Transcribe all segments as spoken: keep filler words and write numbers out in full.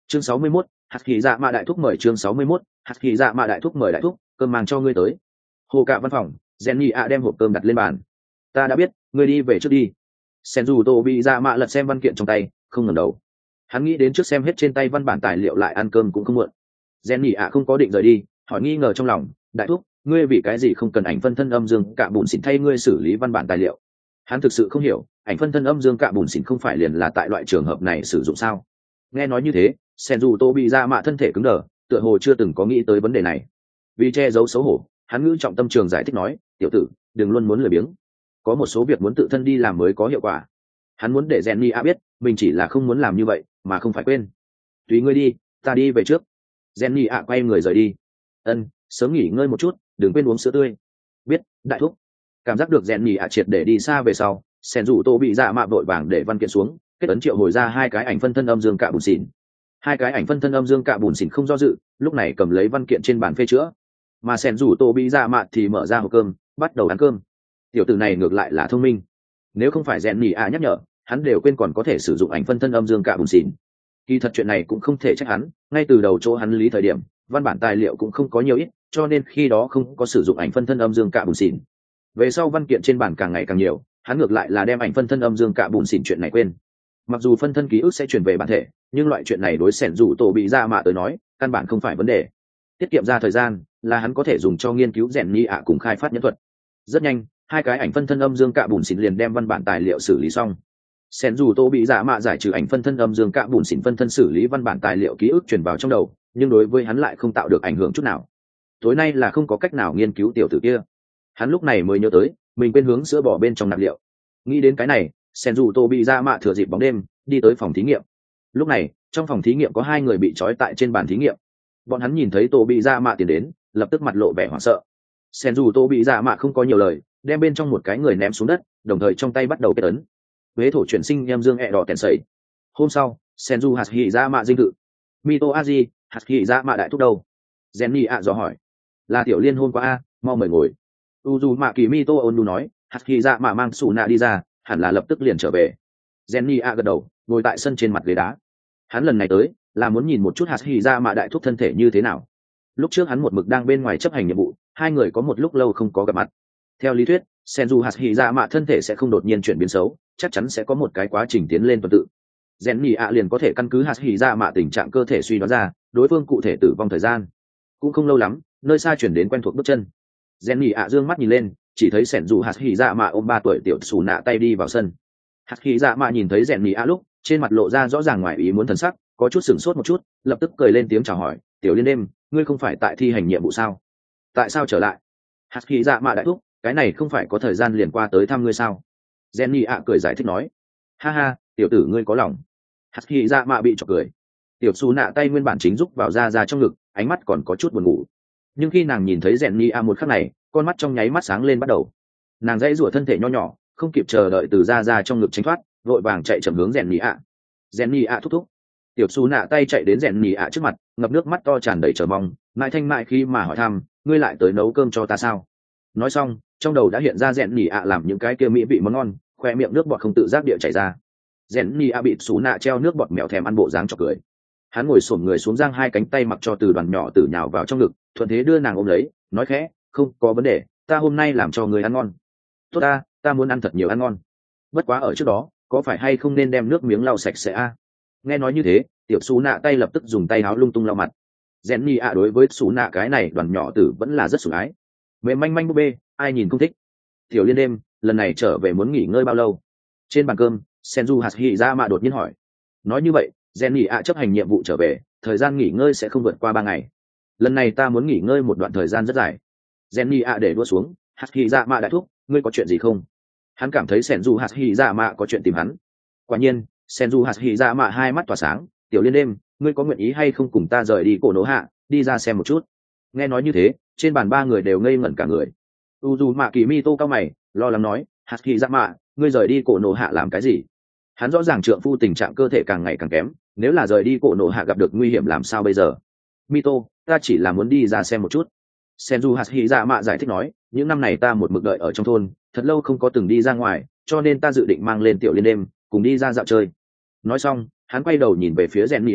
chương sáu mươi mốt, hạt kỳ dạ mạ đại thúc mời. Chương sáu mươi mốt, hạt kỳ dạ mạ đại thúc mời. Đại thúc, cơm mang cho ngươi tới. Hồ cả văn phòng, Jenny ạ đem hộp cơm đặt lên bàn. Ta đã biết, ngươi đi về trước đi. Senju tô bị dạ mạ lật xem văn kiện trong tay, không ngẩng đầu. Hắn nghĩ đến trước xem hết trên tay văn bản tài liệu lại ăn cơm cũng không muộn. Jenny ạ không có định rời đi, hỏi nghi ngờ trong lòng, đại thúc, ngươi vì cái gì không cần ảnh phân thân âm dương cạ bùn xỉn thay ngươi xử lý văn bản tài liệu? Hắn thực sự không hiểu, ảnh phân thân âm dương cạ bùn xỉn không phải liền là tại loại trường hợp này sử dụng sao? Nghe nói như thế, Senju tô bị dạ mạ thân thể cứng đờ, tựa hồ chưa từng có nghĩ tới vấn đề này. Vì che giấu xấu hổ, hắn ngữ trọng tâm trường giải thích nói, tiểu tử, đừng luôn muốn lười biếng, có một số việc muốn tự thân đi làm mới có hiệu quả. Hắn muốn để Jenny A biết mình chỉ là không muốn làm như vậy mà không phải quên. Tùy ngươi đi, ta đi về trước. Jenny A quay người rời đi. Ân, sớm nghỉ ngơi một chút, đừng quên uống sữa tươi. Biết, đại thúc. Cảm giác được Jenny A triệt để đi xa về sau, sen rủ tô bị dạ mạ vội vàng để văn kiện xuống, kết ấn triệu hồi ra hai cái ảnh phân thân âm dương cạ bùn xỉn. Hai cái ảnh phân thân âm dương cạ bùn xỉn không do dự, lúc này cầm lấy văn kiện trên bàn phê chữa. Mà sen rủ tô bị dạ mạ thì mở ra hộp cơm, bắt đầu ăn cơm. Tiểu tử này ngược lại là thông minh, nếu không phải Jenny A nhắc nhở, hắn đều quên còn có thể sử dụng ảnh phân thân âm dương cạ bùn xỉn. Kỳ thật chuyện này cũng không thể trách hắn, ngay từ đầu chỗ hắn lý thời điểm, văn bản tài liệu cũng không có nhiều ít, cho nên khi đó không có sử dụng ảnh phân thân âm dương cạ bùn xỉn. Về sau văn kiện trên bản càng ngày càng nhiều, hắn ngược lại là đem ảnh phân thân âm dương cạ bùn xỉn chuyện này quên. Mặc dù phân thân ký ức sẽ truyền về bản thể, nhưng loại chuyện này đối sẻn rủ tổ bị ra mạ tới nói, căn bản không phải vấn đề. Tiết kiệm ra thời gian là hắn có thể dùng cho nghiên cứu rèn ni ạ cùng khai phát nhân thuật. Rất nhanh, hai cái ảnh phân thân âm dương cạ bùn xỉn liền đem văn bản tài liệu xử lý xong. Sen dù tô bị dạ mạ giải trừ ảnh phân thân âm dương cạ bùn xỉn phân thân xử lý văn bản tài liệu ký ức truyền vào trong đầu, nhưng đối với hắn lại không tạo được ảnh hưởng chút nào. Tối nay là không có cách nào nghiên cứu tiểu tử kia. Hắn lúc này mới nhớ tới mình quên hướng sữa bò bên trong nạp liệu. Nghĩ đến cái này, Sen dù tô bị dạ mạ thừa dịp bóng đêm đi tới phòng thí nghiệm. Lúc này trong phòng thí nghiệm có hai người bị trói tại trên bàn thí nghiệm. Bọn hắn nhìn thấy tô bị dạ mạ tiến đến, lập tức mặt lộ vẻ hoảng sợ. Sen dù tô bị dạ mạ không có nhiều lời, đem bên trong một cái người ném xuống đất, đồng thời trong tay bắt đầu kết ấn huế thổ chuyển sinh em dương ẹ đỏ tèn sẩy. Hôm sau, Senju hạt hỉ ra mạ dinh thự. Mito Aji, hạt hỉ ra mạ đại thúc đâu? Jenny ạ dò hỏi. Là tiểu liên hôn qua a, mau mời ngồi. Uju mạ kỳ Mito Ondu nói, hạt hỉ ra mạ mang sủ nạ đi ra, hẳn là lập tức liền trở về. Jenny ạ gật đầu, ngồi tại sân trên mặt ghế đá. Hắn lần này tới là muốn nhìn một chút hạt hỉ ra mạ đại thúc thân thể như thế nào. Lúc trước hắn một mực đang bên ngoài chấp hành nhiệm vụ, hai người có một lúc lâu không có gặp mặt. Theo lý thuyết, Senju hạt hỉ ra mạ thân thể sẽ không đột nhiên chuyển biến xấu, chắc chắn sẽ có một cái quá trình tiến lên tuần tự. Jenny ạ liền có thể căn cứ hạt hỉ ra mạ tình trạng cơ thể suy đoán ra đối phương cụ thể tử vong thời gian. Cũng không lâu lắm, nơi xa chuyển đến quen thuộc bước chân. Jenny ạ dương mắt nhìn lên, chỉ thấy sẻn dù hạt hỉ ra mạ ôm ba tuổi tiểu xù nạ tay đi vào sân. Hạt hỉ ra mạ nhìn thấy Jenny ạ lúc, trên mặt lộ ra rõ ràng ngoài ý muốn thần sắc, có chút sửng sốt một chút, lập tức cười lên tiếng chào hỏi, tiểu liên đêm, ngươi không phải tại thi hành nhiệm vụ sao? Tại sao trở lại? Hạt hỉ ra mạ đại thúc, cái này không phải có thời gian liền qua tới thăm ngươi sao? Jenny ạ cười giải thích nói, ha ha, tiểu tử ngươi có lòng. Hạt hỉ dạ mạ bị chọc cười. Tiểu xù nạ tay nguyên bản chính rúc vào ra ra trong ngực, ánh mắt còn có chút buồn ngủ. Nhưng khi nàng nhìn thấy Jenny ạ một khắc này, con mắt trong nháy mắt sáng lên bắt đầu. Nàng dãy rủa thân thể nho nhỏ, không kịp chờ đợi từ ra ra trong ngực tránh thoát, vội vàng chạy chậm hướng Jenny ạ. Jenny ạ thúc thúc. Tiểu xù nạ tay chạy đến Jenny ạ trước mặt, ngập nước mắt to tràn đầy chờ mong, mãi thanh mại khi mà hỏi thăm, ngươi lại tới nấu cơm cho ta sao? Nói xong, trong đầu đã hiện ra Jenny ạ làm những cái kia mỹ vị món ngon, khoe miệng nước bọt không tự giác địa chảy ra. Jenny ạ bị xù nạ treo nước bọt mèo thèm ăn bộ dáng chọc cười. Hắn ngồi xổm người xuống giang hai cánh tay mặc cho từ đoàn nhỏ tử nhào vào trong ngực, thuận thế đưa nàng ôm lấy, nói khẽ, không có vấn đề, ta hôm nay làm cho người ăn ngon. Tốt ta, ta muốn ăn thật nhiều ăn ngon. Bất quá ở trước đó, có phải hay không nên đem nước miếng lau sạch sẽ a? Nghe nói như thế, tiểu xù nạ tay lập tức dùng tay áo lung tung lau mặt. Jenny ạ đối với xù nạ cái này đoàn nhỏ tử vẫn là rất sủng ái. Mềm manh manh búp bê, ai nhìn không thích. Tiểu liên đêm, lần này trở về muốn nghỉ ngơi bao lâu? Trên bàn cơm, Senju hạt hỉ ra mạ đột nhiên hỏi. Nói như vậy, Jenny ạ chấp hành nhiệm vụ trở về, thời gian nghỉ ngơi sẽ không vượt qua ba ngày. Lần này ta muốn nghỉ ngơi một đoạn thời gian rất dài. Jenny ạ để đua xuống, hạt hỉ ra mạ đại thúc, ngươi có chuyện gì không? Hắn cảm thấy Senju hạt hỉ ra mạ có chuyện tìm hắn. Quả nhiên, Senju hạt hỉ ra mạ hai mắt tỏa sáng, tiểu liên đêm, ngươi có nguyện ý hay không cùng ta rời đi cổ nổ hạ, đi ra xem một chút? Nghe nói như thế, trên bàn ba người đều ngây ngẩn cả người. Uju mạ kỳ Mito cao mày, lo lắng nói, hạt hỉ ra mạ, ngươi rời đi cổ nổ hạ làm cái gì? Hắn rõ ràng trượng phu tình trạng cơ thể càng ngày càng kém, nếu là rời đi cổ nổ hạ gặp được nguy hiểm làm sao bây giờ? Mito, ta chỉ là muốn đi ra xem một chút. Senju hạt hỉ dạ mạ giải thích nói, những năm này ta một mực đợi ở trong thôn, thật lâu không có từng đi ra ngoài, cho nên ta dự định mang lên tiểu liên đêm cùng đi ra dạo chơi. Nói xong, hắn quay đầu nhìn về phía Jenny ạ,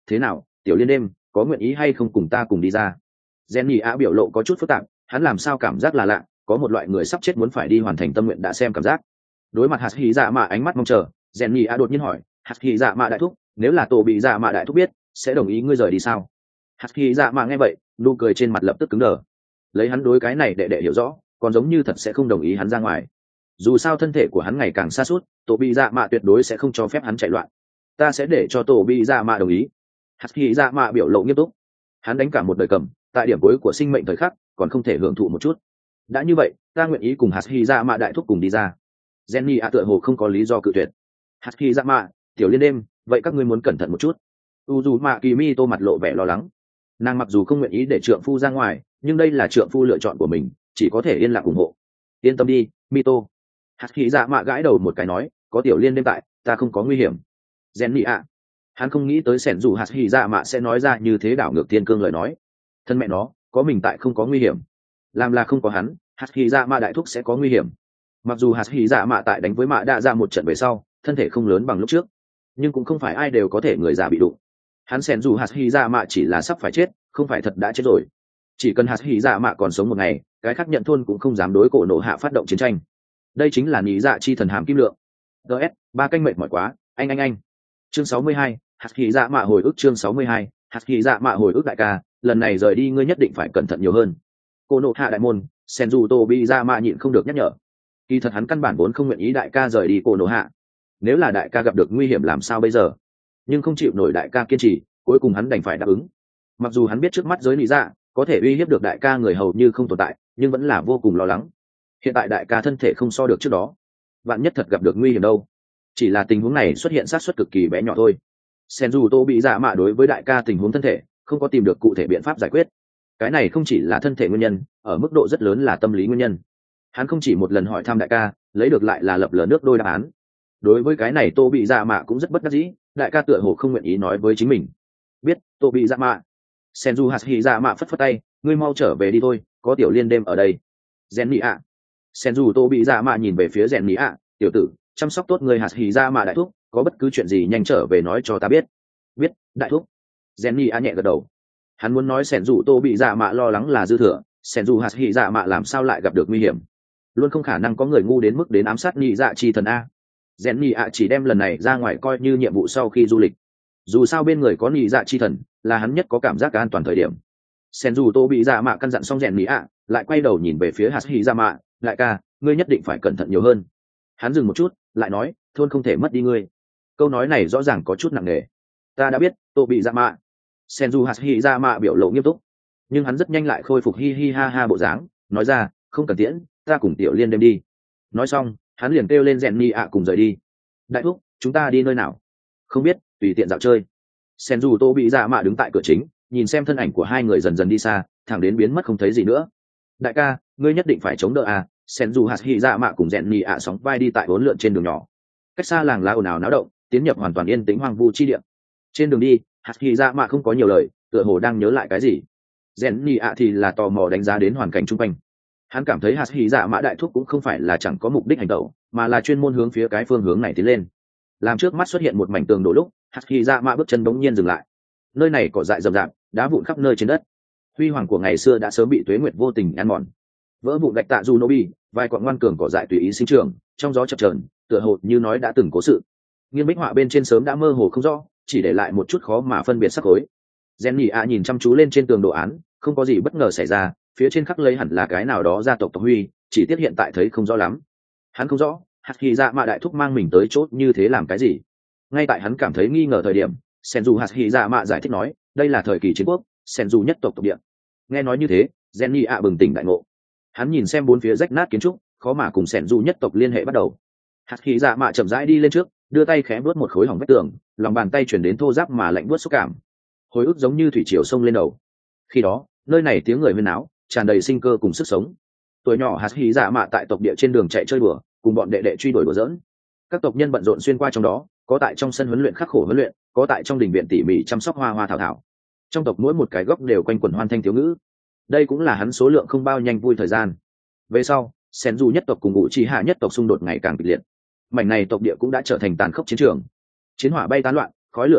thế nào tiểu liên đêm có nguyện ý hay không cùng ta cùng đi ra? Jenny a biểu lộ có chút phức tạp, hắn làm sao cảm giác là lạ, có một loại người sắp chết muốn phải đi hoàn thành tâm nguyện đã xem cảm giác. Đối mặt hạt hy dạ mạ ánh mắt mong chờ, Jenny a đột nhiên hỏi, hạt hy dạ mạ đại thúc, nếu là tổ bị dạ mạ đại thúc biết sẽ đồng ý ngươi rời đi sao? Hạt hy dạ mạ nghe vậy nụ cười trên mặt lập tức cứng đờ. Lấy hắn đối cái này đệ đệ hiểu rõ, còn giống như thật sẽ không đồng ý hắn ra ngoài. Dù sao thân thể của hắn ngày càng xa suốt, tổ bị dạ mạ tuyệt đối sẽ không cho phép hắn chạy loạn. Ta sẽ để cho tổ bị dạ mạ đồng ý. Hạt hy dạ mạ biểu lộ nghiêm túc. Hắn đánh cả một đời cầm, tại điểm cuối của sinh mệnh thời khắc còn không thể hưởng thụ một chút. Đã như vậy ta nguyện ý cùng hạt hy dạ mạ đại thúc cùng đi ra. Jenny a tựa hồ không có lý do cự tuyệt. Hạt hy dạ mạ, tiểu liên đêm, vậy các ngươi muốn cẩn thận một chút. U dù mạ kỳ mi tô mặt lộ vẻ lo lắng. Nàng mặc dù không nguyện ý để trượng phu ra ngoài, nhưng đây là trượng phu lựa chọn của mình, chỉ có thể yên lặng ủng hộ. Yên tâm đi Mito. Hạt hy dạ mạ gãi đầu một cái nói, có tiểu liên đêm tại ta không có nguy hiểm. Jenny a, hắn không nghĩ tới sẻn dù hạt hy dạ mạ sẽ nói ra như thế đảo ngược thiên cương lời nói. Thân mẹ nó, có mình tại không có nguy hiểm, làm là không có hắn, hạt hy dạ mạ đại thúc sẽ có nguy hiểm. Mặc dù hạt hy dạ mạ tại đánh với mạ đa ra một trận về sau thân thể không lớn bằng lúc trước, nhưng cũng không phải ai đều có thể người già bị đụng. Hắn sẻn dù hạt hy dạ mạ chỉ là sắp phải chết, không phải thật đã chết rồi. Chỉ cần hạt hy dạ mạ còn sống một ngày, cái khác nhận thôn cũng không dám đối cổ nổ hạ phát động chiến tranh. Đây chính là nghĩ dạ chi thần hàm kim lượng. gs ba canh mệt mỏi quá anh anh anh chương sáu mươi hai, hạt hy dạ mạ hồi ức. Chương sáu mươi hai, hạt hy dạ mạ hồi ức. Đại ca, lần này rời đi ngươi nhất định phải cẩn thận nhiều hơn. Cổ nổ hạ đại môn sen dù tô bị dạ mạ nhịn không được nhắc nhở. Kỳ thật hắn căn bản vốn không nguyện ý đại ca rời đi cổ nổ hạ. Nếu là đại ca gặp được nguy hiểm làm sao bây giờ? Nhưng không chịu nổi đại ca kiên trì, cuối cùng hắn đành phải đáp ứng. Mặc dù hắn biết trước mắt giới lý dạ có thể uy hiếp được đại ca người hầu như không tồn tại, nhưng vẫn là vô cùng lo lắng. Hiện tại đại ca thân thể không so được trước đó, vạn nhất thật gặp được nguy hiểm đâu. Chỉ là tình huống này xuất hiện sát suất cực kỳ bé nhỏ thôi. Sen dù tô bị dạ mạ đối với đại ca tình huống thân thể không có tìm được cụ thể biện pháp giải quyết. Cái này không chỉ là thân thể nguyên nhân, ở mức độ rất lớn là tâm lý nguyên nhân. Hắn không chỉ một lần hỏi thăm đại ca, lấy được lại là lập lờ nước đôi đáp án. Đối với cái này tô bị dạ mạ cũng rất bất đắc dĩ, đại ca tựa hồ không nguyện ý nói với chính mình. Biết tô bị dạ mạ. Senju hạt hy dạ mạ phất phất tay, ngươi mau trở về đi thôi, có tiểu liên đêm ở đây. Rèn nhị ạ. Senju tô bị dạ mạ nhìn về phía rèn nhị ạ, tiểu tử, chăm sóc tốt người hạt hy dạ mạ đại thúc, có bất cứ chuyện gì nhanh trở về nói cho ta biết. Biết đại thúc. Rèn nhị ạ nhẹ gật đầu. Hắn muốn nói Senju tô bị dạ mạ lo lắng là dư thừa, Senju hạt hy dạ mạ làm sao lại gặp được nguy hiểm, luôn không khả năng có người ngu đến mức đến ám sát nhị dạ chi thần a. Rèn nhị ạ chỉ đem lần này ra ngoài coi như nhiệm vụ sau khi du lịch. Dù sao bên người có nhị dạ chi thần, là hắn nhất có cảm giác an toàn thời điểm. Senju tô bị dạ mạ căn dặn xong rèn nhị ạ, lại quay đầu nhìn về phía hạt hy dạ mạ, đại ca, ngươi nhất định phải cẩn thận nhiều hơn. Hắn dừng một chút, lại nói, thôn không thể mất đi ngươi. Câu nói này rõ ràng có chút nặng nề. Ta đã biết, tô bị dạ mạ. Senju hạt hy dạ mạ biểu lộ nghiêm túc, nhưng hắn rất nhanh lại khôi phục hi hi ha ha bộ dáng, nói ra, không cần tiễn, ta cùng tiểu liên đêm đi. Nói xong hắn liền kêu lên rèn nhị ạ cùng rời đi. Đại thúc, chúng ta đi nơi nào? Không biết, tùy tiện dạo chơi. Senju tô bị dạ mạ đứng tại cửa chính, nhìn xem thân ảnh của hai người dần dần đi xa, thẳng đến biến mất không thấy gì nữa. Đại ca, ngươi nhất định phải chống đỡ à? Senju hạt hy dạ mạ cùng rèn nhị ạ sóng vai đi tại uốn lượn trên đường nhỏ. Cách xa làng lá ồn ào náo động, tiến nhập hoàn toàn yên tĩnh hoang vu chi địa. Trên đường đi, hạt hy dạ mạ không có nhiều lời, tựa hồ đang nhớ lại cái gì. Rèn nhị ạ thì là tò mò đánh giá đến hoàn cảnh chung quanh. Hắn cảm thấy hạt hy dạ mạ đại thúc cũng không phải là chẳng có mục đích hành động, mà là chuyên môn hướng phía cái phương hướng này tiến lên. Làm trước mắt xuất hiện một mảnh tường đổ lúc, hạt hy dạ mạ bước chân bỗng nhiên dừng lại. Nơi này cỏ dại rậm rạp, đá vụn khắp nơi trên đất. Huy hoàng của ngày xưa đã sớm bị tuế nguyệt vô tình ăn mòn. Vỡ vụn gạch tạ du nobi, vài quặng ngoan cường cỏ dại tùy ý sinh trưởng, trong gió chập chờn, tựa hồ như nói đã từng cố sự. Nghiên bích họa bên trên sớm đã mơ hồ không rõ, chỉ để lại một chút khó mà phân biệt sắc khối. Jenny a nhìn chăm chú lên trên tường đồ án, không có gì bất ngờ xảy ra, phía trên khắc lấy hẳn là cái nào đó gia tộc tộc huy, chỉ tiếc hiện tại thấy không rõ lắm. Hắn không rõ hạt hy dạ mạ đại thúc mang mình tới chốt như thế làm cái gì. Ngay tại hắn cảm thấy nghi ngờ thời điểm, Senju hạt hy dạ mạ giải thích nói, đây là thời kỳ chiến quốc, Senju nhất tộc tộc địa. Nghe nói như thế, Jenny ạ bừng tỉnh đại ngộ. Hắn nhìn xem bốn phía rách nát kiến trúc, khó mà cùng Senju nhất tộc liên hệ bắt đầu. Hạt hy dạ mạ chậm rãi đi lên trước, đưa tay khẽ vuốt một khối hỏng vách tường, lòng bàn tay chuyển đến thô ráp mà lạnh buốt xúc cảm. Hồi ức giống như thủy triều sông lên đầu. Khi đó, nơi này tiếng người huyên náo, tràn đầy sinh cơ cùng sức sống. Tuổi nhỏ hạt hy dạ mạ tại tộc địa trên đường chạy chơi đùa, cùng bọn đệ đệ truy đuổi đùa giỡn. Các tộc nhân bận rộn xuyên qua trong đó, có tại trong sân huấn luyện khắc khổ huấn luyện, có tại trong đình viện tỉ mỉ chăm sóc hoa hoa thảo thảo. Trong tộc mỗi một cái góc đều quanh quẩn hoan thanh thiếu ngữ. Đây cũng là hắn số lượng không bao nhanh vui thời gian. Về sau, Senju nhất tộc cùng Ngũ Chỉ Hạ nhất tộc xung đột ngày càng kịch liệt. Mảnh này tộc địa cũng đã trở thành tàn khốc chiến trường. Chiến hỏa bay tán loạn, khói lửa tràn ngập,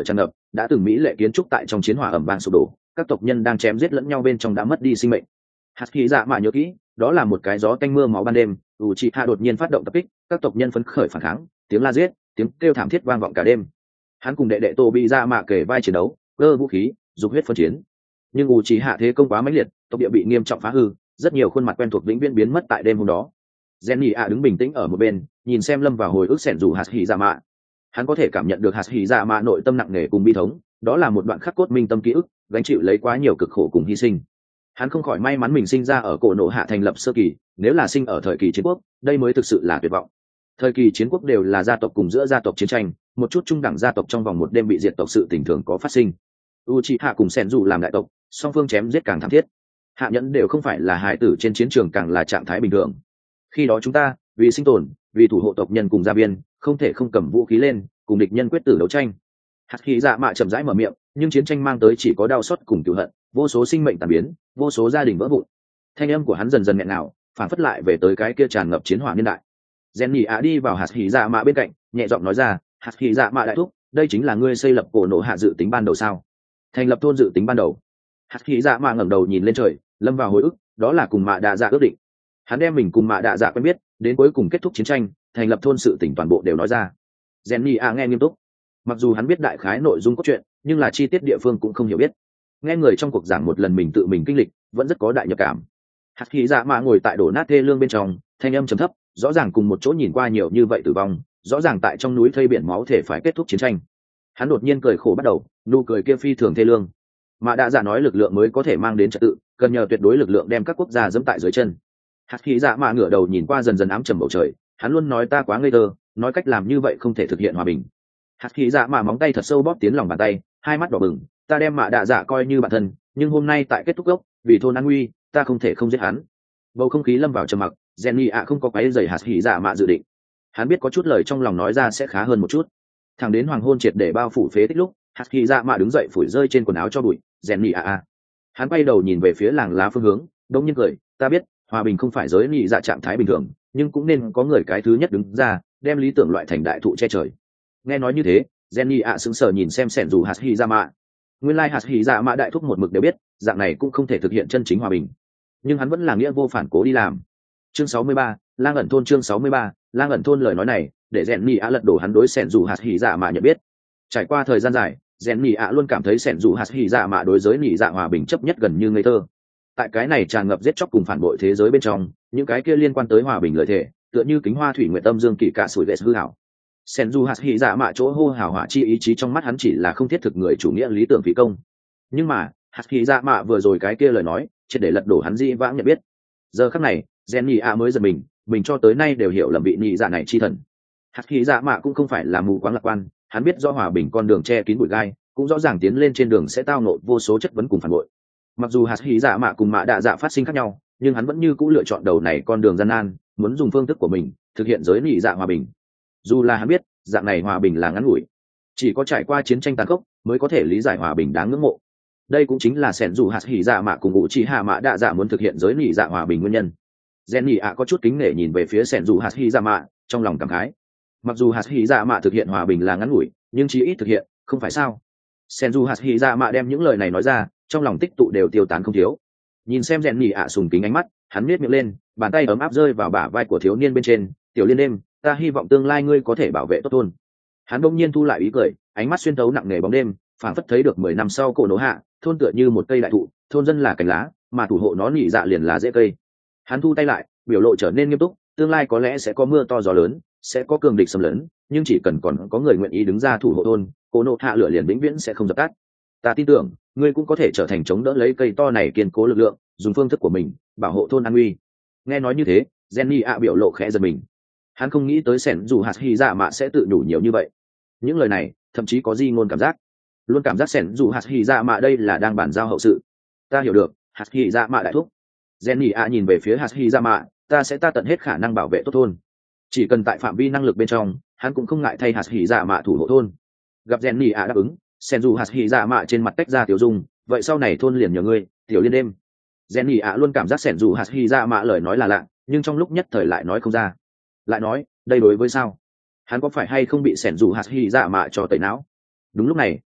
đã từng mỹ lệ kiến trúc tại trong chiến hỏa ẩm vang sụp đổ, các tộc nhân đang chém giết lẫn nhau bên trong đã mất đi sinh mệnh. Hạt khí dạ mạ nhớ kỹ, đó là một cái gió tanh mưa máu ban đêm, Uchiha đột nhiên phát động tập kích, các tộc nhân phấn khởi phản kháng, tiếng la giết, tiếng kêu thảm thiết vang vọng cả đêm. Hắn cùng đệ đệ Tobi dạ mạ kề vai chiến đấu, cơ vũ khí, dục huyết phân chiến. Nhưng Uchiha thế công quá mãnh liệt, tộc địa bị nghiêm trọng phá hư, rất nhiều khuôn mặt quen thuộc vĩnh viễn biến mất tại đêm hôm đó. Jenny a đứng bình tĩnh ở một bên, nhìn xem lâm vào hồi ức xẻn dù hạt hỉ dạ mạ. Hắn có thể cảm nhận được hạt hỉ dạ mạ nội tâm nặng nề cùng bi thống, đó là một đoạn khắc cốt minh tâm ký ức, gánh chịu lấy quá nhiều cực khổ cùng hy sinh. Hắn không khỏi may mắn mình sinh ra ở cổ nộ hạ thành lập sơ kỳ, nếu là sinh ở thời kỳ chiến quốc, đây mới thực sự là tuyệt vọng. Thời kỳ chiến quốc đều là gia tộc cùng giữa gia tộc chiến tranh, một chút trung đẳng gia tộc trong vòng một đêm bị diệt tộc sự tình thường có phát sinh. Uchiha cùng Sen dù làm đại tộc, song phương chém giết càng thảm thiết. Hạ nhẫn đều không phải là hài tử trên chiến trường, càng là trạng thái bình thường. Khi đó chúng ta vì sinh tồn, vì thủ hộ tộc nhân cùng gia viên, không thể không cầm vũ khí lên cùng địch nhân quyết tử đấu tranh. Hạt khí dạ mạ chậm rãi mở miệng, nhưng chiến tranh mang tới chỉ có đau xót cùng cựu hận, vô số sinh mệnh tàn biến, vô số gia đình vỡ vụn. Thanh âm của hắn dần dần nghẹn ngào, phản phất lại về tới cái kia tràn ngập chiến hỏa niên đại. Jenny á đi vào hạt khí dạ mạ bên cạnh, nhẹ giọng nói ra, hạt khí dạ mạ đại thúc, đây chính là ngươi xây lập cổ nộ hạ dự tính ban đầu sao? Thành lập thôn dự tính ban đầu. Hạt khí dạ mạ ngẩng đầu nhìn lên trời, lâm vào hồi ức, đó là cùng mạ đạ dạ ước định. Hắn đem mình cùng mạ đạ dạ quen biết, đến cuối cùng kết thúc chiến tranh, thành lập thôn sự tỉnh toàn bộ đều nói ra. Jenny a nghe nghiêm túc, mặc dù hắn biết đại khái nội dung cốt truyện, nhưng là chi tiết địa phương cũng không hiểu biết. Nghe người trong cuộc giảng một lần mình tự mình kinh lịch, vẫn rất có đại nhập cảm. Hạt khí dạ mạ ngồi tại đổ nát thê lương bên trong, thanh âm trầm thấp, rõ ràng cùng một chỗ nhìn qua nhiều như vậy tử vong, rõ ràng tại trong núi thây biển máu thể phải kết thúc chiến tranh. Hắn đột nhiên cười khổ bắt đầu, nụ cười kia phi thường thê lương. Mạ đạ dạ nói lực lượng mới có thể mang đến trật tự, cần nhờ tuyệt đối lực lượng đem các quốc gia dẫm tại dưới chân. Hạt khí dạ mạ ngửa đầu nhìn qua dần dần ám trầm bầu trời, hắn luôn nói ta quá ngây thơ, nói cách làm như vậy không thể thực hiện hòa bình. Hạt khí dạ mạ móng tay thật sâu bóp tiến lòng bàn tay, hai mắt đỏ bừng, ta đem mạ đạ dạ coi như bạn thân, nhưng hôm nay tại kết thúc gốc, vì thôn an nguy, ta không thể không giết hắn. Bầu không khí lâm vào trầm mặc, Jenny ạ không có quấy rầy hạt khí dạ mạ dự định. Hắn biết có chút lời trong lòng nói ra sẽ khá hơn một chút. Thẳng đến hoàng hôn triệt để bao phủ phế tích lúc, hạt khí dạ mạ đứng dậy phủi rơi trên quần áo cho bụi, Jenny ạ a. Hắn quay đầu nhìn về phía làng lá phương hướng, đông nhiên cười, ta biết hòa bình không phải giới nghị dạ trạng thái bình thường, nhưng cũng nên có người cái thứ nhất đứng ra đem lý tưởng loại thành đại thụ che trời. Nghe nói như thế, Jenny ạ sững sờ nhìn xem sẻn dù hạt hy ra mạ. Nguyên lai hạt hy ra mạ đại thúc một mực đều biết dạng này cũng không thể thực hiện chân chính hòa bình, nhưng hắn vẫn là nghĩa vô phản cố đi làm. Chương sáu mươi ba, lang ẩn thôn. Chương sáu mươi ba, lang ẩn thôn. Lời nói này để Jenny ạ lật đổ hắn đối sẻn dù hạt hy ra mạ nhận biết. Trải qua thời gian dài, Jenny ạ luôn cảm thấy sẻn dù hạt hy ra mạ đối giới nghị dạ hòa bình chấp nhất gần như ngây thơ. Tại cái này tràn ngập giết chóc cùng phản bội thế giới bên trong, những cái kia liên quan tới hòa bình lợi thể, tựa như kính hoa thủy nguyện tâm dương kỳ cả sủi ghét hư hảo. Sen du hạt hỉ dạ mạ chỗ hô hào hỏa chi ý chí trong mắt hắn chỉ là không thiết thực người chủ nghĩa lý tưởng phí công. Nhưng mà hạt hỉ dạ mạ vừa rồi cái kia lời nói triệt để lật đổ hắn dĩ vãng nhận biết. Giờ khắc này Jenny a mới giật mình, mình cho tới nay đều hiểu lầm vị nhị dạ này chi thần. Hạt hỉ dạ mạ cũng không phải là mù quáng lạc quan, hắn biết do hòa bình con đường che kín bụi gai, cũng rõ ràng tiến lên trên đường sẽ tao ngộ vô số chất vấn cùng phản bội. Mặc dù hạt hỉ dạ mạ cùng mạ đạ dạ phát sinh khác nhau, nhưng hắn vẫn như cũ lựa chọn đầu này con đường gian nan, muốn dùng phương thức của mình thực hiện giới nhị dạ hòa bình. Dù là hắn biết dạng này hòa bình là ngắn ngủi, chỉ có trải qua chiến tranh tàn khốc mới có thể lý giải hòa bình đáng ngưỡng mộ. Đây cũng chính là sẻn dù hạt hỉ dạ mạ cùng ngụ chỉ hạ mạ đạ dạ muốn thực hiện giới nhị dạ hòa bình nguyên nhân. Jenny ạ có chút kính nể nhìn về phía sẻn dù hạt hỉ dạ mạ, trong lòng cảm khái. Mặc dù hạt hỉ dạ mạ thực hiện hòa bình là ngắn ngủi, nhưng chí ít thực hiện, không phải sao? Sẻn dù hạt hỉ dạ mạ đem những lời này nói ra, trong lòng tích tụ đều tiêu tán không thiếu. Nhìn xem Jenny ạ sùng kính ánh mắt, hắn nhếch miệng lên, bàn tay ấm áp rơi vào bả vai của thiếu niên bên trên, tiểu liên đêm, ta hy vọng tương lai ngươi có thể bảo vệ tốt thôn. Hắn bỗng nhiên thu lại ý cười, ánh mắt xuyên thấu nặng nề bóng đêm, phảng phất thấy được mười năm sau cổ nổ hạ, thôn tựa như một cây đại thụ, thôn dân là cành lá, mà thủ hộ nó nhị dạ liền là rễ cây. Hắn thu tay lại, biểu lộ trở nên nghiêm túc, tương lai có lẽ sẽ có mưa to gió lớn, sẽ có cường địch xâm lấn, nhưng chỉ cần còn có người nguyện ý đứng ra thủ hộ thôn, cổ nổ hạ lửa liền vĩnh viễn sẽ không dập tắt. Ta tin tưởng, ngươi cũng có thể trở thành chống đỡ lấy cây to này kiên cố lực lượng, dùng phương thức của mình bảo hộ thôn an nguy. Nghe nói như thế, Jenny ạ biểu lộ khẽ giật mình. Hắn không nghĩ tới sẻn dù hạt hy dạ mạ sẽ tự đủ nhiều như vậy. Những lời này thậm chí có di ngôn cảm giác, luôn cảm giác sẻn dù hạt hy dạ mạ đây là đang bàn giao hậu sự. Ta hiểu được, hạt hy dạ mạ đại thúc. Jenny ạ nhìn về phía hạt hy dạ mạ, ta sẽ ta tận hết khả năng bảo vệ tốt thôn, chỉ cần tại phạm vi năng lực bên trong, hắn cũng không ngại thay hạt hy dạ mạ thủ hộ thôn. Gặp Jenny ạ đáp ứng, sẻn dù hạt hy dạ mạ trên mặt tách ra tiểu dung, vậy sau này thôn liền nhờ ngươi, tiểu liên đêm. Jenny ạ luôn cảm giác sẻn dù hạt hy dạ mạ lời nói là lạ, nhưng trong lúc nhất thời lại nói không ra. Lại nói, đây đối với sao? Hắn có phải hay không bị sẻn dù hạt hy dạ mạ cho tẩy não? Đúng lúc này,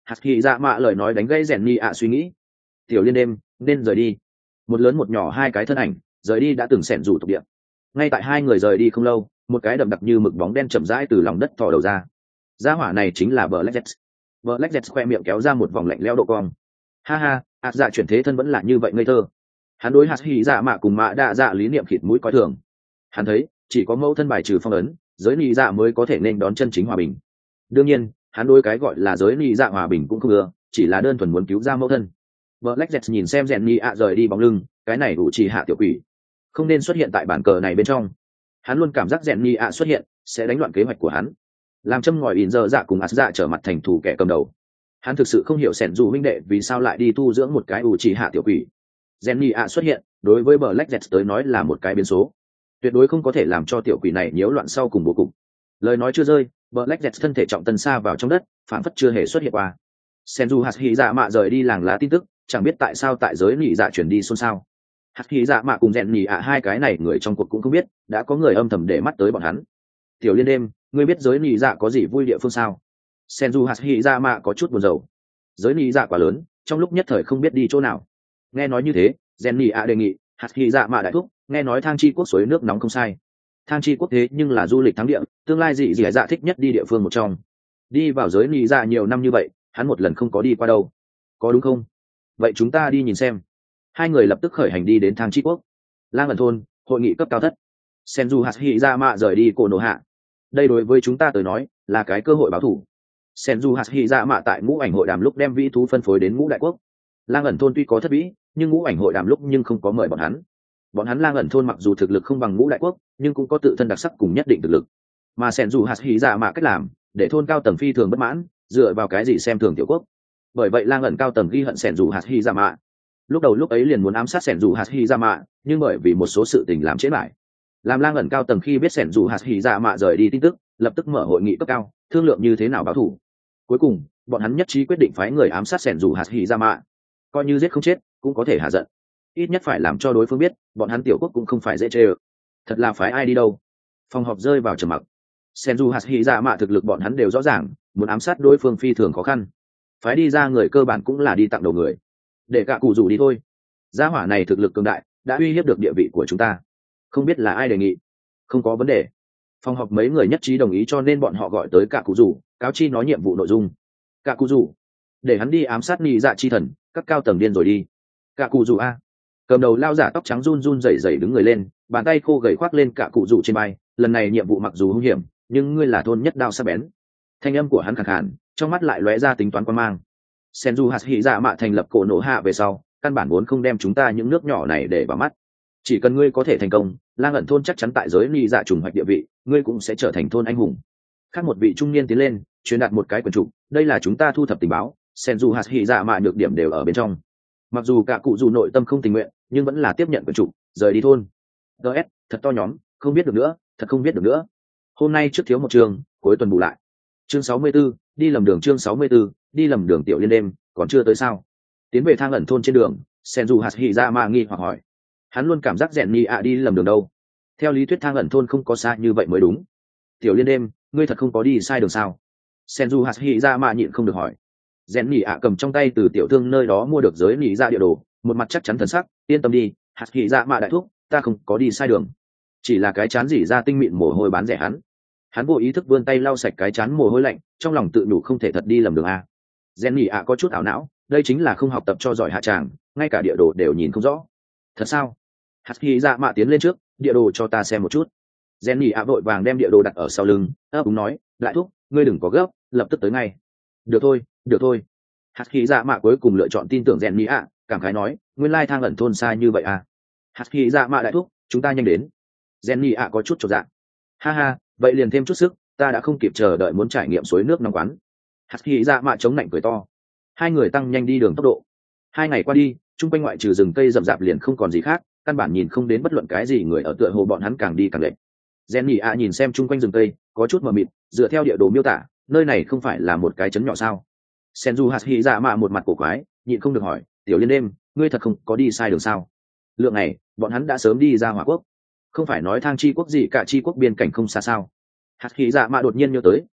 hạt hy dạ mạ lời nói đánh gây rèn nhị ạ suy nghĩ. Tiểu liên đêm nên rời đi. Một lớn một nhỏ hai cái thân ảnh rời đi đã từng xẻn rủ tục địa. Ngay tại hai người rời đi không lâu, một cái đậm đặc như mực bóng đen chậm rãi từ lòng đất thò đầu ra. Gia hỏa này chính là Black Jet. Black Jet khoe miệng kéo ra một vòng lạnh lẽo độ cong. Ha ha, ạt dạ chuyển thế thân vẫn là như vậy ngây thơ. Hắn đối hạt hỉ dạ mạ cùng mạ đa dạ lý niệm khịt mũi coi thường. Hắn thấy chỉ có mẫu thân bài trừ phong ấn, giới nị dạ mới có thể nên đón chân chính hòa bình. Đương nhiên, hắn đối cái gọi là giới nị dạ hòa bình cũng không ưa, chỉ là đơn thuần muốn cứu ra mẫu thân. Black Jet nhìn xem rèn nị ạ rời đi bóng lưng, cái này đủ chỉ hạ tiểu quỷ, không nên xuất hiện tại bản cờ này bên trong. Hắn luôn cảm giác rèn nị ạ xuất hiện sẽ đánh loạn kế hoạch của hắn, làm châm ngòi ỉn giờ dạ cùng ạt dạ trở mặt thành thù kẻ cầm đầu. Hắn thực sự không hiểu sẻn dù huynh đệ vì sao lại đi tu dưỡng một cái ủ chỉ hạ tiểu quỷ. Jenny ạ xuất hiện đối với Black Jet tới nói là một cái biến số, tuyệt đối không có thể làm cho tiểu quỷ này nhiễu loạn sau cùng bố cục. Lời nói chưa rơi, Black Jet thân thể trọng tân xa vào trong đất, phản phất chưa hề xuất hiện qua. Senju hạt hỉ dạ mạ rời đi làng lá tin tức, chẳng biết tại sao tại giới nị dạ chuyển đi xôn xao. Hạt hỉ dạ mạ cùng Jenny ạ hai cái này người trong cuộc cũng không biết, đã có người âm thầm để mắt tới bọn hắn. Tiểu liên đêm, ngươi biết giới nị dạ có gì vui địa phương sao? Senju hạt hỉ dạ mạ có chút buồn rầu. Giới nị dạ quá lớn, trong lúc nhất thời không biết đi chỗ nào. Nghe nói như thế, Jenny ạ đề nghị hạt hỉ dạ mạ đại thúc, nghe nói thang chi quốc suối nước nóng không sai. Thang chi quốc thế nhưng là du lịch thắng địa, tương lai dị dị dạ thích nhất đi địa phương một trong. Đi vào giới nị dạ nhiều năm như vậy, hắn một lần không có đi qua đâu, có đúng không? Vậy chúng ta đi nhìn xem. Hai người lập tức khởi hành đi đến thang chi quốc. Lang ẩn thôn, hội nghị cấp cao thất. Senju hạt hỉ dạ mạ rời đi cổ nổ hạ. Đây đối với chúng ta tới nói là cái cơ hội báo thù. Senju hạt hỉ dạ mạ tại ngũ ảnh hội đàm lúc đem vĩ thú phân phối đến ngũ đại quốc. Lang ẩn thôn tuy có thất vĩ, nhưng ngũ ảnh hội đàm lúc nhưng không có mời bọn hắn. Bọn hắn Lang ẩn thôn mặc dù thực lực không bằng ngũ đại quốc, nhưng cũng có tự thân đặc sắc cùng nhất định thực lực. Mà Senju hạt hỉ dạ mạ cách làm, để thôn cao tầng phi thường bất mãn, dựa vào cái gì xem thường tiểu quốc. Bởi vậy Lang ẩn cao tầng ghi hận Senju hạt hỉ dạ mạ. Lúc đầu lúc ấy liền muốn ám sát Senju hạt hỉ dạ mạ, nhưng bởi vì một số sự tình làm trễ lại. Làm Lang ẩn cao tầng khi biết Senju hạt hỉ dạ mạ rời đi tin tức, lập tức mở hội nghị cấp cao, thương lượng như thế nào báo thù. Cuối cùng, bọn hắn nhất trí quyết định phái người ám sát Senju hạt hỉ dạ mạ. Coi như giết không chết, cũng có thể hạ giận. Ít nhất phải làm cho đối phương biết, bọn hắn tiểu quốc cũng không phải dễ chơi. Thật là phái ai đi đâu? Phòng họp rơi vào trầm mặc. Senju hạt hỉ dạ mạ thực lực bọn hắn đều rõ ràng, muốn ám sát đối phương phi thường khó khăn. Phái đi ra người cơ bản cũng là đi tặng đầu người. Để cả cụ rủ đi thôi. Gia hỏa này thực lực cường đại, đã uy hiếp được địa vị của chúng ta. Không biết là ai đề nghị. Không có vấn đề. Phòng họp mấy người nhất trí đồng ý, cho nên bọn họ gọi tới cả cụ rủ, cáo chi nói nhiệm vụ nội dung. Cả cụ rủ, để hắn đi ám sát nhị dạ chi thần, các cao tầng điên rồi đi. Cả cụ rủ a. Cầm đầu lao giả tóc trắng run run rẩy rẩy đứng người lên, bàn tay khô gầy khoác lên cả cụ rủ trên vai. Lần này nhiệm vụ mặc dù hung hiểm, nhưng ngươi là thôn nhất đao sắc bén. Thanh âm của hắn khàn khàn, trong mắt lại lóe ra tính toán quan mang. Senju hạt hỉ dạ mạ thành lập cổ nổ hạ về sau, căn bản vốn không đem chúng ta những nước nhỏ này để vào mắt. Chỉ cần ngươi có thể thành công, Lang ẩn thôn chắc chắn tại giới nị dạ trùng hoạch địa vị, ngươi cũng sẽ trở thành thôn anh hùng. Khác một vị trung niên tiến lên, truyền đạt một cái quyển trục, đây là chúng ta thu thập tình báo, Senju hạt hỉ dạ mạ nhược điểm đều ở bên trong. Mặc dù cả cụ dù nội tâm không tình nguyện, nhưng vẫn là tiếp nhận quyển trục, rời đi thôn. ds thật to nhóm, không biết được nữa, thật không biết được nữa. Hôm nay trước thiếu một trường, cuối tuần bù lại. Chương sáu mươi 64, đi lầm đường. Chương sáu mươi 64, đi lầm đường. Tiểu liên đêm còn chưa tới sao? Tiến về thang ẩn thôn trên đường, Senju hạt hỉ dạ mạ nghi hoặc hỏi. Hắn luôn cảm giác rèn ni ạ đi lầm đường đâu. Theo lý thuyết thang ẩn thôn không có xa như vậy mới đúng. Tiểu liên đêm, ngươi thật không có đi sai đường sao? Senju hạt hỉ dạ mạ nhịn không được hỏi. Rèn ni ạ cầm trong tay từ tiểu thương nơi đó mua được giới nỉ dạ địa đồ, một mặt chắc chắn thần sắc, yên tâm đi, hạt hỉ dạ mạ đại thúc, ta không có đi sai đường. Chỉ là cái chán dỉ ra tinh mịn mồ hôi bán rẻ hắn. Hắn vô ý thức vươn tay lau sạch cái chán mồ hôi lạnh, trong lòng tự nhủ không thể thật đi lầm đường a. Jenny ạ có chút ảo não, đây chính là không học tập cho giỏi hạ tràng, ngay cả địa đồ đều nhìn không rõ. Thật sao? Hạt Hy Dạ Mạ tiến lên trước, địa đồ cho ta xem một chút. Jenny ạ vội vàng đem địa đồ đặt ở sau lưng, ấp úng nói, đại thúc, ngươi đừng có gấp, lập tức tới ngay. Được thôi, được thôi. Hạt Hy Dạ Mạ cuối cùng lựa chọn tin tưởng Jenny ạ, cảm khái nói, nguyên lai thang ẩn thôn xa như vậy à? Hạt Hy Dạ Mạ đại thúc, chúng ta nhanh đến. Jenny ạ có chút chột dạ. Ha ha, vậy liền thêm chút sức, ta đã không kịp chờ đợi muốn trải nghiệm suối nước nóng quán. Hạt Hy Dạ Mạ chống nạnh cười to. Hai người tăng nhanh đi đường tốc độ. Hai ngày qua đi, chung quanh ngoại trừ rừng cây rậm rạp liền không còn gì khác, căn bản nhìn không đến bất luận cái gì người ở, tựa hồ bọn hắn càng đi càng lệch. Jenny ạ nhìn xem chung quanh rừng cây, có chút mờ mịt, dựa theo địa đồ miêu tả, nơi này không phải là một cái trấn nhỏ sao? Senju Hạt Hy Dạ Mạ một mặt cổ quái, nhịn không được hỏi, tiểu liên đêm, ngươi thật không có đi sai đường sao? Lượng này, bọn hắn đã sớm đi ra Hỏa Quốc. Không phải nói thang chi quốc gì cả chi quốc biên cảnh không xa sao? Hạt Hy Dạ Mạ đột nhiên nhớ tới,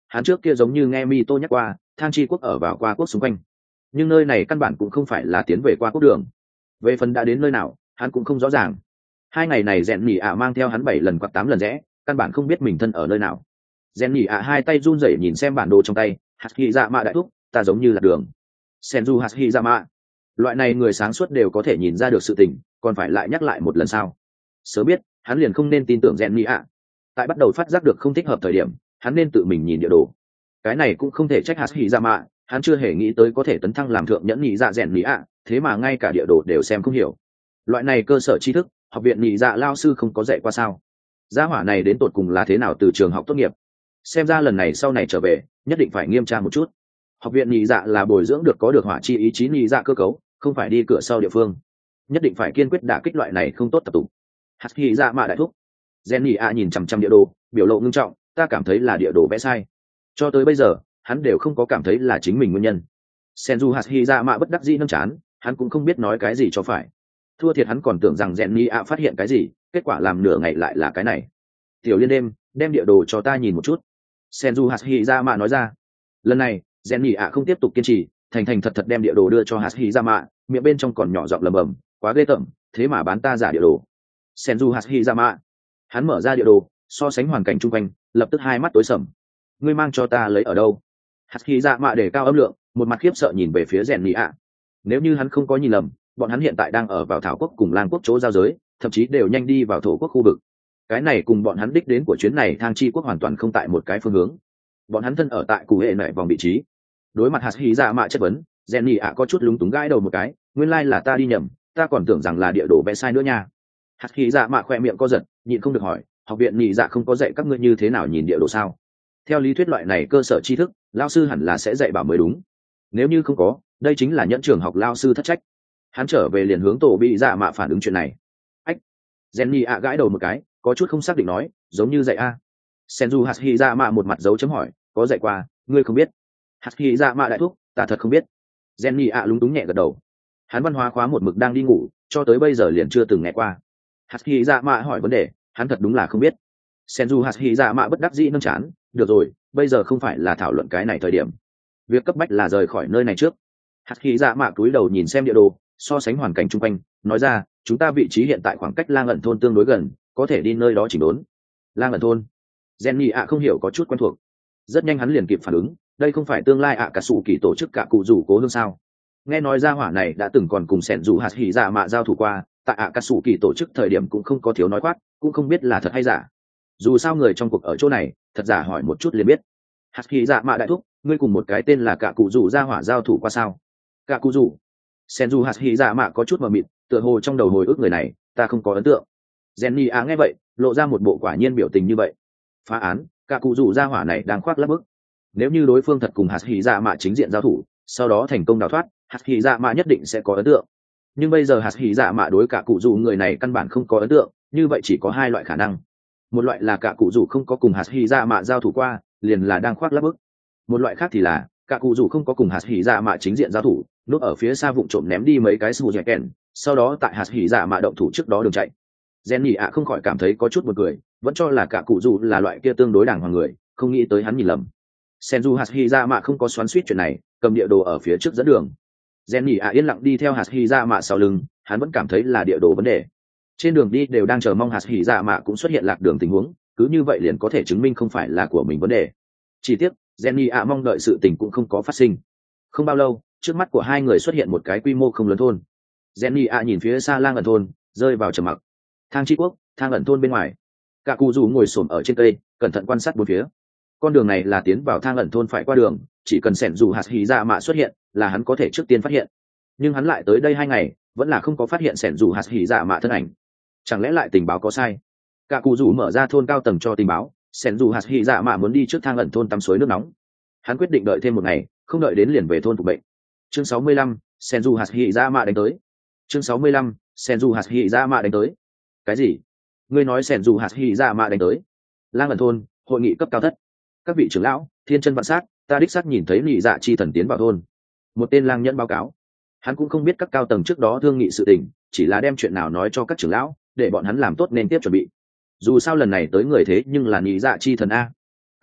hắn trước kia giống như nghe mi tô nhắc qua thang chi quốc ở vào qua quốc xung quanh, nhưng nơi này căn bản cũng không phải là tiến về qua quốc đường. Về phần đã đến nơi nào hắn cũng không rõ ràng. Hai ngày này rèn nhỉ ạ mang theo hắn bảy lần hoặc tám lần rẽ, căn bản không biết mình thân ở nơi nào. Rèn nhỉ ạ hai tay run rẩy nhìn xem bản đồ trong tay. Hạt hy dạ mạ đại thúc, ta giống như là đường. Senju hạt hy dạ mạ, loại này người sáng suốt đều có thể nhìn ra được sự tình, còn phải lại nhắc lại một lần sao? Sớm biết hắn liền không nên tin tưởng rèn nhỉ ạ. Tại bắt đầu phát giác được không thích hợp thời điểm, hắn nên tự mình nhìn địa đồ. Cái này cũng không thể trách hạt hy dạ mạ, hắn chưa hề nghĩ tới có thể tấn thăng làm thượng nhẫn nhị dạ rèn nhị ạ, thế mà ngay cả địa đồ đều xem không hiểu. Loại này cơ sở tri thức học viện nhị dạ lao sư không có dạy qua sao? Gia hỏa này đến tột cùng là thế nào từ trường học tốt nghiệp? Xem ra lần này sau này trở về nhất định phải nghiêm tra một chút. Học viện nhị dạ là bồi dưỡng được có được hỏa chi ý chí nhị dạ cơ cấu, không phải đi cửa sau địa phương. Nhất định phải kiên quyết đả kích loại này không tốt tập tụ. Hạt nhị dạ mạ đại thúc. Gen nhị ạ nhìn chằm chằm địa đồ, biểu lộ ngưng trọng, ta cảm thấy là địa đồ vẽ sai. Cho tới bây giờ hắn đều không có cảm thấy là chính mình nguyên nhân. Senju Hashirama bất đắc dĩ nâng chán, hắn cũng không biết nói cái gì cho phải. Thua thiệt hắn còn tưởng rằng Jenny ạ phát hiện cái gì, kết quả làm nửa ngày lại là cái này. Tiểu Liên đêm, đem địa đồ cho ta nhìn một chút. Senju Hashirama nói ra. Lần này, Jenny ạ không tiếp tục kiên trì, thành thành thật thật đem địa đồ đưa cho Hashirama, miệng bên trong còn nhỏ giọng lầm bầm, quá ghê tởm, thế mà bán ta giả địa đồ. Senju Hashirama, hắn mở ra địa đồ, so sánh hoàn cảnh chung quanh, lập tức hai mắt tối sầm. Ngươi mang cho ta lấy ở đâu? Hạt khí dạ mạ để cao âm lượng, một mặt khiếp sợ nhìn về phía rèn nhị ạ. Nếu như hắn không có nhìn lầm, bọn hắn hiện tại đang ở vào thảo quốc cùng lang quốc chỗ giao giới, thậm chí đều nhanh đi vào thổ quốc khu vực. Cái này cùng bọn hắn đích đến của chuyến này thang chi quốc hoàn toàn không tại một cái phương hướng. Bọn hắn thân ở tại cụ hệ nảy vòng vị trí. Đối mặt hạt khí dạ mạ chất vấn, rèn nhị ạ có chút lúng túng gãi đầu một cái, nguyên lai là ta đi nhầm, ta còn tưởng rằng là địa đồ vẽ sai nữa nha. Hạt khí dạ mạ khoe miệng co giật, nhịn không được hỏi, học viện nhị dạ không có dạy các ngươi như thế nào nhìn địa đồ sao? Theo lý thuyết loại này cơ sở tri thức lao sư hẳn là sẽ dạy bảo mới đúng, nếu như không có, đây chính là nhẫn trường học lao sư thất trách. Hắn trở về liền hướng tổ bị dạ mạ phản ứng chuyện này. Ách. Jenny ạ gãi đầu một cái, có chút không xác định nói, giống như dạy a. Senju Hashi dạ mạ một mặt dấu chấm hỏi, có dạy qua, ngươi không biết? Hashi dạ mạ đại thúc, ta thật không biết. Jenny ạ lúng túng nhẹ gật đầu. Hắn văn hóa khóa một mực đang đi ngủ, cho tới bây giờ liền chưa từng nghe qua. Hashi dạ mạ hỏi vấn đề, hắn thật đúng là không biết. Senju Hashi dạ mạ bất đắc dĩ nâng chán, được rồi, bây giờ không phải là thảo luận cái này thời điểm. Việc cấp bách là rời khỏi nơi này trước. Hạt khí dạ mạ cúi đầu nhìn xem địa đồ, so sánh hoàn cảnh chung quanh, nói ra, chúng ta vị trí hiện tại khoảng cách lang ẩn thôn tương đối gần, có thể đi nơi đó chỉnh đốn. Lang ẩn thôn. Jenny ạ không hiểu có chút quen thuộc. Rất nhanh hắn liền kịp phản ứng, đây không phải tương lai ạ cả sủ kỳ tổ chức cả cụ rủ cố hương sao? Nghe nói ra hỏa này đã từng còn cùng sẻn rủ hạt hỉ dạ mạ giao thủ qua, tại ạ cả sủ kỳ tổ chức thời điểm cũng không có thiếu nói khoác, cũng không biết là thật hay giả. Dù sao người trong cuộc ở chỗ này, thật giả hỏi một chút liền biết. Hạt hỉ dạ mạ đại thúc, ngươi cùng một cái tên là cả cụ rủ ra hỏa giao thủ qua sao? Cả cụ rủ. Senju hạt hỉ dạ mạ có chút mờ mịt, tựa hồ trong đầu hồi ức người này, ta không có ấn tượng. Jenny á nghe vậy, lộ ra một bộ quả nhiên biểu tình như vậy. Phá án, cả cụ rủ ra hỏa này đang khoác lác bức. Nếu như đối phương thật cùng hạt hỉ dạ mạ chính diện giao thủ, sau đó thành công đào thoát, hạt hỉ dạ mạ nhất định sẽ có ấn tượng. Nhưng bây giờ hạt hỉ dạ mạ đối cả cụ rủ người này căn bản không có ấn tượng, như vậy chỉ có hai loại khả năng. Một loại là cả cụ rủ không có cùng hạt hỉ dạ mạ giao thủ qua, liền là đang khoác lác bức. Một loại khác thì là cả cụ rủ không có cùng hạt hỉ dạ mạ chính diện giao thủ, núp ở phía xa vụng trộm ném đi mấy cái sù dẻ kèn, sau đó tại hạt hỉ dạ mạ động thủ trước đó đường chạy. Jenny ạ không khỏi cảm thấy có chút buồn cười, vẫn cho là cả cụ rủ là loại kia tương đối đàng hoàng người, không nghĩ tới hắn nhìn lầm. Senju hạt hỉ dạ mạ không có xoắn xuýt chuyện này, cầm địa đồ ở phía trước dẫn đường. Jenny ạ yên lặng đi theo hạt hỉ dạ mạ sau lưng, hắn vẫn cảm thấy là địa đồ vấn đề. Trên đường đi đều đang chờ mong hạt hỉ dạ mạ cũng xuất hiện lạc đường tình huống, cứ như vậy liền có thể chứng minh không phải là của mình vấn đề. Chỉ tiếc, Jenny ạ mong đợi sự tình cũng không có phát sinh. Không bao lâu, trước mắt của hai người xuất hiện một cái quy mô không lớn thôn. Jenny ạ nhìn phía xa lang ẩn thôn, rơi vào trầm mặc. Thang chi quốc, thang ẩn thôn bên ngoài. Cả cụ rủ ngồi xổm ở trên cây, cẩn thận quan sát bốn phía. Con đường này là tiến vào thang ẩn thôn phải qua đường, chỉ cần sẻn dù hạt hỉ dạ mạ xuất hiện, là hắn có thể trước tiên phát hiện. Nhưng hắn lại tới đây hai ngày, vẫn là không có phát hiện sẻn dù hạt hỉ dạ mạ thân ảnh. Chẳng lẽ lại tình báo có sai? Cả cụ rủ mở ra thôn cao tầng cho tình báo, sẻn dù hạt hỉ dạ mạ muốn đi trước thang ẩn thôn tắm suối nước nóng. Hắn quyết định đợi thêm một ngày, không đợi đến liền về thôn phục bệnh. Chương sáu mươi lăm, sẻn dù hạt hỉ dạ mạ đánh tới. Chương sáu mươi lăm, sẻn dù hạt hỉ dạ mạ đánh tới. Cái gì? Ngươi nói sẻn dù hạt hỉ dạ mạ đánh tới? Lang ẩn thôn, hội nghị cấp cao thất. Các vị trưởng lão, thiên chân vạn sát, ta đích xác nhìn thấy nhị dạ chi thần tiến vào thôn. Một tên lang nhẫn báo cáo. Hắn cũng không biết các cao tầng trước đó thương nghị sự tình, chỉ là đem chuyện nào nói cho các trưởng lão, để bọn hắn làm tốt nên tiếp chuẩn bị. Dù sao lần này tới người thế nhưng là nhị dạ chi thần a.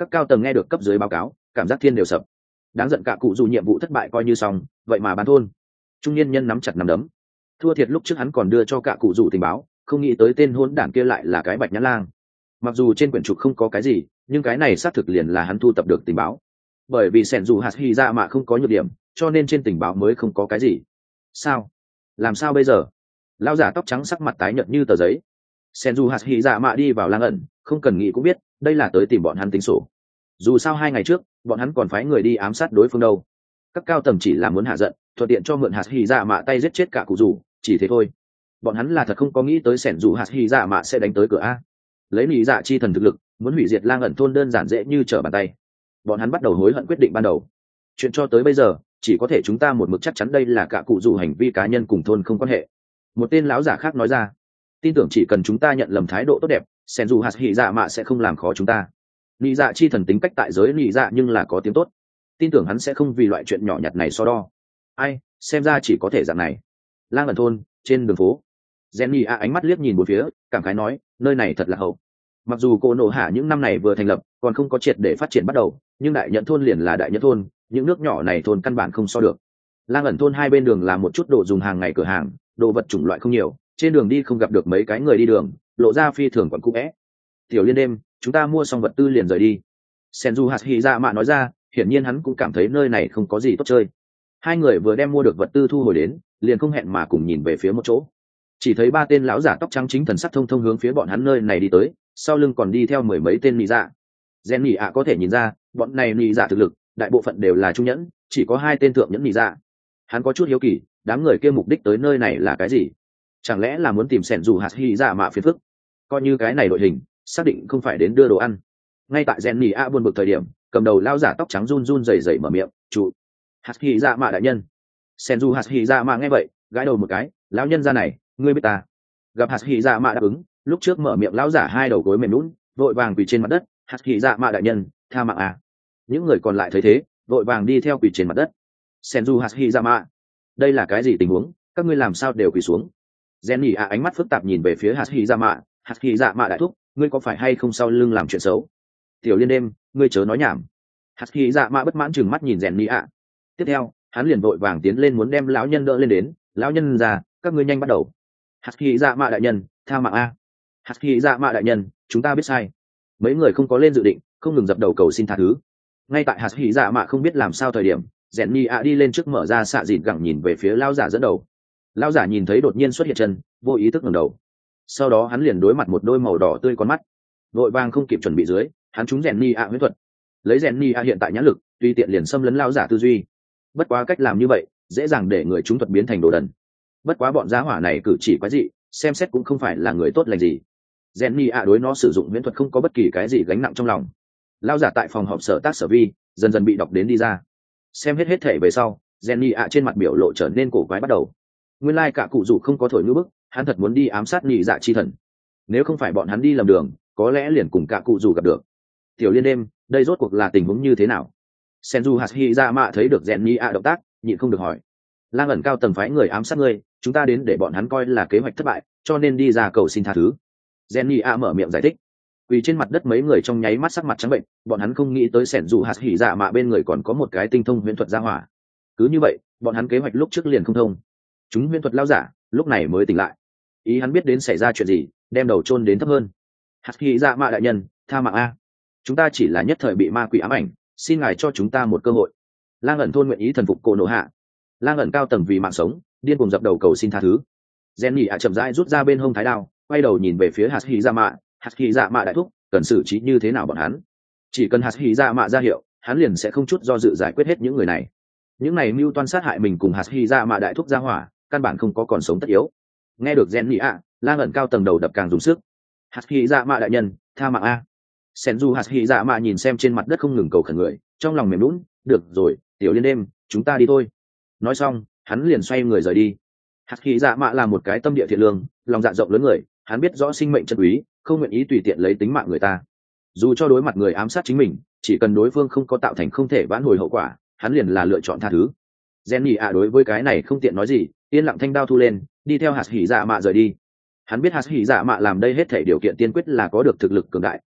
Các cao tầng nghe được cấp dưới báo cáo, cảm giác thiên đều sập. Đáng giận cả cụ dù nhiệm vụ thất bại coi như xong, vậy mà bán thôn. Trung niên nhân nắm chặt nắm đấm. Thua thiệt lúc trước hắn còn đưa cho cả cụ dù tình báo, không nghĩ tới tên hỗn đản kia lại là cái Bạch Nhãn Lang. Mặc dù trên quyển trục không có cái gì, nhưng cái này xác thực liền là hắn thu tập được tình báo. Bởi vì sẻn dù hạt hy ra mà không có nhược điểm, cho nên trên tình báo mới không có cái gì. Sao? Làm sao bây giờ? Lão giả tóc trắng sắc mặt tái nhợt như tờ giấy. Sẻn dù hạt hy ra mạ đi vào lang ẩn, không cần nghĩ cũng biết, đây là tới tìm bọn hắn tính sổ. Dù sao hai ngày trước, bọn hắn còn phái người đi ám sát đối phương đâu. Các cao tầng chỉ là muốn hạ giận, thuận tiện cho mượn hạt hy ra mạ tay giết chết cả cụ rủ, chỉ thế thôi. Bọn hắn là thật không có nghĩ tới sẻn dù hạt hy ra mạ sẽ đánh tới cửa a. Lấy lý dạ chi thần thực lực, muốn hủy diệt lang ẩn thôn đơn giản dễ như trở bàn tay. Bọn hắn bắt đầu hối hận quyết định ban đầu. Chuyện cho tới bây giờ, chỉ có thể chúng ta một mực chắc chắn đây là cả cụ rủ hành vi cá nhân cùng thôn không quan hệ. Một tên lão giả khác nói ra, tin tưởng chỉ cần chúng ta nhận lầm thái độ tốt đẹp, sẻn dù hạt hy dạ mạ sẽ không làm khó chúng ta. Lý dạ chi thần tính cách tại giới lý dạ nhưng là có tiếng tốt, tin tưởng hắn sẽ không vì loại chuyện nhỏ nhặt này so đo. Ai, xem ra chỉ có thể dạng này. Lang ẩn thôn, trên đường phố, Jenny a ánh mắt liếc nhìn một phía, cảm khái nói, nơi này thật là hậu. Mặc dù cô nổ hạ những năm này vừa thành lập, còn không có triệt để phát triển bắt đầu, nhưng đại nhận thôn liền là đại nhận thôn, những nước nhỏ này thôn căn bản không so được. Lang ẩn thôn hai bên đường là một chút đồ dùng hàng ngày cửa hàng, đồ vật chủng loại không nhiều, trên đường đi không gặp được mấy cái người đi đường, lộ ra phi thường quẩn cũ é. Tiểu liên đêm, chúng ta mua xong vật tư liền rời đi. Senju Hashirama nói ra, hiển nhiên hắn cũng cảm thấy nơi này không có gì tốt chơi. Hai người vừa đem mua được vật tư thu hồi đến, liền không hẹn mà cùng nhìn về phía một chỗ. Chỉ thấy ba tên lão giả tóc trắng chính thần sắc thông thông hướng phía bọn hắn nơi này đi tới, sau lưng còn đi theo mười mấy tên nị dạ. Gen nị ạ có thể nhìn ra, bọn này nị dạ thực lực, đại bộ phận đều là trung nhẫn, chỉ có hai tên thượng nhẫn nị dạ. Hắn có chút hiếu kỳ, đám người kia mục đích tới nơi này là cái gì? Chẳng lẽ là muốn tìm sẻn dù hạt hy dạ mạ phiền phức? Coi như cái này đội hình, xác định không phải đến đưa đồ ăn. Ngay tại Gen nị ạ buồn bực thời điểm, cầm đầu lão giả tóc trắng run run rẩy rẩy mở miệng, "Chủ, hạt hy dạ mạ đại nhân." Sẻn dù hạt hy dạ mạ nghe vậy, gãi đầu một cái, lão nhân gia này, ngươi biết ta? Gặp hạt hy dạ mạ đáp ứng, lúc trước mở miệng lão giả hai đầu gối mềm lún, vội vàng quỳ trên mặt đất, hạt hy dạ mạ đại nhân, tha mạng à. Những người còn lại thấy thế, vội vàng đi theo quỳ trên mặt đất. Senju hạt hy dạ mạ, đây là cái gì tình huống, các ngươi làm sao đều quỳ xuống? Jenny à ánh mắt phức tạp nhìn về phía hạt hy dạ mạ, hạt hy dạ mạ đại thúc, ngươi có phải hay không sau lưng làm chuyện xấu? Tiểu liên đêm, ngươi chớ nói nhảm. Hạt hy dạ mạ bất mãn chừng mắt nhìn Jenny à. Tiếp theo, hắn liền vội vàng tiến lên muốn đem lão nhân đỡ lên đến, lão nhân già, các ngươi nhanh bắt đầu. Hạt hy dạ mạ đại nhân, tha mạng a. Hạt hy dạ mạ đại nhân, chúng ta biết sai. Mấy người không có lên dự định, không ngừng dập đầu cầu xin tha thứ. Ngay tại hạt hy dạ mạ không biết làm sao thời điểm, Jenny a đi lên trước mở ra xạ dịt gẳng nhìn về phía lão giả dẫn đầu. Lão giả nhìn thấy đột nhiên xuất hiện chân, vô ý thức ngẩng đầu. Sau đó hắn liền đối mặt một đôi màu đỏ tươi con mắt, vội vàng không kịp chuẩn bị dưới, hắn trúng Jenny a huyễn thuật. Lấy Jenny a hiện tại nhãn lực, tùy tiện liền xâm lấn lão giả tư duy. Bất quá cách làm như vậy, dễ dàng để người chúng thuật biến thành đồ đần. Bất quá bọn giá hỏa này cử chỉ quái dị, xem xét cũng không phải là người tốt lành gì. Jenny a đối nó sử dụng huyễn thuật không có bất kỳ cái gì gánh nặng trong lòng. Lão giả tại phòng họp sở tác sở vi, dần dần bị đọc đến đi ra. Xem hết hết thể về sau, Jenny a trên mặt biểu lộ trở nên cổ quái bắt đầu. Nguyên lai like cả cụ dù không có thổi ngữ bức, hắn thật muốn đi ám sát nhị dạ chi thần. Nếu không phải bọn hắn đi lầm đường, có lẽ liền cùng cả cụ dù gặp được. Tiểu liên đêm, đây rốt cuộc là tình huống như thế nào? Senju Hashirama thấy được Jenny a động tác, nhịn không được hỏi. Lang ẩn cao tầng phái người ám sát ngươi, chúng ta đến để bọn hắn coi là kế hoạch thất bại, cho nên đi ra cầu xin tha thứ. Jenny a mở miệng giải thích. Vì trên mặt đất mấy người trong nháy mắt sắc mặt trắng bệnh, bọn hắn không nghĩ tới sẻn dù hạt hỉ dạ mạ bên người còn có một cái tinh thông huyễn thuật gia hỏa. Cứ như vậy, bọn hắn kế hoạch lúc trước liền không thông. Chúng huyễn thuật lao giả, lúc này mới tỉnh lại. Ý hắn biết đến xảy ra chuyện gì, đem đầu chôn đến thấp hơn. Hạt hỉ dạ mạ đại nhân, tha mạng a. Chúng ta chỉ là nhất thời bị ma quỷ ám ảnh, xin ngài cho chúng ta một cơ hội. Lang ẩn thôn nguyện ý thần phục cổ nổ hạ. Lang ẩn cao tầng vì mạng sống, điên cuồng dập đầu cầu xin tha thứ. Jenny ạ chậm rãi rút ra bên hông thái đao, quay đầu nhìn về phía hạt hỉ dạ mạ, hạt hỉ dạ mạ đại thúc, cần xử trí như thế nào bọn hắn? Chỉ cần hạt hỉ dạ mạ ra hiệu, hắn liền sẽ không chút do dự giải quyết hết những người này. Những này mưu toan sát hại mình cùng hạt hỉ dạ mạ đại thúc ra hỏa, căn bản không có còn sống tất yếu. Nghe được Jenny ạ, Lang ẩn cao tầng đầu đập càng dùng sức. Hạt hỉ dạ mạ đại nhân, tha mạng a. Senju hạt hỉ dạ mạ nhìn xem trên mặt đất không ngừng cầu khẩn người, trong lòng mềm lún, được rồi, tiểu liên đêm, chúng ta đi thôi. Nói xong, hắn liền xoay người rời đi. Hạt hỉ dạ mạ là một cái tâm địa thiện lương, lòng dạ rộng lớn người, hắn biết rõ sinh mệnh chân quý, không nguyện ý tùy tiện lấy tính mạng người ta. Dù cho đối mặt người ám sát chính mình, chỉ cần đối phương không có tạo thành không thể vãn hồi hậu quả, hắn liền là lựa chọn tha thứ. Jenny ạ đối với cái này không tiện nói gì, yên lặng thanh đao thu lên, đi theo hạt hỉ dạ mạ rời đi. Hắn biết hạt hỉ dạ mạ làm đây hết thể điều kiện tiên quyết là có được thực lực cường đại,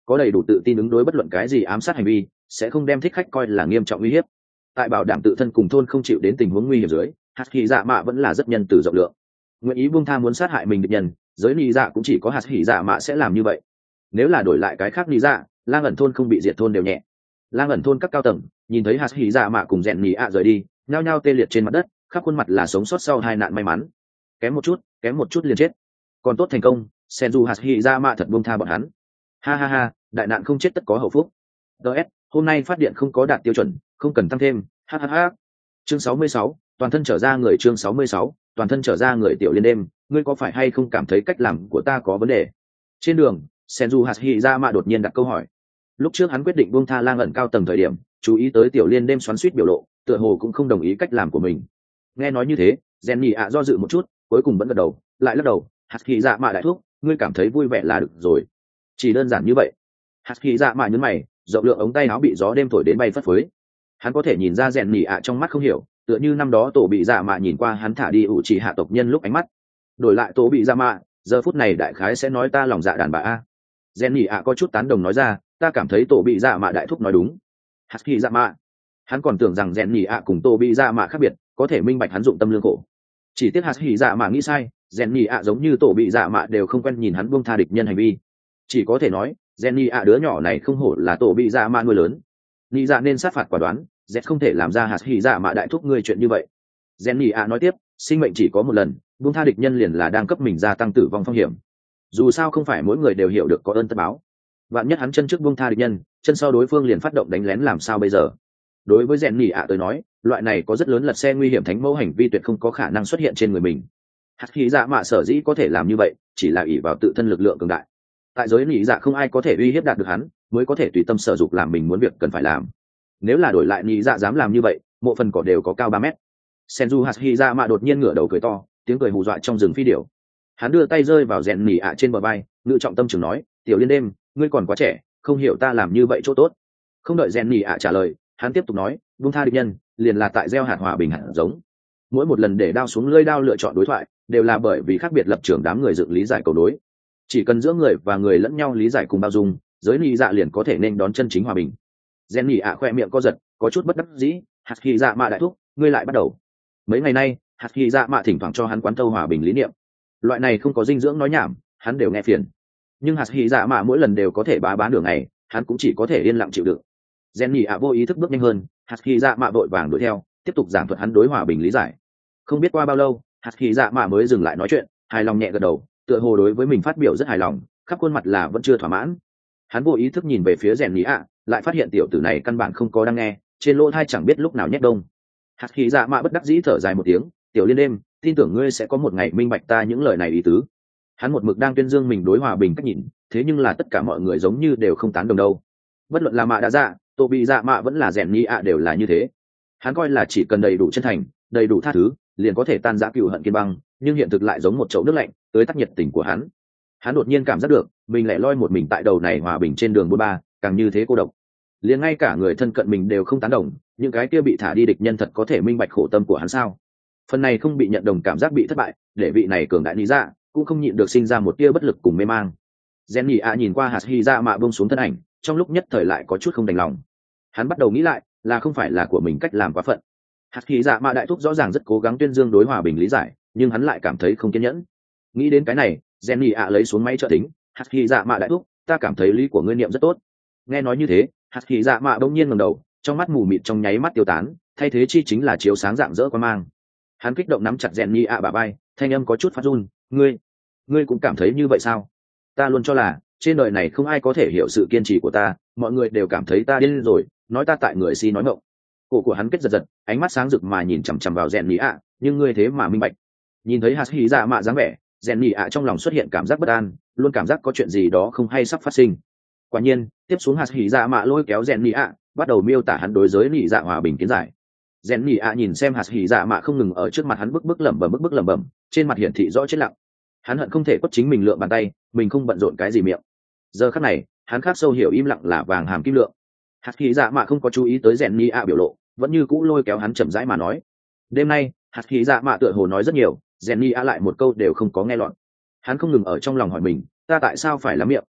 có đầy đủ tự tin ứng đối bất luận cái gì ám sát hành vi, sẽ không đem thích khách coi là nghiêm trọng uy hiếp. Tại bảo đảm tự thân cùng thôn không chịu đến tình huống nguy hiểm dưới, hạt hỉ dạ mạ vẫn là rất nhân từ rộng lượng, nguyện ý buông tha muốn sát hại mình địch nhân. Giới lý dạ cũng chỉ có hạt hỉ dạ mạ sẽ làm như vậy. Nếu là đổi lại cái khác lý dạ, lang ẩn thôn không bị diệt thôn đều nhẹ. Lang ẩn thôn các cao tầng nhìn thấy hạt hỉ dạ mạ cùng rèn nhì ạ rời đi, nhao nhao tê liệt trên mặt đất, khắp khuôn mặt là sống sót sau hai nạn may mắn. Kém một chút, kém một chút liền chết. Còn tốt thành công, Senju hạt hỉ dạ mạ thật buông tha bọn hắn. Ha ha ha, đại nạn không chết tất có hậu phúc. ds hôm nay phát điện không có đạt tiêu chuẩn, không cần tăng thêm. Ha ha ha. Chương sáu mươi sáu, toàn thân trở ra người. Chương sáu mươi sáu, toàn thân trở ra người. Tiểu Liên đêm, ngươi có phải hay không cảm thấy cách làm của ta có vấn đề? Trên đường, Senju hạt hỉ dạ mạ đột nhiên đặt câu hỏi. Lúc trước hắn quyết định buông tha lang ẩn cao tầng thời điểm, chú ý tới Tiểu Liên đêm xoắn xuýt biểu lộ, tựa hồ cũng không đồng ý cách làm của mình. Nghe nói như thế, Jenny ạ do dự một chút, cuối cùng vẫn gật đầu, lại lắc đầu. Hạt hỉ dạ mạ đại thúc, ngươi cảm thấy vui vẻ là được rồi. Chỉ đơn giản như vậy. Hạt hỉ dạ mạ nhướng mày, rộng lượng ống tay áo bị gió đêm thổi đến bay phất phới. Hắn có thể nhìn ra Jenny ạ trong mắt không hiểu, tựa như năm đó tổ bị dạ mạ nhìn qua hắn thả đi ủ trì hạ tộc nhân lúc ánh mắt. Đổi lại tổ bị dạ mạ, giờ phút này đại khái sẽ nói ta lòng dạ đàn bà a. Jenny ạ có chút tán đồng nói ra, ta cảm thấy tổ bị dạ mạ đại thúc nói đúng. Hạt hỉ dạ mạ, hắn còn tưởng rằng Jenny ạ cùng tổ bị dạ mạ khác biệt, có thể minh bạch hắn dụng tâm lương khổ. Chỉ tiếc hạt hỉ dạ mạ nghĩ sai, Jenny ạ giống như tổ bị dạ mạ đều không quen nhìn hắn buông tha địch nhân hành vi. Chỉ có thể nói, Jenny ạ đứa nhỏ này không hổ là tổ bị dạ mạ nuôi lớn. Nghĩ dạ nên sát phạt quả đoán, Z không thể làm ra hạt hỉ dạ mạ đại thúc ngươi chuyện như vậy. Jenny ạ nói tiếp, sinh mệnh chỉ có một lần, buông tha địch nhân liền là đang cấp mình gia tăng tử vong phong hiểm. Dù sao không phải mỗi người đều hiểu được có ơn tất báo. Vạn nhất hắn chân trước buông tha địch nhân, chân sau đối phương liền phát động đánh lén làm sao bây giờ? Đối với Jenny ạ tới nói, loại này có rất lớn lật xe nguy hiểm thánh mẫu hành vi tuyệt không có khả năng xuất hiện trên người mình. Hạt hỉ dạ mạ sở dĩ có thể làm như vậy, chỉ là ỷ vào tự thân lực lượng cường đại. Tại giới lý dạ không ai có thể uy hiếp đạt được hắn, mới có thể tùy tâm sở dục làm mình muốn việc cần phải làm. Nếu là đổi lại lý dạ dám làm như vậy, mộ phần cỏ đều có cao ba mét. Senju hạt hỉ dạ mạ đột nhiên ngửa đầu cười to, tiếng cười hù dọa trong rừng phi điểu. Hắn đưa tay rơi vào rèn nỉ ạ trên bờ vai, ngự trọng tâm trường nói, tiểu Liên đêm, ngươi còn quá trẻ, không hiểu ta làm như vậy chỗ tốt. Không đợi rèn nỉ ạ trả lời, hắn tiếp tục nói, buông tha địch nhân, liền là tại gieo hạt hòa bình hạt giống. Mỗi một lần để đao xuống lưỡi đao lựa chọn đối thoại, đều là bởi vì khác biệt lập trường đám người dựng lý giải cầu đối. Chỉ cần giữa người và người lẫn nhau lý giải cùng bao dung, giới nỉ dạ liền có thể nên đón chân chính hòa bình. Rèn nỉ ạ khoe miệng co giật, có chút bất đắc dĩ, hạt hỉ dạ mạ đại thúc, ngươi lại bắt đầu. Mấy ngày nay, hạt hỉ dạ mạ thỉnh thoảng cho hắn quán thâu hòa bình lý niệm. Loại này không có dinh dưỡng nói nhảm, hắn đều nghe phiền. Nhưng hạt hỉ dạ mạ mỗi lần đều có thể bá bán đường ngày, hắn cũng chỉ có thể yên lặng chịu đựng. Jenny ạ vô ý thức bước nhanh hơn, hạt hỉ dạ mạ vội vàng đuổi theo, tiếp tục giảng thuật hắn đối hòa bình lý giải. Không biết qua bao lâu, hạt hỉ dạ mạ mới dừng lại nói chuyện, hài lòng nhẹ gật đầu, tựa hồ đối với mình phát biểu rất hài lòng, khắp khuôn mặt là vẫn chưa thỏa mãn. Hắn vô ý thức nhìn về phía Jenny ạ, lại phát hiện tiểu tử này căn bản không có đang nghe, trên lỗ tai chẳng biết lúc nào nhét đông. Hạt hỉ dạ mạ bất đắc dĩ thở dài một tiếng, tiểu Liên đêm, tin tưởng ngươi sẽ có một ngày minh bạch ta những lời này ý tứ. Hắn một mực đang tuyên dương mình đối hòa bình cách nhìn, thế nhưng là tất cả mọi người giống như đều không tán đồng đâu. Bất luận là mạ đã dạ, tổ bị dạ mạ vẫn là rèn nhi ạ đều là như thế. Hắn coi là chỉ cần đầy đủ chân thành, đầy đủ tha thứ, liền có thể tan rã cừu hận kiên băng, nhưng hiện thực lại giống một chậu nước lạnh tới tắt nhiệt tình của hắn. Hắn đột nhiên cảm giác được mình lẻ loi một mình tại đầu này hòa bình trên đường buôn ba, càng như thế cô độc. Liền ngay cả người thân cận mình đều không tán đồng, những cái kia bị thả đi địch nhân thật có thể minh bạch khổ tâm của hắn sao? Phần này không bị nhận đồng cảm giác bị thất bại, để vị này cường đại lý dạ cũng không nhịn được sinh ra một tia bất lực cùng mê mang. Jenny ạ nhìn qua hạt hy dạ mạ bông xuống thân ảnh, trong lúc nhất thời lại có chút không đành lòng. Hắn bắt đầu nghĩ lại, là không phải là của mình cách làm quá phận. Hạt hy dạ mạ đại thúc rõ ràng rất cố gắng tuyên dương đối hòa bình lý giải, nhưng hắn lại cảm thấy không kiên nhẫn. Nghĩ đến cái này, Jenny ạ lấy xuống máy trợ tính, hạt hy dạ mạ đại thúc, ta cảm thấy lý của ngươi niệm rất tốt. Nghe nói như thế, hạt hy dạ mạ bỗng nhiên ngẩng đầu, trong mắt mù mịt trong nháy mắt tiêu tán, thay thế chi chính là chiếu sáng rạng rỡ quan mang. Hắn kích động nắm chặt Jenny ạ bả vai, thanh âm có chút phát run, ngươi ngươi cũng cảm thấy như vậy sao? Ta luôn cho là trên đời này không ai có thể hiểu sự kiên trì của ta, mọi người đều cảm thấy ta điên rồi, nói ta tại người si nói ngọng. Cổ của hắn kết giật giật, ánh mắt sáng rực mà nhìn chằm chằm vào Jenny ạ, nhưng ngươi thế mà minh bạch. Nhìn thấy hạt hỉ dạ mạ dáng vẻ, Jenny ạ trong lòng xuất hiện cảm giác bất an, luôn cảm giác có chuyện gì đó không hay sắp phát sinh. Quả nhiên, tiếp xuống hạt hỉ dạ mạ lôi kéo Jenny ạ, bắt đầu miêu tả hắn đối giới lý dạ hòa bình kiến giải. Jenny ạ nhìn xem hạt hỉ dạ mạ không ngừng ở trước mặt hắn bức bức lẩm bẩm bức bức lẩm bẩm, trên mặt hiển thị rõ chết lặng. Hắn hận không thể quất chính mình lượng bàn tay, mình không bận rộn cái gì miệng. Giờ khắc này, hắn khắc sâu hiểu im lặng là vàng hàm kim lượng. Hạt hỉ dạ mạ không có chú ý tới Jenny ạ biểu lộ, vẫn như cũ lôi kéo hắn chậm rãi mà nói. Đêm nay, hạt hỉ dạ mạ tựa hồ nói rất nhiều, Jenny ạ lại một câu đều không có nghe lọt. Hắn không ngừng ở trong lòng hỏi mình, ta tại sao phải lắm miệng?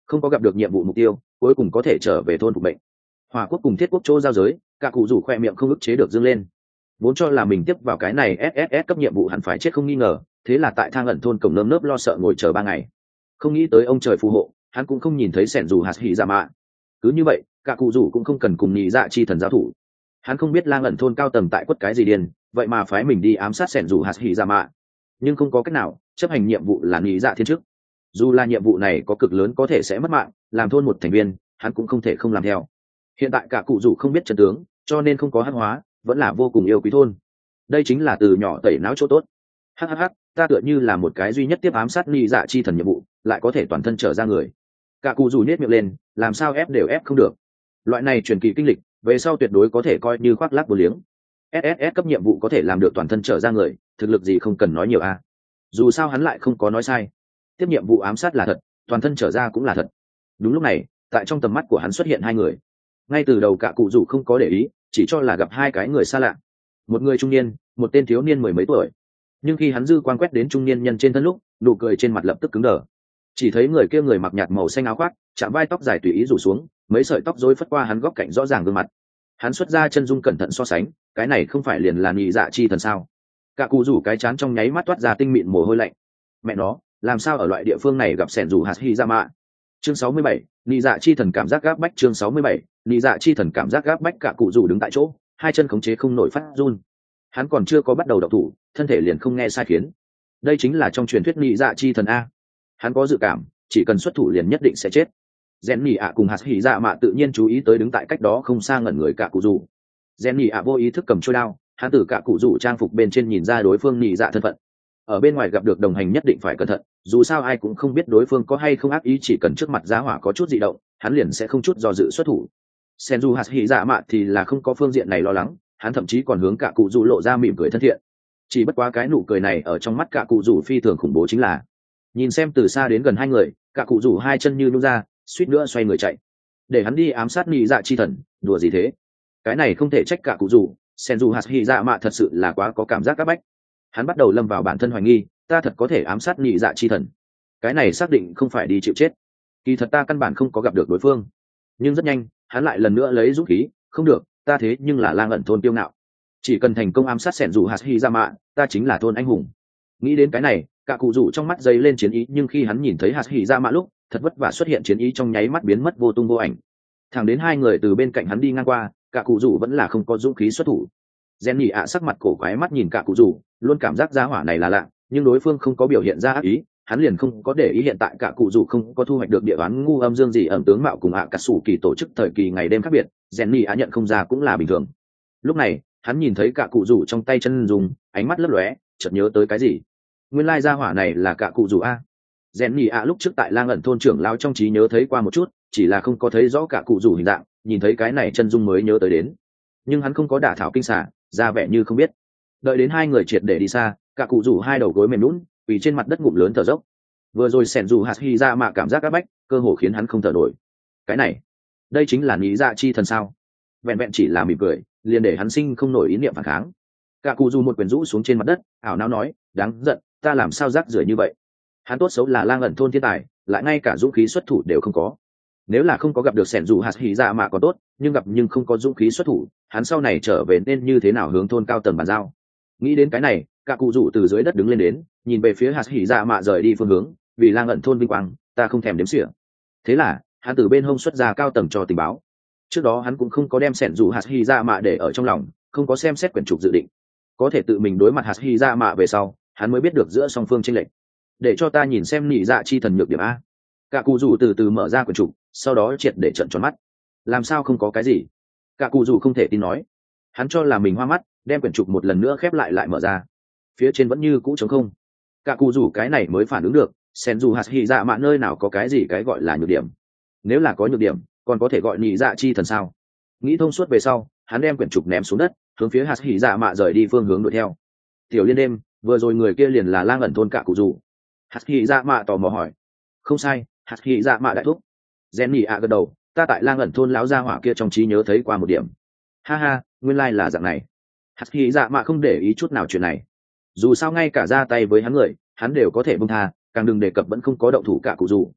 không có gặp được nhiệm vụ mục tiêu, cuối cùng có thể trở về thôn phục mệnh. Hỏa quốc cùng thiết quốc chỗ giao giới, cả cụ rủ khoe miệng không ức chế được dâng lên. Vốn cho là mình tiếp vào cái này ét ét ét cấp nhiệm vụ hẳn phải chết không nghi ngờ, thế là tại thang ẩn thôn cổng nơm nớp lo sợ ngồi chờ ba ngày. Không nghĩ tới ông trời phù hộ, hắn cũng không nhìn thấy sẻn dù hạt hỉ dạ mạ. Cứ như vậy, cả cụ rủ cũng không cần cùng nhị dạ chi thần giao thủ. Hắn không biết lang ẩn thôn cao tầng tại quất cái gì điên, vậy mà phái mình đi ám sát sẻn dù hạt hỉ dạ mạ. Nhưng không có cách nào, chấp hành nhiệm vụ là nhị dạ thiên chức. Dù là nhiệm vụ này có cực lớn có thể sẽ mất mạng, làm thôn một thành viên, hắn cũng không thể không làm theo. Hiện tại cả cụ rủ không biết trận tướng, cho nên không có hắc hóa, vẫn là vô cùng yêu quý thôn. Đây chính là từ nhỏ tẩy não chỗ tốt. Hắc hắc hắc, ta tựa như là một cái duy nhất tiếp ám sát nhị dạ chi thần nhiệm vụ, lại có thể toàn thân trở ra người. Cả cụ rủ nhếch miệng lên, làm sao ép đều ép không được. Loại này truyền kỳ kinh lịch, về sau tuyệt đối có thể coi như khoác lác vô liếng. ét ét ét cấp nhiệm vụ có thể làm được toàn thân trở ra người, thực lực gì không cần nói nhiều a. Dù sao hắn lại không có nói sai. Tiếp nhiệm vụ ám sát là thật, toàn thân trở ra cũng là thật. Đúng lúc này, tại trong tầm mắt của hắn xuất hiện hai người. Ngay từ đầu cả cụ rủ không có để ý, chỉ cho là gặp hai cái người xa lạ. Một người trung niên, một tên thiếu niên mười mấy tuổi. Nhưng khi hắn dư quan quét đến trung niên nhân trên thân lúc, nụ cười trên mặt lập tức cứng đờ. Chỉ thấy người kia người mặc nhạt màu xanh áo khoác, chạm vai tóc dài tùy ý rủ xuống, mấy sợi tóc rối phất qua hắn góc cạnh rõ ràng gương mặt. Hắn xuất ra chân dung cẩn thận so sánh, cái này không phải liền là nhị dạ chi thần sao? Cả cụ rủ cái chán trong nháy mắt toát ra tinh mịn mồ hôi lạnh. Mẹ nó, làm sao ở loại địa phương này gặp sẻn dù hạt hy ra mạ? Chương sáu mươi bảy, nhị dạ chi thần cảm giác gáp bách. Chương sáu mươi bảy, nhị dạ chi thần cảm giác gáp bách. Cả cụ rủ đứng tại chỗ, hai chân khống chế không nổi phát run. Hắn còn chưa có bắt đầu động thủ, thân thể liền không nghe sai khiến. Đây chính là trong truyền thuyết nhị dạ chi thần a. Hắn có dự cảm, chỉ cần xuất thủ liền nhất định sẽ chết. Rèn nhị ạ cùng hạt hỉ dạ mạ tự nhiên chú ý tới đứng tại cách đó không xa ngẩn người cả cụ rủ. Rèn nhị ạ vô ý thức cầm trôi đao, hắn từ cả cụ rủ trang phục bên trên nhìn ra đối phương nhị dạ thân phận. Ở bên ngoài gặp được đồng hành nhất định phải cẩn thận, dù sao ai cũng không biết đối phương có hay không ác ý, chỉ cần trước mặt giá hỏa có chút dị động, hắn liền sẽ không chút do dự xuất thủ. Senju hạt hỉ dạ mạ thì là không có phương diện này lo lắng, hắn thậm chí còn hướng cả cụ rủ lộ ra mỉm cười thân thiện. Chỉ bất quá cái nụ cười này ở trong mắt cả cụ rủ phi thường khủng bố chính là, nhìn xem từ xa đến gần hai người, cả cụ rủ hai chân như nhún ra, suýt nữa xoay người chạy. Để hắn đi ám sát nhị dạ chi thần, đùa gì thế? Cái này không thể trách cả cụ rủ, Senju hạt hỉ dạ mạ thật sự là quá có cảm giác áp bách. Hắn bắt đầu lâm vào bản thân hoài nghi, ta thật có thể ám sát nhị dạ chi thần? Cái này xác định không phải đi chịu chết. Kỳ thật ta căn bản không có gặp được đối phương. Nhưng rất nhanh, hắn lại lần nữa lấy dũng khí, không được, ta thế nhưng là lang ẩn thôn tiêu ngạo. Chỉ cần thành công ám sát sẻn dù hạt hy ra mạ, ta chính là thôn anh hùng. Nghĩ đến cái này, cả cụ rủ trong mắt dấy lên chiến ý, nhưng khi hắn nhìn thấy hạt hy ra mạ lúc, thật vất vả xuất hiện chiến ý trong nháy mắt biến mất vô tung vô ảnh. Thẳng đến hai người từ bên cạnh hắn đi ngang qua, cả cụ rủ vẫn là không có dũng khí xuất thủ. Gen nhị ạ sắc mặt cổ quái mắt nhìn cả cụ rủ, luôn cảm giác giá hỏa này là lạ, nhưng đối phương không có biểu hiện ra ác ý, hắn liền không có để ý. Hiện tại cả cụ rủ không có thu hoạch được địa đoán ngu âm dương gì ẩm tướng mạo cùng ạ cả sủ kỳ tổ chức thời kỳ ngày đêm khác biệt, Gen nhị ạ nhận không ra cũng là bình thường. Lúc này, hắn nhìn thấy cả cụ rủ trong tay chân dùng, ánh mắt lấp lóe, chợt nhớ tới cái gì. Nguyên lai gia hỏa này là cả cụ rủ a. Gen nhị ạ lúc trước tại lang ẩn thôn trưởng lão trong trí nhớ thấy qua một chút, chỉ là không có thấy rõ cả cụ rủ hình dạng, nhìn thấy cái này chân dung mới nhớ tới đến. Nhưng hắn không có đả thảo kinh xả, ra vẻ như không biết. Đợi đến hai người triệt để đi xa, cả cụ rủ hai đầu gối mềm lún, vì trên mặt đất ngụm lớn thở dốc. Vừa rồi sẻn dù hạt hy ra mạ cảm giác áp bách, cơ hồ khiến hắn không thở nổi. Cái này, đây chính là nghĩ dạ chi thần sao? Vẹn vẹn chỉ là mỉm cười, liền để hắn sinh không nổi ý niệm phản kháng. Cả cụ rủ một quyền rũ xuống trên mặt đất, ảo não nói, đáng giận, ta làm sao rác rưởi như vậy? Hắn tốt xấu là lang ẩn thôn thiên tài, lại ngay cả dũng khí xuất thủ đều không có. Nếu là không có gặp được sẻn dù hạt hỉ dạ mạ còn tốt, nhưng gặp nhưng không có dũng khí xuất thủ, hắn sau này trở về nên như thế nào hướng thôn cao tầng bàn giao? Nghĩ đến cái này, cả cụ rủ từ dưới đất đứng lên đến, nhìn về phía hạt hỉ dạ mạ rời đi phương hướng, vì lang ẩn thôn vinh quang, ta không thèm đếm xỉa. Thế là, hắn từ bên hông xuất ra cao tầng cho tình báo. Trước đó hắn cũng không có đem sẻn dù hạt hỉ dạ mạ để ở trong lòng, không có xem xét quyển trục dự định. Có thể tự mình đối mặt hạt hỉ dạ mạ về sau, hắn mới biết được giữa song phương chênh lệch. Để cho ta nhìn xem nhị dạ chi thần nhược điểm a. Cả cụ rủ từ từ mở ra quyển trục, sau đó triệt để trận tròn mắt. Làm sao không có cái gì? Cả cụ rủ không thể tin nói. Hắn cho là mình hoa mắt, đem quyển trục một lần nữa khép lại lại mở ra. Phía trên vẫn như cũ trống không. Cả cụ rủ cái này mới phản ứng được, sen dù hạt hỉ dạ mạ nơi nào có cái gì cái gọi là nhược điểm. Nếu là có nhược điểm, còn có thể gọi nhị dạ chi thần sao? Nghĩ thông suốt về sau, hắn đem quyển trục ném xuống đất, hướng phía hạt hỉ dạ mạ rời đi phương hướng đuổi theo. Tiểu liên đêm, vừa rồi người kia liền là lang ẩn thôn cả cụ rủ. Hạt hỉ dạ mạ tò mò hỏi. Không sai, hạt hỉ dạ mạ đại thúc. Gen nhị ạ gật đầu, ta tại lang ẩn thôn lão gia hỏa kia trong trí nhớ thấy qua một điểm. Ha ha, nguyên lai là dạng này. Hạt hỉ dạ mạ không để ý chút nào chuyện này. Dù sao ngay cả ra tay với hắn người, hắn đều có thể buông tha, càng đừng đề cập vẫn không có động thủ cả cụ rủ.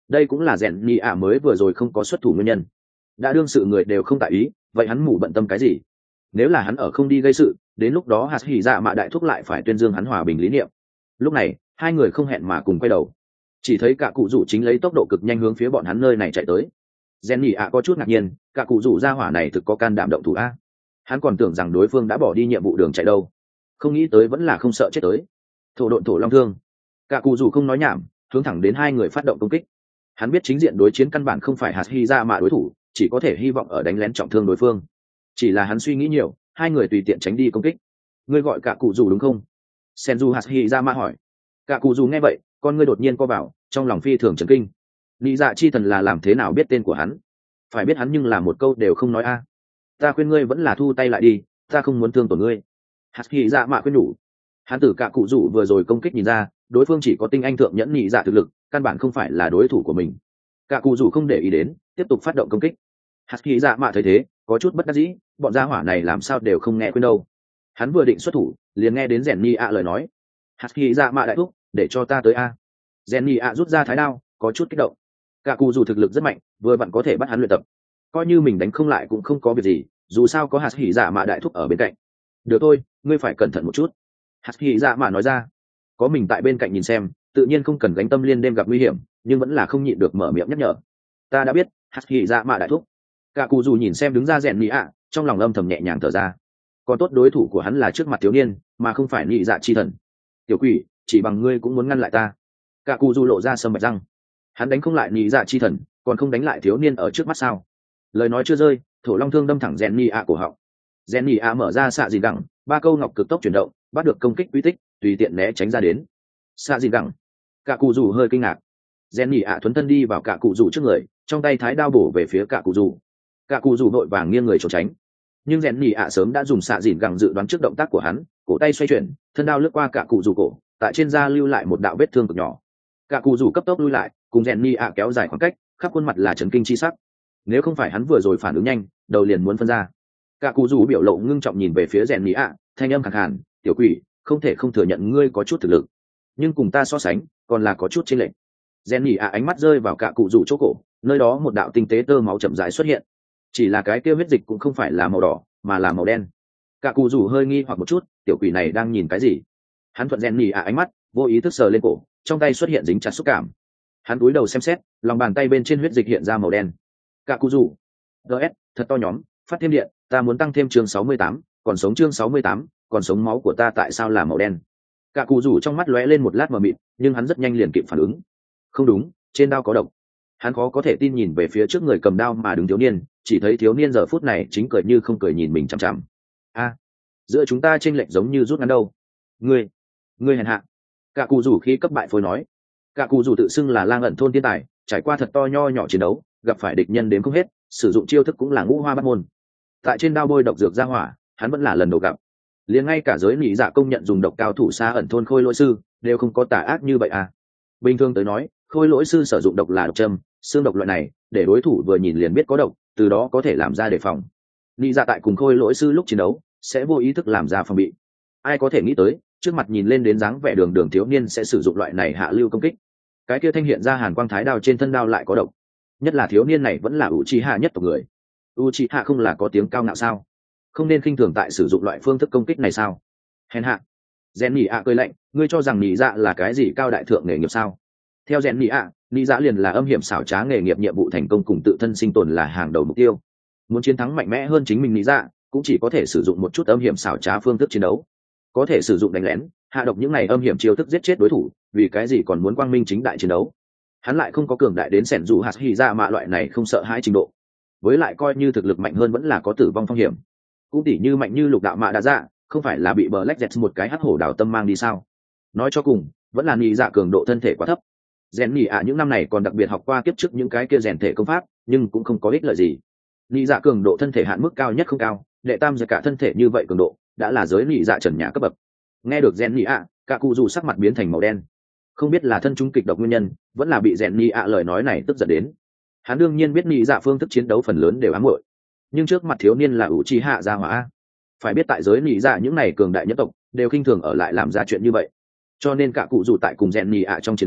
đây cũng là rèn nhị ạ mới vừa rồi không có xuất thủ nguyên nhân. Đã đương sự người đều không tại ý, vậy hắn mù bận tâm cái gì? Nếu là hắn ở không đi gây sự, đến lúc đó hạt hỉ dạ mạ đại thúc lại phải tuyên dương hắn hòa bình lý niệm. Lúc này hai người không hẹn mà cùng quay đầu, chỉ thấy cả cụ rủ chính lấy tốc độ cực nhanh hướng phía bọn hắn nơi này chạy tới. Gen nhị ạ có chút ngạc nhiên, cả cụ rủ ra hỏa này thực có can đảm động thủ a. Hắn còn tưởng rằng đối phương đã bỏ đi nhiệm vụ đường chạy đâu, không nghĩ tới vẫn là không sợ chết tới. Thổ độn thổ long thương, cả cụ rủ không nói nhảm, hướng thẳng đến hai người phát động công kích. Hắn biết chính diện đối chiến căn bản không phải hạt hy ra mà đối thủ, chỉ có thể hy vọng ở đánh lén trọng thương đối phương. Chỉ là hắn suy nghĩ nhiều, hai người tùy tiện tránh đi công kích. Ngươi gọi cả cụ rủ đúng không? Senju hạt hy ra mà hỏi. Cả cụ rủ nghe vậy, con ngươi đột nhiên co vào, trong lòng phi thường chấn kinh. Lý dạ chi thần là làm thế nào biết tên của hắn? Phải biết hắn nhưng là một câu đều không nói a. Ta khuyên ngươi vẫn là thu tay lại đi, ta không muốn thương tổn ngươi. Hạt hy dạ mạ khuyên nhủ. Hắn tử cả cụ rủ vừa rồi công kích nhìn ra, đối phương chỉ có tinh anh thượng nhẫn nhị dạ thực lực, căn bản không phải là đối thủ của mình. Cả cụ rủ không để ý đến, tiếp tục phát động công kích. Hạt hy dạ mạ thấy thế, có chút bất đắc dĩ, bọn gia hỏa này làm sao đều không nghe khuyên đâu. Hắn vừa định xuất thủ, liền nghe đến rèn nhị ạ lời nói. Hạt hy dạ mạ đại thúc, để cho ta tới a. Rèn nhị ạ rút ra thái đao, có chút kích động. Cả cụ rủ thực lực rất mạnh, vừa vặn có thể bắt hắn luyện tập. Coi như mình đánh không lại cũng không có việc gì, dù sao có hạt hỉ dạ mạ đại thúc ở bên cạnh. Được thôi, ngươi phải cẩn thận một chút. Hạt hỉ dạ mạ nói ra. Có mình tại bên cạnh nhìn xem, tự nhiên không cần gánh tâm liên đêm gặp nguy hiểm, nhưng vẫn là không nhịn được mở miệng nhắc nhở. Ta đã biết, hạt hỉ dạ mạ đại thúc. Cả cụ rủ nhìn xem đứng ra rèn nhị ạ, trong lòng âm thầm nhẹ nhàng thở ra. Còn tốt đối thủ của hắn là trước mặt thiếu niên, mà không phải nhị dạ chi thần. Tiểu quỷ, chỉ bằng ngươi cũng muốn ngăn lại ta? Cả cụ rủ lộ ra sầm bạch răng. Hắn đánh không lại nhị dạ chi thần, còn không đánh lại thiếu niên ở trước mắt sao? Lời nói chưa rơi, thổ long thương đâm thẳng rèn nhị ạ cổ họng. Rèn nhị ạ mở ra xạ dìn gẳng, ba câu ngọc cực tốc chuyển động, bắt được công kích quy tích, tùy tiện né tránh ra đến. Xạ dìn gẳng. Cả cụ rủ hơi kinh ngạc. Rèn nhị ạ thuấn thân đi vào cả cụ rủ trước người, trong tay thái đao bổ về phía cả cụ rủ. Cả cụ rủ vội vàng nghiêng người trốn tránh, nhưng rèn nhị ạ sớm đã dùng xạ dìn gẳng dự đoán trước động tác của hắn, cổ tay xoay chuyển, thân đao lướt qua cả cụ rủ cổ, tại trên da lưu lại một đạo vết thương cực nhỏ. Cả cụ rủ cấp tốc lui lại, cùng rèn nhị ạ kéo dài khoảng cách, khắp khuôn mặt là chấn kinh chi sắc. Nếu không phải hắn vừa rồi phản ứng nhanh, đầu liền muốn phân ra. Cả cụ rủ biểu lộ ngưng trọng nhìn về phía rèn nhị ạ, thanh âm khàn khàn, tiểu quỷ, không thể không thừa nhận ngươi có chút thực lực, nhưng cùng ta so sánh còn là có chút chênh lệch. Rèn nhị ạ ánh mắt rơi vào cả cụ rủ chỗ cổ, nơi đó một đạo tinh tế tơ máu chậm rãi xuất hiện, chỉ là cái kia huyết dịch cũng không phải là màu đỏ mà là màu đen. Cả cụ rủ hơi nghi hoặc một chút, tiểu quỷ này đang nhìn cái gì? Hắn thuận rèn nhị ạ ánh mắt, vô ý thức sờ lên cổ, trong tay xuất hiện dính chặt xúc cảm. Hắn cúi đầu xem xét, lòng bàn tay bên trên huyết dịch hiện ra màu đen. Cả cụ rủ, gs thật to nhóm, phát thêm điện, ta muốn tăng thêm chương sáu mươi tám, còn sống chương sáu mươi tám, còn sống máu của ta tại sao là màu đen? Cả cụ rủ trong mắt lóe lên một lát mờ mịt, nhưng hắn rất nhanh liền kịp phản ứng. Không đúng, trên đao có độc. Hắn khó có thể tin nhìn về phía trước người cầm đao mà đứng thiếu niên, chỉ thấy thiếu niên giờ phút này chính cười như không cười nhìn mình chằm chằm. A, giữa chúng ta chênh lệch giống như rút ngắn đâu. Ngươi, ngươi hèn hạ. Cả cụ rủ khi cấp bại phối nói. Cả cụ rủ tự xưng là lang ẩn thôn thiên tài, trải qua thật to nho nhỏ chiến đấu, gặp phải địch nhân đến không hết, sử dụng chiêu thức cũng là ngũ hoa bát môn. Tại trên đao bôi độc dược ra hỏa, hắn vẫn là lần đầu gặp. Liền ngay cả giới nị dạ công nhận dùng độc cao thủ xa ẩn thôn khôi lỗi sư đều không có tà ác như vậy à. Bình thường tới nói, khôi lỗi sư sử dụng độc là độc châm, xương độc loại này, để đối thủ vừa nhìn liền biết có độc, từ đó có thể làm ra đề phòng. Nị dạ tại cùng khôi lỗi sư lúc chiến đấu, sẽ vô ý thức làm ra phòng bị. Ai có thể nghĩ tới, trước mặt nhìn lên đến dáng vẻ đường đường thiếu niên sẽ sử dụng loại này hạ lưu công kích. Cái kia thanh hiện ra hàn quang thái đao trên thân đao lại có độc. Nhất là thiếu niên này vẫn là Uchiha nhất tộc người. Uchiha không là có tiếng cao ngạo sao? Không nên khinh thường tại sử dụng loại phương thức công kích này sao? Hèn hạ. Rèn nhị ạ cười lạnh, ngươi cho rằng nhị dạ là cái gì cao đại thượng nghề nghiệp sao? Theo rèn nhị ạ, nhị dạ liền là âm hiểm xảo trá nghề nghiệp, nhiệm vụ thành công cùng tự thân sinh tồn là hàng đầu mục tiêu. Muốn chiến thắng mạnh mẽ hơn chính mình nhị dạ, cũng chỉ có thể sử dụng một chút âm hiểm xảo trá phương thức chiến đấu. Có thể sử dụng đánh lén, hạ độc những này âm hiểm chiêu thức giết chết đối thủ, vì cái gì còn muốn quang minh chính đại chiến đấu? Hắn lại không có cường đại đến sẻn dù hạt hỉ dạ mạ loại này không sợ hãi trình độ. Với lại coi như thực lực mạnh hơn vẫn là có tử vong phong hiểm. Cũng tỉ như mạnh như lục đạo mạ đã dạ, không phải là bị Black Jet một cái hắc hổ đào tâm mang đi sao? Nói cho cùng, vẫn là nhị dạ cường độ thân thể quá thấp. Rèn nhị ạ những năm này còn đặc biệt học qua kiếp trước những cái kia rèn thể công pháp, nhưng cũng không có ích lợi gì. Nhị dạ cường độ thân thể hạn mức cao nhất không cao, đệ tam giờ cả thân thể như vậy cường độ, đã là giới nhị dạ trần nhà cấp bậc. Nghe được rèn nhị ạ, cả cụ dù sắc mặt biến thành màu đen. Không biết là thân chúng kịch độc nguyên nhân, vẫn là bị rèn nhị ạ lời nói này tức giận đến. Hắn đương nhiên biết nhị dạ phương thức chiến đấu phần lớn đều ám muội, nhưng trước mặt thiếu niên là Uchiha gia hỏa, phải biết tại giới nhị dạ những này cường đại nhất tộc đều khinh thường ở lại làm ra chuyện như vậy, cho nên cả cụ dù tại cùng rèn nhị ạ trong chiến đấu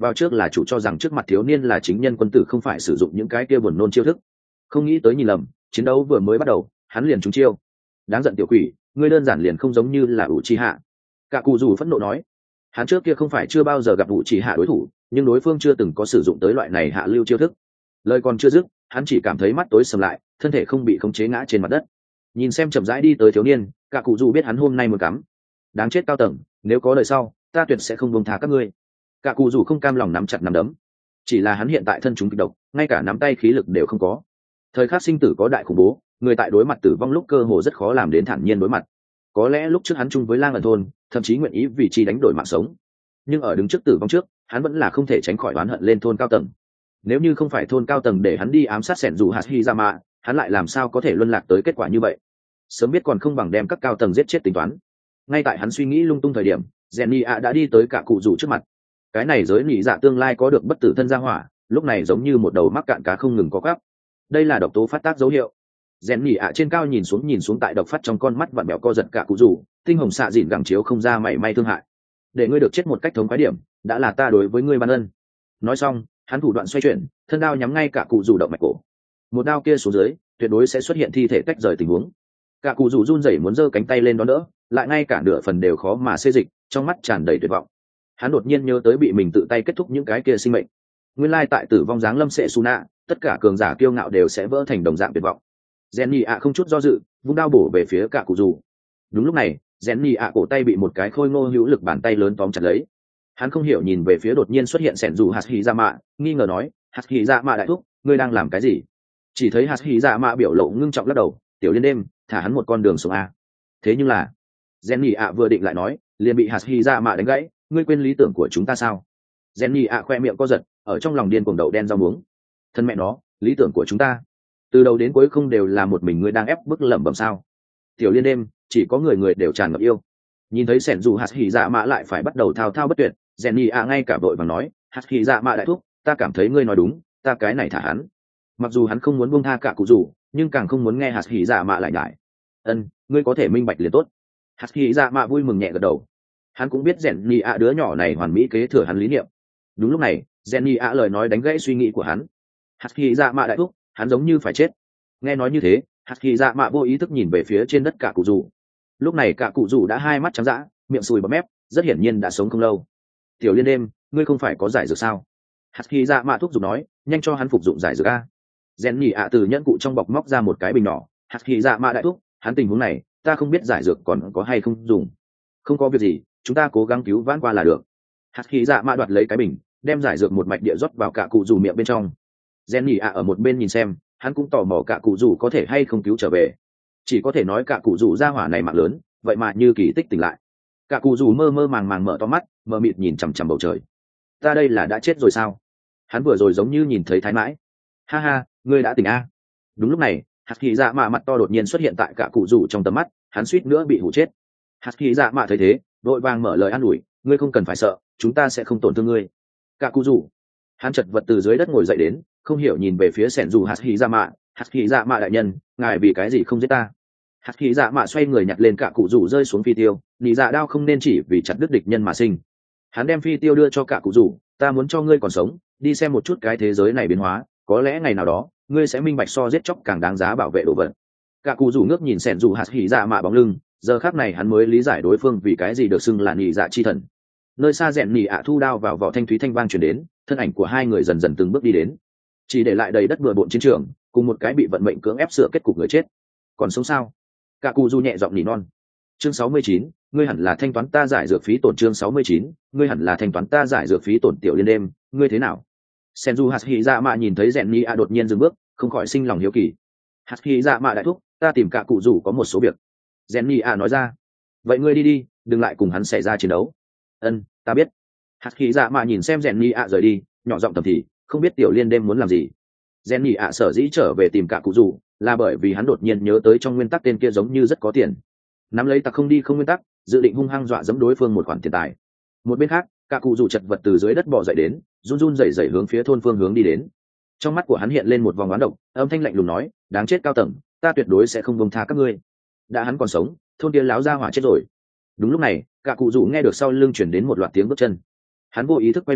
vào trước là chủ cho rằng trước mặt thiếu niên là chính nhân quân tử, không phải sử dụng những cái kia buồn nôn chiêu thức. Không nghĩ tới nhìn lầm, chiến đấu vừa mới bắt đầu hắn liền trúng chiêu. Đáng giận tiểu quỷ, ngươi đơn giản liền không giống như là ủ trì hạ. Cả cụ rủ phẫn nộ nói. Hắn trước kia không phải chưa bao giờ gặp ủ trì hạ đối thủ, nhưng đối phương chưa từng có sử dụng tới loại này hạ lưu chiêu thức. Lời còn chưa dứt, hắn chỉ cảm thấy mắt tối sầm lại, thân thể không bị khống chế ngã trên mặt đất. Nhìn xem chậm rãi đi tới thiếu niên, cả cụ rủ biết hắn hôm nay muốn cắm. Đáng chết cao tầng, nếu có đời sau, ta tuyệt sẽ không buông tha các ngươi. Cả cụ rủ không cam lòng nắm chặt nắm đấm. Chỉ là hắn hiện tại thân chúng kịch độc, ngay cả nắm tay khí lực đều không có. Thời khắc sinh tử có đại khủng bố, người tại đối mặt tử vong lúc cơ hồ rất khó làm đến thản nhiên đối mặt. Có lẽ lúc trước hắn chung với lang ẩn thôn, thậm chí nguyện ý vì chi đánh đổi mạng sống, nhưng ở đứng trước tử vong trước, hắn vẫn là không thể tránh khỏi oán hận lên thôn cao tầng. Nếu như không phải thôn cao tầng để hắn đi ám sát sẻn dù Hashirama, hắn lại làm sao có thể luân lạc tới kết quả như vậy? Sớm biết còn không bằng đem các cao tầng giết chết tính toán. Ngay tại hắn suy nghĩ lung tung thời điểm, Jenny ạ đã đi tới cả cụ rủ trước mặt. Cái này giới nhị dạ tương lai có được bất tử thân gia hỏa, lúc này giống như một đầu mắc cạn cá không ngừng có gắp. Đây là độc tố phát tác dấu hiệu. Jenny ạ trên cao nhìn xuống nhìn xuống tại độc phát trong con mắt vặn bẹo co giật cả cụ rủ, tinh hồng xạ dịn gẳng chiếu không ra mảy may thương hại. Để ngươi được chết một cách thống khoái điểm, đã là ta đối với ngươi ban ân. Nói xong, hắn thủ đoạn xoay chuyển, thân đao nhắm ngay cả cụ rủ động mạch cổ. Một đao kia xuống dưới, tuyệt đối sẽ xuất hiện thi thể tách rời tình huống. Cả cụ rủ run rẩy muốn giơ cánh tay lên đón đỡ, lại ngay cả nửa phần đều khó mà xê dịch, trong mắt tràn đầy tuyệt vọng. Hắn đột nhiên nhớ tới bị mình tự tay kết thúc những cái kia sinh mệnh. Nguyên lai tại tử vong dáng lâm sẽ Suna, tất cả cường giả kiêu ngạo đều sẽ vỡ thành đồng dạng tuyệt vọng. Jenny ạ không chút do dự, vung đao bổ về phía cả cụ rủ. Đúng lúc này, Jenny ạ cổ tay bị một cái khôi ngô hữu lực bàn tay lớn tóm chặt lấy. Hắn không hiểu nhìn về phía đột nhiên xuất hiện sẻn dù Hashirama, nghi ngờ nói, Hashirama đại thúc, ngươi đang làm cái gì? Chỉ thấy Hashirama biểu lộ ngưng trọng lắc đầu, tiểu liên đêm, thả hắn một con đường sống a. Thế nhưng là, Jenny ạ vừa định lại nói, liền bị Hashirama đánh gãy, ngươi quên lý tưởng của chúng ta sao? Jenny ạ khoe miệng co giật, ở trong lòng điên cuồng đậu đen rau muống. Thân mẹ nó, lý tưởng của chúng ta, từ đầu đến cuối không đều là một mình ngươi đang ép bức lẩm bẩm sao? Tiểu liên đêm, chỉ có người người đều tràn ngập yêu. Nhìn thấy sẻn dù hạt hỉ dạ mạ lại phải bắt đầu thao thao bất tuyệt, Jenny ạ ngay cả vội vàng nói, hạt hỉ dạ mạ đại thúc, ta cảm thấy ngươi nói đúng, ta cái này thả hắn. Mặc dù hắn không muốn buông tha cả cụ rủ, nhưng càng không muốn nghe hạt hỉ dạ mạ lại nhải. Ân, ngươi có thể minh bạch liền tốt. Hạt hỉ dạ mạ vui mừng nhẹ gật đầu. Hắn cũng biết Jenny ạ đứa nhỏ này hoàn mỹ kế thừa hắn lý niệm. Đúng lúc này, Jenny ạ lời nói đánh gãy suy nghĩ của hắn. Hạt hỉ dạ mạ đại thúc, hắn giống như phải chết. Nghe nói như thế, hạt hỉ dạ mạ vô ý thức nhìn về phía trên đất cả cụ rủ. Lúc này cả cụ rủ đã hai mắt trắng dã, miệng sùi bọt mép, rất hiển nhiên đã sống không lâu. Tiểu liên đêm, ngươi không phải có giải dược sao? Hạt hỉ dạ mạ thúc giục nói, nhanh cho hắn phục dụng giải dược a. Jenny ạ từ nhẫn cụ trong bọc móc ra một cái bình nhỏ, hạt hỉ dạ mạ đại thúc, hắn tình huống này, ta không biết giải dược còn có hay không dùng. Không có việc gì, chúng ta cố gắng cứu vãn qua là được. Hạt hỉ dạ mạ đoạt lấy cái bình, đem giải dược một mạch địa rót vào cả cụ rủ miệng bên trong. Jenny ạ ở một bên nhìn xem, hắn cũng tò mò cả cụ rủ có thể hay không cứu trở về. Chỉ có thể nói cả cụ rủ ra hỏa này mạng lớn, vậy mà như kỳ tích tỉnh lại. Cả cụ rủ mơ mơ màng màng mở to mắt, mờ mịt nhìn chằm chằm bầu trời. Ta đây là đã chết rồi sao? Hắn vừa rồi giống như nhìn thấy thái mãi. Ha ha, ngươi đã tỉnh a. Đúng lúc này, hạt kỳ dạ mạ mặt to đột nhiên xuất hiện tại cả cụ rủ trong tầm mắt, hắn suýt nữa bị hụ chết. Hạt kỳ dạ mạ thấy thế, vội vàng mở lời an ủi, ngươi không cần phải sợ, chúng ta sẽ không tổn thương ngươi. Cả cụ rủ, hắn chật vật từ dưới đất ngồi dậy đến, không hiểu nhìn về phía sẻn dù hạt kỳ dạ mạ, hạt kỳ dạ mạ đại nhân, ngài vì cái gì không giết ta? Hạt kỳ dạ mạ xoay người nhặt lên cả cụ rủ rơi xuống phi tiêu, nị dạ đao không nên chỉ vì chặt đứt địch nhân mà sinh. Hắn đem phi tiêu đưa cho cả cụ rủ, ta muốn cho ngươi còn sống, đi xem một chút cái thế giới này biến hóa, có lẽ ngày nào đó ngươi sẽ minh bạch so giết chóc càng đáng giá bảo vệ đồ vật. Cả cụ rủ ngước nhìn sẻn dù hạt kỳ dạ mạ bóng lưng, giờ khắc này hắn mới lý giải đối phương vì cái gì được xưng là nị dạ chi thần. Nơi xa rèn nị ạ thu đao vào vỏ thanh thúy thanh vang truyền đến, thân ảnh của hai người dần dần từng bước đi đến, chỉ để lại đầy đất bừa bộn chiến trường, cùng một cái bị vận mệnh cưỡng ép sửa kết cục người chết. Còn sống sao? Cả cụ du nhẹ giọng nỉ non. Chương sáu mươi chín, ngươi hẳn là thanh toán ta giải dược phí tổn. Chương sáu mươi chín, ngươi hẳn là thanh toán ta giải dược phí tổn. Tiểu liên đêm, ngươi thế nào? Senju Hashirama nhìn thấy rèn nị ạ đột nhiên dừng bước, không khỏi sinh lòng hiếu kỳ. Hashirama đại thúc, ta tìm cả cụ rủ có một số việc. Rèn nị ạ nói ra. Vậy ngươi đi đi, đừng lại cùng hắn xảy ra chiến đấu. Ân, ta biết. Hashirama nhìn xem rèn nị ạ rời đi, nhỏ giọng thầm thì, không biết tiểu liên đêm muốn làm gì. Rèn nị ạ sở dĩ trở về tìm cả cụ rủ, là bởi vì hắn đột nhiên nhớ tới trong nguyên tắc tên kia giống như rất có tiền, nắm lấy tặc không đi không nguyên tắc, dự định hung hăng dọa dẫm đối phương một khoản tiền tài. Một bên khác, cả cụ rủ chật vật từ dưới đất bò dậy đến, run run rẩy rẩy hướng phía thôn phương hướng đi đến. Trong mắt của hắn hiện lên một vòng oán độc, âm thanh lạnh lùng nói, đáng chết cao tầng, ta tuyệt đối sẽ không buông tha các ngươi. Đã hắn còn sống, thôn kia láo ra hỏa chết rồi. Đúng lúc này, cả cụ rủ nghe được sau lưng chuyển đến một loạt tiếng bước chân. Hắn vô ý thức quay đầu,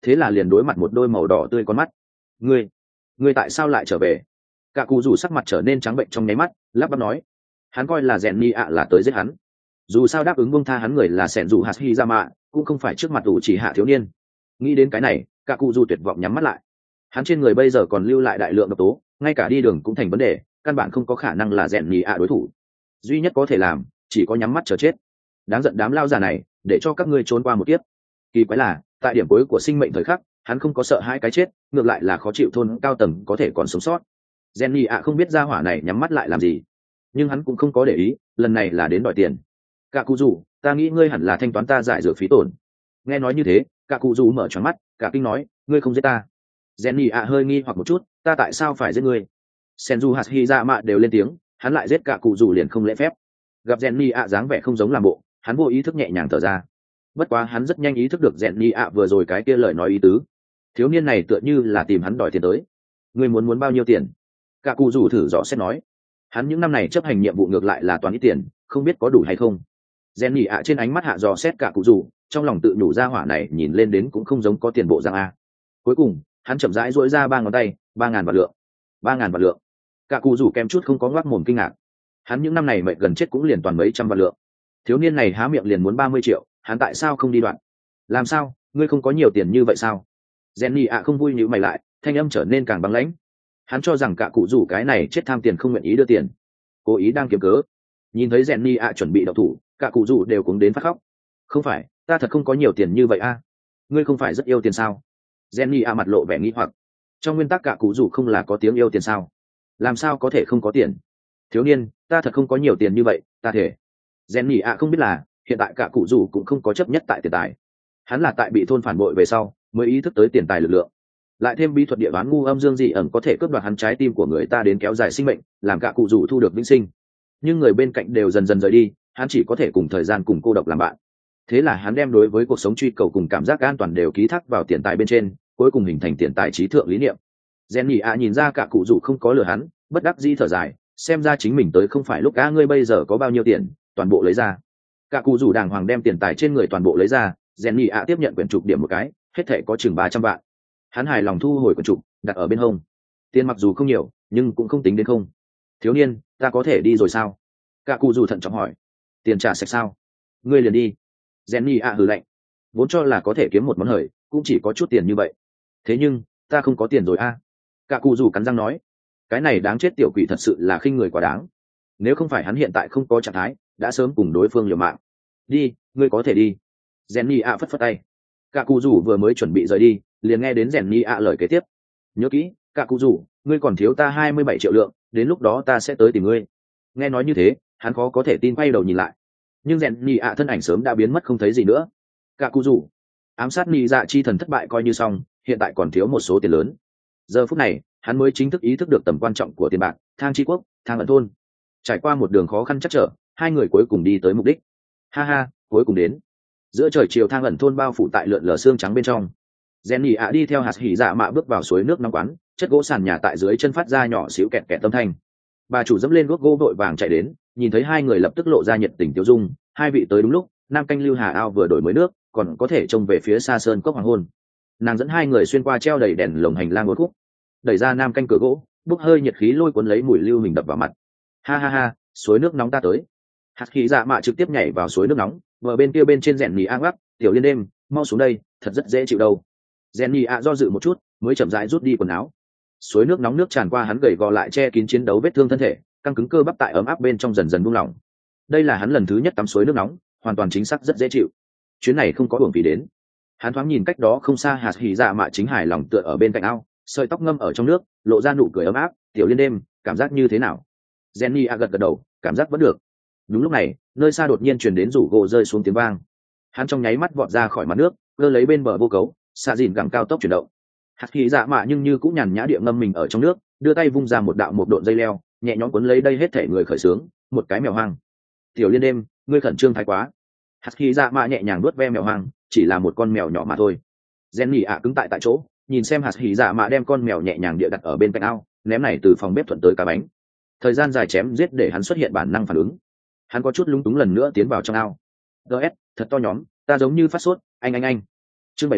thế là liền đối mặt một đôi màu đỏ tươi con mắt. Ngươi, ngươi tại sao lại trở về? Cả cụ rủ sắc mặt trở nên trắng bệnh trong nháy mắt, lắp bắp nói. Hắn coi là rèn ni ạ là tới giết hắn. Dù sao đáp ứng buông tha hắn người là sẻn dù hạt hy ra mạ, cũng không phải trước mặt ủ chỉ hạ thiếu niên. Nghĩ đến cái này, cả cụ rủ tuyệt vọng nhắm mắt lại. Hắn trên người bây giờ còn lưu lại đại lượng độc tố, ngay cả đi đường cũng thành vấn đề, căn bản không có khả năng là rèn ni ạ đối thủ. Duy nhất có thể làm, chỉ có nhắm mắt chờ chết. Đáng giận đám lao già này, để cho các ngươi trốn qua một kiếp. Kỳ quái là, tại điểm cuối của sinh mệnh thời khắc, hắn không có sợ hai cái chết, ngược lại là khó chịu thôn cao tầng có thể còn sống sót. Jenny ạ không biết ra hỏa này nhắm mắt lại làm gì, nhưng hắn cũng không có để ý, lần này là đến đòi tiền. Cả cụ rủ, ta nghĩ ngươi hẳn là thanh toán ta giải dược phí tổn. Nghe nói như thế, cả cụ rủ mở tròn mắt, cả kinh nói, ngươi không giết ta. Jenny ạ hơi nghi hoặc một chút, ta tại sao phải giết ngươi? Senju Hashirama đều lên tiếng, hắn lại giết cả cụ rủ liền không lễ phép. Gặp Jenny ạ dáng vẻ không giống làm bộ, hắn vô ý thức nhẹ nhàng thở ra. Bất quá hắn rất nhanh ý thức được Jenny ạ vừa rồi cái kia lời nói ý tứ. Thiếu niên này tựa như là tìm hắn đòi tiền tới. Ngươi muốn muốn bao nhiêu tiền? Cả cụ rủ thử dò xét nói. Hắn những năm này chấp hành nhiệm vụ ngược lại là toàn ít tiền, không biết có đủ hay không. Jenny ạ trên ánh mắt hạ dò xét cả cụ rủ, trong lòng tự nhủ ra hỏa này nhìn lên đến cũng không giống có tiền bộ dạng a. Cuối cùng, hắn chậm rãi duỗi ra ba ngón tay, ba ngàn vạn lượng. Ba ngàn vạn lượng. Cả cụ rủ kem chút không có ngoác mồm kinh ngạc. Hắn những năm này mệt gần chết cũng liền toàn mấy trăm vạn lượng. Thiếu niên này há miệng liền muốn ba mươi triệu, hắn tại sao không đi đoạn? Làm sao, ngươi không có nhiều tiền như vậy sao? Jenny ạ không vui nhíu mày lại, thanh âm trở nên càng băng lãnh. Hắn cho rằng cả cụ rủ cái này chết tham tiền không nguyện ý đưa tiền, cố ý đang kiếm cớ. Nhìn thấy Jenny ạ chuẩn bị động thủ, cả cụ rủ đều cũng đến phát khóc. Không phải, ta thật không có nhiều tiền như vậy a. Ngươi không phải rất yêu tiền sao? Jenny ạ mặt lộ vẻ nghi hoặc. Trong nguyên tắc cả cụ rủ không là có tiếng yêu tiền sao? Làm sao có thể không có tiền? Thiếu niên, ta thật không có nhiều tiền như vậy, ta thể. Jenny ạ không biết là hiện tại cả cụ rủ cũng không có chấp nhất tại tiền tài. Hắn là tại bị thôn phản bội về sau mới ý thức tới tiền tài lực lượng, lại thêm bí thuật địa đoán ngu âm dương dị ẩn có thể cướp đoạt hắn trái tim của người ta đến kéo dài sinh mệnh, làm cả cụ rủ thu được vĩnh sinh. Nhưng người bên cạnh đều dần dần rời đi, hắn chỉ có thể cùng thời gian cùng cô độc làm bạn. Thế là hắn đem đối với cuộc sống truy cầu cùng cảm giác an toàn đều ký thác vào tiền tài bên trên, cuối cùng hình thành tiền tài trí thượng lý niệm. Jenny ạ nhìn ra cả cụ rủ không có lừa hắn, bất đắc dĩ thở dài, xem ra chính mình tới không phải lúc. Á ngươi bây giờ có bao nhiêu tiền, toàn bộ lấy ra. Cả cụ rủ đàng hoàng đem tiền tài trên người toàn bộ lấy ra. Jenny ạ tiếp nhận quyển trục điểm một cái, hết thảy có chừng ba trăm vạn. Hắn hài lòng thu hồi quyển trục, đặt ở bên hông. Tiền mặc dù không nhiều, nhưng cũng không tính đến không. Thiếu niên, ta có thể đi rồi sao? Cả cụ rủ thận trọng hỏi. Tiền trả sạch sao? Ngươi liền đi. Jenny ạ hừ lạnh. Vốn cho là có thể kiếm một món hời, cũng chỉ có chút tiền như vậy. Thế nhưng, ta không có tiền rồi a. Cả cụ rủ cắn răng nói. Cái này đáng chết tiểu quỷ thật sự là khinh người quá đáng. Nếu không phải hắn hiện tại không có trạng thái, đã sớm cùng đối phương liều mạng. Đi, ngươi có thể đi. Jenny ạ phất phất tay. Cả cụ rủ vừa mới chuẩn bị rời đi, liền nghe đến Jenny ạ lời kế tiếp. Nhớ kỹ, cả cụ rủ, ngươi còn thiếu ta hai mươi bảy triệu lượng, đến lúc đó ta sẽ tới tìm ngươi. Nghe nói như thế, hắn khó có thể tin, quay đầu nhìn lại. Nhưng Jenny ạ thân ảnh sớm đã biến mất không thấy gì nữa. Cả cụ rủ, ám sát nị dạ chi thần thất bại coi như xong, hiện tại còn thiếu một số tiền lớn. Giờ phút này, hắn mới chính thức ý thức được tầm quan trọng của tiền bạc. Thang Chi Quốc, Thang Ẩn Thôn. Trải qua một đường khó khăn chắc trở, hai người cuối cùng đi tới mục đích. Ha ha, cuối cùng đến. Giữa trời chiều Thang Ẩn Thôn bao phủ tại lượn lờ xương trắng bên trong. Jenny ạ đi theo hạt hỉ dạ mạ bước vào suối nước nóng quán, chất gỗ sàn nhà tại dưới chân phát ra nhỏ xíu kẹt kẹt âm thanh. Bà chủ dẫm lên guốc gỗ vội vàng chạy đến, nhìn thấy hai người lập tức lộ ra nhiệt tình tiêu dung. Hai vị tới đúng lúc, nam canh lưu hà ao vừa đổi mới nước, còn có thể trông về phía xa sơn cốc hoàng hôn. Nàng dẫn hai người xuyên qua treo đầy đèn lồng hành lang uốn khúc, đẩy ra nam canh cửa gỗ, bốc hơi nhiệt khí lôi cuốn lấy mùi lưu mình đập vào mặt. Ha ha ha, suối nước nóng ta tới. Hạt khí dạ mạ trực tiếp nhảy vào suối nước nóng, vừa bên kia bên trên rèn nhì a ngắc, tiểu liên đêm, mau xuống đây, thật rất dễ chịu đâu. Rèn nhì a do dự một chút, mới chậm rãi rút đi quần áo. Suối nước nóng nước tràn qua hắn gầy gò lại che kín chiến đấu vết thương thân thể, căng cứng cơ bắp tại ấm áp bên trong dần dần buông lỏng. Đây là hắn lần thứ nhất tắm suối nước nóng, hoàn toàn chính xác rất dễ chịu. Chuyến này không có uổng phí đến. Hắn thoáng nhìn cách đó không xa hạt hỉ dạ mạ chính hài lòng tựa ở bên cạnh ao, sợi tóc ngâm ở trong nước, lộ ra nụ cười ấm áp. Tiểu liên đêm, cảm giác như thế nào? Jenny a gật gật đầu, cảm giác vẫn được. Đúng lúc này, nơi xa đột nhiên truyền đến rủ gỗ rơi xuống tiếng vang. Hắn trong nháy mắt vọt ra khỏi mặt nước, cơ lấy bên bờ vô cấu, xạ dìn gẳng cao tốc chuyển động. Hạt hỉ dạ mạ nhưng như cũng nhàn nhã địa ngâm mình ở trong nước, đưa tay vung ra một đạo một độn dây leo, nhẹ nhõm cuốn lấy đây hết thể người khởi sướng, một cái mèo hoang. Tiểu liên đêm, ngươi khẩn trương thái quá. Hạt hỉ dạ mạ nhẹ nhàng nuốt ve mèo hoang, chỉ là một con mèo nhỏ mà thôi. Jenny ạ cứng tại tại chỗ, nhìn xem hạt hỉ dạ mạ đem con mèo nhẹ nhàng địa đặt ở bên cạnh ao, ném này từ phòng bếp thuận tới cá bánh. Thời gian dài chém giết để hắn xuất hiện bản năng phản ứng. Hắn có chút lúng túng lần nữa tiến vào trong ao. ds thật to nhóm, ta giống như phát sốt, anh anh anh chương bảy mươi,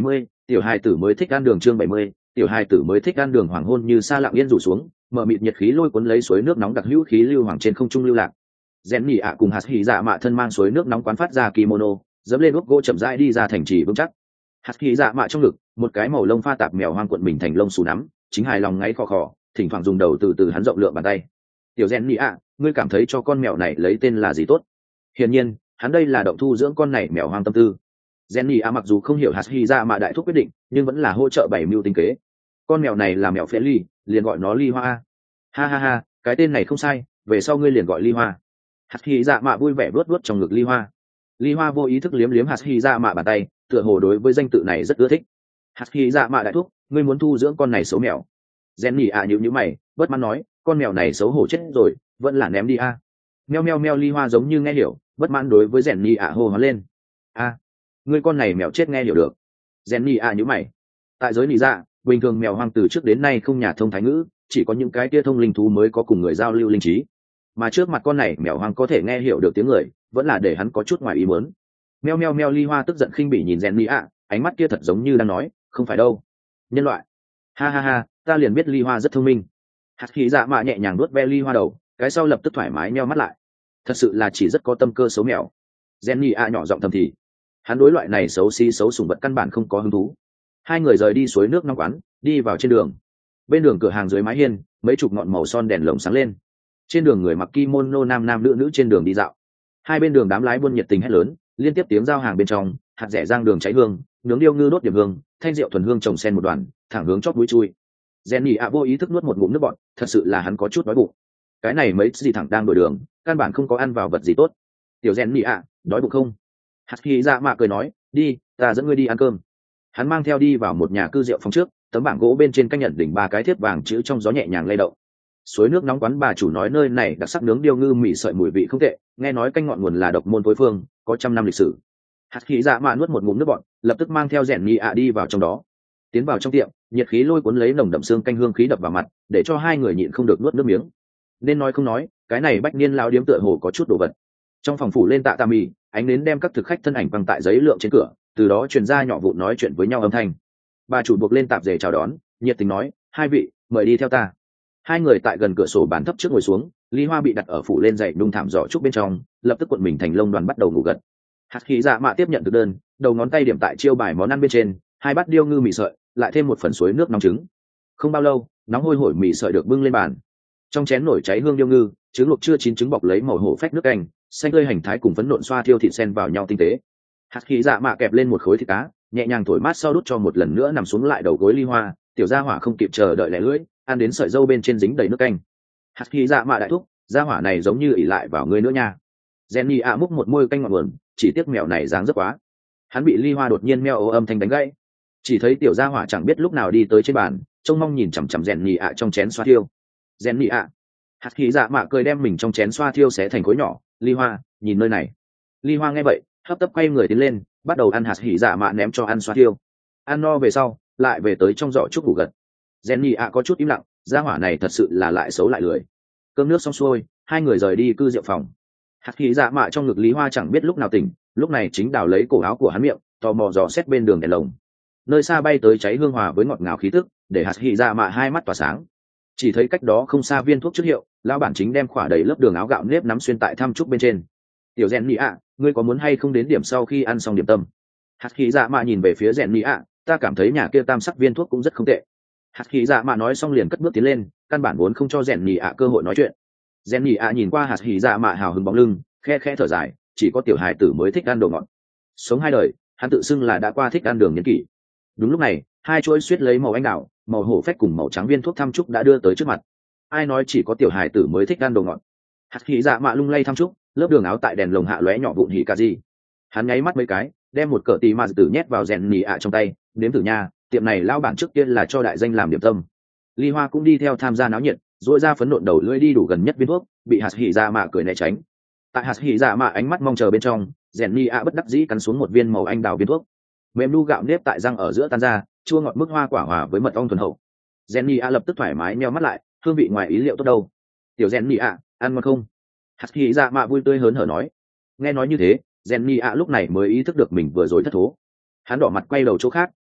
Tiểu hài tử mới thích ăn đường chương bảy mươi, tiểu hài tử mới thích ăn đường hoàng hôn như sa lặng yên rủ xuống, mở mịt nhiệt khí lôi cuốn lấy suối nước nóng đặc hữu khí lưu hoàng trên không trung lưu lạc. Rèn nhỉ ạ cùng hạt hỉ dạ mạ thân mang suối nước nóng quán phát ra kimono, dẫm lên ốc gỗ chậm rãi đi ra thành trì vững chắc. Hạt hỉ dạ mạ trong ngực, một cái màu lông pha tạp mèo hoang cuộn mình thành lông xù nắm, chính hài lòng ngáy khò khò, thỉnh thoảng dùng đầu từ từ hắn rộng lượng bàn tay. Tiểu rèn nhỉ ạ, ngươi cảm thấy cho con mèo này lấy tên là gì tốt? Hiển nhiên, hắn đây là động thu dưỡng con này mèo hoang tâm tư. Jenny a mặc dù không hiểu hạt hy ra mà đại thúc quyết định, nhưng vẫn là hỗ trợ bảy mưu tinh kế. Con mèo này là mèo phế ly, liền gọi nó ly hoa. Ha ha ha, cái tên này không sai, về sau ngươi liền gọi ly hoa. Hạt hy dạ mạ vui vẻ vuốt vuốt trong ngực ly hoa. Ly hoa vô ý thức liếm liếm hạt hy dạ mạ bàn tay, tựa hồ đối với danh tự này rất ưa thích. Hạt hy dạ mạ đại thúc, ngươi muốn thu dưỡng con này xấu mèo. Jenny a nhíu nhíu mày, bất mãn nói, con mèo này xấu hổ chết rồi, vẫn là ném đi a. Meo meo meo ly hoa giống như nghe hiểu, bất mãn đối với Jenny a hô hoán lên. A, ngươi con này mèo chết nghe hiểu được. Jenny a nhíu mày. Tại giới nị dạ, bình thường mèo hoang từ trước đến nay không nhà thông thái ngữ, chỉ có những cái kia thông linh thú mới có cùng người giao lưu linh trí. Mà trước mặt con này mèo hoang có thể nghe hiểu được tiếng người, vẫn là để hắn có chút ngoài ý muốn. Meo meo meo ly hoa tức giận khinh bỉ nhìn Jenny a, ánh mắt kia thật giống như đang nói, không phải đâu, nhân loại. Ha ha ha, ta liền biết ly hoa rất thông minh. Hạt khí dạ mạ nhẹ nhàng nuốt ve ly hoa đầu, cái sau lập tức thoải mái nheo mắt lại. Thật sự là chỉ rất có tâm cơ xấu mèo. Jenny a nhỏ giọng thầm thì, hắn đối loại này xấu xí xấu sùng vật căn bản không có hứng thú. Hai người rời đi suối nước nóng quán, đi vào trên đường. Bên đường cửa hàng dưới mái hiên, mấy chục ngọn màu son đèn lồng sáng lên. Trên đường người mặc kimono nam nam nữ nữ trên đường đi dạo. Hai bên đường đám lái buôn nhiệt tình hét lớn, liên tiếp tiếng giao hàng bên trong, hạt rẻ rang đường cháy hương, nướng điêu ngư đốt điểm hương, thanh rượu thuần hương trồng sen một đoàn, thẳng hướng chót mũi chui. Jenny ạ vô ý thức nuốt một ngụm nước bọt, thật sự là hắn có chút đói bụng. Cái này mấy gì thẳng đang đổi đường, căn bản không có ăn vào vật gì tốt. Tiểu Jenny ạ, đói bụng không? Hạt khí dạ mạ cười nói, đi, ta dẫn ngươi đi ăn cơm. Hắn mang theo đi vào một nhà cư rượu phòng trước, tấm bảng gỗ bên trên canh nhận đỉnh ba cái thiếp vàng chữ trong gió nhẹ nhàng lay động. Suối nước nóng quán bà chủ nói nơi này đặc sắc nướng điêu ngư mì sợi mùi vị không tệ, nghe nói canh ngọn nguồn là độc môn phối phương, có trăm năm lịch sử. Hạt khí dạ mạ nuốt một ngụm nước bọt, lập tức mang theo rèn nhị ạ đi vào trong đó. Tiến vào trong tiệm, nhiệt khí lôi cuốn lấy nồng đậm xương canh hương khí đập vào mặt, để cho hai người nhịn không được nuốt nước miếng. Nên nói không nói, cái này bách niên lão điếm tựa hồ có chút đồ vật. Trong phòng phủ lên tạ tà mì, ánh nến đem các thực khách thân ảnh băng tại giấy lượng trên cửa, từ đó truyền ra nhỏ vụn nói chuyện với nhau âm thanh. Bà chủ buộc lên tạp dề chào đón, nhiệt tình nói, hai vị, mời đi theo ta. Hai người tại gần cửa sổ bàn thấp trước ngồi xuống, ly hoa bị đặt ở phủ lên dậy nung thảm giỏ trúc bên trong, lập tức cuộn mình thành lông đoàn bắt đầu ngủ gật. Hạt khí dạ mạ tiếp nhận thực đơn, đầu ngón tay điểm tại chiêu bài món ăn bên trên, hai bát điêu ngư mì sợi, lại thêm một phần suối nước nóng trứng. Không bao lâu, nóng hôi hổi mì sợi được bưng lên bàn. Trong chén nổi cháy hương điêu ngư, trứng luộc chưa chín trứng bọc lấy màu hổ phách nước canh, xanh tươi hành thái cùng phấn nộn xoa thiêu thịt sen vào nhau tinh tế. Hạt khí dạ mạ kẹp lên một khối thịt cá, nhẹ nhàng thổi mát sau đút cho một lần nữa nằm xuống lại đầu gối ly hoa, tiểu gia hỏa không kịp chờ đợi lẻ lưỡi, ăn đến sợi dâu bên trên dính đầy nước canh. Hạt khí dạ mạ đại thúc, gia hỏa này giống như ỉ lại vào ngươi nữa nha. Jenny ạ múc một môi canh ngọt nguồn, chỉ tiếc mèo này dáng rất quá. Hắn bị ly hoa đột nhiên meo ố âm thanh đánh gãy. Chỉ thấy tiểu gia hỏa chẳng biết lúc nào đi tới trên bàn, trông mong nhìn chằm chằm Jenny ạ trong chén xoa thiêu. Jenny ạ. Hạt khí dạ mạ cười đem mình trong chén xoa thiêu xé thành khối nhỏ, ly hoa, nhìn nơi này. Ly hoa nghe vậy, hấp tấp quay người tiến lên, bắt đầu ăn hạt khí dạ mạ ném cho ăn xoa thiêu. Ăn no về sau, lại về tới trong giỏ chúc ngủ gật. Jenny ạ có chút im lặng, gia hỏa này thật sự là lại xấu lại lười. Cơm nước xong xuôi, hai người rời đi cư rượu phòng. Hạt khí dạ mạ trong ngực Lý Hoa chẳng biết lúc nào tỉnh, lúc này chính đào lấy cổ áo của hắn miệng, tò mò dò xét bên đường đèn lồng. Nơi xa bay tới cháy hương hòa với ngọt ngào khí tức, để hạt khí dạ mạ hai mắt tỏa sáng. Chỉ thấy cách đó không xa viên thuốc trước hiệu, lão bản chính đem khỏa đầy lớp đường áo gạo nếp nắm xuyên tại thăm trúc bên trên. Tiểu rèn nhị ạ, ngươi có muốn hay không đến điểm sau khi ăn xong điểm tâm? Hạt khí dạ mạ nhìn về phía rèn nhị ạ, ta cảm thấy nhà kia tam sắc viên thuốc cũng rất không tệ. Hạt khí dạ mạ nói xong liền cất bước tiến lên, căn bản vốn không cho rèn nhị ạ cơ hội nói chuyện. Rèn nhị ạ nhìn qua hạt khí dạ mạ hào hứng bóng lưng, khe khe thở dài, chỉ có tiểu hài tử mới thích ăn đồ ngọt. Sống hai đời, hắn tự xưng là đã qua thích ăn đường nhân kỷ. Đúng lúc này, hai chuỗi suýt lấy màu anh đào, màu hổ phách cùng màu trắng viên thuốc thăm trúc đã đưa tới trước mặt. Ai nói chỉ có tiểu hài tử mới thích ăn đồ ngọt? Hạt khí dạ mạ lung lay thăm trúc, lớp đường áo tại đèn lồng hạ lóe nhỏ vụn hỉ cả gì. Hắn nháy mắt mấy cái, đem một cỡ tì mà tử nhét vào rèn nhị ạ trong tay, nếm thử nha, tiệm này lao bản trước tiên là cho đại danh làm điểm tâm. Ly Hoa cũng đi theo tham gia náo nhiệt, dội ra phấn nộn đầu lưỡi đi đủ gần nhất viên thuốc, bị hạt hỉ dạ mạ cười né tránh. Tại hạt hỉ dạ mạ ánh mắt mong chờ bên trong, rèn nhị ạ bất đắc dĩ cắn xuống một viên màu anh đào viên thuốc. Mềm nu gạo nếp tại răng ở giữa tan ra, chua ngọt mức hoa quả hòa với mật ong thuần hậu. Rèn nhị ạ lập tức thoải mái nheo mắt lại, hương vị ngoài ý liệu tốt đâu. Tiểu rèn nhị ạ, ăn ngon không? Hạt hỉ dạ mạ vui tươi hớn hở nói. Nghe nói như thế, rèn nhị ạ lúc này mới ý thức được mình vừa rồi thất thố. Hắn đỏ mặt quay đầu chỗ khác,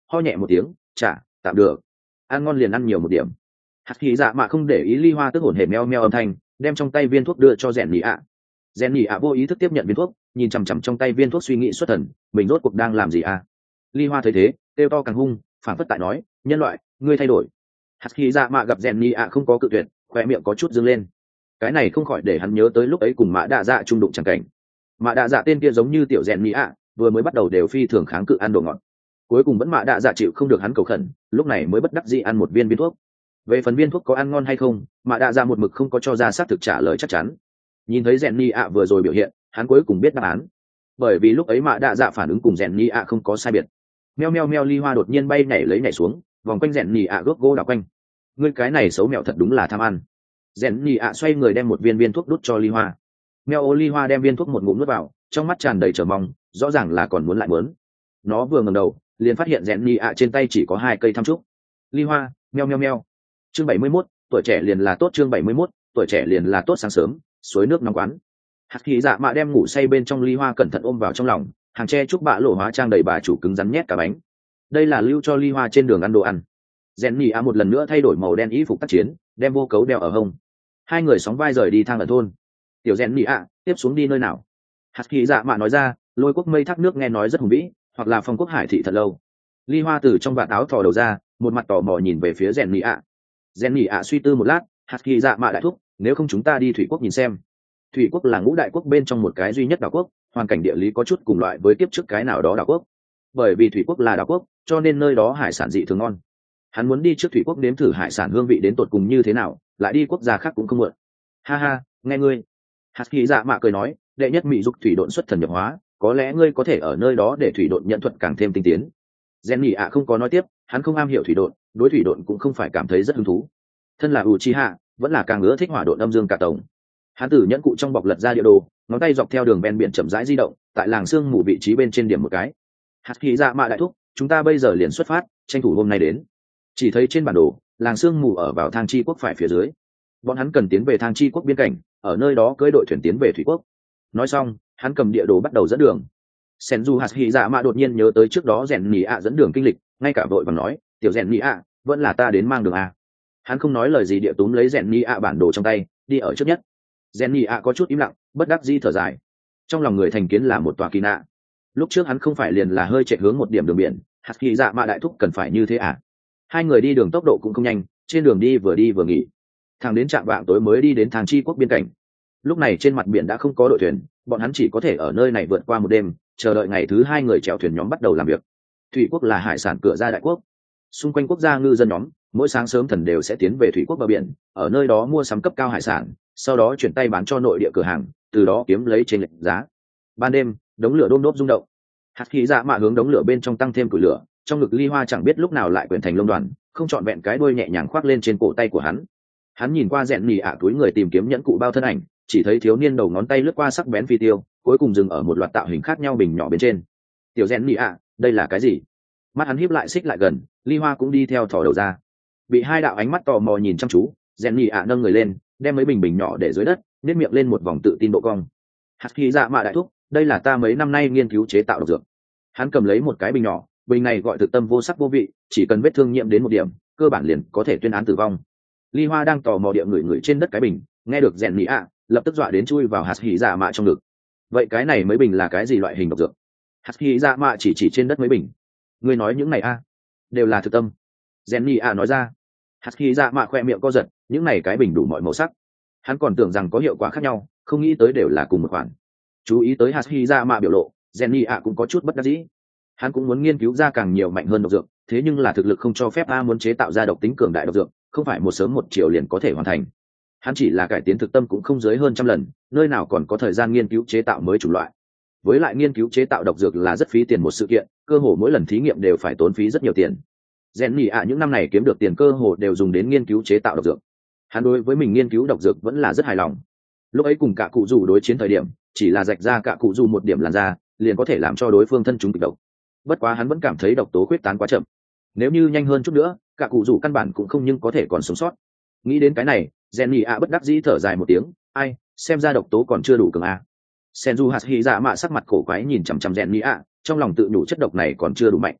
ho nhẹ một tiếng, chả tạm được, ăn ngon liền ăn nhiều một điểm. Hạt Hy Dạ Mạ không để ý Ly Hoa tức hổn hển meo meo âm thanh, đem trong tay viên thuốc đưa cho rèn nhị ạ. Rèn nhị ạ vô ý thức tiếp nhận viên thuốc, nhìn chằm chằm trong tay viên thuốc suy nghĩ xuất thần, mình rốt cuộc đang làm gì à? Ly Hoa thấy thế, kêu to càng hung, phản phất tại nói, nhân loại, ngươi thay đổi. Hạt Hy Dạ Mạ gặp rèn nhị ạ không có cự tuyệt, khoe miệng có chút dương lên. Cái này không khỏi để hắn nhớ tới lúc ấy cùng Mã Đạ Dạ trung đụng chẳng cảnh. Mã Đạ Dạ tên kia giống như tiểu rèn nhị ạ, vừa mới bắt đầu đều phi thường kháng cự ăn đồ ngọt, cuối cùng vẫn Mã Đạ Dạ chịu không được hắn cầu khẩn, lúc này mới bất đắc dĩ ăn một viên viên thuốc. Về phần viên thuốc có ăn ngon hay không, Mã Đạ Dạ một mực không có cho ra xác thực trả lời chắc chắn. Nhìn thấy rèn nhị ạ vừa rồi biểu hiện, hắn cuối cùng biết đáp án, bởi vì lúc ấy Mã Đạ Dạ phản ứng cùng rèn nhị ạ không có sai biệt. Meo meo meo Ly Hoa đột nhiên bay nhảy lấy nhảy xuống, vòng quanh rèn nhị ạ gốc gỗ đảo quanh. Ngươi cái này xấu mèo thật đúng là tham ăn. Rèn nhị ạ xoay người đem một viên viên thuốc đút cho Ly Hoa. Meo ô Ly Hoa đem viên thuốc một ngụm nuốt vào, trong mắt tràn đầy chờ mong, rõ ràng là còn muốn lại muốn. Nó vừa ngẩng đầu, liền phát hiện rèn nhị ạ trên tay chỉ có hai cây thăm trúc. Ly Hoa, meo meo meo. Chương bảy mươi mốt, tuổi trẻ liền là tốt. Chương bảy mươi mốt, tuổi trẻ liền là tốt. Sáng sớm, suối nước nóng quán. Hạt Hy Dạ Mạ đem ngủ say bên trong Ly Hoa cẩn thận ôm vào trong lòng, hàng tre trúc bạ lộ hóa trang đầy bà chủ cứng rắn nhét cả bánh. Đây là lưu cho Ly Hoa trên đường ăn đồ ăn. Rèn nhị ạ một lần nữa thay đổi màu đen y phục tác chiến, đem vô cấu đeo ở hông. Hai người sóng vai rời đi thang ở thôn. Tiểu rèn nhị ạ, tiếp xuống đi nơi nào? Hạt Hy Dạ Mạ nói ra, lôi quốc mây thác nước nghe nói rất hùng vĩ, hoặc là phong quốc hải thị thật lâu. Ly Hoa từ trong vạt áo thò đầu ra, một mặt tò mò nhìn về phía rèn nhị ạ. Rèn nhị ạ suy tư một lát, Hạt Hy Dạ Mạ đại thúc, nếu không chúng ta đi thủy quốc nhìn xem. Thủy quốc là ngũ đại quốc bên trong một cái duy nhất đảo quốc, hoàn cảnh địa lý có chút cùng loại với tiếp trước cái nào đó đảo quốc. Bởi vì thủy quốc là đảo quốc, cho nên nơi đó hải sản dị thường ngon. Hắn muốn đi trước thủy quốc nếm thử hải sản hương vị đến tột cùng như thế nào, lại đi quốc gia khác cũng không muộn. Ha ha, nghe ngươi. Hạt Hy Dạ Mạ cười nói, đệ nhất mỹ dục thủy độn xuất thần nhập hóa, có lẽ ngươi có thể ở nơi đó để thủy độn nhận thuật càng thêm tinh tiến. Rèn nhị ạ không có nói tiếp, hắn không am hiểu thủy độn, đối thủy độn cũng không phải cảm thấy rất hứng thú. Thân là Uchiha, vẫn là càng ưa thích hỏa độn âm dương cả tổng. Hắn từ nhẫn cụ trong bọc lật ra địa đồ, ngón tay dọc theo đường ven biển chậm rãi di động, tại làng sương mù vị trí bên trên điểm một cái. Hạt Hy Dạ Mạ đại thúc, chúng ta bây giờ liền xuất phát, tranh thủ hôm nay đến. Chỉ thấy trên bản đồ, làng sương mù ở vào Thang Chi quốc phải phía dưới. Bọn hắn cần tiến về Thang Chi quốc biên cảnh, ở nơi đó cưỡi đội thuyền tiến về thủy quốc. Nói xong, hắn cầm địa đồ bắt đầu dẫn đường. Senju Hạt Hy Dạ Mạ đột nhiên nhớ tới trước đó rèn nhị ạ dẫn đường kinh lịch, ngay cả vội vàng nói, tiểu rèn nhị ạ, vẫn là ta đến mang đường a. Hắn không nói lời gì địa túm lấy rèn nhị ạ bản đồ trong tay, đi ở trước nhất. Rèn nhị ạ có chút im lặng, bất đắc dĩ thở dài. Trong lòng người thành kiến là một tòa kỳ nạ. Lúc trước hắn không phải liền là hơi chạy hướng một điểm đường biển, Hạt Hy Dạ Mạ đại thúc cần phải như thế à? Hai người đi đường tốc độ cũng không nhanh, trên đường đi vừa đi vừa nghỉ. Thẳng đến trạm vạng tối mới đi đến Thang Chi quốc biên cảnh. Lúc này trên mặt biển đã không có đội thuyền, bọn hắn chỉ có thể ở nơi này vượt qua một đêm, chờ đợi ngày thứ hai người chèo thuyền nhóm bắt đầu làm việc. Thủy quốc là hải sản cửa ra đại quốc, xung quanh quốc gia ngư dân nhóm mỗi sáng sớm thần đều sẽ tiến về thủy quốc bờ biển, ở nơi đó mua sắm cấp cao hải sản, sau đó chuyển tay bán cho nội địa cửa hàng, từ đó kiếm lấy trên lệch giá. Ban đêm, đống lửa đôm đốp rung động. Hạt Hy Dạ Mạ hướng đống lửa bên trong tăng thêm củi lửa, trong ngực Ly Hoa chẳng biết lúc nào lại quyển thành lông đoàn, không trọn vẹn cái đuôi nhẹ nhàng khoác lên trên cổ tay của hắn. Hắn nhìn qua rèn nhị ạ túi người tìm kiếm nhẫn cụ bao thân ảnh, chỉ thấy thiếu niên đầu ngón tay lướt qua sắc bén phi tiêu, cuối cùng dừng ở một loạt tạo hình khác nhau bình nhỏ bên trên. Tiểu rèn nhị ạ, đây là cái gì? Mắt hắn híp lại xích lại gần, Ly Hoa cũng đi theo thò đầu ra. Bị hai đạo ánh mắt tò mò nhìn chăm chú, rèn nhị ạ nâng người lên, đem mấy bình bình nhỏ để dưới đất, nếp miệng lên một vòng tự tin độ cong. Hạt Hy Dạ Mạ đại thúc, đây là ta mấy năm nay nghiên cứu chế tạo độc dược. Hắn cầm lấy một cái bình nhỏ, bình này gọi thực tâm vô sắc vô vị, chỉ cần vết thương nhiễm đến một điểm, cơ bản liền có thể tuyên án tử vong. Ly Hoa đang tò mò địa người người trên đất cái bình, nghe được rèn nhị ạ, lập tức dọa đến chui vào Hạt Hy Dạ Mạ trong ngực. Vậy cái này mấy bình là cái gì loại hình độc dược? Hạt Hy Dạ Mạ chỉ chỉ trên đất mấy bình. Ngươi nói những này a, đều là thực tâm. Rèn nhị ạ nói ra. Hạt Hy Dạ Mạ khoe miệng co giật, những này cái bình đủ mọi màu sắc. Hắn còn tưởng rằng có hiệu quả khác nhau, không nghĩ tới đều là cùng một khoản. Chú ý tới Hạt Hy Dạ Mạ biểu lộ, rèn nhị ạ cũng có chút bất đắc dĩ. Hắn cũng muốn nghiên cứu ra càng nhiều mạnh hơn độc dược, thế nhưng là thực lực không cho phép a, muốn chế tạo ra độc tính cường đại độc dược, không phải một sớm một chiều liền có thể hoàn thành. Hắn chỉ là cải tiến thực tâm cũng không dưới hơn trăm lần, nơi nào còn có thời gian nghiên cứu chế tạo mới chủng loại. Với lại nghiên cứu chế tạo độc dược là rất phí tiền một sự kiện, cơ hồ mỗi lần thí nghiệm đều phải tốn phí rất nhiều tiền. Rèn nhị ạ những năm này kiếm được tiền cơ hồ đều dùng đến nghiên cứu chế tạo độc dược. Hắn đối với mình nghiên cứu độc dược vẫn là rất hài lòng. Lúc ấy cùng cả cụ dù đối chiến thời điểm, chỉ là rạch ra cả cụ dù một điểm làn da, liền có thể làm cho đối phương thân chúng kịch độc. Bất quá hắn vẫn cảm thấy độc tố khuyết tán quá chậm. Nếu như nhanh hơn chút nữa, cả cụ dù căn bản cũng không nhưng có thể còn sống sót. Nghĩ đến cái này, rèn nhị ạ bất đắc dĩ thở dài một tiếng, ai, xem ra độc tố còn chưa đủ cường a. Senju Hạt Hy Dạ Mạ sắc mặt cổ quái nhìn chằm chằm rèn nhị ạ, trong lòng tự nhủ chất độc này còn chưa đủ mạnh.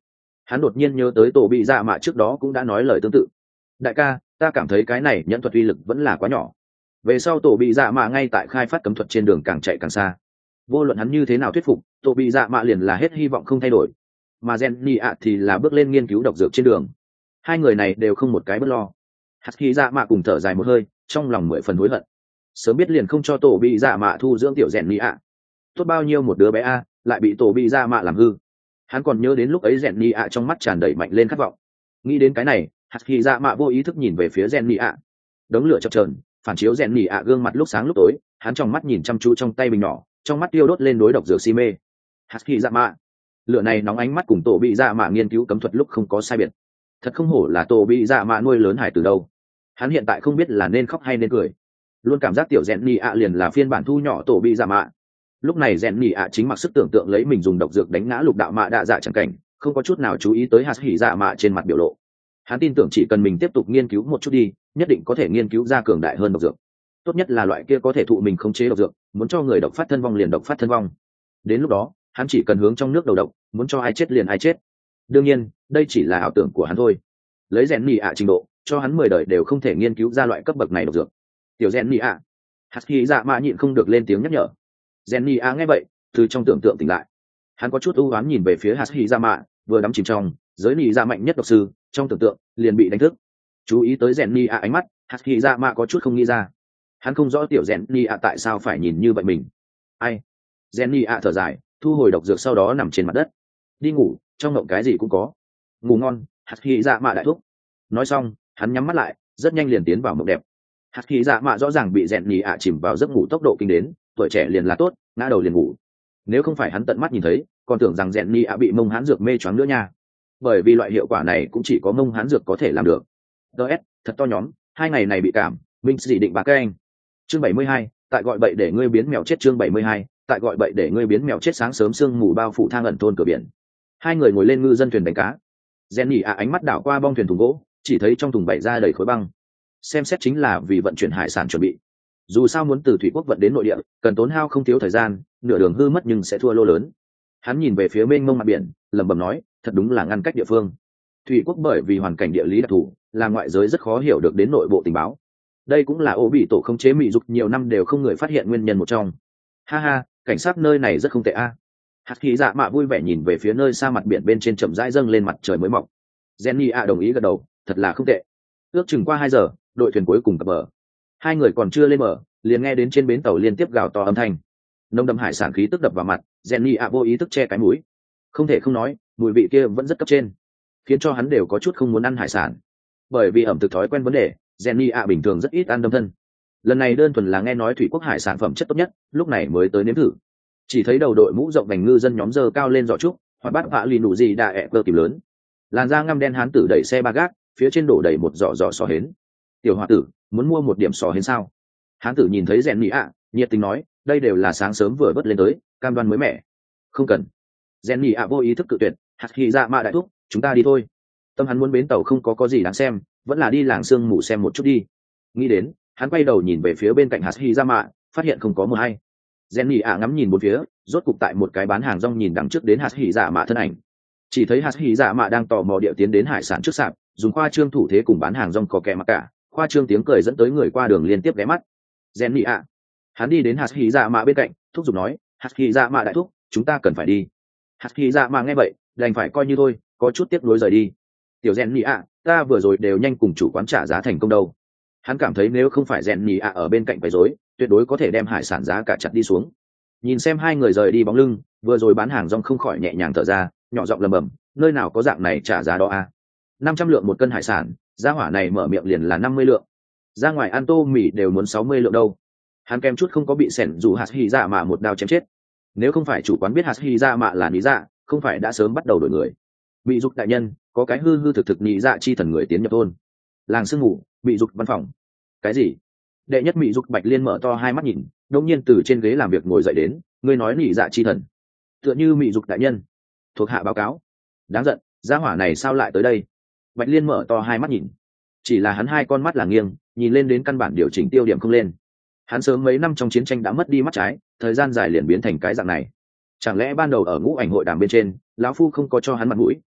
Hắn đột nhiên nhớ tới tổ bị dạ mạ trước đó cũng đã nói lời tương tự. Đại ca, ta cảm thấy cái này nhẫn thuật uy lực vẫn là quá nhỏ. Về sau tổ bị dạ mạ ngay tại khai phát cấm thuật trên đường càng chạy càng xa. Vô luận hắn như thế nào thuyết phục, tổ bị dạ mạ liền là hết hy vọng không thay đổi. Mà Jenny ạ thì là bước lên nghiên cứu độc dược trên đường. Hai người này đều không một cái bất lo. Hạt khí dạ mạ cùng thở dài một hơi, trong lòng mười phần hối hận. Sớm biết liền không cho tổ bị dạ mạ thu dưỡng tiểu Jenny ạ. Tốt bao nhiêu một đứa bé a, lại bị tổ bị dạ mạ làm hư. Hắn còn nhớ đến lúc ấy Jenny ạ trong mắt tràn đầy mạnh lên khát vọng. Nghĩ đến cái này, hạt khí dạ mạ vô ý thức nhìn về phía Jenny ạ. Đống lửa chập chờn, phản chiếu Jenny ạ gương mặt lúc sáng lúc tối, hắn trong mắt nhìn chăm chú trong tay bình nhỏ, trong mắt tiêu đốt lên đối độc dược si mê. Hạt khí dạ mạ, lửa này nóng ánh mắt cùng tổ bị dạ mạ nghiên cứu cấm thuật lúc không có sai biệt. Thật không hổ là tổ bị dạ mạ nuôi lớn hải từ đâu. Hắn hiện tại không biết là nên khóc hay nên cười, luôn cảm giác tiểu Jenny ạ liền là phiên bản thu nhỏ tổ bị dạ mạ. Lúc này Jenny ạ chính mặc sức tưởng tượng lấy mình dùng độc dược đánh ngã lục đạo mạ đạ dạ chẳng cảnh, không có chút nào chú ý tới hạt hỉ dạ mạ trên mặt biểu lộ. Hắn tin tưởng chỉ cần mình tiếp tục nghiên cứu một chút đi, nhất định có thể nghiên cứu ra cường đại hơn độc dược. Tốt nhất là loại kia có thể thụ mình khống chế độc dược, muốn cho người độc phát thân vong liền độc phát thân vong. Đến lúc đó, hắn chỉ cần hướng trong nước đầu độc, muốn cho ai chết liền ai chết. Đương nhiên, đây chỉ là ảo tưởng của hắn thôi. Lấy Jenny ạ trình độ, cho hắn mười đời đều không thể nghiên cứu ra loại cấp bậc này độc dược. Tiểu Jenny ạ, hạt hỉ dạ mạ nhịn không được lên tiếng nhắc nhở. Jenny ạ nghe vậy, từ trong tưởng tượng tỉnh lại. Hắn có chút ưu ám nhìn về phía hạt hỉ dạ mạ, vừa đắm chìm trong giới nỉ dạ mạnh nhất độc sư, trong tưởng tượng liền bị đánh thức. Chú ý tới Jenny ạ ánh mắt, hạt hỉ dạ mạ có chút không nghĩ ra. Hắn không rõ tiểu Jenny ạ tại sao phải nhìn như vậy mình. Ai? Jenny ạ thở dài, thu hồi độc dược sau đó nằm trên mặt đất. Đi ngủ, trong ngộng cái gì cũng có. Ngủ ngon, hạt hỉ dạ mạ đại thúc. Nói xong, hắn nhắm mắt lại, rất nhanh liền tiến vào mộng đẹp. Hạt hỉ dạ mạ rõ ràng bị Jenny ạ chìm vào giấc ngủ tốc độ kinh đến, tuổi trẻ liền là tốt, ngã đầu liền ngủ. Nếu không phải hắn tận mắt nhìn thấy, còn tưởng rằng Jenny ạ bị mông hán dược mê choáng nữa nha. Bởi vì loại hiệu quả này cũng chỉ có mông hán dược có thể làm được. ds thật to nhóm, hai ngày này bị cảm, minh chỉ định bà các anh. Chương bảy mươi hai, tại gọi bậy để ngươi biến mèo chết. Chương bảy mươi hai, tại gọi bậy để ngươi biến mèo chết. Sáng sớm sương mù bao phủ thang ẩn thôn cửa biển. Hai người ngồi lên ngư dân thuyền đánh cá. Jenny ạ ánh mắt đảo qua bong thuyền thùng gỗ, chỉ thấy trong thùng bày ra đầy khối băng. Xem xét chính là vì vận chuyển hải sản chuẩn bị. Dù sao muốn từ thủy quốc vận đến nội địa, cần tốn hao không thiếu thời gian, nửa đường hư mất nhưng sẽ thua lô lớn. Hắn nhìn về phía mênh mông mặt biển, lẩm bẩm nói, thật đúng là ngăn cách địa phương. Thủy quốc bởi vì hoàn cảnh địa lý đặc thù, là ngoại giới rất khó hiểu được đến nội bộ tình báo. Đây cũng là ô bị tổ khống chế mỹ dục nhiều năm đều không người phát hiện nguyên nhân một trong. Ha ha, cảnh sát nơi này rất không tệ a. Hạt khí dạ mạ vui vẻ nhìn về phía nơi xa mặt biển bên trên chậm rãi dâng lên mặt trời mới mọc. Jenny ạ đồng ý gật đầu, thật là không tệ. Ước chừng qua hai giờ, đội thuyền cuối cùng cập bờ. Hai người còn chưa lên bờ, liền nghe đến trên bến tàu liên tiếp gào to âm thanh. Nông đậm hải sản khí tức đập vào mặt, Jenny ạ vô ý thức che cái mũi. Không thể không nói, mùi vị kia vẫn rất cấp trên, khiến cho hắn đều có chút không muốn ăn hải sản. Bởi vì ẩm thực thói quen vấn đề, Jenny ạ bình thường rất ít ăn đâm thân. Lần này đơn thuần là nghe nói thủy quốc hải sản phẩm chất tốt nhất, lúc này mới tới nếm thử. Chỉ thấy đầu đội mũ rộng vành ngư dân nhóm dơ cao lên giỏ trúc, hoặc bát vạ lì nụ gì đà ẹ cơ kìm lớn. Làn da ngăm đen hán tử đẩy xe ba gác, phía trên đổ đầy một giỏ giỏ sò hến. Tiểu hòa tử, muốn mua một điểm sò hến sao? Hán tử nhìn thấy Jenny ạ, nhiệt tình nói, đây đều là sáng sớm vừa vớt lên tới, cam đoan mới mẻ. Không cần. Jenny ạ vô ý thức cự tuyệt, hạt khí dạ mạ đại thúc, chúng ta đi thôi. Tâm hắn muốn bến tàu không có có gì đáng xem, vẫn là đi làng sương mù xem một chút đi. Nghĩ đến, hắn quay đầu nhìn về phía bên cạnh hạt khí dạ mạ, phát hiện không có một ai. Jenny ạ ngắm nhìn một phía, rốt cục tại một cái bán hàng rong nhìn đằng trước đến hạt khí dạ mạ thân ảnh. Chỉ thấy hạt khí dạ mạ đang tò mò địa tiến đến hải sản trước sạp, dùng khoa trương thủ thế cùng bán hàng rong có kẻ mặc cả, khoa trương tiếng cười dẫn tới người qua đường liên tiếp ghé mắt. Jenny ạ, hắn đi đến hạt khí dạ mạ bên cạnh, thúc giục nói, hạt khí dạ mạ đại thúc, chúng ta cần phải đi. Hạt khí dạ mạ nghe vậy, đành phải coi như thôi, có chút tiếc nuối rời đi. Tiểu Jenny ạ, ta vừa rồi đều nhanh cùng chủ quán trả giá thành công đâu. Hắn cảm thấy nếu không phải Jenny ạ ở bên cạnh quấy rối, tuyệt đối có thể đem hải sản giá cả chặt đi xuống. Nhìn xem hai người rời đi bóng lưng, vừa rồi bán hàng rong không khỏi nhẹ nhàng thở ra, nhỏ giọng lầm bầm, nơi nào có dạng này trả giá đó à? năm trăm lượng một cân hải sản, giá hỏa này mở miệng liền là năm mươi lượng. Ra ngoài ăn tô mì đều muốn sáu mươi lượng đâu. Hắn kem chút không có bị sẻn dù hạt hy dạ mạ một đao chém chết. Nếu không phải chủ quán biết hạt hy dạ mạ là lý dạ, không phải đã sớm bắt đầu đổi người. Bị dục đại nhân, có cái hư hư thực thực lý dạ chi thần người tiến nhập thôn. Làng sương ngủ, bị dục văn phòng. Cái gì? Đệ nhất bị dục Bạch Liên mở to hai mắt nhìn, đột nhiên từ trên ghế làm việc ngồi dậy đến, ngươi nói lý dạ chi thần? Tựa như bị dục đại nhân. Thuộc hạ báo cáo. Đáng giận, gia hỏa này sao lại tới đây? Bạch Liên mở to hai mắt nhìn. Chỉ là hắn hai con mắt là nghiêng, nhìn lên đến căn bản điều chỉnh tiêu điểm không lên. Hắn sớm mấy năm trong chiến tranh đã mất đi mắt trái, thời gian dài liền biến thành cái dạng này. Chẳng lẽ ban đầu ở ngũ ảnh hội đàm bên trên, lão phu không có cho hắn mặt mũi,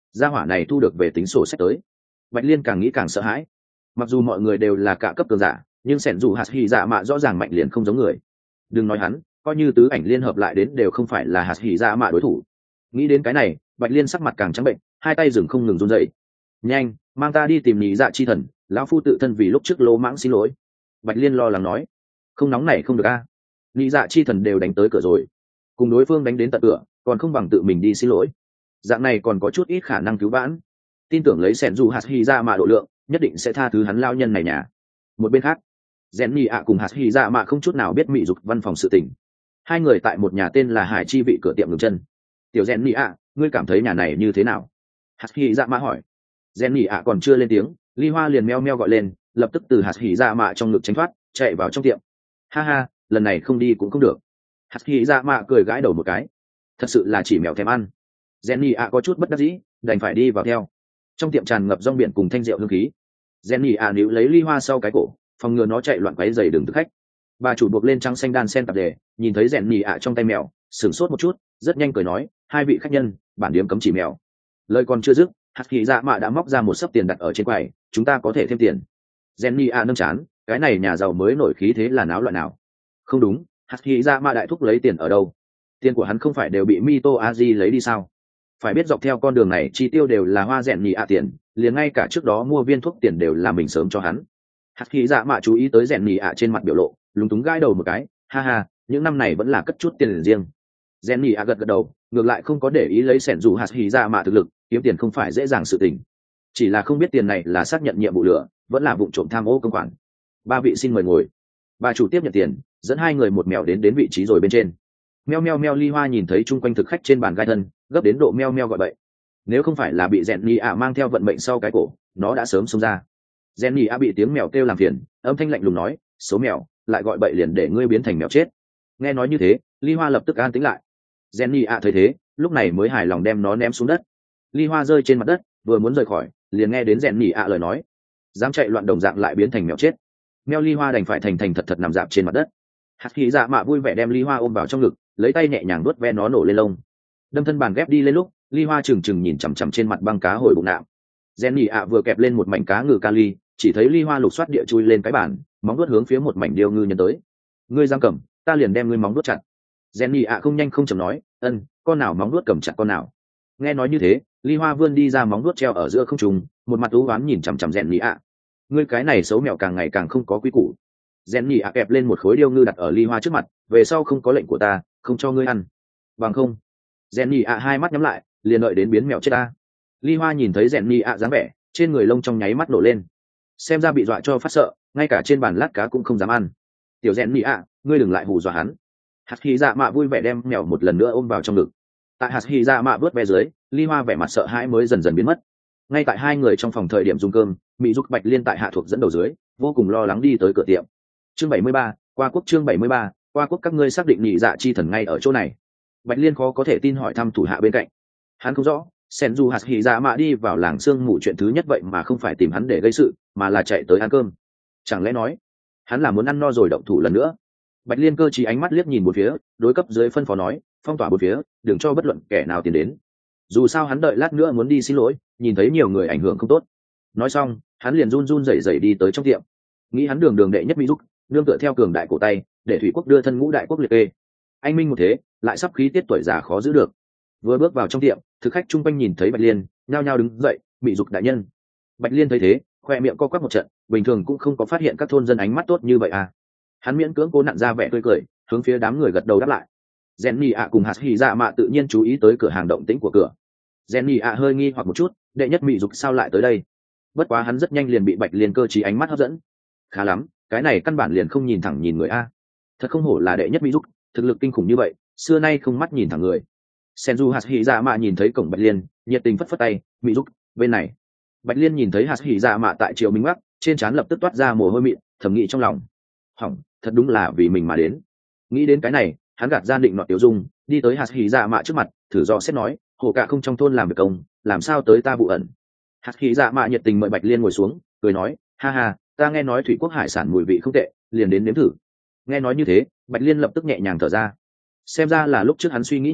gia hỏa này thu được về tính sổ sách tới. Bạch Liên càng nghĩ càng sợ hãi. Mặc dù mọi người đều là cả cấp cường giả, nhưng sẻn dù hạt hy dạ mạ rõ ràng mạnh liền không giống người. Đừng nói hắn, coi như tứ ảnh liên hợp lại đến đều không phải là hạt hy dạ mạ đối thủ. Nghĩ đến cái này, Bạch Liên sắc mặt càng trắng bệnh, hai tay dừng không ngừng run rẩy. Nhanh, mang ta đi tìm nhị dạ chi thần, lão phu tự thân vì lúc trước lỗ mãng xin lỗi. Bạch Liên lo lắng nói. Không nóng này không được a. Nhị dạ chi thần đều đánh tới cửa rồi, cùng đối phương đánh đến tận cửa, còn không bằng tự mình đi xin lỗi. Dạng này còn có chút ít khả năng cứu vãn. Tin tưởng lấy sẻn dù hạt hy dạ mạ độ lượng, nhất định sẽ tha thứ hắn lao nhân này nhà. Một bên khác, rèn nhị ạ cùng hạt hy dạ mạ không chút nào biết mị dục văn phòng sự tình. Hai người tại một nhà tên là Hải Chi vị cửa tiệm ngừng chân. Tiểu rèn nhị ạ, ngươi cảm thấy nhà này như thế nào? Hạt hy dạ mạ hỏi. Rèn nhị ạ còn chưa lên tiếng, Ly Hoa liền meo meo gọi lên, lập tức từ hạt hy dạ mạ trong ngực tránh thoát, chạy vào trong tiệm. Ha ha, lần này không đi cũng không được. Hạt hy dạ mạ cười gãi đầu một cái. Thật sự là chỉ mèo thèm ăn. Rèn nhị ạ có chút bất đắc dĩ, đành phải đi vào theo. Trong tiệm tràn ngập rong biển cùng thanh rượu hương khí. Jenny à níu lấy Ly Hoa sau cái cổ, phòng ngừa nó chạy loạn quấy giày đường thực khách. Bà chủ buộc lên trắng xanh đan sen tạp đề, nhìn thấy Jenny à trong tay mèo, sửng sốt một chút, rất nhanh cười nói, hai vị khách nhân, bản điếm cấm chỉ mèo. Lời còn chưa dứt, hạt khí dạ mạ đã móc ra một sấp tiền đặt ở trên quầy, chúng ta có thể thêm tiền. Jenny à nâng chán, cái này nhà giàu mới nổi khí thế là náo loạn nào? Không đúng, hạt khí dạ mạ đại thúc lấy tiền ở đâu? Tiền của hắn không phải đều bị Mito Aji lấy đi sao? Phải biết dọc theo con đường này chi tiêu đều là hoa rèn nhị ạ tiền, liền ngay cả trước đó mua viên thuốc tiền đều là mình sớm cho hắn. Hạt khí dạ mạ chú ý tới rèn nhị ạ trên mặt biểu lộ, lúng túng gãi đầu một cái, ha ha, những năm này vẫn là cất chút tiền riêng. Rèn nhị ạ gật gật đầu, ngược lại không có để ý lấy sẻn dù hạt khí dạ mạ thực lực, kiếm tiền không phải dễ dàng sự tình. Chỉ là không biết tiền này là xác nhận nhiệm vụ lửa, vẫn là vụ trộm tham ô công khoản. Ba vị xin mời ngồi. Bà chủ tiếp nhận tiền, dẫn hai người một mèo đến đến vị trí rồi bên trên. Meo meo meo Ly Hoa nhìn thấy chung quanh thực khách trên bàn gai thân, gấp đến độ meo meo gọi bậy. Nếu không phải là bị rèn nhị ạ mang theo vận mệnh sau cái cổ, nó đã sớm xông ra. Rèn nhị ạ bị tiếng mèo kêu làm phiền, âm thanh lạnh lùng nói, số mèo, lại gọi bậy liền để ngươi biến thành mèo chết. Nghe nói như thế, Ly Hoa lập tức an tĩnh lại. Rèn nhị ạ thấy thế, lúc này mới hài lòng đem nó ném xuống đất. Ly Hoa rơi trên mặt đất, vừa muốn rời khỏi, liền nghe đến rèn nhị ạ lời nói, dám chạy loạn đồng dạng lại biến thành mèo chết. Meo Ly Hoa đành phải thành thành thật thật nằm dạp trên mặt đất. Hạt khí dạ mạ vui vẻ đem Ly Hoa ôm vào trong ngực, lấy tay nhẹ nhàng vuốt ve nó nổ lên lông. Đâm thân bàn ghép đi lên lúc, Ly Hoa trừng trừng nhìn chằm chằm trên mặt băng cá hồi bụng nạm. Jenny ạ vừa kẹp lên một mảnh cá ngừ kali, chỉ thấy Ly Hoa lục xoát địa chui lên cái bàn, móng vuốt hướng phía một mảnh điêu ngư nhân tới. Ngươi giam cầm, ta liền đem ngươi móng vuốt chặt. Jenny ạ không nhanh không chậm nói, ân, con nào móng vuốt cầm chặt con nào. Nghe nói như thế, Ly Hoa vươn đi ra móng vuốt treo ở giữa không trung, một mặt u ám nhìn chằm chằm Jenny ạ. Ngươi cái này xấu mèo càng ngày càng không có quý củ. Jenny ạ kẹp lên một khối điêu ngư đặt ở Ly Hoa trước mặt, về sau không có lệnh của ta, không cho ngươi ăn. Bằng không. Jenny ạ hai mắt nhắm lại, liền đợi đến biến mèo chết ta. Ly Hoa nhìn thấy Jenny ạ dáng vẻ, trên người lông trong nháy mắt nổ lên. Xem ra bị dọa cho phát sợ, ngay cả trên bàn lát cá cũng không dám ăn. Tiểu Jenny ạ, ngươi đừng lại hù dọa hắn. Hạt Hy Dạ Mạ vui vẻ đem mèo một lần nữa ôm vào trong ngực. Tại Hạt Hy Dạ Mạ vớt ve dưới, Ly Hoa vẻ mặt sợ hãi mới dần dần biến mất. Ngay tại hai người trong phòng thời điểm dùng cơm, Mỹ Dục Bạch Liên tại hạ thuộc dẫn đầu dưới, vô cùng lo lắng đi tới cửa tiệm. Chương bảy mươi ba, qua quốc chương bảy mươi ba, qua quốc các ngươi xác định nhị dạ chi thần ngay ở chỗ này. Bạch Liên khó có thể tin hỏi thăm thủ hạ bên cạnh. Hắn không rõ, Senju Hạt Hy Dạ Mạ đi vào làng sương mù chuyện thứ nhất vậy mà không phải tìm hắn để gây sự, mà là chạy tới ăn cơm. Chẳng lẽ nói, hắn là muốn ăn no rồi động thủ lần nữa? Bạch Liên cơ trí ánh mắt liếc nhìn một phía, đối cấp dưới phân phó nói, phong tỏa bốn phía, đừng cho bất luận kẻ nào tiến đến. Dù sao hắn đợi lát nữa muốn đi xin lỗi, nhìn thấy nhiều người ảnh hưởng không tốt. Nói xong, hắn liền run run rẩy rẩy đi tới trong tiệm. Nghĩ hắn đường đường đệ nhất Mỹ Dục, nương tựa theo cường đại cổ tay, để thủy quốc đưa thân ngũ đại quốc liệt kê. Anh minh một thế, lại sắp khí tiết tuổi già khó giữ được. Vừa bước vào trong tiệm, thực khách chung quanh nhìn thấy Bạch Liên, nhao nhao đứng dậy, Mỹ Dục đại nhân. Bạch Liên thấy thế, khoe miệng co quắp một trận, bình thường cũng không có phát hiện các thôn dân ánh mắt tốt như vậy à. Hắn miễn cưỡng cố nặn ra vẻ tươi cười, hướng phía đám người gật đầu đáp lại. Jenny ạ cùng Hạt Hy Dạ Mạ tự nhiên chú ý tới cửa hàng động tĩnh của cửa. Jenny ạ hơi nghi hoặc một chút, đệ nhất Mỹ Dục sao lại tới đây? Bất quá hắn rất nhanh liền bị Bạch Liên cơ trí ánh mắt hấp dẫn. Khá lắm, cái này căn bản liền không nhìn thẳng nhìn người a. Thật không hổ là đệ nhất Mỹ Dục, thực lực kinh khủng như vậy, xưa nay không mắt nhìn thẳng người. Senju Hạt Hy Dạ Mạ nhìn thấy cổng Bạch Liên, nhiệt tình phất phất tay, Mỹ Dục, bên này. Bạch Liên nhìn thấy Hạt Hy Dạ Mạ tại triều minh mắc, trên trán lập tức toát ra mồ hôi mịn, thầm nghĩ trong lòng, hỏng, thật đúng là vì mình mà đến. Nghĩ đến cái này, hắn gạt gian định nọ tiểu dung, đi tới Hạt Hy Dạ Mạ trước mặt, thử dò xét nói, hồ cả không trong thôn làm việc công, làm sao tới ta vụ ẩn? Hạt Hy Dạ Mạ nhiệt tình mời Bạch Liên ngồi xuống, cười nói, ha ha, ta nghe nói thủy quốc hải sản mùi vị không tệ, liền đến nếm thử. Nghe nói như thế, Bạch Liên lập tức nhẹ nhàng thở ra. Xem ra là lúc trước hắn suy nghĩ nhiều,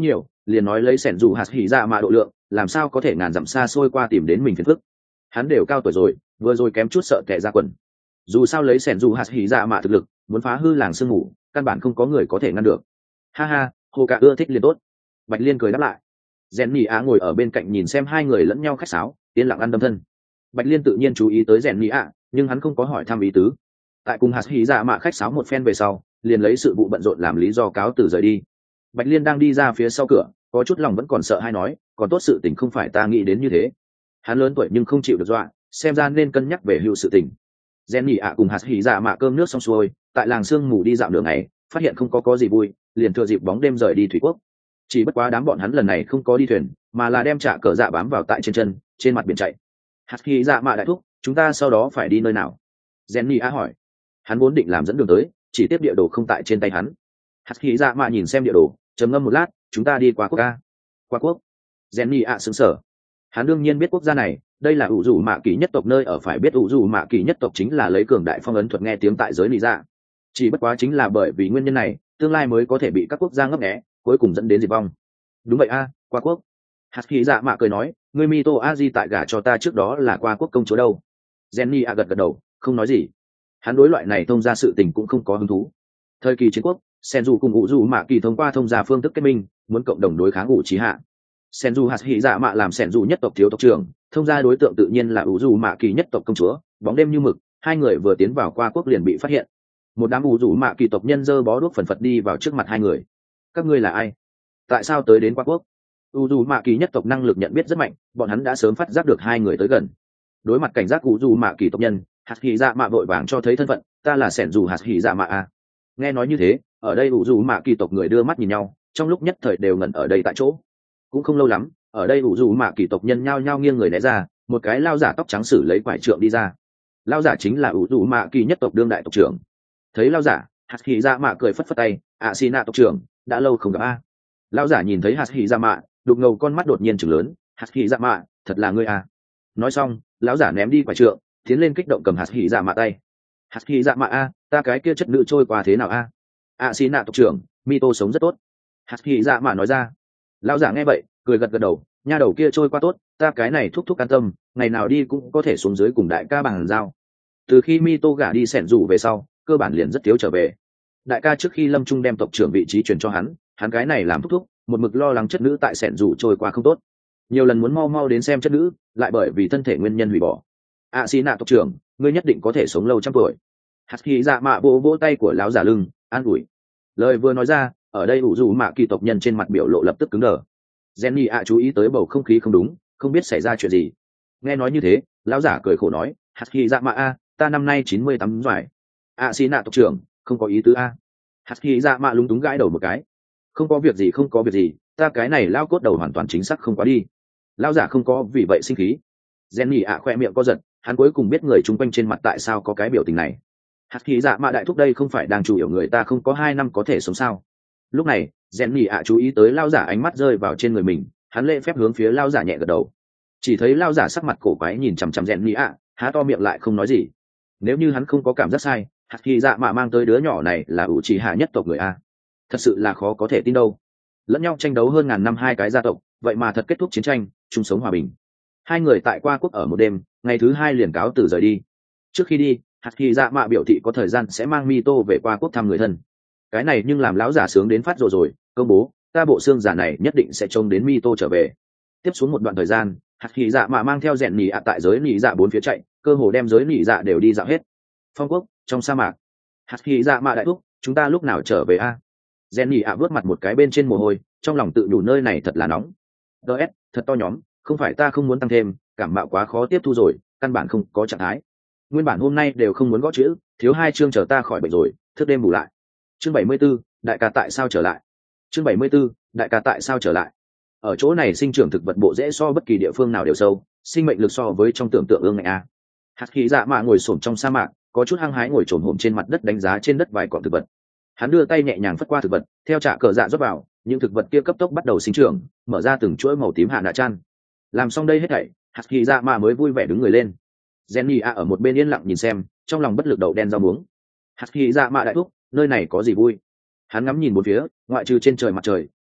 liền nói lấy sẻn dù hạt hỉ dạ mạ độ lượng làm sao có thể ngàn dặm xa xôi qua tìm đến mình phiền phức. Hắn đều cao tuổi rồi, vừa rồi kém chút sợ tệ ra quần. Dù sao lấy sẻn dù hạt hỉ dạ mạ thực lực muốn phá hư làng sương mù căn bản không có người có thể ngăn được. Ha ha, hồ cả ưa thích liền tốt. Bạch Liên cười đáp lại. Rèn Nhị Á ngồi ở bên cạnh nhìn xem hai người lẫn nhau khách sáo, yên lặng ăn đâm thân. Bạch Liên tự nhiên chú ý tới Rèn Nhị Á, nhưng hắn không có hỏi thăm ý tứ. Tại cùng hạt hỉ dạ mạ khách sáo một phen về sau, liền lấy sự vụ bận rộn làm lý do cáo từ rời đi. Bạch Liên đang đi ra phía sau cửa, có chút lòng vẫn còn sợ hay nói, còn tốt sự tình không phải ta nghĩ đến như thế. Hắn lớn tuổi nhưng không chịu được dọa, xem ra nên cân nhắc về hữu sự tình. Rèn Nhị Ạ cùng hạt hỉ dạ mạ cơm nước xong xuôi, tại làng sương mù đi dạo đường này, phát hiện không có có gì vui, liền thừa dịp bóng đêm rời đi thủy quốc. Chỉ bất quá đám bọn hắn lần này không có đi thuyền, mà là đem trả cờ dạ bám vào tại trên chân, trên mặt biển chạy. Hạt hỉ dạ mạ đại thúc, chúng ta sau đó phải đi nơi nào? Rèn Nhị Ạ hỏi. Hắn vốn định làm dẫn đường tới, chỉ tiếp địa đồ không tại trên tay hắn. Hạt hỉ dạ mạ nhìn xem địa đồ, trầm ngâm một lát, chúng ta đi qua quốc ca. Qua quốc? Rèn Nhị Ạ sững sờ. Hắn đương nhiên biết quốc gia này, đây là ủ rủ mạ kỳ nhất tộc nơi ở, phải biết ủ rủ mạ kỳ nhất tộc chính là lấy cường đại phong ấn thuật nghe tiếng tại giới lý dạ. Chỉ bất quá chính là bởi vì nguyên nhân này, tương lai mới có thể bị các quốc gia ngấp nghé, cuối cùng dẫn đến diệt vong. Đúng vậy a, qua quốc. Hạt khí dạ mạ cười nói, ngươi Mito Aji tại gả cho ta trước đó là qua quốc công chúa đâu? Jenny a gật gật đầu, không nói gì. Hắn đối loại này thông ra sự tình cũng không có hứng thú. Thời kỳ chiến quốc, Senju cùng ủ rủ mạ kỳ thông qua thông gia phương thức kết minh, muốn cộng đồng đối kháng ủ trí hạ. Senju hạt hỉ dạ mạ làm Senju nhất tộc thiếu tộc trưởng, thông gia đối tượng tự nhiên là ủ rủ mạ kỳ nhất tộc công chúa. Bóng đêm như mực, hai người vừa tiến vào qua quốc liền bị phát hiện. Một đám ủ rủ mạ kỳ tộc nhân dơ bó đuốc phần phật đi vào trước mặt hai người. Các ngươi là ai? Tại sao tới đến qua quốc? ủ rủ mạ kỳ nhất tộc năng lực nhận biết rất mạnh, bọn hắn đã sớm phát giác được hai người tới gần. Đối mặt cảnh giác ủ rủ mạ kỳ tộc nhân, hạt hỉ dạ mạ vội vàng cho thấy thân phận, ta là Senju hạt hỉ dạ mạ a. Nghe nói như thế, ở đây ủ rủ mạ kỳ tộc người đưa mắt nhìn nhau, trong lúc nhất thời đều ngẩn ở đây tại chỗ. Cũng không lâu lắm, ở đây ủ rủ mạ kỳ tộc nhân nhao nhao nghiêng người né ra, một cái lao giả tóc trắng sử lấy quải trượng đi ra. Lao giả chính là ủ rủ mạ kỳ nhất tộc đương đại tộc trưởng. Thấy lao giả, hạt hỉ dạ mạ cười phất phất tay, ạ xì nạ tộc trưởng, đã lâu không gặp a. Lao giả nhìn thấy hạt hỉ dạ mạ, đục ngầu con mắt đột nhiên chừng lớn, hạt hỉ dạ mạ, thật là ngươi a. Nói xong, lão giả ném đi quải trượng, tiến lên kích động cầm hạt hỉ dạ mạ tay. Hạt hỉ dạ mạ a, ta cái kia chất nữ trôi qua thế nào a? ạ xì nạ tộc trưởng, Mito sống rất tốt. Hạt hỉ dạ mạ nói ra. Lão giả nghe vậy, cười gật gật đầu, nha đầu kia trôi qua tốt, ta cái này thúc thúc an tâm, ngày nào đi cũng có thể xuống dưới cùng đại ca bằng giao. Từ khi Mito gả đi sẻn rủ về sau, cơ bản liền rất thiếu trở về. Đại ca trước khi lâm trung đem tộc trưởng vị trí truyền cho hắn, hắn cái này làm thúc thúc, một mực lo lắng chất nữ tại sẻn rủ trôi qua không tốt, nhiều lần muốn mau mau đến xem chất nữ, lại bởi vì thân thể nguyên nhân hủy bỏ. ạ xì nạ tộc trưởng, ngươi nhất định có thể sống lâu trăm tuổi. Hạt hỉ dạ mạ vỗ vỗ tay của lão giả lưng, an ủi. Lời vừa nói ra, ở đây ủ rủ mạ kỳ tộc nhân trên mặt biểu lộ lập tức cứng đờ. Jenny ạ chú ý tới bầu không khí không đúng, không biết xảy ra chuyện gì. Nghe nói như thế, lão giả cười khổ nói, hạt hỉ dạ mạ a, ta năm nay chín mươi tám doài. ạ xì nạ tộc trưởng, không có ý tứ a. Hạt hỉ dạ mạ lúng túng gãi đầu một cái. Không có việc gì, không có việc gì, ta cái này lao cốt đầu hoàn toàn chính xác không quá đi. Lão giả không có vì vậy sinh khí. Jenny ạ khoe miệng co giật, hắn cuối cùng biết người chung quanh trên mặt tại sao có cái biểu tình này. Hạt hỉ dạ mạ đại thúc đây không phải đang chủ yếu người ta không có hai năm có thể sống sao? Lúc này, Jenny ạ chú ý tới lão giả ánh mắt rơi vào trên người mình, hắn lễ phép hướng phía lão giả nhẹ gật đầu. Chỉ thấy lão giả sắc mặt cổ quái nhìn chằm chằm Jenny ạ, há to miệng lại không nói gì. Nếu như hắn không có cảm giác sai, hạt hỉ dạ mạ mang tới đứa nhỏ này là ủ trì hạ nhất tộc người a. Thật sự là khó có thể tin đâu. Lẫn nhau tranh đấu hơn ngàn năm hai cái gia tộc, vậy mà thật kết thúc chiến tranh, chung sống hòa bình. Hai người tại qua quốc ở một đêm, ngày thứ hai liền cáo từ rời đi. Trước khi đi, hạt hỉ dạ mạ biểu thị có thời gian sẽ mang Mito về qua quốc thăm người thân. Cái này nhưng làm lão giả sướng đến phát rồi rồi, công bố, ta bộ xương giả này nhất định sẽ trông đến Mito trở về. Tiếp xuống một đoạn thời gian, hạt hỉ dạ mạ mang theo rèn nhị ạ tại giới nhị dạ bốn phía chạy, cơ hồ đem giới nhị dạ đều đi dạo hết. Phong quốc, trong sa mạc. Hạt hỉ dạ mạ đại thúc, chúng ta lúc nào trở về a? Rèn nhị ạ vớt mặt một cái bên trên mồ hôi, trong lòng tự đủ nơi này thật là nóng. ds thật to nhóm, không phải ta không muốn tăng thêm, cảm mạo quá khó tiếp thu rồi, căn bản không có trạng thái. Nguyên bản hôm nay đều không muốn gõ chữ, thiếu hai chương chờ ta khỏi bệnh rồi, thức đêm bù lại. Chương bảy mươi 74, đại ca tại sao trở lại? Chương bảy mươi 74, đại ca tại sao trở lại? Ở chỗ này sinh trưởng thực vật bộ rễ so bất kỳ địa phương nào đều sâu, sinh mệnh lực so với trong tưởng tượng ương ngạnh a. Hạt khí dạ mạ ngồi xổm trong sa mạc, có chút hăng hái ngồi trồn hổm trên mặt đất đánh giá trên đất vài cọng thực vật. Hắn đưa tay nhẹ nhàng phất qua thực vật, theo trả cờ dạ rót vào, những thực vật kia cấp tốc bắt đầu sinh trưởng, mở ra từng chuỗi màu tím hạ nạ chan. Làm xong đây hết thảy, hạt khí dạ mạ mới vui vẻ đứng người lên. Jenny a ở một bên yên lặng nhìn xem, trong lòng bất lực đậu đen rau muống. Hạt khí dạ mạ đại thúc, nơi này có gì vui? Hắn ngắm nhìn bốn phía, ngoại trừ trên trời mặt trời,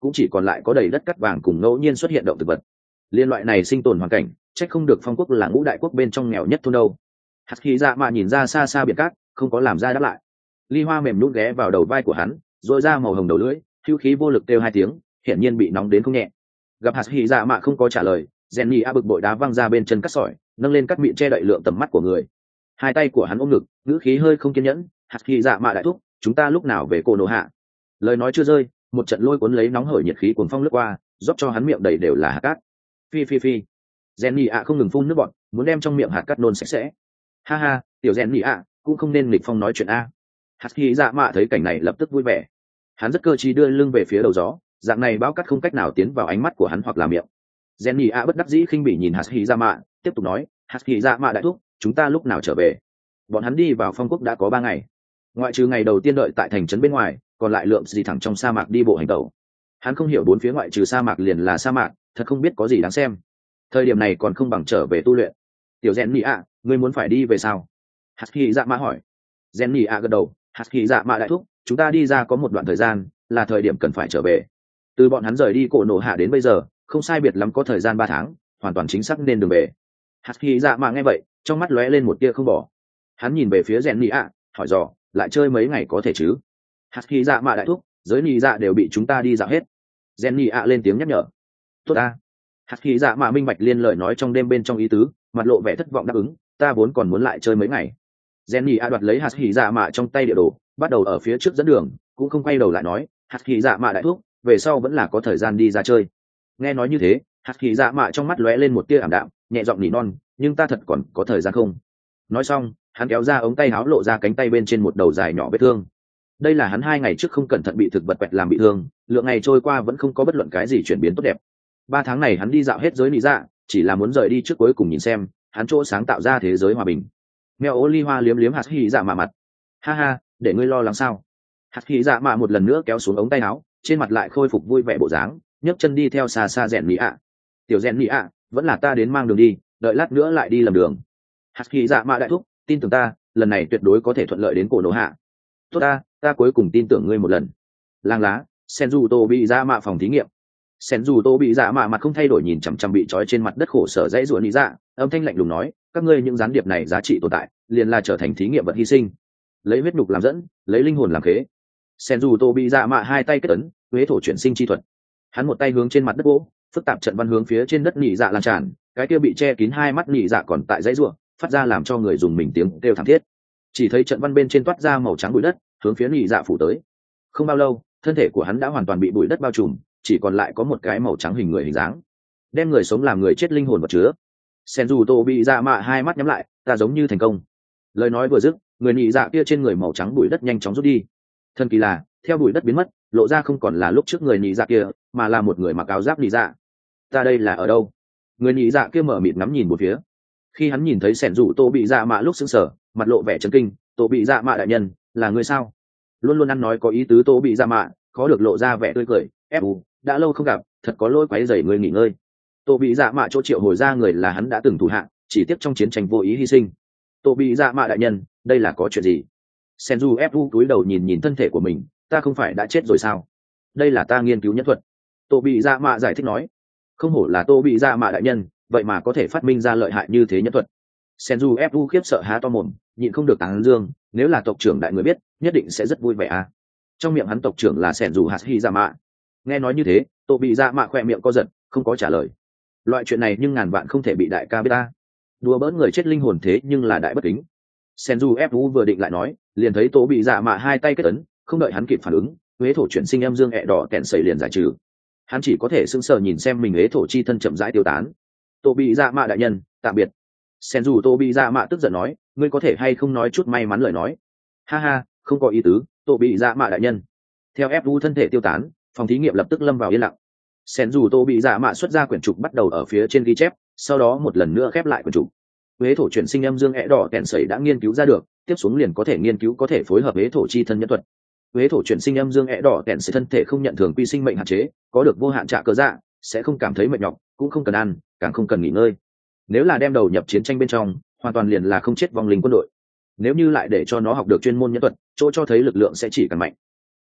cũng chỉ còn lại có đầy đất cát vàng cùng ngẫu nhiên xuất hiện động thực vật. Liên loại này sinh tồn hoàn cảnh, trách không được Phong quốc là ngũ đại quốc bên trong nghèo nhất thôn đâu. Hạt Hy Dạ Mạ nhìn ra xa xa biển cát, không có làm ra đáp lại. Ly Hoa mềm nhũn ghé vào đầu vai của hắn, rồi ra màu hồng đầu lưỡi, hưu khí vô lực kêu hai tiếng, hiển nhiên bị nóng đến không nhẹ. Gặp Hạt Hy Dạ Mạ không có trả lời, Jenny a bực bội đá văng ra bên chân cắt sỏi, nâng lên cắt miệng che đậy lượng tầm mắt của người. Hai tay của hắn ôm ngực, ngữ khí hơi không kiên nhẫn. Hạt Hy Dạ Mạ đại thúc, chúng ta lúc nào về Cô Nô Hạ? Lời nói chưa rơi, một trận lôi cuốn lấy nóng hởi nhiệt khí cuồng phong lướt qua, rót cho hắn miệng đầy đều là hạt cát. Phi phi phi. Jenny a không ngừng phun nước bọt, muốn đem trong miệng hạt cát nôn sạch sẽ. Ha ha, tiểu Jenny a, cũng không nên nghịch phong nói chuyện a. Hạt Hy Dạ Mạ thấy cảnh này lập tức vui vẻ. Hắn rất cơ trí đưa lưng về phía đầu gió, dạng này bao cát không cách nào tiến vào ánh mắt của hắn hoặc là miệng. Jenny a bất đắc dĩ khinh bỉ nhìn Hạt Hy Dạ Mạ, tiếp tục nói, Hạt Hy Dạ Mạ đại thúc, chúng ta lúc nào trở về? Bọn hắn đi vào Phong quốc đã có ba ngày, ngoại trừ ngày đầu tiên đợi tại thành trấn bên ngoài, còn lại lượm gì thẳng trong sa mạc đi bộ hành tẩu. Hắn không hiểu bốn phía ngoại trừ sa mạc liền là sa mạc, thật không biết có gì đáng xem. Thời điểm này còn không bằng trở về tu luyện. Tiểu Jenny a, ngươi muốn phải đi về sao? Hạt Hy Dạ Mạ hỏi. Jenny a gật đầu, Hạt Hy Dạ Mạ đại thúc, chúng ta đi ra có một đoạn thời gian, là thời điểm cần phải trở về. Từ bọn hắn rời đi Cổ Nổ Hạ đến bây giờ, không sai biệt lắm có thời gian ba tháng, hoàn toàn chính xác nên đường về. Hạt Hy Dạ Mạ nghe vậy, trong mắt lóe lên một tia không bỏ. Hắn nhìn về phía Jenny a, hỏi dò, lại chơi mấy ngày có thể chứ? Hạt Hy Dạ Mạ đại thúc, giới nhị dạ đều bị chúng ta đi dạo hết. Jenny a lên tiếng nhắc nhở. Tốt a. Hạt Hy Dạ Mạ minh bạch liên lời nói trong đêm bên trong ý tứ, mặt lộ vẻ thất vọng đáp ứng, ta vốn còn muốn lại chơi mấy ngày. Jenny a đoạt lấy Hạt Hy Dạ Mạ trong tay địa đồ, bắt đầu ở phía trước dẫn đường, cũng không quay đầu lại nói, Hạt Hy Dạ Mạ đại thúc, về sau vẫn là có thời gian đi ra chơi. Nghe nói như thế, Hạt Hy Dạ Mạ trong mắt lóe lên một tia ảm đạm, nhẹ giọng nỉ non, nhưng ta thật còn có thời gian không? Nói xong, hắn kéo ra ống tay áo lộ ra cánh tay bên trên một đầu dài nhỏ vết thương. Đây là hắn hai ngày trước không cẩn thận bị thực vật quẹt làm bị thương, lượng ngày trôi qua vẫn không có bất luận cái gì chuyển biến tốt đẹp. Ba tháng này hắn đi dạo hết giới lý dạ, chỉ là muốn rời đi trước cuối cùng nhìn xem hắn chỗ sáng tạo ra thế giới hòa bình. Mèo ô ly hoa liếm liếm Hạt Hy Dạ Mạ mặt. Ha ha, để ngươi lo lắng sao? Hạt Hy Dạ Mạ một lần nữa kéo xuống ống tay áo, trên mặt lại khôi phục vui vẻ bộ dáng, nhấc chân đi theo xa xa rèn mỹ ạ. Tiểu rèn mỹ ạ, vẫn là ta đến mang đường đi, đợi lát nữa lại đi lầm đường. Hạt Hy Dạ Mạ đại thúc, tin tưởng ta, lần này tuyệt đối có thể thuận lợi đến Cổ Nổ Hạ. Tốt ta, ta cuối cùng tin tưởng ngươi một lần. Lang lá, Senju Tô bị Dạ Mạ phòng thí nghiệm. Senju Tô bị Dạ Mạ mặt không thay đổi nhìn chằm chằm bị trói trên mặt đất khổ sở dãy ruộng lý dạ, âm thanh lạnh lùng nói, các ngươi những gián điệp này giá trị tồn tại, liền là trở thành thí nghiệm vật hy sinh. Lấy huyết nhục làm dẫn, lấy linh hồn làm khế. Senju Tô bị Dạ Mạ hai tay kết ấn, huế thổ chuyển sinh chi thuật. Hắn một tay hướng trên mặt đất gỗ, phức tạp trận văn hướng phía trên đất nhị dạ lan tràn, cái kia bị che kín hai mắt nhị dạ còn tại dãy ruộng, phát ra làm cho người dùng mình tiếng kêu thảm thiết. Chỉ thấy trận văn bên trên toát ra màu trắng bụi đất, hướng phía nhị dạ phủ tới. Không bao lâu, thân thể của hắn đã hoàn toàn bị bụi đất bao trùm, chỉ còn lại có một cái màu trắng hình người hình dáng, đem người sống làm người chết linh hồn vật chứa. Senju Tô bị Dạ Mạ hai mắt nhắm lại, ta giống như thành công. Lời nói vừa dứt, người nhị dạ kia trên người màu trắng bụi đất nhanh chóng rút đi. Thần kỳ là, theo bụi đất biến mất, lộ ra không còn là lúc trước người nhị dạ kia, mà là một người mặc áo giáp nhị dạ. Ta đây là ở đâu? Người nhị dạ kia mở mịt ngắm nhìn một phía. Khi hắn nhìn thấy Senju Tô bị Dạ Mạ lúc sững sờ, mặt lộ vẻ chấn kinh, Tô bị Dạ Mạ đại nhân, là người sao? Luôn luôn ăn nói có ý tứ Tô bị Dạ Mạ, khó được lộ ra vẻ tươi cười, ép u, đã lâu không gặp, thật có lỗi quấy rầy người nghỉ ngơi. Tô bị Dạ Mạ chỗ triệu hồi ra người là hắn đã từng thủ hạ, chỉ tiếp trong chiến tranh vô ý hy sinh. Tô bị Dạ Mạ đại nhân, đây là có chuyện gì? Senju ép u cúi đầu nhìn nhìn thân thể của mình, ta không phải đã chết rồi sao? Đây là ta nghiên cứu nhân thuật. Tô bị Dạ Mạ giải thích nói, không hổ là Tô bị Dạ Mạ đại nhân, vậy mà có thể phát minh ra lợi hại như thế nhân thuật. Senju ép u khiếp sợ há to mồm, nhịn không được tán dương, nếu là tộc trưởng đại người biết, nhất định sẽ rất vui vẻ à. Trong miệng hắn tộc trưởng là Senju Hạt Hy Dạ Mạ. Nghe nói như thế, Tô bị Dạ Mạ khỏe miệng co giật, không có trả lời. Loại chuyện này nhưng ngàn vạn không thể bị đại ca biết ta. Đùa bỡn người chết linh hồn thế nhưng là đại bất kính. Senju ép u vừa định lại nói, liền thấy Tô bị Dạ Mạ hai tay kết ấn, không đợi hắn kịp phản ứng, huế thổ chuyển sinh âm dương ẹ đỏ kẹn sẩy liền giải trừ. Hắn chỉ có thể sững sờ nhìn xem mình huế thổ chi thân chậm rãi tiêu tán. Tô bị Dạ Mạ đại nhân, tạm biệt. Senju Tô bị Dạ Mạ tức giận nói, ngươi có thể hay không nói chút may mắn lời nói? Ha ha, không có ý tứ, Tô bị Dạ Mạ đại nhân. Theo ép u thân thể tiêu tán, phòng thí nghiệm lập tức lâm vào yên lặng. Senju Tô bị Dạ Mạ xuất ra quyển trục bắt đầu ở phía trên ghi chép, sau đó một lần nữa khép lại quyển trục. Huế thổ chuyển sinh âm dương ẹ đỏ kẹn sẩy đã nghiên cứu ra được, tiếp xuống liền có thể nghiên cứu có thể phối hợp huế thổ chi thân nhân thuật. Huế thổ chuyển sinh âm dương ẹ đỏ kẹn sẩy thân thể không nhận thường quy sinh mệnh hạn chế, có được vô hạn trạ cơ dạ, sẽ không cảm thấy mệt nhọc, cũng không cần ăn, càng không cần nghỉ ngơi. Nếu là đem đầu nhập chiến tranh bên trong, hoàn toàn liền là không chết vong linh quân đội. Nếu như lại để cho nó học được chuyên môn nhân thuật, chỗ cho thấy lực lượng sẽ chỉ càng mạnh.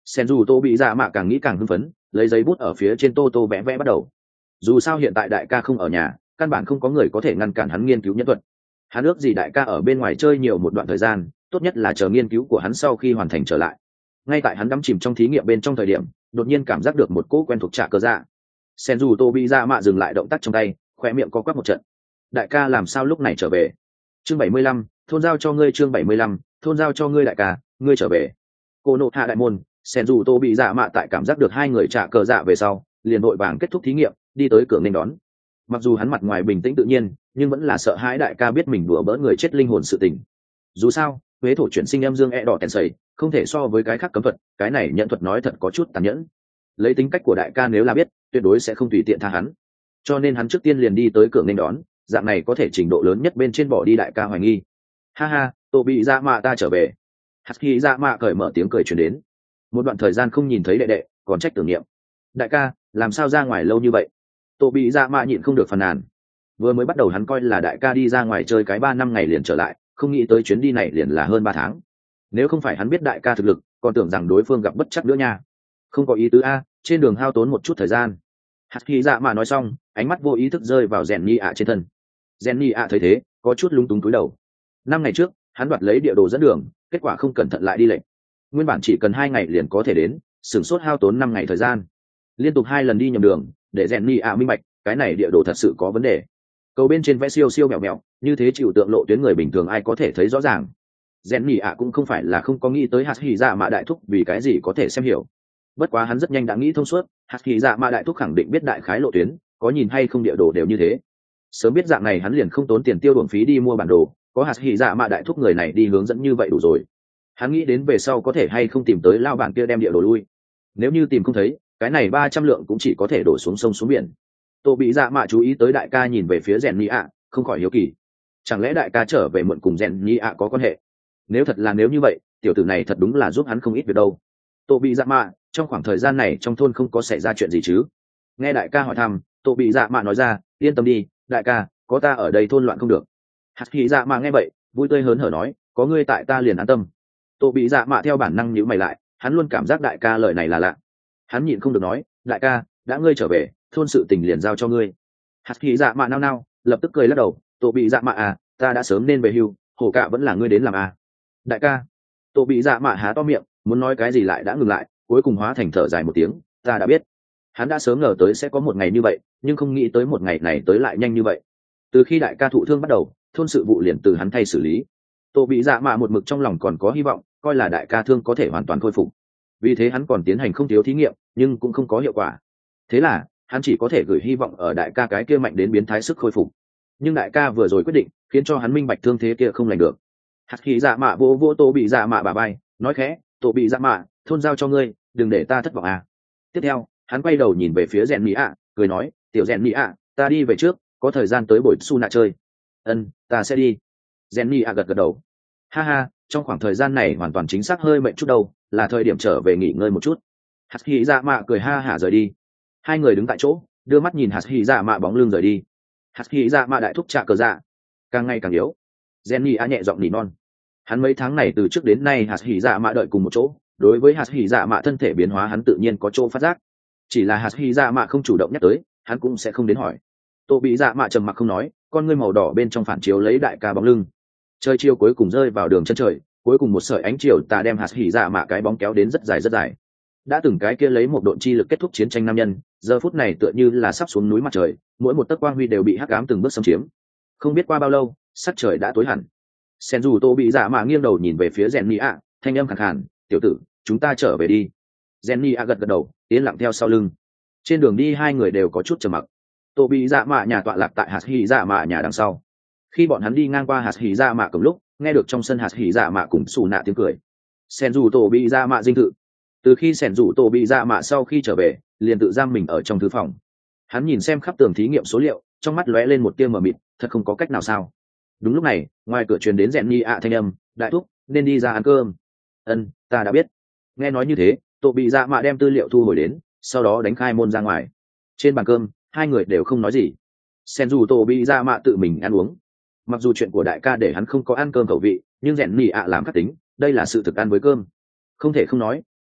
sen dù tô bị dạ mạ càng nghĩ càng hưng phấn, lấy giấy bút ở phía trên tô tô vẽ vẽ bắt đầu. Dù sao hiện tại đại ca không ở nhà, căn bản không có người có thể ngăn cản hắn nghiên cứu nhân thuật. Hắn ước gì đại ca ở bên ngoài chơi nhiều một đoạn thời gian, tốt nhất là chờ nghiên cứu của hắn sau khi hoàn thành trở lại. Ngay tại hắn đắm chìm trong thí nghiệm bên trong thời điểm, đột nhiên cảm giác được một cỗ quen thuộc trả cơ dạ. Sen dù tô bị dạ mạ dừng lại động tác trong tay, khoe miệng co quắp một trận. Đại ca làm sao lúc này trở về? Chương bảy mươi lăm, thôn giao cho ngươi. Chương bảy mươi lăm, thôn giao cho ngươi. Đại ca, ngươi trở về. Cô nộ hạ đại môn, sen dù tô bị dạ mạ tại cảm giác được hai người trả cờ dạ về sau, liền vội vàng kết thúc thí nghiệm, đi tới cửa nên đón. Mặc dù hắn mặt ngoài bình tĩnh tự nhiên, nhưng vẫn là sợ hãi đại ca biết mình đùa bỡn người chết linh hồn sự tình. Dù sao, huế thổ chuyển sinh em dương e đỏ tèn sầy không thể so với cái khác cấm thuật, cái này nhận thuật nói thật có chút tàn nhẫn. Lấy tính cách của đại ca nếu là biết, tuyệt đối sẽ không tùy tiện tha hắn. Cho nên hắn trước tiên liền đi tới cửa nên đón, dạng này có thể trình độ lớn nhất bên trên bỏ đi đại ca hoài nghi. Ha ha, tô bị dạ mạ ta trở về. Hạt khi dạ mạ cởi mở tiếng cười truyền đến. Một đoạn thời gian không nhìn thấy đệ đệ, còn trách tưởng niệm. Đại ca, làm sao ra ngoài lâu như vậy? Tô bị dạ mạ nhịn không được phàn nàn. Vừa mới bắt đầu hắn coi là đại ca đi ra ngoài chơi cái ba năm ngày liền trở lại, không nghĩ tới chuyến đi này liền là hơn ba tháng. Nếu không phải hắn biết đại ca thực lực, còn tưởng rằng đối phương gặp bất chắc nữa nha. Không có ý tứ a, trên đường hao tốn một chút thời gian. Hạt khi dạ mạ nói xong, ánh mắt vô ý thức rơi vào rèn nhi ạ trên thân. Rèn nhi ạ thấy thế, có chút lúng túng cúi đầu. Năm ngày trước, hắn đoạt lấy địa đồ dẫn đường, kết quả không cẩn thận lại đi lệnh. Nguyên bản chỉ cần hai ngày liền có thể đến, sửng sốt hao tốn năm ngày thời gian. Liên tục hai lần đi nhầm đường, để rèn nhi ạ minh bạch, cái này địa đồ thật sự có vấn đề. Cầu bên trên vẽ siêu siêu mẹo mẹo, như thế chịu tượng lộ tuyến người bình thường ai có thể thấy rõ ràng. Rèn nhi ạ cũng không phải là không có nghĩ tới hạt hỉ dạ mạ đại thúc vì cái gì có thể xem hiểu. Bất quá hắn rất nhanh đã nghĩ thông suốt, hạt hỉ dạ mạ đại thúc khẳng định biết đại khái lộ tuyến, có nhìn hay không địa đồ đều như thế. Sớm biết dạng này hắn liền không tốn tiền tiêu đồn phí đi mua bản đồ, có hạt hỉ dạ mạ đại thúc người này đi hướng dẫn như vậy đủ rồi. Hắn nghĩ đến về sau có thể hay không tìm tới lao bản kia đem địa đồ lui. Nếu như tìm không thấy, cái này ba trăm lượng cũng chỉ có thể đổ xuống sông xuống biển. Tô bị dạ mạ chú ý tới đại ca nhìn về phía rèn nhi ạ, không khỏi hiếu kỳ. Chẳng lẽ đại ca trở về muộn cùng rèn nhi ạ có quan hệ? Nếu thật là nếu như vậy, tiểu tử này thật đúng là giúp hắn không ít việc đâu. Tô bị dạ mạ, trong khoảng thời gian này trong thôn không có xảy ra chuyện gì chứ? Nghe đại ca hỏi thăm, Tô bị dạ mạ nói ra, yên tâm đi, đại ca, có ta ở đây thôn loạn không được. Hạt khí dạ mạ nghe vậy, vui tươi hớn hở nói, có ngươi tại ta liền an tâm. Tô bị dạ mạ theo bản năng nhíu mày lại, hắn luôn cảm giác đại ca lời này là lạ. Hắn nhịn không được nói, đại ca, đã ngươi trở về, thôn sự tình liền giao cho ngươi. Hạt khí dạ mạ nao nao, lập tức cười lắc đầu, Tô bị dạ mạ à, ta đã sớm nên về hưu, hổ cạ vẫn là ngươi đến làm à. Đại ca. Tô bị dạ mạ há to miệng, muốn nói cái gì lại đã ngừng lại, cuối cùng hóa thành thở dài một tiếng, ta đã biết. Hắn đã sớm ngờ tới sẽ có một ngày như vậy, nhưng không nghĩ tới một ngày này tới lại nhanh như vậy. Từ khi đại ca thụ thương bắt đầu, thôn sự vụ liền từ hắn thay xử lý. Tô bị dạ mạ một mực trong lòng còn có hy vọng, coi là đại ca thương có thể hoàn toàn khôi phục. Vì thế hắn còn tiến hành không thiếu thí nghiệm, nhưng cũng không có hiệu quả. Thế là hắn chỉ có thể gửi hy vọng ở đại ca cái kia mạnh đến biến thái sức khôi phục. Nhưng đại ca vừa rồi quyết định, khiến cho hắn minh bạch thương thế kia không lành được. Hạt khí dạ mạ vô vô Tô bị dạ mạ bà bay, nói khẽ, Tô bị dạ mạ, thôn giao cho ngươi, đừng để ta thất vọng à. Tiếp theo hắn quay đầu nhìn về phía rèn mỹ ạ, cười nói, tiểu rèn mỹ ạ, ta đi về trước, có thời gian tới buổi su nạ chơi. Ân, ta sẽ đi. Rèn mỹ ạ gật gật đầu. Ha ha, trong khoảng thời gian này hoàn toàn chính xác hơi mệt chút đâu, là thời điểm trở về nghỉ ngơi một chút. Hạt hỉ dạ mạ cười ha hả rời đi. Hai người đứng tại chỗ, đưa mắt nhìn hạt hỉ dạ mạ bóng lưng rời đi. Hạt hỉ dạ mạ đại thúc trạ cờ dạ, càng ngày càng yếu. Jenny a nhẹ giọng nỉ non. Hắn mấy tháng này từ trước đến nay hạt hỉ dạ mạ đợi cùng một chỗ, đối với hạt hỉ dạ mạ thân thể biến hóa hắn tự nhiên có chỗ phát giác. Chỉ là hạt hỉ dạ mạ không chủ động nhắc tới, hắn cũng sẽ không đến hỏi. Tô bị dạ mạ trầm mặc không nói, con ngươi màu đỏ bên trong phản chiếu lấy đại ca bóng lưng. Trời chiều cuối cùng rơi vào đường chân trời, cuối cùng một sợi ánh chiều tà đem hạt hỉ dạ mạ cái bóng kéo đến rất dài rất dài. Đã từng cái kia lấy một độn chi lực kết thúc chiến tranh nam nhân, giờ phút này tựa như là sắp xuống núi mặt trời, mỗi một tấc quang huy đều bị hắc ám từng bước xâm chiếm. Không biết qua bao lâu, sắc trời đã tối hẳn. Sen dù Tô bị dạ mạ nghiêng đầu nhìn về phía Jenny ạ, thanh âm khàn khàn, tiểu tử, chúng ta trở về đi. Jenny ạ gật gật đầu, tiến lặng theo sau lưng. Trên đường đi hai người đều có chút trầm mặc. Tô bị dạ mạ nhà tọa lạc tại hạt hỉ dạ mạ nhà đằng sau. Khi bọn hắn đi ngang qua hạt hỉ dạ mạ cùng lúc, nghe được trong sân hạt hỉ dạ mạ cùng xù nạ tiếng cười. Sen dù Tô bị dạ mạ dinh thự. Từ khi Sen dù Tô bị dạ mạ sau khi trở về, liền tự giam mình ở trong thư phòng. Hắn nhìn xem khắp tường thí nghiệm số liệu, trong mắt lóe lên một tia mờ mịt, thật không có cách nào sao. Đúng lúc này, ngoài cửa truyền đến rèn nhi ạ thanh âm, đại thúc, nên đi ra ăn cơm. Ân, ta đã biết. Nghe nói như thế, Tô bị dạ mạ đem tư liệu thu hồi đến, sau đó đánh khai môn ra ngoài. Trên bàn cơm, hai người đều không nói gì. Sen dù Tô bị dạ mạ tự mình ăn uống. Mặc dù chuyện của đại ca để hắn không có ăn cơm khẩu vị, nhưng rèn nhi ạ làm khắc tính, đây là sự thực ăn với cơm. Không thể không nói,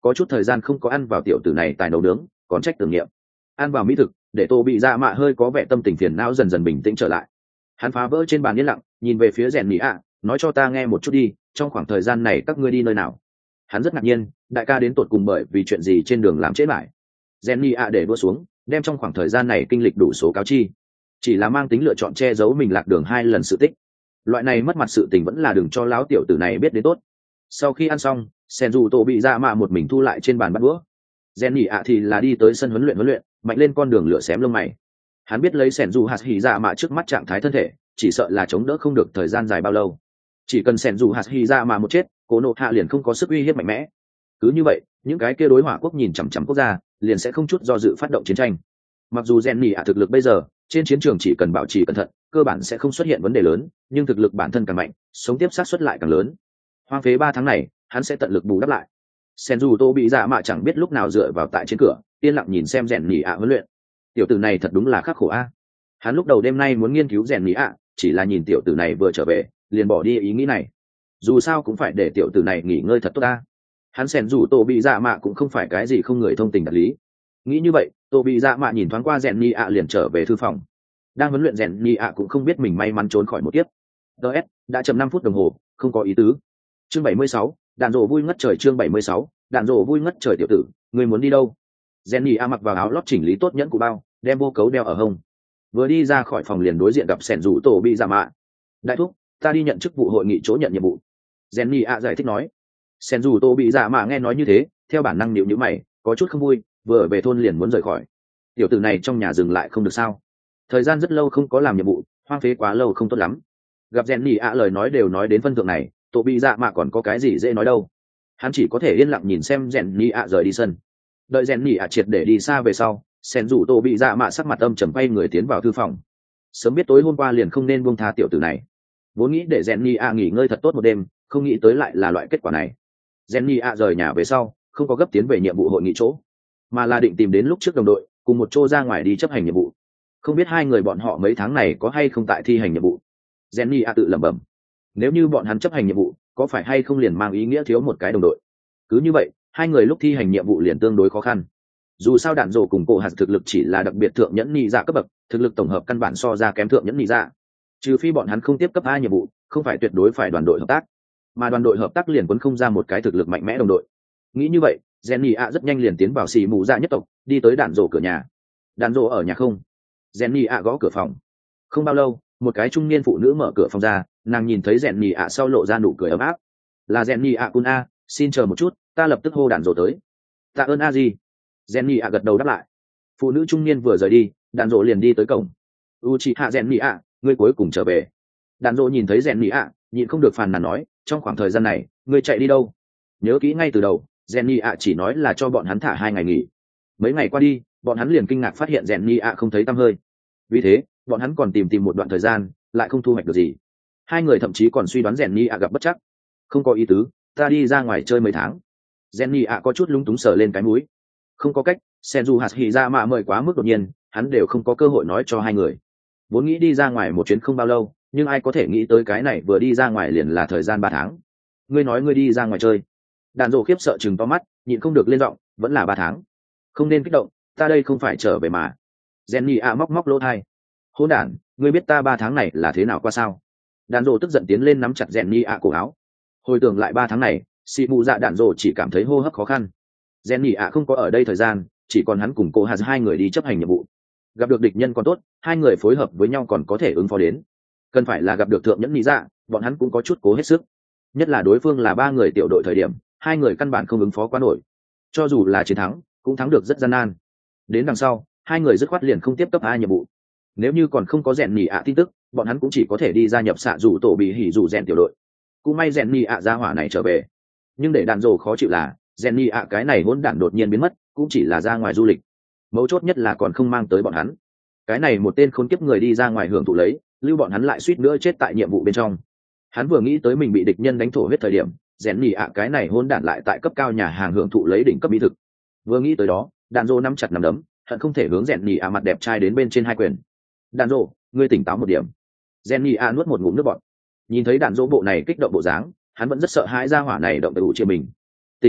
có chút thời gian không có ăn vào tiểu tử này tài nấu nướng còn trách tưởng niệm. Ăn vào mỹ thực để tô bị dạ mạ hơi có vẻ tâm tình phiền não dần dần bình tĩnh trở lại. Hắn phá vỡ trên bàn yên lặng nhìn về phía rèn nhị ạ, nói cho ta nghe một chút đi, trong khoảng thời gian này các ngươi đi nơi nào? Hắn rất ngạc nhiên, đại ca đến tột cùng bởi vì chuyện gì trên đường làm trễ lại. rèn nhị ạ để đua xuống, đem trong khoảng thời gian này kinh lịch đủ số cáo chi, chỉ là mang tính lựa chọn che giấu mình lạc đường hai lần sự tích. Loại này mất mặt sự tình vẫn là đừng cho láo tiểu tử này biết đến tốt. Sau khi ăn xong, sen dù tổ bị dạ mạ một mình thu lại trên bàn bắt đũa. rèn nhị ạ thì là đi tới sân huấn luyện huấn luyện mạnh lên con đường lửa xém lông mày. Hắn biết lấy sen dù hạt hỉ dạ mạ trước mắt trạng thái thân thể chỉ sợ là chống đỡ không được thời gian dài bao lâu. Chỉ cần sen dù hạt hỉ dạ mạ một chết, cố nộ hạ liền không có sức uy hiếp mạnh mẽ. Cứ như vậy, những cái kia đối hỏa quốc nhìn chằm chằm quốc gia liền sẽ không chút do dự phát động chiến tranh. Mặc dù rèn nhị ạ thực lực bây giờ trên chiến trường chỉ cần bảo trì cẩn thận cơ bản sẽ không xuất hiện vấn đề lớn, nhưng thực lực bản thân càng mạnh sống tiếp sát xuất lại càng lớn. Hoang phế ba tháng này hắn sẽ tận lực bù đắp lại. Sen dù tô bị dạ mạ chẳng biết lúc nào dựa vào tại trên cửa yên lặng nhìn xem rèn nhị ạ huấn luyện. Tiểu tử này thật đúng là khắc khổ a. Hắn lúc đầu đêm nay muốn nghiên cứu rèn nhị ạ, chỉ là nhìn tiểu tử này vừa trở về liền bỏ đi ý nghĩ này. Dù sao cũng phải để tiểu tử này nghỉ ngơi thật tốt ta. Hắn Sen dù tô bị dạ mạ cũng không phải cái gì không người thông tình đạt lý. Nghĩ như vậy, tô bị dạ mạ nhìn thoáng qua rèn nhị ạ liền trở về thư phòng. Đang huấn luyện rèn nhị ạ cũng không biết mình may mắn trốn khỏi một kiếp. ds đã chậm năm phút đồng hồ, không có ý tứ. Chương bảy mươi sáu, đạn rổ vui ngất trời. Chương bảy mươi sáu, đạn rổ vui ngất trời. Tiểu tử, người muốn đi đâu? Jenny a mặc vào áo lót chỉnh lý tốt nhẫn cụ bao, đem vô cấu đeo ở hông. Vừa đi ra khỏi phòng liền đối diện gặp sẻn rủ tổ bị dạ mạ. Đại thúc, ta đi nhận chức vụ hội nghị chỗ nhận nhiệm vụ. Jenny a giải thích nói. Sẻn rủ tổ bị dạ mạ nghe nói như thế, theo bản năng nhíu nhíu mày, có chút không vui, vừa về thôn liền muốn rời khỏi. Tiểu tử này trong nhà dừng lại không được sao? Thời gian rất lâu không có làm nhiệm vụ, hoang phế quá lâu không tốt lắm. Gặp Jenny a lời nói đều nói đến phân thượng này, tổ bị dạ mạ còn có cái gì dễ nói đâu. Hắn chỉ có thể yên lặng nhìn xem Jenny a rời đi sân. Đợi Jenny a triệt để đi xa về sau, sen rủ tổ bị dạ mạ sắc mặt âm trầm quay người tiến vào thư phòng. Sớm biết tối hôm qua liền không nên buông tha tiểu tử này. Vốn nghĩ để Jenny a nghỉ ngơi thật tốt một đêm, không nghĩ tới lại là loại kết quả này. Jenny a rời nhà về sau, không có gấp tiến về nhiệm vụ hội nghị chỗ, mà là định tìm đến lúc trước đồng đội, cùng một chỗ ra ngoài đi chấp hành nhiệm vụ. Không biết hai người bọn họ mấy tháng này có hay không tại thi hành nhiệm vụ. Jenny a tự lẩm bẩm, nếu như bọn hắn chấp hành nhiệm vụ, có phải hay không liền mang ý nghĩa thiếu một cái đồng đội. Cứ như vậy, hai người lúc thi hành nhiệm vụ liền tương đối khó khăn. Dù sao đạn rổ cùng cổ hạt thực lực chỉ là đặc biệt thượng nhẫn nhị dạ cấp bậc, thực lực tổng hợp căn bản so ra kém thượng nhẫn nhị dạ. Trừ phi bọn hắn không tiếp cấp a nhiệm vụ, không phải tuyệt đối phải đoàn đội hợp tác, mà đoàn đội hợp tác liền quấn không ra một cái thực lực mạnh mẽ đồng đội. Nghĩ như vậy, Jenny a rất nhanh liền tiến vào xì mù dạ nhất tộc, đi tới đạn rổ cửa nhà. Đạn rổ ở nhà không? Jenny a gõ cửa phòng. Không bao lâu, một cái trung niên phụ nữ mở cửa phòng ra, nàng nhìn thấy Jenny a sau lộ ra nụ cười ấm áp. Là Jenny a kun a, xin chờ một chút, ta lập tức hô đạn rổ tới. Tạ ơn a gì? Jenny a gật đầu đáp lại. Phụ nữ trung niên vừa rời đi, đạn rổ liền đi tới cổng. Uchiha Jenny a, ngươi cuối cùng trở về. Đạn rổ nhìn thấy Jenny a, nhịn không được phàn nàn nói, trong khoảng thời gian này, ngươi chạy đi đâu? Nhớ kỹ ngay từ đầu, Jenny a chỉ nói là cho bọn hắn thả hai ngày nghỉ. Mấy ngày qua đi, bọn hắn liền kinh ngạc phát hiện Jenny a không thấy tăm hơi. Vì thế, bọn hắn còn tìm tìm một đoạn thời gian, lại không thu hoạch được gì. Hai người thậm chí còn suy đoán Jenny a gặp bất chắc. Không có ý tứ, ta đi ra ngoài chơi mấy tháng. Jenny a có chút lúng túng sờ lên cái mũi. Không có cách, Senju Hashirama mời quá mức đột nhiên, hắn đều không có cơ hội nói cho hai người. Vốn nghĩ đi ra ngoài một chuyến không bao lâu, nhưng ai có thể nghĩ tới cái này vừa đi ra ngoài liền là thời gian ba tháng. Ngươi nói ngươi đi ra ngoài chơi? Đàn rổ khiếp sợ chừng to mắt, nhịn không được lên giọng, vẫn là ba tháng. Không nên kích động, ta đây không phải trở về mà. Jenny a móc móc lỗ tai. Hỗn đản, ngươi biết ta ba tháng này là thế nào qua sao? Đàn rổ tức giận tiến lên nắm chặt Jenny a cổ áo. Hồi tưởng lại ba tháng này, xì mù dạ đàn rổ chỉ cảm thấy hô hấp khó khăn. Jenny a không có ở đây thời gian, chỉ còn hắn cùng cô Hà hai người đi chấp hành nhiệm vụ. Gặp được địch nhân còn tốt, hai người phối hợp với nhau còn có thể ứng phó đến. Cần phải là gặp được thượng nhẫn nhị dạ, bọn hắn cũng có chút cố hết sức. Nhất là đối phương là ba người tiểu đội thời điểm, hai người căn bản không ứng phó quá nổi. Cho dù là chiến thắng, cũng thắng được rất gian nan. Đến đằng sau, hai người dứt khoát liền không tiếp cấp hai nhiệm vụ. Nếu như còn không có rèn nhị ạ tin tức, bọn hắn cũng chỉ có thể đi gia nhập xạ rủ tổ bị hỉ rủ rèn tiểu đội. Cũng may rèn nhị ạ ra hỏa này trở về. Nhưng để đàn rồ khó chịu là, rèn nhị ạ cái này hỗn đản đột nhiên biến mất, cũng chỉ là ra ngoài du lịch. Mấu chốt nhất là còn không mang tới bọn hắn. Cái này một tên khốn kiếp người đi ra ngoài hưởng thụ lấy, lưu bọn hắn lại suýt nữa chết tại nhiệm vụ bên trong. Hắn vừa nghĩ tới mình bị địch nhân đánh thổ huyết thời điểm, rèn nhị ạ cái này hỗn đản lại tại cấp cao nhà hàng hưởng thụ lấy đỉnh cấp mỹ thực. Vừa nghĩ tới đó, đàn rồ nắm chặt nắm đấm, hận không thể hướng rèn nhị ạ mặt đẹp trai đến bên trên hai quyền. Đàn rồ, ngươi tỉnh táo một điểm. Rèn nhị ạ nuốt một ngụm nước bọt. Nhìn thấy đàn rồ bộ này kích động bộ dáng, hắn vẫn rất sợ hãi ra hỏa này động tới ủ chia mình. Tỉnh táo,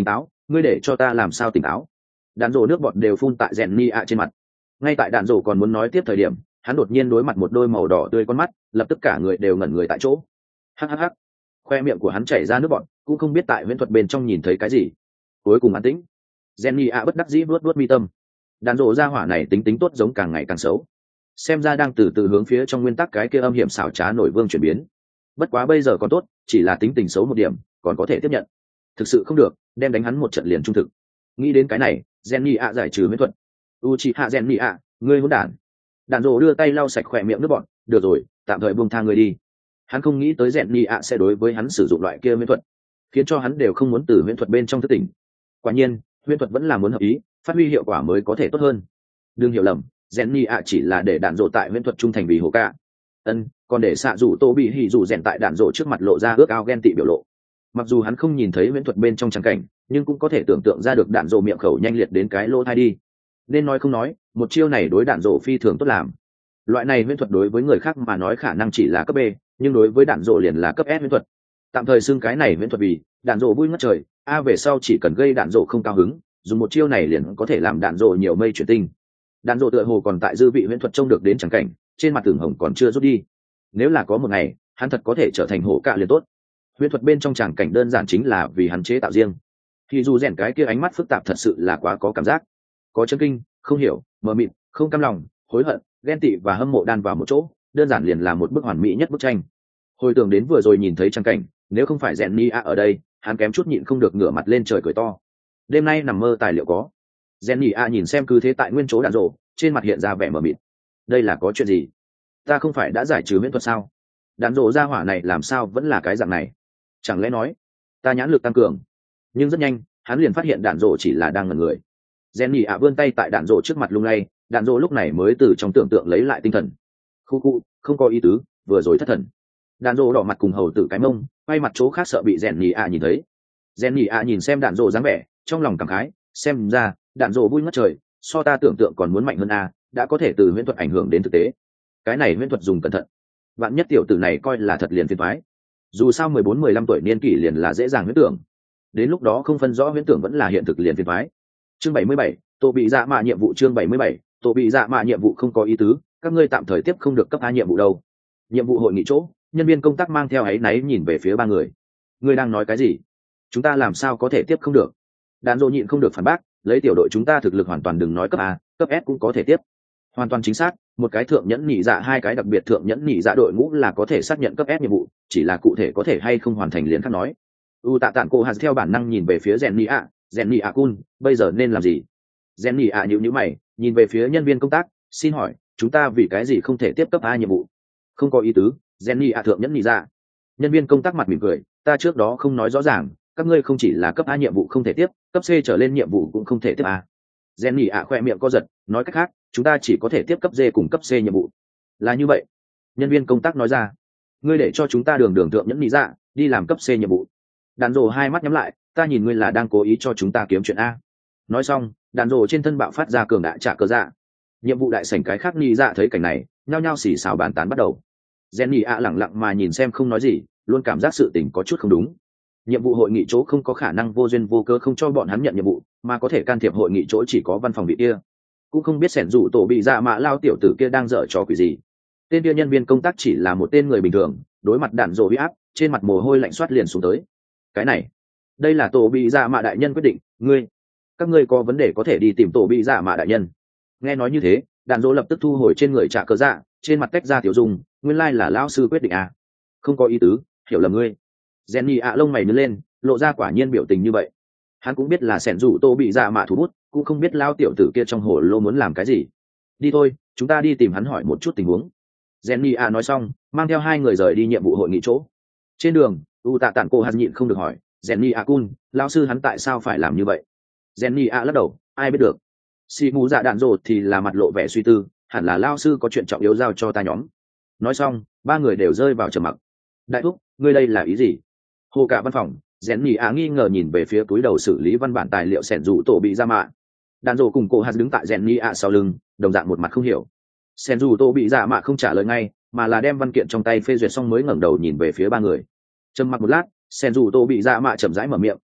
ngươi để cho ta làm sao tỉnh táo. Đạn rổ nước bọt đều phun tại rèn nhị ạ trên mặt. Ngay tại đạn rổ còn muốn nói tiếp thời điểm, hắn đột nhiên đối mặt một đôi màu đỏ tươi con mắt, lập tức cả người đều ngẩn người tại chỗ. Hắc hắc hắc, khoe miệng của hắn chảy ra nước bọt, cũng không biết tại huyễn thuật bên trong nhìn thấy cái gì. Cuối cùng an tĩnh. Jenny a bất đắc dĩ vuốt vuốt mi tâm. Đàn rộ ra hỏa này tính tính tốt giống càng ngày càng xấu, xem ra đang từ từ hướng phía trong nguyên tắc cái kia âm hiểm xảo trá nổi vương chuyển biến. Bất quá bây giờ còn tốt, chỉ là tính tình xấu một điểm, còn có thể tiếp nhận. Thực sự không được, đem đánh hắn một trận liền trung thực. Nghĩ đến cái này, Jenny a giải trừ huyễn thuật. Uchiha Jenny a, ngươi hỗn đản. Đàn rộ đưa tay lau sạch khỏe miệng nước bọn, được rồi, tạm thời buông tha ngươi đi. Hắn không nghĩ tới Jenny a sẽ đối với hắn sử dụng loại kia huyễn thuật, khiến cho hắn đều không muốn từ huyễn thuật bên trong thức tỉnh. Quả nhiên, huyễn thuật vẫn là muốn hợp ý, phát huy hiệu quả mới có thể tốt hơn. Đừng hiểu lầm, Jenny a chỉ là để đạn rộ tại huyễn thuật trung thành vì hồ ca. Ân, còn để xạ rủ tô bị hỉ rủ rèn tại đạn rộ trước mặt lộ ra ước ao ghen tị biểu lộ. Mặc dù hắn không nhìn thấy huyễn thuật bên trong trắng cảnh, nhưng cũng có thể tưởng tượng ra được đạn rộ miệng khẩu nhanh liệt đến cái lỗ thai đi. Nên nói không nói, một chiêu này đối đạn rộ phi thường tốt làm. Loại này huyễn thuật đối với người khác mà nói khả năng chỉ là cấp B, nhưng đối với đạn rộ liền là cấp S huyễn thuật. Tạm thời xưng cái này huyễn thuật vì đạn rộ vui ngất trời, a về sau chỉ cần gây đạn rộ không cao hứng, dùng một chiêu này liền có thể làm đạn rộ nhiều mây chuyển tinh. Đạn rộ tựa hồ còn tại dư vị huyễn thuật trông được đến chẳng cảnh, trên mặt tường hồng còn chưa rút đi. Nếu là có một ngày hắn thật có thể trở thành hổ cạ liền tốt. Huyễn thuật bên trong tràng cảnh đơn giản chính là vì hắn chế tạo riêng. Thì dù rèn cái kia ánh mắt phức tạp thật sự là quá có cảm giác, có chân kinh, không hiểu, mờ mịt, không cam lòng, hối hận, ghen tị và hâm mộ đan vào một chỗ, đơn giản liền là một bức hoàn mỹ nhất bức tranh. Hồi tưởng đến vừa rồi nhìn thấy trang cảnh, nếu không phải Jenny a ở đây, hắn kém chút nhịn không được ngửa mặt lên trời cười to. Đêm nay nằm mơ tài liệu có. Jenny a nhìn xem cứ thế tại nguyên chỗ đạn rộ, trên mặt hiện ra vẻ mờ mịt. Đây là có chuyện gì? Ta không phải đã giải trừ miễn thuật sao? Đạn rộ ra hỏa này làm sao vẫn là cái dạng này? Chẳng lẽ nói ta nhãn lực tăng cường? Nhưng rất nhanh, hắn liền phát hiện đạn rộ chỉ là đang ngẩn người. Jenny a vươn tay tại đạn rộ trước mặt lung lay, đạn rộ lúc này mới từ trong tưởng tượng lấy lại tinh thần. Khu khu, không có ý tứ, vừa rồi thất thần. Đạn rộ đỏ mặt cùng hầu tử cái mông, quay mặt chỗ khác sợ bị Jenny a nhìn thấy. Jenny a nhìn xem đạn rộ dáng vẻ, trong lòng cảm khái, xem ra đạn rộ vui ngất trời, so ta tưởng tượng còn muốn mạnh hơn a, đã có thể từ huyễn thuật ảnh hưởng đến thực tế. Cái này huyễn thuật dùng cẩn thận, vạn nhất tiểu tử này coi là thật liền phiền toái. Dù sao mười bốn mười lăm tuổi niên kỷ liền là dễ dàng huyễn tưởng, đến lúc đó không phân rõ huyễn tưởng vẫn là hiện thực liền phiền toái. Chương bảy mươi bảy, tổ bị dạ mạ nhiệm vụ. Chương bảy mươi bảy, tổ bị dạ mạ nhiệm vụ không có ý tứ, các ngươi tạm thời tiếp không được cấp A nhiệm vụ đâu. Nhiệm vụ hội nghị chỗ, nhân viên công tác mang theo áy náy nhìn về phía ba người. Ngươi đang nói cái gì? Chúng ta làm sao có thể tiếp không được? Đàn Dỗ nhịn không được phản bác, lấy tiểu đội chúng ta thực lực hoàn toàn đừng nói cấp A, cấp S cũng có thể tiếp. Hoàn toàn chính xác, một cái thượng nhẫn nhị dạ, hai cái đặc biệt thượng nhẫn nhị dạ đội ngũ là có thể xác nhận cấp S nhiệm vụ, chỉ là cụ thể có thể hay không hoàn thành liền khác nói. U tạ tản cô hạt theo bản năng nhìn về phía Jenny a, Jenny a Kun, bây giờ nên làm gì? Jenny a nhíu nhíu mày, nhìn về phía nhân viên công tác, xin hỏi, chúng ta vì cái gì không thể tiếp cấp A nhiệm vụ? Không có ý tứ, Jenny a thượng nhẫn nhị dạ. Nhân viên công tác mặt mỉm cười, ta trước đó không nói rõ ràng, các ngươi không chỉ là cấp A nhiệm vụ không thể tiếp, cấp C trở lên nhiệm vụ cũng không thể tiếp A. Jenny a khoe miệng co giật, nói cách khác, chúng ta chỉ có thể tiếp cấp D cùng cấp C nhiệm vụ. Là như vậy. Nhân viên công tác nói ra, ngươi để cho chúng ta đường đường thượng nhẫn nhị dạ đi làm cấp C nhiệm vụ. Đàn rồ hai mắt nhắm lại, ta nhìn ngươi là đang cố ý cho chúng ta kiếm chuyện A. Nói xong, đàn rồ trên thân bạo phát ra cường đại trả cơ dạ. Nhiệm vụ đại sảnh cái khác nhị dạ thấy cảnh này, nhao nhao xì xào bàn tán bắt đầu. Jenny a lẳng lặng mà nhìn xem không nói gì, luôn cảm giác sự tình có chút không đúng. Nhiệm vụ hội nghị chỗ không có khả năng vô duyên vô cớ không cho bọn hắn nhận nhiệm vụ, mà có thể can thiệp hội nghị chỗ chỉ có văn phòng vị kia. Cũng không biết sẻn rủ tổ bị dạ mạ lao tiểu tử kia đang dở trò quỷ gì. Tên kia nhân viên công tác chỉ là một tên người bình thường, đối mặt đạn rồ huy áp, trên mặt mồ hôi lạnh xoát liền xuống tới. Cái này, đây là tổ bị dạ mạ đại nhân quyết định, ngươi, các ngươi có vấn đề có thể đi tìm tổ bị dạ mạ đại nhân. Nghe nói như thế, đạn rồ lập tức thu hồi trên người trả cờ dạ, trên mặt tách ra tiểu dung, nguyên lai là lão sư quyết định à? Không có ý tứ, hiểu lầm ngươi. Jenny ạ lông mày nhướng lên, lộ ra quả nhiên biểu tình như vậy. Hắn cũng biết là sẻn rủ tổ bị dạ mạ thủ bút, cũng không biết lao tiểu tử kia trong hồ lô muốn làm cái gì. Đi thôi, chúng ta đi tìm hắn hỏi một chút tình huống. Jenny a nói xong, mang theo hai người rời đi nhiệm vụ hội nghị chỗ. Trên đường, u tạ tản cô hắn nhịn không được hỏi, Jenny a Kun, lao sư hắn tại sao phải làm như vậy? Jenny a lắc đầu, ai biết được. Xì mù dạ đạn rồ thì là mặt lộ vẻ suy tư, hẳn là lao sư có chuyện trọng yếu giao cho ta nhóm. Nói xong, ba người đều rơi vào trầm mặc. Đại thúc, ngươi đây là ý gì? Hồ cả văn phòng, Jenny a nghi ngờ nhìn về phía túi đầu xử lý văn bản tài liệu sẻn rủ tổ bị ra mạ. Đàn rồ cùng cô hạt đứng tại Jenny a sau lưng, đồng dạng một mặt không hiểu. Sẻn rủ tổ bị dạ mạ không trả lời ngay, mà là đem văn kiện trong tay phê duyệt xong mới ngẩng đầu nhìn về phía ba người. Trầm mặc một lát, sẻn rủ tổ bị dạ mạ chậm rãi mở miệng,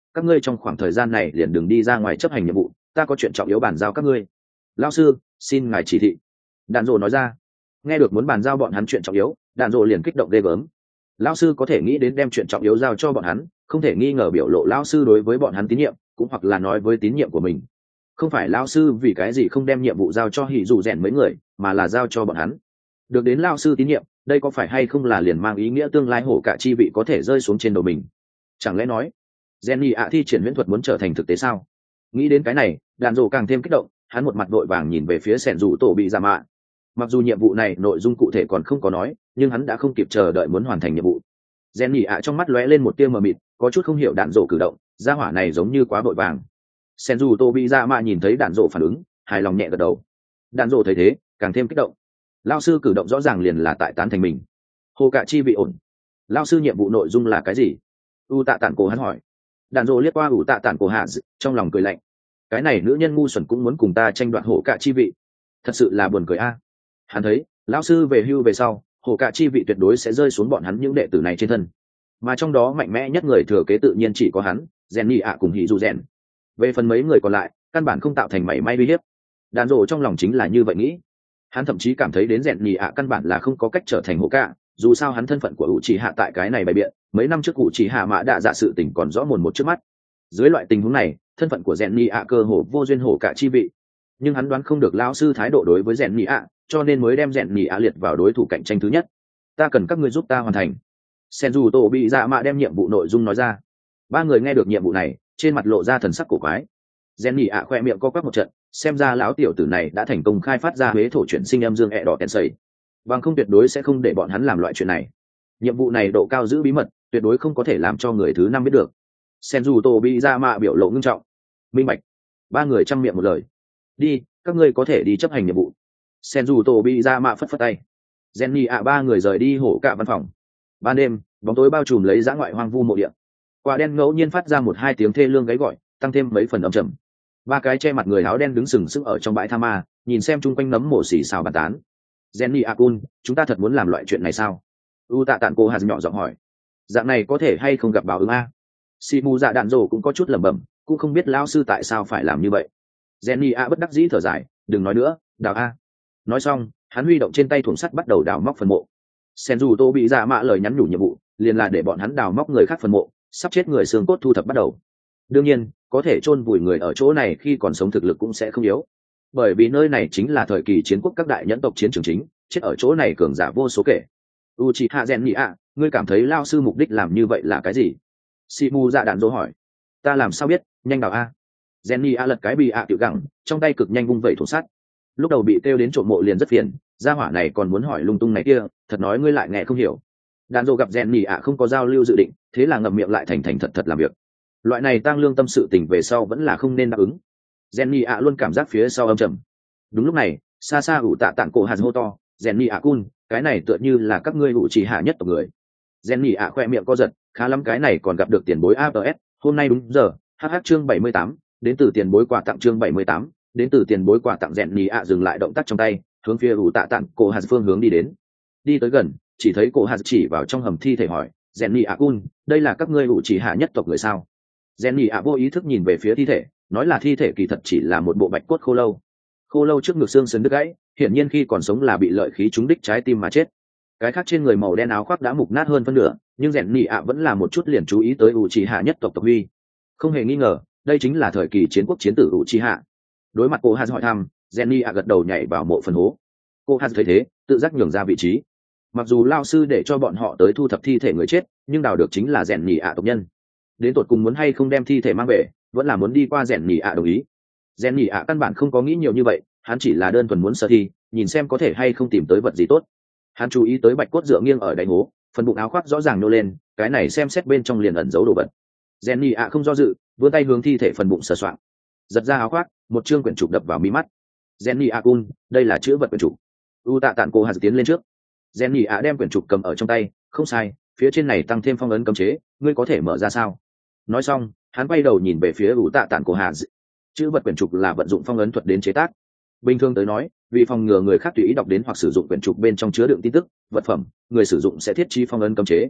các ngươi trong khoảng thời gian này liền đừng đi ra ngoài chấp hành nhiệm vụ, ta có chuyện trọng yếu bàn giao các ngươi. Lão sư, xin ngài chỉ thị. Đạn Dộ nói ra. Nghe được muốn bàn giao bọn hắn chuyện trọng yếu, Đạn Dộ liền kích động ghê gớm. Lão sư có thể nghĩ đến đem chuyện trọng yếu giao cho bọn hắn, không thể nghi ngờ biểu lộ lão sư đối với bọn hắn tín nhiệm, cũng hoặc là nói với tín nhiệm của mình. Không phải lão sư vì cái gì không đem nhiệm vụ giao cho hỉ dù rèn mấy người, mà là giao cho bọn hắn. Được đến lão sư tín nhiệm, đây có phải hay không là liền mang ý nghĩa tương lai hổ cả chi vị có thể rơi xuống trên đầu mình? Chẳng lẽ nói Jenny ạ thi triển huyễn thuật muốn trở thành thực tế sao? Nghĩ đến cái này, Đạn Dộ càng thêm kích động, hắn một mặt vội vàng nhìn về phía sẻn rủ tổ bị giả mạ. Mặc dù nhiệm vụ này nội dung cụ thể còn không có nói, nhưng hắn đã không kịp chờ đợi muốn hoàn thành nhiệm vụ. Jenny ạ trong mắt lóe lên một tia mờ mịt, có chút không hiểu Đạn Dộ cử động, gia hỏa này giống như quá vội vàng. Sẻn rủ tổ bị giả mạ nhìn thấy Đạn Dộ phản ứng, hài lòng nhẹ gật đầu. Đạn Dộ thấy thế, càng thêm kích động. Lão sư cử động rõ ràng liền là tại tán thành mình. Hồ cả chi vị ổn. Lão sư nhiệm vụ nội dung là cái gì? U tạ tản cổ hắn hỏi. Đạn Dộ liếc qua U tạ tản cổ hạ, trong lòng cười lạnh. Cái này nữ nhân ngu xuẩn cũng muốn cùng ta tranh đoạt hổ cả chi vị, thật sự là buồn cười a. Hắn thấy lão sư về hưu về sau, hổ cả chi vị tuyệt đối sẽ rơi xuống bọn hắn những đệ tử này trên thân, mà trong đó mạnh mẽ nhất người thừa kế tự nhiên chỉ có hắn, Jenny ạ cùng hỉ dù rèn. Về phần mấy người còn lại, căn bản không tạo thành mảy may uy hiếp. Đạn Dộ trong lòng chính là như vậy nghĩ. Hắn thậm chí cảm thấy đến Jenny ạ căn bản là không có cách trở thành hổ cả, dù sao hắn thân phận của u chỉ hạ tại cái này bày biện, mấy năm trước u chỉ hạ mã đã dạ sự tình còn rõ mồn một trước mắt. Dưới loại tình huống này, thân phận của Jenny ạ cơ hồ vô duyên hổ cả chi vị, nhưng hắn đoán không được lão sư thái độ đối với Jenny ạ, cho nên mới đem Jenny ạ liệt vào đối thủ cạnh tranh thứ nhất. Ta cần các ngươi giúp ta hoàn thành. Senju Tổ bị dạ mạ đem nhiệm vụ nội dung nói ra. Ba người nghe được nhiệm vụ này, trên mặt lộ ra thần sắc cổ quái. Jenny ạ khoe miệng co quắp một trận, xem ra lão tiểu tử này đã thành công khai phát ra huế thổ chuyển sinh âm dương ẹ đỏ tèn sầy, bằng không tuyệt đối sẽ không để bọn hắn làm loại chuyện này. Nhiệm vụ này độ cao giữ bí mật, tuyệt đối không có thể làm cho người thứ năm biết được. Senju Tổ bị dạ mạ biểu lộ ngưng trọng. Minh bạch. Ba người chăm miệng một lời. Đi, các ngươi có thể đi chấp hành nhiệm vụ. Senju Tổ bị dạ mạ phất phất tay. Jenny ạ ba người rời đi hổ cả văn phòng. Ban đêm, bóng tối bao trùm lấy dã ngoại hoang vu mộ địa. Quả đen ngẫu nhiên phát ra một hai tiếng thê lương gáy gọi, tăng thêm mấy phần âm trầm. Ba cái che mặt người áo đen đứng sừng sững ở trong bãi tha ma, nhìn xem chung quanh nấm mổ xì xào bàn tán. Jenny Akun, chúng ta thật muốn làm loại chuyện này sao? U tạ tản cô hạt nhỏ giọng hỏi. Dạng này có thể hay không gặp báo ứng a? Simu dạ đạn rồ cũng có chút lẩm bẩm, cũng không biết lão sư tại sao phải làm như vậy. Jenny A bất đắc dĩ thở dài, đừng nói nữa, đào a. Nói xong, hắn huy động trên tay thùng sắt bắt đầu đào móc phần mộ. Senju Tô bị dạ mạ lời nhắn nhủ nhiệm vụ, liền là để bọn hắn đào móc người khác phần mộ, sắp chết người xương cốt thu thập bắt đầu. Đương nhiên, có thể chôn vùi người ở chỗ này khi còn sống thực lực cũng sẽ không yếu, bởi vì nơi này chính là thời kỳ chiến quốc các đại nhẫn tộc chiến trường chính, chết ở chỗ này cường giả vô số kể. Uchiha Jenny, ngươi cảm thấy lao sư mục đích làm như vậy là cái gì? Shimu dạ đạn dỗ hỏi. Ta làm sao biết, nhanh đào a. Jenny lật cái bị ạ tiểu gẳng, trong tay cực nhanh vung vẩy thổ sắt. Lúc đầu bị kêu đến trộm mộ liền rất phiền, gia hỏa này còn muốn hỏi lung tung này kia, thật nói ngươi lại nghe không hiểu. Đạn dỗ gặp Jenny ạ không có giao lưu dự định, thế là ngậm miệng lại thành thành thật thật làm việc. Loại này tăng lương tâm sự tình về sau vẫn là không nên đáp ứng. Jenny ạ luôn cảm giác phía sau âm trầm. Đúng lúc này, xa xa ủ tạ tạng cổ hạt hô to, Jenny ạ cun, cái này tựa như là các ngươi ủ chỉ hạ nhất tộc người. Jenny ạ khoe miệng co giật, khá lắm cái này còn gặp được tiền bối a ép, hôm nay đúng giờ, hh chương bảy mươi tám, đến từ tiền bối quà tặng chương bảy mươi tám, đến từ tiền bối quà tặng. Jenny ạ dừng lại động tác trong tay, hướng phía ủ tạ tạng cổ hạt phương hướng đi đến. Đi tới gần, chỉ thấy cổ hạt chỉ vào trong hầm thi thể hỏi, Jenny ạ cun, đây là các ngươi ủ chỉ hạ nhất tộc người sao? Jenny ạ vô ý thức nhìn về phía thi thể, nói là thi thể kỳ thật chỉ là một bộ bạch cốt khô lâu. Khô lâu trước ngực xương sườn đứt gãy, hiển nhiên khi còn sống là bị lợi khí trúng đích trái tim mà chết. Cái khác trên người màu đen áo khoác đã mục nát hơn phân nửa, nhưng Jenny ạ vẫn là một chút liền chú ý tới Uchiha nhất tộc tộc huy. Không hề nghi ngờ, đây chính là thời kỳ chiến quốc chiến tử Uchiha. Đối mặt cô Haz hỏi thăm, Jenny ạ gật đầu nhảy vào mộ phần hố. Cô Haz thấy thế, tự giác nhường ra vị trí. Mặc dù lao sư để cho bọn họ tới thu thập thi thể người chết, nhưng đào được chính là Jenny ạ tộc nhân. Đến tột cùng muốn hay không đem thi thể mang về, vẫn là muốn đi qua Jenny ạ đồng ý. Jenny ạ căn bản không có nghĩ nhiều như vậy, hắn chỉ là đơn thuần muốn sơ thi, nhìn xem có thể hay không tìm tới vật gì tốt. Hắn chú ý tới bạch cốt dựa nghiêng ở đáy hố, phần bụng áo khoác rõ ràng nô lên, cái này xem xét bên trong liền ẩn giấu đồ vật. Jenny ạ không do dự, vươn tay hướng thi thể phần bụng sờ soạng, giật ra áo khoác, một chương quyển trục đập vào mí mắt. Jenny ạ cun, đây là chữ vật quyển trục. U tạ tản cô hạt tiến lên trước. Jenny ạ đem quyển trục cầm ở trong tay, không sai, phía trên này tăng thêm phong ấn cấm chế, ngươi có thể mở ra sao? Nói xong, hắn quay đầu nhìn về phía U tạ tản cô hạt. Chữ vật quyển trục là vận dụng phong ấn thuật đến chế tác. Bình thường tới nói, vì phòng ngừa người khác tùy ý đọc đến hoặc sử dụng quyển trục bên trong chứa đựng tin tức, vật phẩm, người sử dụng sẽ thiết trí phong ấn cấm chế.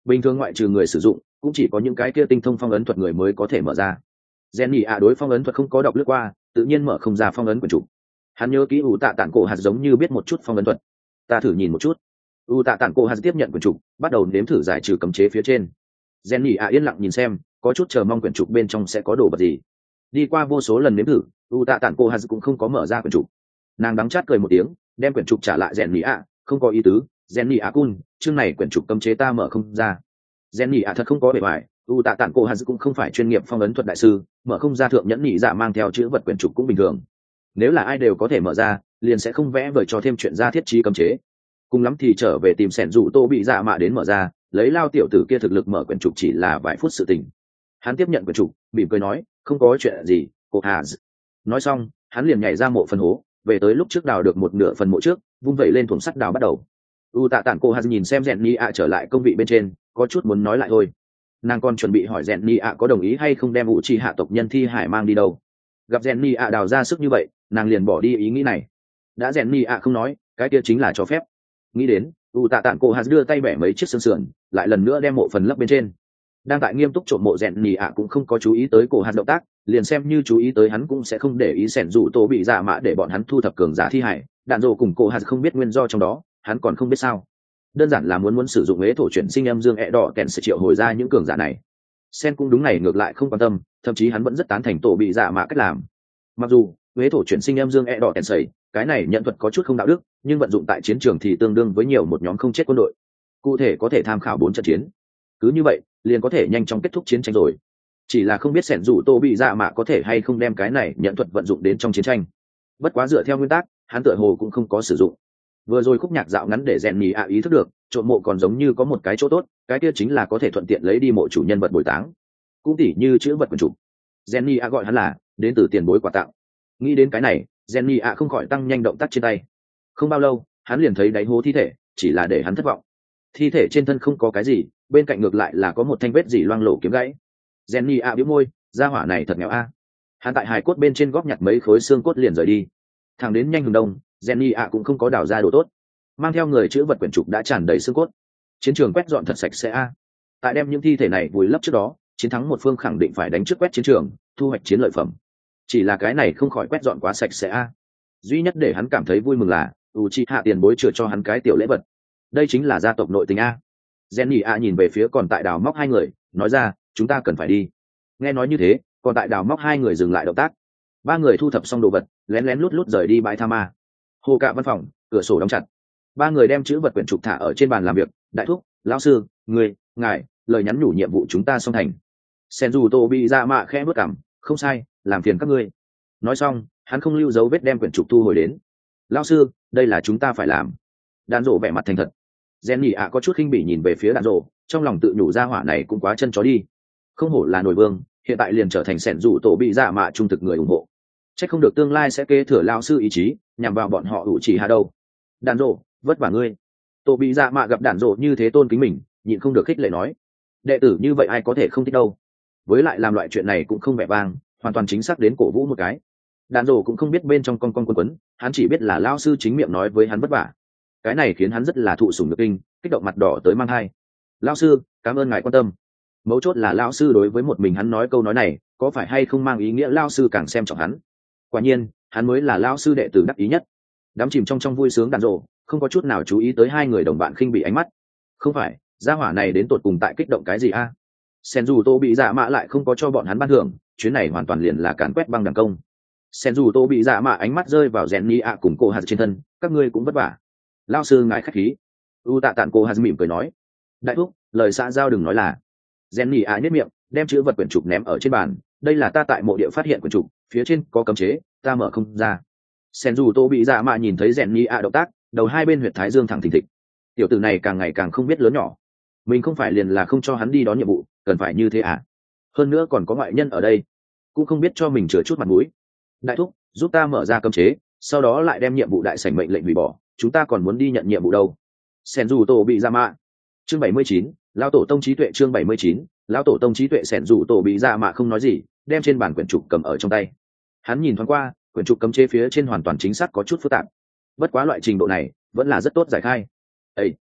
bình thường ngoại trừ người sử dụng cũng chỉ có những cái kia tinh thông phong ấn thuật người mới có thể mở ra. Jenny ạ đối phong ấn thuật không có đọc lướt qua, tự nhiên mở không ra phong ấn quyển trục. Hắn nhớ kỹ ủ tạ tản cổ hạt giống như biết một chút phong ấn thuật. Ta thử nhìn một chút. U tạ tản cổ hạt tiếp nhận quyển trục, bắt đầu nếm thử giải trừ cấm chế phía trên. Jenny ạ yên lặng nhìn xem, có chút chờ mong quyển trục bên trong sẽ có đồ vật gì. Đi qua vô số lần nếm thử, U tạ tản cổ hạt cũng không có mở ra quyển trục. Nàng đắng chát cười một tiếng, đem quyển trục trả lại Jenny ạ, không có ý tứ, Jenny ạ cun, chương này quyển trục cấm chế ta mở không ra. Jenny ạ thật không có bề ngoài, U tạ tản cổ hạt cũng không phải chuyên nghiệp phong ấn thuật đại sư, mở không ra thượng nhẫn nhị dạ mang theo chữ vật quyển trục cũng bình thường. Nếu là ai đều có thể mở ra, liền sẽ không vẽ vời cho thêm chuyện ra thiết trí cấm chế. Cùng lắm thì trở về tìm sẻn dụ tô bị dạ mạ đến mở ra, lấy lao tiểu tử kia thực lực mở quyển trục chỉ là vài phút sự tình. Hắn tiếp nhận quyển trục, mỉm cười nói, không có chuyện gì, cô hà. Nói xong, hắn liền nhảy ra mộ phần hố, về tới lúc trước đào được một nửa phần mộ trước, vung vẩy lên thùng sắt đào bắt đầu. U tạ tản cô hà nhìn xem rèn ni ạ trở lại công vị bên trên, có chút muốn nói lại thôi. Nàng còn chuẩn bị hỏi rèn ni ạ có đồng ý hay không đem vũ trì hạ tộc nhân thi hải mang đi đâu. Gặp rèn ni ạ đào ra sức như vậy, nàng liền bỏ đi ý nghĩ này. Đã rèn ni ạ không nói, cái kia chính là cho phép. Nghĩ đến, u tạ tản cô hà đưa tay bẻ mấy chiếc xương sườn, lại lần nữa đem mộ phần lấp bên trên. Đang tại nghiêm túc trộm mộ rèn ni ạ cũng không có chú ý tới cổ hạt động tác, liền xem như chú ý tới hắn cũng sẽ không để ý sẻn dụ tổ bị dạ mạ để bọn hắn thu thập cường giả thi hải. Đạn dồ cùng cổ hạt không biết nguyên do trong đó, hắn còn không biết sao. Đơn giản là muốn muốn sử dụng ế thổ chuyển sinh âm dương ẹ đỏ kèn sẽ triệu hồi ra những cường giả này. Sen cũng đúng này ngược lại không quan tâm, thậm chí hắn vẫn rất tán thành tổ bị dạ mạ cách làm. Mặc dù ế thổ chuyển sinh âm dương ẹ đỏ kèn sẩy, cái này nhận thuật có chút không đạo đức, nhưng vận dụng tại chiến trường thì tương đương với nhiều một nhóm không chết quân đội. Cụ thể có thể tham khảo bốn trận chiến. Cứ như vậy, liền có thể nhanh chóng kết thúc chiến tranh rồi. Chỉ là không biết sẻn dụ tổ bị dạ mạ có thể hay không đem cái này nhận thuật vận dụng đến trong chiến tranh. Bất quá dựa theo nguyên tắc, hắn tựa hồ cũng không có sử dụng. Vừa rồi khúc nhạc dạo ngắn để rèn nhì ạ ý thức được trộm mộ còn giống như có một cái chỗ tốt, cái kia chính là có thể thuận tiện lấy đi mộ chủ nhân vật bồi táng, cũng tỉ như chữ vật quần chủ. Rèn nhì ạ gọi hắn là đến từ tiền bối quà tặng. Nghĩ đến cái này, rèn nhì ạ không khỏi tăng nhanh động tác trên tay. Không bao lâu, hắn liền thấy đáy hố thi thể, chỉ là để hắn thất vọng. Thi thể trên thân không có cái gì, bên cạnh ngược lại là có một thanh vết dỉ loang lổ kiếm gãy. Rèn nhì ạ bĩu môi, gia hỏa này thật nghèo a. Hắn tại hài cốt bên trên góp nhặt mấy khối xương cốt liền rời đi. Thằng đến nhanh hừng đông, Jenny ạ cũng không có đào ra đồ tốt, mang theo người chữ vật quyển trục đã tràn đầy xương cốt. Chiến trường quét dọn thật sạch sẽ a. Tại đem những thi thể này vùi lấp trước đó, chiến thắng một phương khẳng định phải đánh trước quét chiến trường, thu hoạch chiến lợi phẩm. Chỉ là cái này không khỏi quét dọn quá sạch sẽ a. Duy nhất để hắn cảm thấy vui mừng là Uchiha tiền bối chừa cho hắn cái tiểu lễ vật. Đây chính là gia tộc nội tình a. Jenny ạ nhìn về phía còn tại đào móc hai người, nói ra, chúng ta cần phải đi. Nghe nói như thế, còn tại đào móc hai người dừng lại động tác. Ba người thu thập xong đồ vật, lén lén lút lút rời đi bãi tha ma. Hồ cạ văn phòng, cửa sổ đóng chặt. Ba người đem chữ vật quyển trục thả ở trên bàn làm việc. Đại thúc, lão sư, người, ngài, lời nhắn nhủ nhiệm vụ chúng ta xong thành. Senju tô bị ra mạ khẽ bước cảm, không sai, làm phiền các ngươi. Nói xong, hắn không lưu dấu vết đem quyển trục thu hồi đến. Lão sư, đây là chúng ta phải làm. Đàn rộ vẻ mặt thành thật. Jenny ạ có chút khinh bỉ nhìn về phía đàn rộ, trong lòng tự nhủ ra hỏa này cũng quá chân chó đi. Không hổ là nổi vương, hiện tại liền trở thành sẻn rủ tổ bị dạ mạ trung thực người ủng hộ. Chắc không được tương lai sẽ kế thừa lao sư ý chí, nhằm vào bọn họ ủ chỉ hà đâu. Đàn rộ, vất vả ngươi. Tổ bị dạ mạ gặp đàn rộ như thế tôn kính mình, nhịn không được khích lệ nói. Đệ tử như vậy ai có thể không thích đâu. Với lại làm loại chuyện này cũng không vẻ vang, hoàn toàn chính xác đến cổ vũ một cái. Đàn rộ cũng không biết bên trong con con quân quấn, hắn chỉ biết là lao sư chính miệng nói với hắn vất vả. Cái này khiến hắn rất là thụ sủng được kinh, kích động mặt đỏ tới mang hai. Lao sư, cảm ơn ngài quan tâm. Mấu chốt là lao sư đối với một mình hắn nói câu nói này, có phải hay không mang ý nghĩa lao sư càng xem trọng hắn. Quả nhiên, hắn mới là lao sư đệ tử đắc ý nhất. Đắm chìm trong trong vui sướng đàn rộ, không có chút nào chú ý tới hai người đồng bạn khinh bị ánh mắt. Không phải, gia hỏa này đến tột cùng tại kích động cái gì a? À? Senju tô bị dạ mạ lại không có cho bọn hắn ban thưởng, chuyến này hoàn toàn liền là càn quét băng đẳng công. Senju tô bị dạ mạ ánh mắt rơi vào rèn ni ạ cùng cô hạt trên thân, các ngươi cũng vất vả. Lao sư ngài khách khí. U tạ tản cô hạt mỉm cười nói. Đại thúc, lời xã giao đừng nói là. Jenny ạ nhếch miệng, đem chữ vật quyển trục ném ở trên bàn. Đây là ta tại mộ địa phát hiện quyển trục, phía trên có cấm chế, ta mở không ra. Senju tô bị dạ mạ nhìn thấy Jenny ạ động tác, đầu hai bên huyệt thái dương thẳng thình thịch. Tiểu tử này càng ngày càng không biết lớn nhỏ. Mình không phải liền là không cho hắn đi đón nhiệm vụ, cần phải như thế à? Hơn nữa còn có ngoại nhân ở đây, cũng không biết cho mình chừa chút mặt mũi. Đại thúc, giúp ta mở ra cấm chế, sau đó lại đem nhiệm vụ đại sảnh mệnh lệnh hủy bỏ, chúng ta còn muốn đi nhận nhiệm vụ đâu. Senju tô bị dạ mạ. Chương bảy mươi chín, lão tổ tông trí tuệ. Chương bảy mươi chín, lão tổ tông trí tuệ. Sẻn rủ tổ bị dạ mạ không nói gì, đem trên bàn quyển trục cầm ở trong tay. Hắn nhìn thoáng qua, quyển trục cấm chế phía trên hoàn toàn chính xác có chút phức tạp, bất quá loại trình độ này vẫn là rất tốt giải khai. Ê!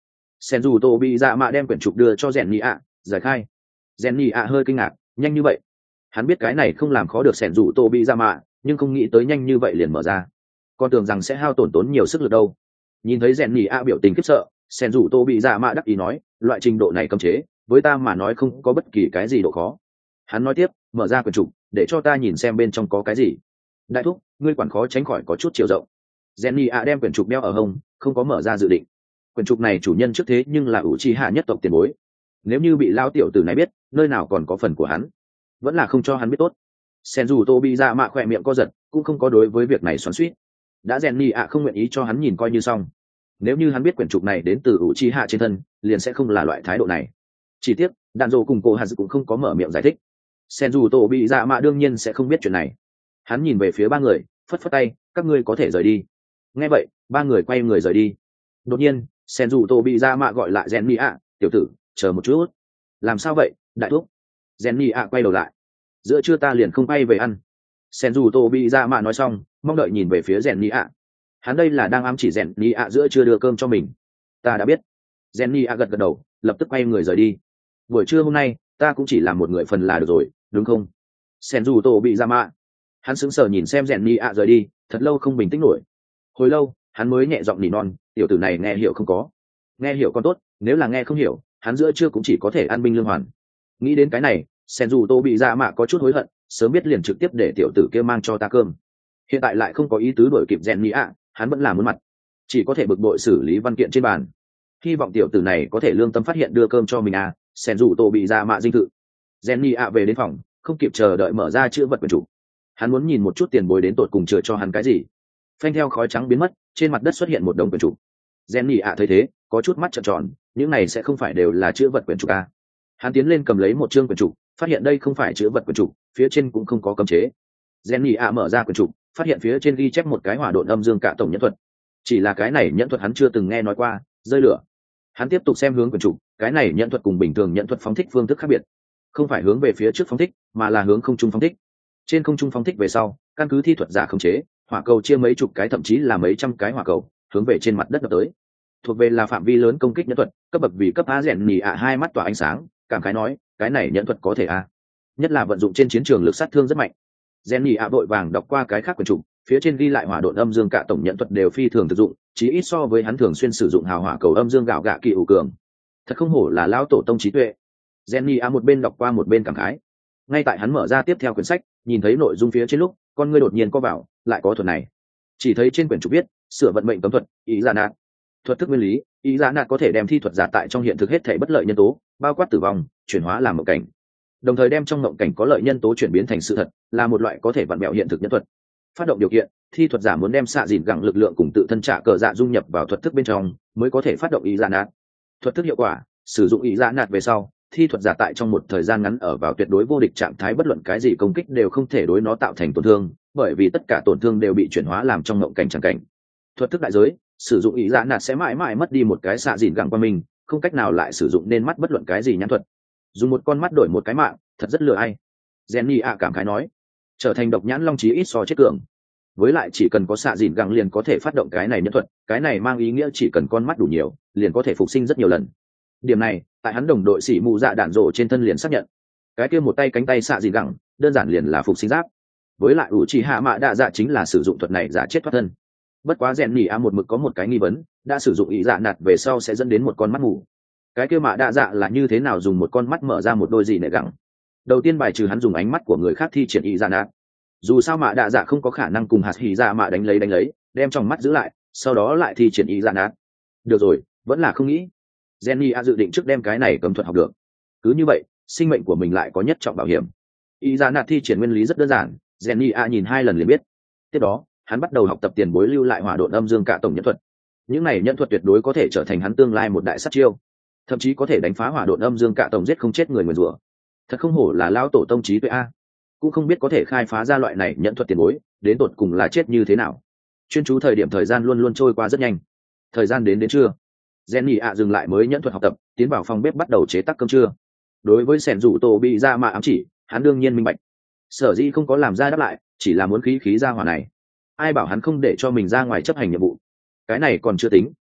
sen dù tô bị dạ mạ đem quyển trục đưa cho rèn nhị ạ giải khai. Rèn nhị ạ hơi kinh ngạc, nhanh như vậy. Hắn biết cái này không làm khó được sen dù tô bị dạ mạ, nhưng không nghĩ tới nhanh như vậy liền mở ra, con tưởng rằng sẽ hao tổn tốn nhiều sức lực đâu. Nhìn thấy rèn nhị ạ biểu tình khiếp sợ, sen dù tô bị dạ mạ đắc ý nói, loại trình độ này cấm chế với ta mà nói không có bất kỳ cái gì độ khó. Hắn nói tiếp, mở ra quyển trục để cho ta nhìn xem bên trong có cái gì. Đại thúc, ngươi quản khó tránh khỏi có chút chiều rộng. Jenny ạ đem quyển trục đeo ở hông, không có mở ra dự định. Quyển trục này chủ nhân trước thế nhưng là Uchiha nhất tộc tiền bối, nếu như bị lao tiểu tử này biết, nơi nào còn có phần của hắn, vẫn là không cho hắn biết tốt. Senju Tobi mạ khỏe miệng co giật, cũng không có đối với việc này xoắn xuýt. Đã Jenny ạ không nguyện ý cho hắn nhìn coi như xong. Nếu như hắn biết quyển trục này đến từ Uchiha trên thân, liền sẽ không là loại thái độ này. Chỉ tiếc, đạn dồ cùng cô Haz cũng không có mở miệng giải thích. Senju Tobi mạ đương nhiên sẽ không biết chuyện này. Hắn nhìn về phía ba người, phất phất tay, các ngươi có thể rời đi. Nghe vậy, ba người quay người rời đi. Đột nhiên, Senju Tobi mạ gọi lại Jenny ạ, tiểu tử, chờ một chút. Làm sao vậy, đại thúc? Jenny ạ quay đầu lại. Giữa trưa ta liền không bay về ăn. Senju Tobi mạ nói xong, mong đợi nhìn về phía Jenny ạ. Hắn đây là đang ám chỉ Jenny ạ giữa trưa đưa cơm cho mình. Ta đã biết. Jenny ạ gật gật đầu, lập tức quay người rời đi. Buổi trưa hôm nay, ta cũng chỉ làm một người phần là được rồi, đúng không? Senju Tobi mạ. Hắn sững sờ nhìn xem Jenny ạ rời đi, thật lâu không bình tĩnh nổi. Hồi lâu, hắn mới nhẹ giọng nỉ non, tiểu tử này nghe hiểu không có? Nghe hiểu còn tốt, nếu là nghe không hiểu, hắn giữa trưa cũng chỉ có thể ăn binh lương hoàn. Nghĩ đến cái này, Senju Tobi mạ có chút hối hận, sớm biết liền trực tiếp để tiểu tử kia mang cho ta cơm. Hiện tại lại không có ý tứ đuổi kịp Jenny ạ, hắn vẫn làm muốn mặt, chỉ có thể bực bội xử lý văn kiện trên bàn. Hy vọng tiểu tử này có thể lương tâm phát hiện đưa cơm cho mình à. Senju Tobi mạ dinh thự. Jenny ạ về đến phòng, không kịp chờ đợi mở ra chữ vật quyển trục. Hắn muốn nhìn một chút tiền bối đến tột cùng chừa cho hắn cái gì. Phanh theo khói trắng biến mất, trên mặt đất xuất hiện một đống quyển trục. Jenny ạ thấy thế, có chút mắt trợn tròn, những này sẽ không phải đều là chữ vật quyển trục à? Hắn tiến lên cầm lấy một chương quyển trục, phát hiện đây không phải chữ vật quyển trục, phía trên cũng không có cấm chế. Jenny ạ mở ra quyển trục, phát hiện phía trên ghi chép một cái hỏa độn âm dương cả tổng nhẫn thuật. Chỉ là cái này nhẫn thuật hắn chưa từng nghe nói qua, rơi lửa. Hắn tiếp tục xem hướng quyển trục, cái này nhẫn thuật cùng bình thường nhẫn thuật phóng thích phương thức khác biệt, không phải hướng về phía trước phóng thích, mà là hướng không trung phóng thích. Trên không trung phóng thích về sau, căn cứ thi thuật giả khống chế, hỏa cầu chia mấy chục cái thậm chí là mấy trăm cái hỏa cầu, hướng về trên mặt đất đập tới. Thuộc về là phạm vi lớn công kích nhẫn thuật, cấp bậc vì cấp A. Rèn nhì ạ hai mắt tỏa ánh sáng, cảm khái nói, cái này nhẫn thuật có thể a, nhất là vận dụng trên chiến trường lực sát thương rất mạnh. Rèn nhì ạ vội vàng đọc qua cái khác quyển trục, phía trên ghi lại hỏa độn âm dương cả tổng nhẫn thuật đều phi thường thực dụng, chí ít so với hắn thường xuyên sử dụng hào hỏa cầu âm dương gạo gạ kỳ ủ cường. Thật không hổ là lão tổ tông trí tuệ. Rèn nhì ạ một bên đọc qua một bên cảm khái. Ngay tại hắn mở ra tiếp theo quyển sách, nhìn thấy nội dung phía trên lúc, con ngươi đột nhiên co vào, lại có thuật này. Chỉ thấy trên quyển trục viết, sửa vận mệnh cấm thuật, ý giả nạt. Thuật thức nguyên lý, ý giả nạt có thể đem thi thuật giả tại trong hiện thực hết thể bất lợi nhân tố, bao quát tử vong, chuyển hóa làm mộng cảnh. Đồng thời đem trong mộng cảnh có lợi nhân tố chuyển biến thành sự thật, là một loại có thể vặn mẹo hiện thực nhân thuật. Phát động điều kiện, thi thuật giả muốn đem xạ dìn gẳng lực lượng cùng tự thân trả cờ dạ dung nhập vào thuật thức bên trong, mới có thể phát động ý giả nạt. Thuật thức hiệu quả, sử dụng ý giả nạt về sau, thi thuật giả tại trong một thời gian ngắn ở vào tuyệt đối vô địch trạng thái, bất luận cái gì công kích đều không thể đối nó tạo thành tổn thương, bởi vì tất cả tổn thương đều bị chuyển hóa làm trong mộng cảnh chẳng cảnh. Thuật thức đại giới, sử dụng ý giả nạt sẽ mãi mãi mất đi một cái xạ dìn gẳng qua mình, không cách nào lại sử dụng nên mắt bất luận cái gì nhãn thuật. Dùng một con mắt đổi một cái mạng, thật rất lừa ai. Jenny ạ cảm khái nói, trở thành độc nhãn long chí ít so chết cường. Với lại chỉ cần có xạ dìn gẳng liền có thể phát động cái này nhẫn thuật, cái này mang ý nghĩa chỉ cần con mắt đủ nhiều, liền có thể phục sinh rất nhiều lần. Điểm này, tại hắn đồng đội sĩ mù dạ đạn rộ trên thân liền xác nhận. Cái kia một tay cánh tay xạ dìn gẳng, đơn giản liền là phục sinh giáp. Với lại ủ chỉ hạ mạ đạ dạ chính là sử dụng thuật này giả chết thoát thân. Bất quá rèn nhỉ a một mực có một cái nghi vấn, đã sử dụng ý dạ nạt về sau sẽ dẫn đến một con mắt mù. Cái kia mạ đạ dạ là như thế nào dùng một con mắt mở ra một đôi gì nệ gẳng? Đầu tiên bài trừ hắn dùng ánh mắt của người khác thi triển ý dạ nạt. Dù sao mạ đạ dạ không có khả năng cùng hạt hỉ dạ mạ đánh lấy đánh lấy, đem trong mắt giữ lại, sau đó lại thi triển ý dạ nạt. Được rồi, vẫn là không nghĩ. Jenny a dự định trước đem cái này cấm thuật học được. Cứ như vậy, sinh mệnh của mình lại có nhất trọng bảo hiểm. Ý dạ nạt thi triển nguyên lý rất đơn giản, Jenny a nhìn hai lần liền biết. Tiếp đó, hắn bắt đầu học tập tiền bối lưu lại hỏa độn âm dương cả tổng nhẫn thuật. Những này nhẫn thuật tuyệt đối có thể trở thành hắn tương lai một đại sát chiêu, thậm chí có thể đánh phá hỏa độn âm dương cả tổng giết không chết người nguyền rủa. Thật không hổ là lão tổ tông trí tuệ a, cũng không biết có thể khai phá ra loại này nhẫn thuật tiền bối, đến tột cùng là chết như thế nào. Chuyên chú thời điểm thời gian luôn luôn trôi qua rất nhanh. Thời gian đến đến trưa, Jenny ạ dừng lại mới nhẫn thuật học tập, tiến vào phòng bếp bắt đầu chế tác cơm trưa. Đối với sẻn rủ tổ bị ra mà ám chỉ, hắn đương nhiên minh bạch. Sở dĩ không có làm ra đáp lại, chỉ là muốn khí khí ra hỏa này. Ai bảo hắn không để cho mình ra ngoài chấp hành nhiệm vụ. Cái này còn chưa tính,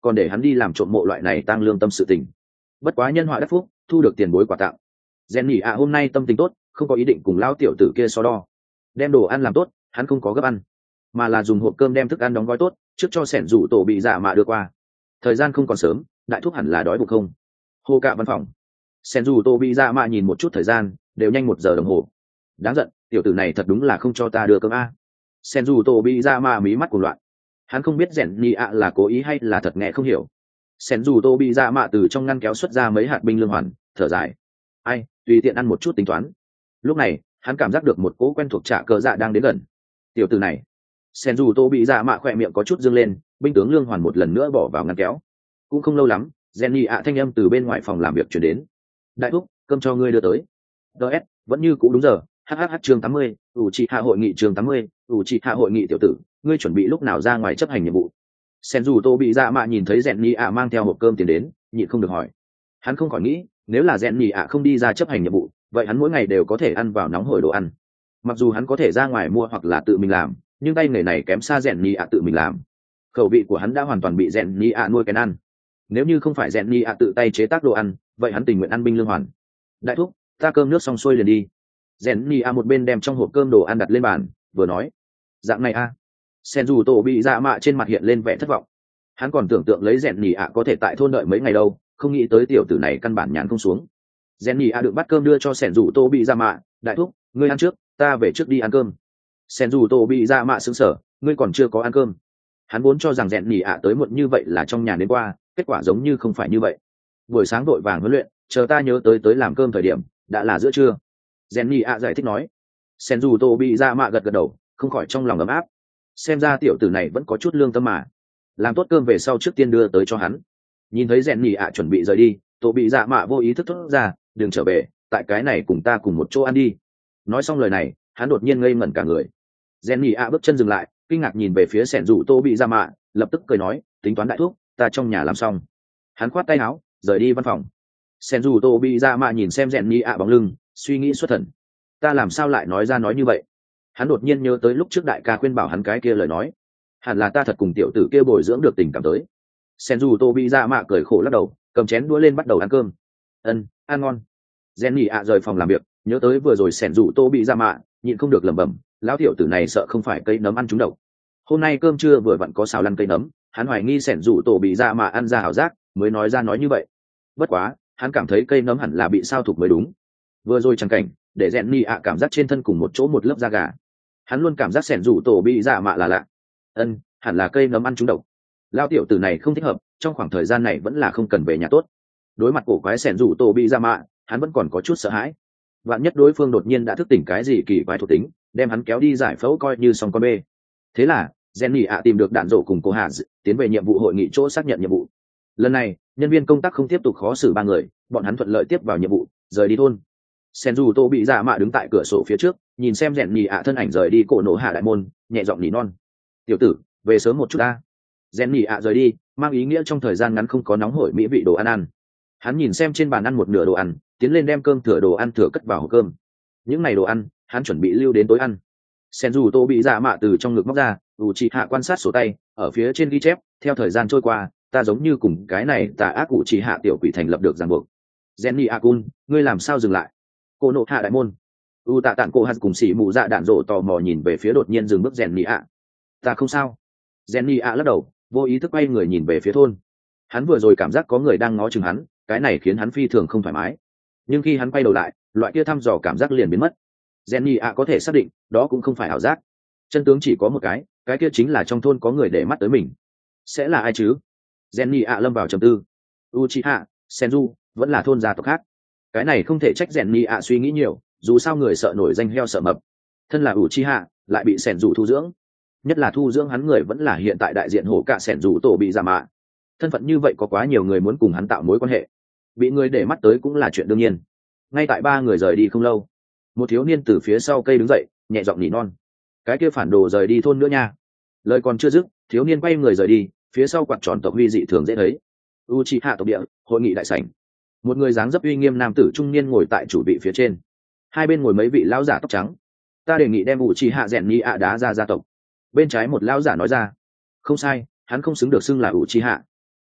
còn để hắn đi làm trộm mộ loại này tăng lương tâm sự tình. Bất quá nhân họa đắc phúc, thu được tiền bối quà tặng. Rèn nhỉ ạ hôm nay tâm tình tốt, không có ý định cùng lão tiểu tử kia so đo. Đem đồ ăn làm tốt, hắn không có gấp ăn, mà là dùng hộp cơm đem thức ăn đóng gói tốt, trước cho sẻn rủ tổ bị dạ mạ đưa qua. Thời gian không còn sớm, đại thúc hẳn là đói bụng không. Hồ cạ văn phòng. Sẻn rủ tổ bị dạ mạ nhìn một chút thời gian, đều nhanh một giờ đồng hồ. Đáng giận, tiểu tử này thật đúng là không cho ta đưa cơm a. Sẻn rủ tổ bị dạ mạ mí mắt cuồng loạn. Hắn không biết rèn nhỉ ạ là cố ý hay là thật nghe không hiểu. Sẻn rủ tổ bị dạ mạ từ trong ngăn kéo xuất ra mấy hạt binh lương hoàn, thở dài. Ai, tùy tiện ăn một chút tính toán. Lúc này hắn cảm giác được một cỗ quen thuộc trả cờ dạ đang đến gần. Tiểu tử này. Sen dù tô bị dạ mạ khỏe miệng có chút dương lên, binh tướng lương hoàn một lần nữa bỏ vào ngăn kéo. Cũng không lâu lắm, Jenny ạ thanh âm từ bên ngoài phòng làm việc chuyển đến. Đại thúc, cơm cho ngươi đưa tới. ds vẫn như cũ đúng giờ. Hhh chương tám mươi, ủ trị hạ hội nghị chương tám mươi, ủ trị hạ hội nghị tiểu tử, ngươi chuẩn bị lúc nào ra ngoài chấp hành nhiệm vụ? Sen dù tô bị dạ mạ nhìn thấy Jenny ạ mang theo hộp cơm tiền đến, nhịn không được hỏi. Hắn không khỏi nghĩ, nếu là Jenny ạ không đi ra chấp hành nhiệm vụ, vậy hắn mỗi ngày đều có thể ăn vào nóng hổi đồ ăn. Mặc dù hắn có thể ra ngoài mua hoặc là tự mình làm, nhưng tay nghề này kém xa rèn nhì ạ tự mình làm. Khẩu vị của hắn đã hoàn toàn bị rèn nhì ạ nuôi cái ăn. Nếu như không phải rèn nhì ạ tự tay chế tác đồ ăn, vậy hắn tình nguyện ăn binh lương hoàn. Đại thúc, ta cơm nước xong xuôi liền đi. Rèn nhì ạ một bên đem trong hộp cơm đồ ăn đặt lên bàn, vừa nói. Dạng này a. À. Sen dù tổ bị dạ mạ trên mặt hiện lên vẻ thất vọng. Hắn còn tưởng tượng lấy rèn nhì ạ có thể tại thôn đợi mấy ngày đâu, không nghĩ tới tiểu tử này căn bản nhàn không xuống. Rèn nhì ạ được bắt cơm đưa cho Sen dù tổ bị dạ mạ. Đại thúc, ngươi ăn trước, ta về trước đi ăn cơm. Sen dù tổ bị dạ mạ sững sờ, ngươi còn chưa có ăn cơm. Hắn vốn cho rằng rèn nhỉ ạ tới muộn như vậy là trong nhà đến qua, kết quả giống như không phải như vậy. Buổi sáng vội vàng huấn luyện, chờ ta nhớ tới tới làm cơm thời điểm đã là giữa trưa. Rèn nhỉ ạ giải thích nói. Sen dù tổ bị dạ mạ gật gật đầu, không khỏi trong lòng ấm áp. Xem ra tiểu tử này vẫn có chút lương tâm mà. Làm tốt cơm về sau trước tiên đưa tới cho hắn. Nhìn thấy rèn nhỉ ạ chuẩn bị rời đi, tổ bị dạ mạ vô ý thức thốt ra, đừng trở về, tại cái này cùng ta cùng một chỗ ăn đi. Nói xong lời này, hắn đột nhiên ngây ngẩn cả người. Jenny a bước chân dừng lại, kinh ngạc nhìn về phía sẻn rủ tô bị ra mạ, lập tức cười nói, tính toán đại thuốc, ta trong nhà làm xong. Hắn khoát tay áo, rời đi văn phòng. Sẻn rủ tô bị ra mạ nhìn xem Jenny a bóng lưng, suy nghĩ xuất thần. Ta làm sao lại nói ra nói như vậy? Hắn đột nhiên nhớ tới lúc trước đại ca khuyên bảo hắn cái kia lời nói, hẳn là ta thật cùng tiểu tử kia bồi dưỡng được tình cảm tới. Sẻn rủ tô bị ra mạ cười khổ lắc đầu, cầm chén đũa lên bắt đầu ăn cơm. Ân, ăn ngon. Jenny a rời phòng làm việc, nhớ tới vừa rồi sẻn rủ tô bị ra mạ, nhịn không được lẩm bẩm, lão tiểu tử này sợ không phải cây nấm ăn trúng độc. Hôm nay cơm trưa vừa vặn có xào lăn cây nấm, hắn hoài nghi sẻn rủ tổ bị ra mà ăn ra ảo giác, mới nói ra nói như vậy. Bất quá, hắn cảm thấy cây nấm hẳn là bị sao thục mới đúng. Vừa rồi chẳng cảnh, để rèn ni ạ cảm giác trên thân cùng một chỗ một lớp da gà. Hắn luôn cảm giác sẻn rủ tổ bị dạ mạ là lạ. Ân, hẳn là cây nấm ăn trúng độc. Lão tiểu tử này không thích hợp, trong khoảng thời gian này vẫn là không cần về nhà tốt. Đối mặt cổ quái sẻn rủ tổ bị dạ mạ, hắn vẫn còn có chút sợ hãi. Vạn nhất đối phương đột nhiên đã thức tỉnh cái gì kỳ quái thuộc tính, đem hắn kéo đi giải phẫu coi như xong con bê. Thế là Jenny ạ tìm được đạn rổ cùng cô Hà tiến về nhiệm vụ hội nghị chỗ xác nhận nhiệm vụ. Lần này nhân viên công tác không tiếp tục khó xử ba người, bọn hắn thuận lợi tiếp vào nhiệm vụ, rời đi thôn. Senju tô bị dạ mạ đứng tại cửa sổ phía trước, nhìn xem Jenny ạ thân ảnh rời đi cổ nổ hạ đại môn, nhẹ giọng nỉ non. Tiểu tử, về sớm một chút ta. Jenny ạ rời đi, mang ý nghĩa trong thời gian ngắn không có nóng hổi mỹ vị đồ ăn ăn. Hắn nhìn xem trên bàn ăn một nửa đồ ăn, tiến lên đem cơm thừa đồ ăn thừa cất vào hộp cơm. Những ngày đồ ăn hắn chuẩn bị lưu đến tối ăn. Sen dù tô bị dạ mạ từ trong ngực móc ra, ủ chị hạ quan sát sổ tay, ở phía trên ghi chép, theo thời gian trôi qua, ta giống như cùng cái này tà ác ủ chị hạ tiểu quỷ thành lập được ràng buộc. Jenny Akun, ngươi làm sao dừng lại? Cô nộ hạ đại môn. U tạ tạng cô hạt cùng xỉ mụ dạ đạn rộ tò mò nhìn về phía đột nhiên dừng bước Jenny ạ. Ta không sao. Jenny ạ lắc đầu, vô ý thức quay người nhìn về phía thôn. Hắn vừa rồi cảm giác có người đang ngó chừng hắn, cái này khiến hắn phi thường không thoải mái. Nhưng khi hắn quay đầu lại, loại kia thăm dò cảm giác liền biến mất. Jenny ạ có thể xác định, đó cũng không phải ảo giác. Chân tướng chỉ có một cái, cái kia chính là trong thôn có người để mắt tới mình. Sẽ là ai chứ? Jenny ạ lâm vào trầm tư. Uchiha, Senju, vẫn là thôn gia tộc khác. Cái này không thể trách Jenny ạ suy nghĩ nhiều, dù sao người sợ nổi danh heo sợ mập. Thân là Uchiha, lại bị Senju thu dưỡng. Nhất là thu dưỡng hắn người vẫn là hiện tại đại diện hổ cả Senju tổ bị giả mạ. Thân phận như vậy có quá nhiều người muốn cùng hắn tạo mối quan hệ. Bị người để mắt tới cũng là chuyện đương nhiên. Ngay tại ba người rời đi không lâu, một thiếu niên từ phía sau cây đứng dậy, nhẹ giọng nỉ non. Cái kia phản đồ rời đi thôn nữa nha. Lời còn chưa dứt, thiếu niên quay người rời đi, phía sau quạt tròn tộc huy dị thường dễ thấy. Uchiha tộc địa, hội nghị đại sảnh. Một người dáng dấp uy nghiêm nam tử trung niên ngồi tại chủ vị phía trên. Hai bên ngồi mấy vị lão giả tóc trắng. Ta đề nghị đem Uchiha rèn ni ạ đá ra gia tộc. Bên trái một lão giả nói ra. Không sai, hắn không xứng được xưng là Uchiha.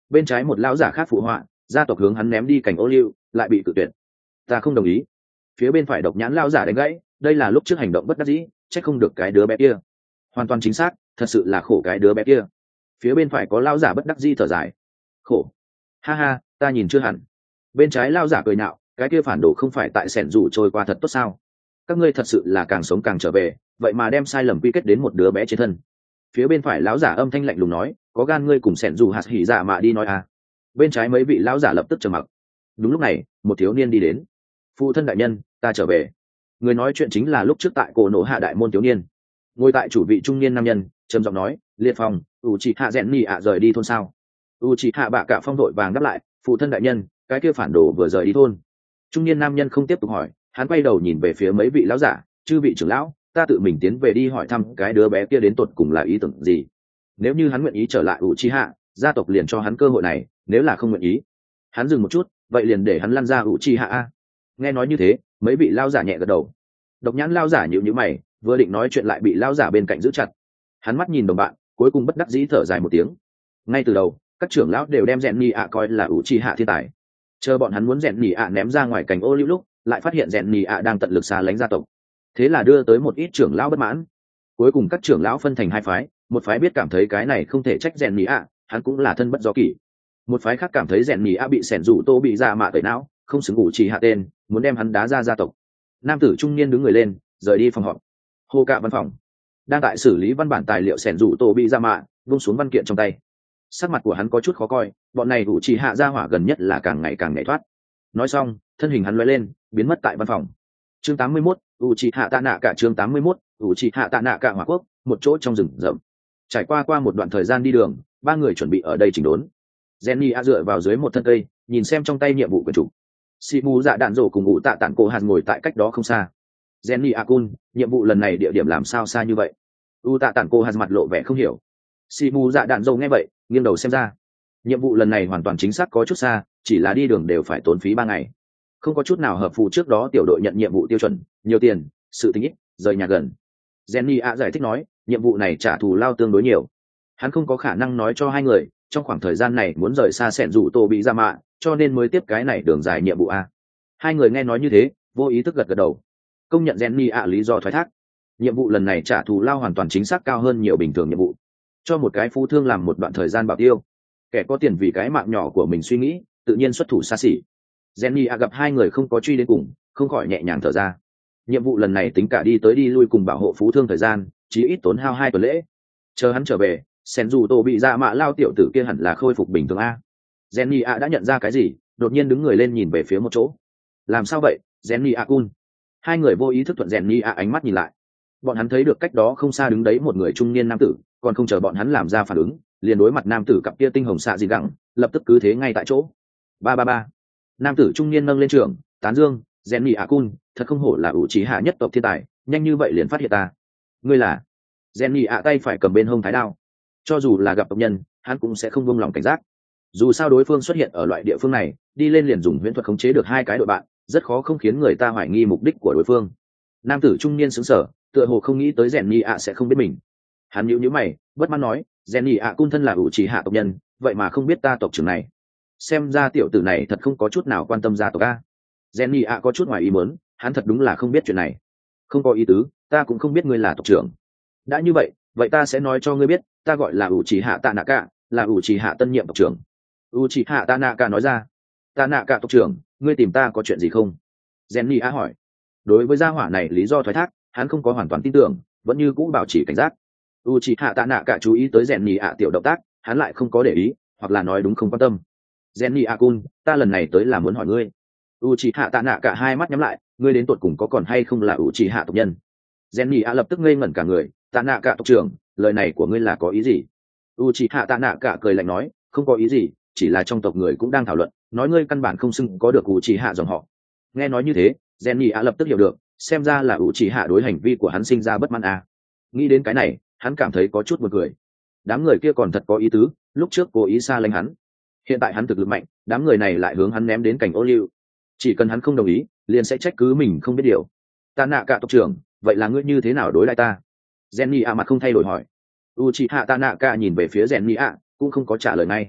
Bên trái một lão giả khác phụ họa, gia tộc hướng hắn ném đi cảnh ô liu, lại bị cự tuyệt. Ta không đồng ý. Phía bên phải độc nhãn lão giả đánh gãy, đây là lúc trước hành động bất đắc dĩ, trách không được cái đứa bé kia. Hoàn toàn chính xác, thật sự là khổ cái đứa bé kia. Phía bên phải có lão giả bất đắc dĩ thở dài. Khổ. Ha ha, ta nhìn chưa hẳn. Bên trái lão giả cười nhạo, cái kia phản đồ không phải tại sẻn rủ trôi qua thật tốt sao? Các ngươi thật sự là càng sống càng trở về, vậy mà đem sai lầm quy kết đến một đứa bé trên thân. Phía bên phải lão giả âm thanh lạnh lùng nói, có gan ngươi cùng sẻn rủ hạt hỉ dạ mà đi nói à. Bên trái mấy vị lão giả lập tức trầm mặc. Đúng lúc này, một thiếu niên đi đến. Phụ thân đại nhân, ta trở về. Người nói chuyện chính là lúc trước tại cổ nổ hạ đại môn thiếu niên. Ngồi tại chủ vị trung niên nam nhân trầm giọng nói, liệt phòng, u chị hạ rẽn nhì ạ rời đi thôn sao? U chị hạ bạ cả phong đội vàng đáp lại, phụ thân đại nhân, cái kia phản đồ vừa rời đi thôn. Trung niên nam nhân không tiếp tục hỏi, hắn quay đầu nhìn về phía mấy vị lão giả, chư vị trưởng lão, ta tự mình tiến về đi hỏi thăm cái đứa bé kia đến tột cùng là ý tưởng gì. Nếu như hắn nguyện ý trở lại u chị hạ, gia tộc liền cho hắn cơ hội này, nếu là không nguyện ý, hắn dừng một chút, vậy liền để hắn lăn ra u chị hạ a. Nghe nói như thế, mấy vị lão giả nhẹ gật đầu. Độc nhãn lão giả nhíu nhíu mày, vừa định nói chuyện lại bị lão giả bên cạnh giữ chặt. Hắn mắt nhìn đồng bạn, cuối cùng bất đắc dĩ thở dài một tiếng. Ngay từ đầu, các trưởng lão đều đem rèn nhì ạ coi là u chị hạ thiên tài. Chờ bọn hắn muốn rèn nhì ạ ném ra ngoài cảnh ô liu lúc, lại phát hiện rèn nhì ạ đang tận lực xa lánh gia tộc. Thế là đưa tới một ít trưởng lão bất mãn. Cuối cùng các trưởng lão phân thành hai phái, một phái biết cảm thấy cái này không thể trách rèn nhì ạ, hắn cũng là thân bất do kỷ. Một phái khác cảm thấy rèn nhì ạ bị sẻn rủ tô bị ra mạ tẩy não, không xứng u chị hạ tên, muốn đem hắn đá ra gia tộc. Nam tử trung niên đứng người lên, rời đi phòng họp. Hô cạ văn phòng đang tại xử lý văn bản tài liệu sẻn rủ tô bị ra mạ, buông xuống văn kiện trong tay. Sắc mặt của hắn có chút khó coi, bọn này u chị hạ ra hỏa gần nhất là càng ngày càng nhảy thoát. Nói xong, thân hình hắn lóe lên, biến mất tại văn phòng. Chương tám mươi mốt, u chị hạ tạ nạ cả chương tám mươi mốt, u chị hạ tạ nạ cả hỏa quốc, một chỗ trong rừng rậm. Trải qua qua một đoạn thời gian đi đường, ba người chuẩn bị ở đây chỉnh đốn. Jenny a dựa vào dưới một thân cây, nhìn xem trong tay nhiệm vụ quyển trục. Simu dạ đạn rổ cùng ngụ tạ tản cổ hạt ngồi tại cách đó không xa. Jenny a cun, nhiệm vụ lần này địa điểm làm sao xa như vậy? U tạ tản cổ hạt mặt lộ vẻ không hiểu. Simu dạ đạn rổ nghe vậy, nghiêng đầu xem ra. Nhiệm vụ lần này hoàn toàn chính xác có chút xa, chỉ là đi đường đều phải tốn phí ba ngày. Không có chút nào hợp phụ trước đó tiểu đội nhận nhiệm vụ tiêu chuẩn, nhiều tiền, sự tình ít, rời nhà gần. Jenny a giải thích nói, nhiệm vụ này trả thù lao tương đối nhiều. Hắn không có khả năng nói cho hai người, trong khoảng thời gian này muốn rời xa sẻn rủ tô bị ra mạ, cho nên mới tiếp cái này đường dài nhiệm vụ a. Hai người nghe nói như thế, vô ý thức gật gật đầu, công nhận Jenny a lý do thoái thác. Nhiệm vụ lần này trả thù lao hoàn toàn chính xác cao hơn nhiều bình thường nhiệm vụ. Cho một cái phú thương làm một đoạn thời gian bảo tiêu, kẻ có tiền vì cái mạng nhỏ của mình suy nghĩ, tự nhiên xuất thủ xa xỉ. Jenny a gặp hai người không có truy đến cùng, không khỏi nhẹ nhàng thở ra. Nhiệm vụ lần này tính cả đi tới đi lui cùng bảo hộ phú thương thời gian, chỉ ít tốn hao hai tuần lễ. Chờ hắn trở về, sen dù tổ bị dạ mạ lao tiểu tử kia hẳn là khôi phục bình thường a. Jenny a đã nhận ra cái gì, đột nhiên đứng người lên nhìn về phía một chỗ. Làm sao vậy, Jenny a cun? Hai người vô ý thức thuận Jenny a ánh mắt nhìn lại. Bọn hắn thấy được cách đó không xa đứng đấy một người trung niên nam tử, còn không chờ bọn hắn làm ra phản ứng, liền đối mặt nam tử cặp kia tinh hồng xạ gì gẳng, lập tức cứ thế ngay tại chỗ. Ba ba ba. Nam tử trung niên nâng lên trường, tán dương, Jenny a cun, thật không hổ là ủ trí hạ nhất tộc thiên tài, nhanh như vậy liền phát hiện ta. Ngươi là? Jenny a tay phải cầm bên hông thái đao. Cho dù là gặp tộc nhân, hắn cũng sẽ không buông lòng cảnh giác. Dù sao đối phương xuất hiện ở loại địa phương này, đi lên liền dùng huyễn thuật khống chế được hai cái đội bạn, rất khó không khiến người ta hoài nghi mục đích của đối phương. Nam tử trung niên sững sờ, tựa hồ không nghĩ tới Jenny ạ sẽ không biết mình. Hắn nhíu nhíu mày, bất mãn nói, Jenny ạ cung thân là ủ trì hạ tộc nhân, vậy mà không biết ta tộc trưởng này. Xem ra tiểu tử này thật không có chút nào quan tâm gia tộc a. Jenny ạ có chút ngoài ý muốn, hắn thật đúng là không biết chuyện này. Không có ý tứ, ta cũng không biết ngươi là tộc trưởng. Đã như vậy, vậy ta sẽ nói cho ngươi biết, ta gọi là ủ trì hạ tạ nạ cả, là ủ trì hạ tân nhiệm tộc trưởng. U trì hạ tạ nạ cả nói ra. Tạ nạ cả tộc trưởng, ngươi tìm ta có chuyện gì không? Jenny ạ hỏi. Đối với gia hỏa này lý do thoái thác, hắn không có hoàn toàn tin tưởng, vẫn như cũ bảo trì cảnh giác. U trì hạ tạ nạ cả chú ý tới Jenny ạ tiểu động tác, hắn lại không có để ý, hoặc là nói đúng không quan tâm. Jenny ạ cun, ta lần này tới là muốn hỏi ngươi. U trì hạ tạ nạ cả hai mắt nhắm lại, ngươi đến tột cùng có còn hay không là u trì hạ tộc nhân? Jenny ạ lập tức ngây ngẩn cả người, tạ nạ cả tộc trưởng, lời này của ngươi là có ý gì? U trì hạ tạ nạ cả cười lạnh nói, không có ý gì, chỉ là trong tộc người cũng đang thảo luận, nói ngươi căn bản không xứng có được u trì hạ dòng họ. Nghe nói như thế, Jenny ạ lập tức hiểu được, xem ra là u trì hạ đối hành vi của hắn sinh ra bất mãn à. Nghĩ đến cái này, hắn cảm thấy có chút buồn cười. Đám người kia còn thật có ý tứ, lúc trước cố ý xa lánh hắn, hiện tại hắn thực lực mạnh, đám người này lại hướng hắn ném đến cảnh ô liu. Chỉ cần hắn không đồng ý, liền sẽ trách cứ mình không biết điều. Ta nạ cả tộc trưởng, vậy là ngươi như thế nào đối lại ta? Jenny ạ mặt không thay đổi hỏi. Uchiha Tanaka nhìn về phía Jenny ạ, cũng không có trả lời ngay.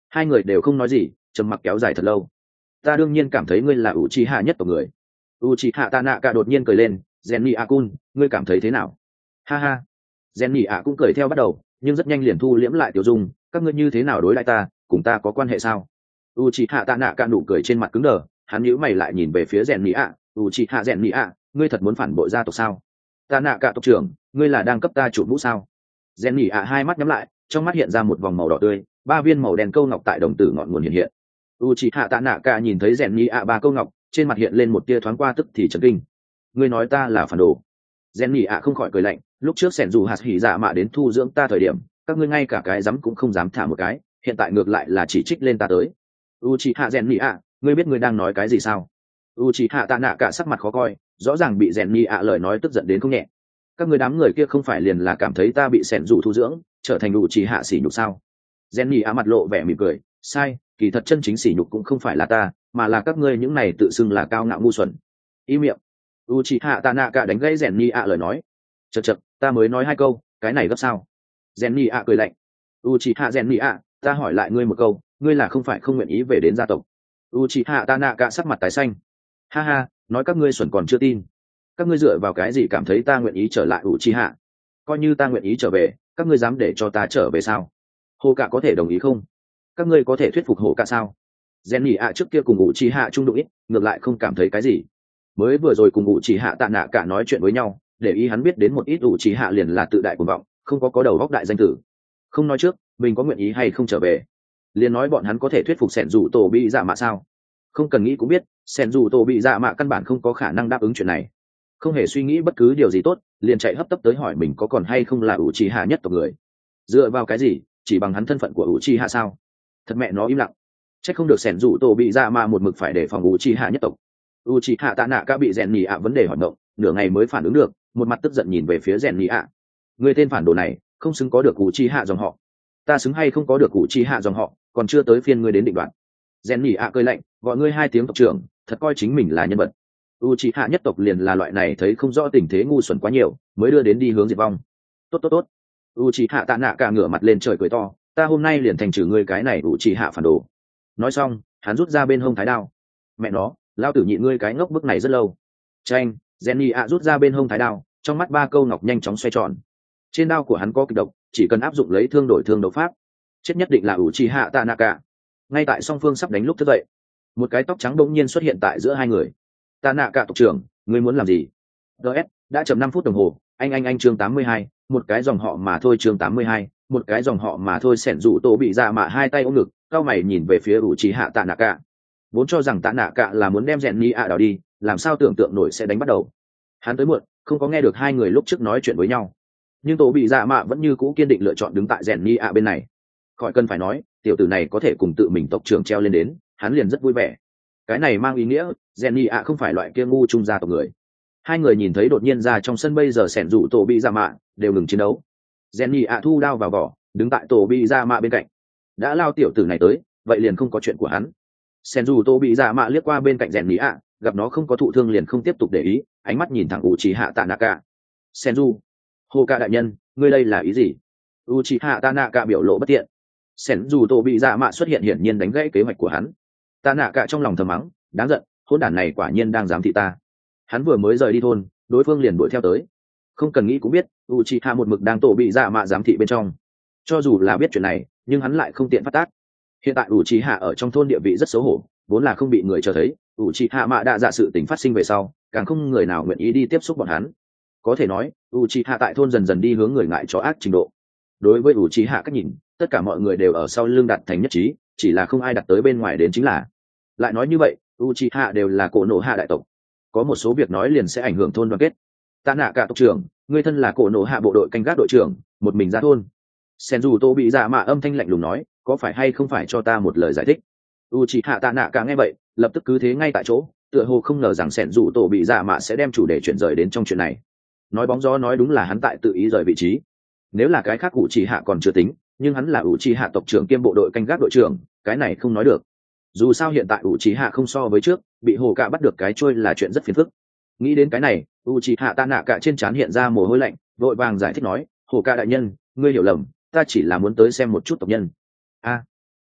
Hai người đều không nói gì, trầm mặc kéo dài thật lâu. Ta đương nhiên cảm thấy ngươi là ủ trì hạ nhất tộc người. U trì hạ tạ nạ cả đột nhiên cười lên. Jenny Akun, ngươi cảm thấy thế nào? Ha ha. Jenny A cũng cười theo bắt đầu, nhưng rất nhanh liền thu liễm lại tiểu dung. Các ngươi như thế nào đối lại ta, cùng ta có quan hệ sao? U trì hạ tạ nạ cả nụ cười trên mặt cứng đờ, hắn nhíu mày lại nhìn về phía Jenny A. U trì hạ Jenny A, ngươi thật muốn phản bội gia tộc sao? Tạ nạ cả tộc trưởng, ngươi là đang cấp ta chủ mũ sao? Jenny A hai mắt nhắm lại, trong mắt hiện ra một vòng màu đỏ tươi, ba viên màu đen câu ngọc tại đồng tử ngọn nguồn hiện hiện. Uchiha Tanaka nhìn thấy Jenny A ba câu ngọc, trên mặt hiện lên một tia thoáng qua tức thì chấn kinh. Ngươi nói ta là phản đồ? Jenny A không khỏi cười lạnh, lúc trước Senju hạt hỉ dạ mạ đến thu dưỡng ta thời điểm, các ngươi ngay cả cái dám cũng không dám thả một cái, hiện tại ngược lại là chỉ trích lên ta tới. Uchiha Jenny A, ngươi biết ngươi đang nói cái gì sao? Uchiha Tanaka sắc mặt khó coi, rõ ràng bị Jenny A lời nói tức giận đến không nhẹ. Các ngươi đám người kia không phải liền là cảm thấy ta bị Senju thu dưỡng, trở thành Uchiha sỉ nhục sao? Jenny A mặt lộ vẻ mỉm cười, sai, kỳ thật chân chính sỉ nhục cũng không phải là ta, mà là các ngươi những này tự xưng là cao ngạo ngu xuẩn. Im miệng. Uchiha Tanaka đánh gãy Jenny A lời nói. Chậc chậc, ta mới nói hai câu, cái này gấp sao? Jenny A cười lạnh. Uchiha Jenny A, ta hỏi lại ngươi một câu, ngươi là không phải không nguyện ý về đến gia tộc? Uchiha Tanaka sắc mặt tái xanh. Ha ha, nói các ngươi xuẩn còn chưa tin. Các ngươi dựa vào cái gì cảm thấy ta nguyện ý trở lại Uchiha? Coi như ta nguyện ý trở về, các ngươi dám để cho ta trở về sao? Hồ cả có thể đồng ý không? Các ngươi có thể thuyết phục Hồ cả sao? Jenny A trước kia cùng Uchiha chung đụng ít, ngược lại không cảm thấy cái gì. Mới vừa rồi cùng Uchiha Tạ Nạ cả nói chuyện với nhau, để ý hắn biết đến một ít Uchiha liền là tự đại cuồng vọng, không có có đầu óc đại danh tử. Không nói trước, mình có nguyện ý hay không trở về. Liền nói bọn hắn có thể thuyết phục Senju Tổ bị dạ mạ sao? Không cần nghĩ cũng biết, Senju Tổ bị dạ mạ căn bản không có khả năng đáp ứng chuyện này. Không hề suy nghĩ bất cứ điều gì tốt, liền chạy hấp tấp tới hỏi mình có còn hay không là Uchiha nhất tộc người. Dựa vào cái gì, chỉ bằng hắn thân phận của Uchiha sao? Thật mẹ nó im lặng. Chắc không được sẻn rủ tổ bị dạ mà một mực phải để phòng Uchiha nhất tộc. Uchiha Tạ Nạ cả bị Jenny A vấn đề hỏi động, nửa ngày mới phản ứng được, một mặt tức giận nhìn về phía Jenny A. Người tên phản đồ này, không xứng có được Uchiha dòng họ. Ta xứng hay không có được Uchiha dòng họ, còn chưa tới phiên ngươi đến định đoạt. Jenny A cười lạnh, gọi ngươi hai tiếng tộc trưởng, thật coi chính mình là nhân vật. Uchiha nhất tộc liền là loại này thấy không rõ tình thế ngu xuẩn quá nhiều, mới đưa đến đi hướng diệt vong. Tốt tốt tốt. Uchiha Tạ Nạ cả ngửa mặt lên trời cười to, ta hôm nay liền thành trừ ngươi cái này Uchiha phản đồ. Nói xong, hắn rút ra bên hông thái đao. Mẹ nó, lao tử nhịn ngươi cái ngốc bức này rất lâu. Chanh, Jenny A rút ra bên hông thái đao, trong mắt ba câu ngọc nhanh chóng xoay tròn. Trên đao của hắn có kịch độc, chỉ cần áp dụng lấy thương đổi thương đấu pháp, chết nhất định là Uchiha Tanaka. Ngay tại song phương sắp đánh lúc thức dậy, một cái tóc trắng bỗng nhiên xuất hiện tại giữa hai người. Tanaka tộc trưởng, ngươi muốn làm gì? ds đã chậm năm phút đồng hồ, anh anh anh chương tám mươi hai, một cái dòng họ mà thôi chương tám mươi hai, một cái dòng họ mà thôi. Sẻn dụ tổ bị dạ mạ hai tay ôm ngực, cao mày nhìn về phía Uchiha Tanaka. Vốn cho rằng Tanaka là muốn đem Jenny A đào đi, làm sao tưởng tượng nổi sẽ đánh bắt đầu. Hắn tới muộn, không có nghe được hai người lúc trước nói chuyện với nhau. Nhưng tổ bị dạ mạ vẫn như cũ kiên định lựa chọn đứng tại Jenny A bên này. Khỏi cần phải nói, tiểu tử này có thể cùng tự mình tộc trưởng treo lên đến, hắn liền rất vui vẻ. Cái này mang ý nghĩa, Jenny A không phải loại kia ngu trung gia tộc người. Hai người nhìn thấy đột nhiên ra trong sân bây giờ sẻn dụ tổ bị dạ mạ, đều ngừng chiến đấu. Jenny A thu đao vào vỏ, đứng tại tổ bị dạ mạ bên cạnh. Đã lao tiểu tử này tới, vậy liền không có chuyện của hắn. Sẻn dụ tổ bị dạ mạ liếc qua bên cạnh Jenny A, gặp nó không có thụ thương liền không tiếp tục để ý, ánh mắt nhìn thẳng Uchiha Tanaka. Senju, Hoka đại nhân, ngươi đây là ý gì? Uchiha Tanaka biểu lộ bất tiện. Senju tổ bị dạ mạ xuất hiện hiển nhiên đánh gãy kế hoạch của hắn. Tanaka trong lòng thầm mắng, đáng giận, hỗn đản này quả nhiên đang giám thị ta. Hắn vừa mới rời đi thôn, đối phương liền đuổi theo tới. Không cần nghĩ cũng biết, Uchiha một mực đang tổ bị dạ mạ giám thị bên trong. Cho dù là biết chuyện này, nhưng hắn lại không tiện phát tác. Hiện tại Uchiha ở trong thôn địa vị rất xấu hổ, vốn là không bị người chờ thấy. Uchiha Mạ đã dạ sự tình phát sinh về sau, càng không người nào nguyện ý đi tiếp xúc bọn hắn. Có thể nói, Uchiha tại thôn dần dần đi hướng người ngại chó ác trình độ. Đối với Uchiha cách nhìn, tất cả mọi người đều ở sau lưng đặt thành nhất trí, chỉ là không ai đặt tới bên ngoài đến chính là. Lại nói như vậy, Uchiha đều là cổ nổ hạ đại tộc. Có một số việc nói liền sẽ ảnh hưởng thôn đoàn kết. Tanaka tộc trưởng, ngươi thân là cổ nổ hạ bộ đội canh gác đội trưởng, một mình ra thôn. Senju Tô bị dạ mạ âm thanh lạnh lùng nói, có phải hay không phải cho ta một lời giải thích? Uchiha Tanaka nghe vậy, lập tức cứ thế ngay tại chỗ, tựa hồ không ngờ rằng Senju Tô bị dạ mạ sẽ đem chủ đề chuyển rời đến trong chuyện này. Nói bóng gió nói đúng là hắn tại tự ý rời vị trí. Nếu là cái khác Uchiha còn chưa tính, nhưng hắn là Uchiha tộc trưởng kiêm bộ đội canh gác đội trưởng, cái này không nói được. Dù sao hiện tại Uchiha không so với trước, bị hồ cạ bắt được cái trôi là chuyện rất phiền phức. Nghĩ đến cái này, Uchiha Tanaka trên trán hiện ra mồ hôi lạnh, vội vàng giải thích nói, hồ cạ đại nhân, ngươi hiểu lầm, ta chỉ là muốn tới xem một chút tộc nhân. A,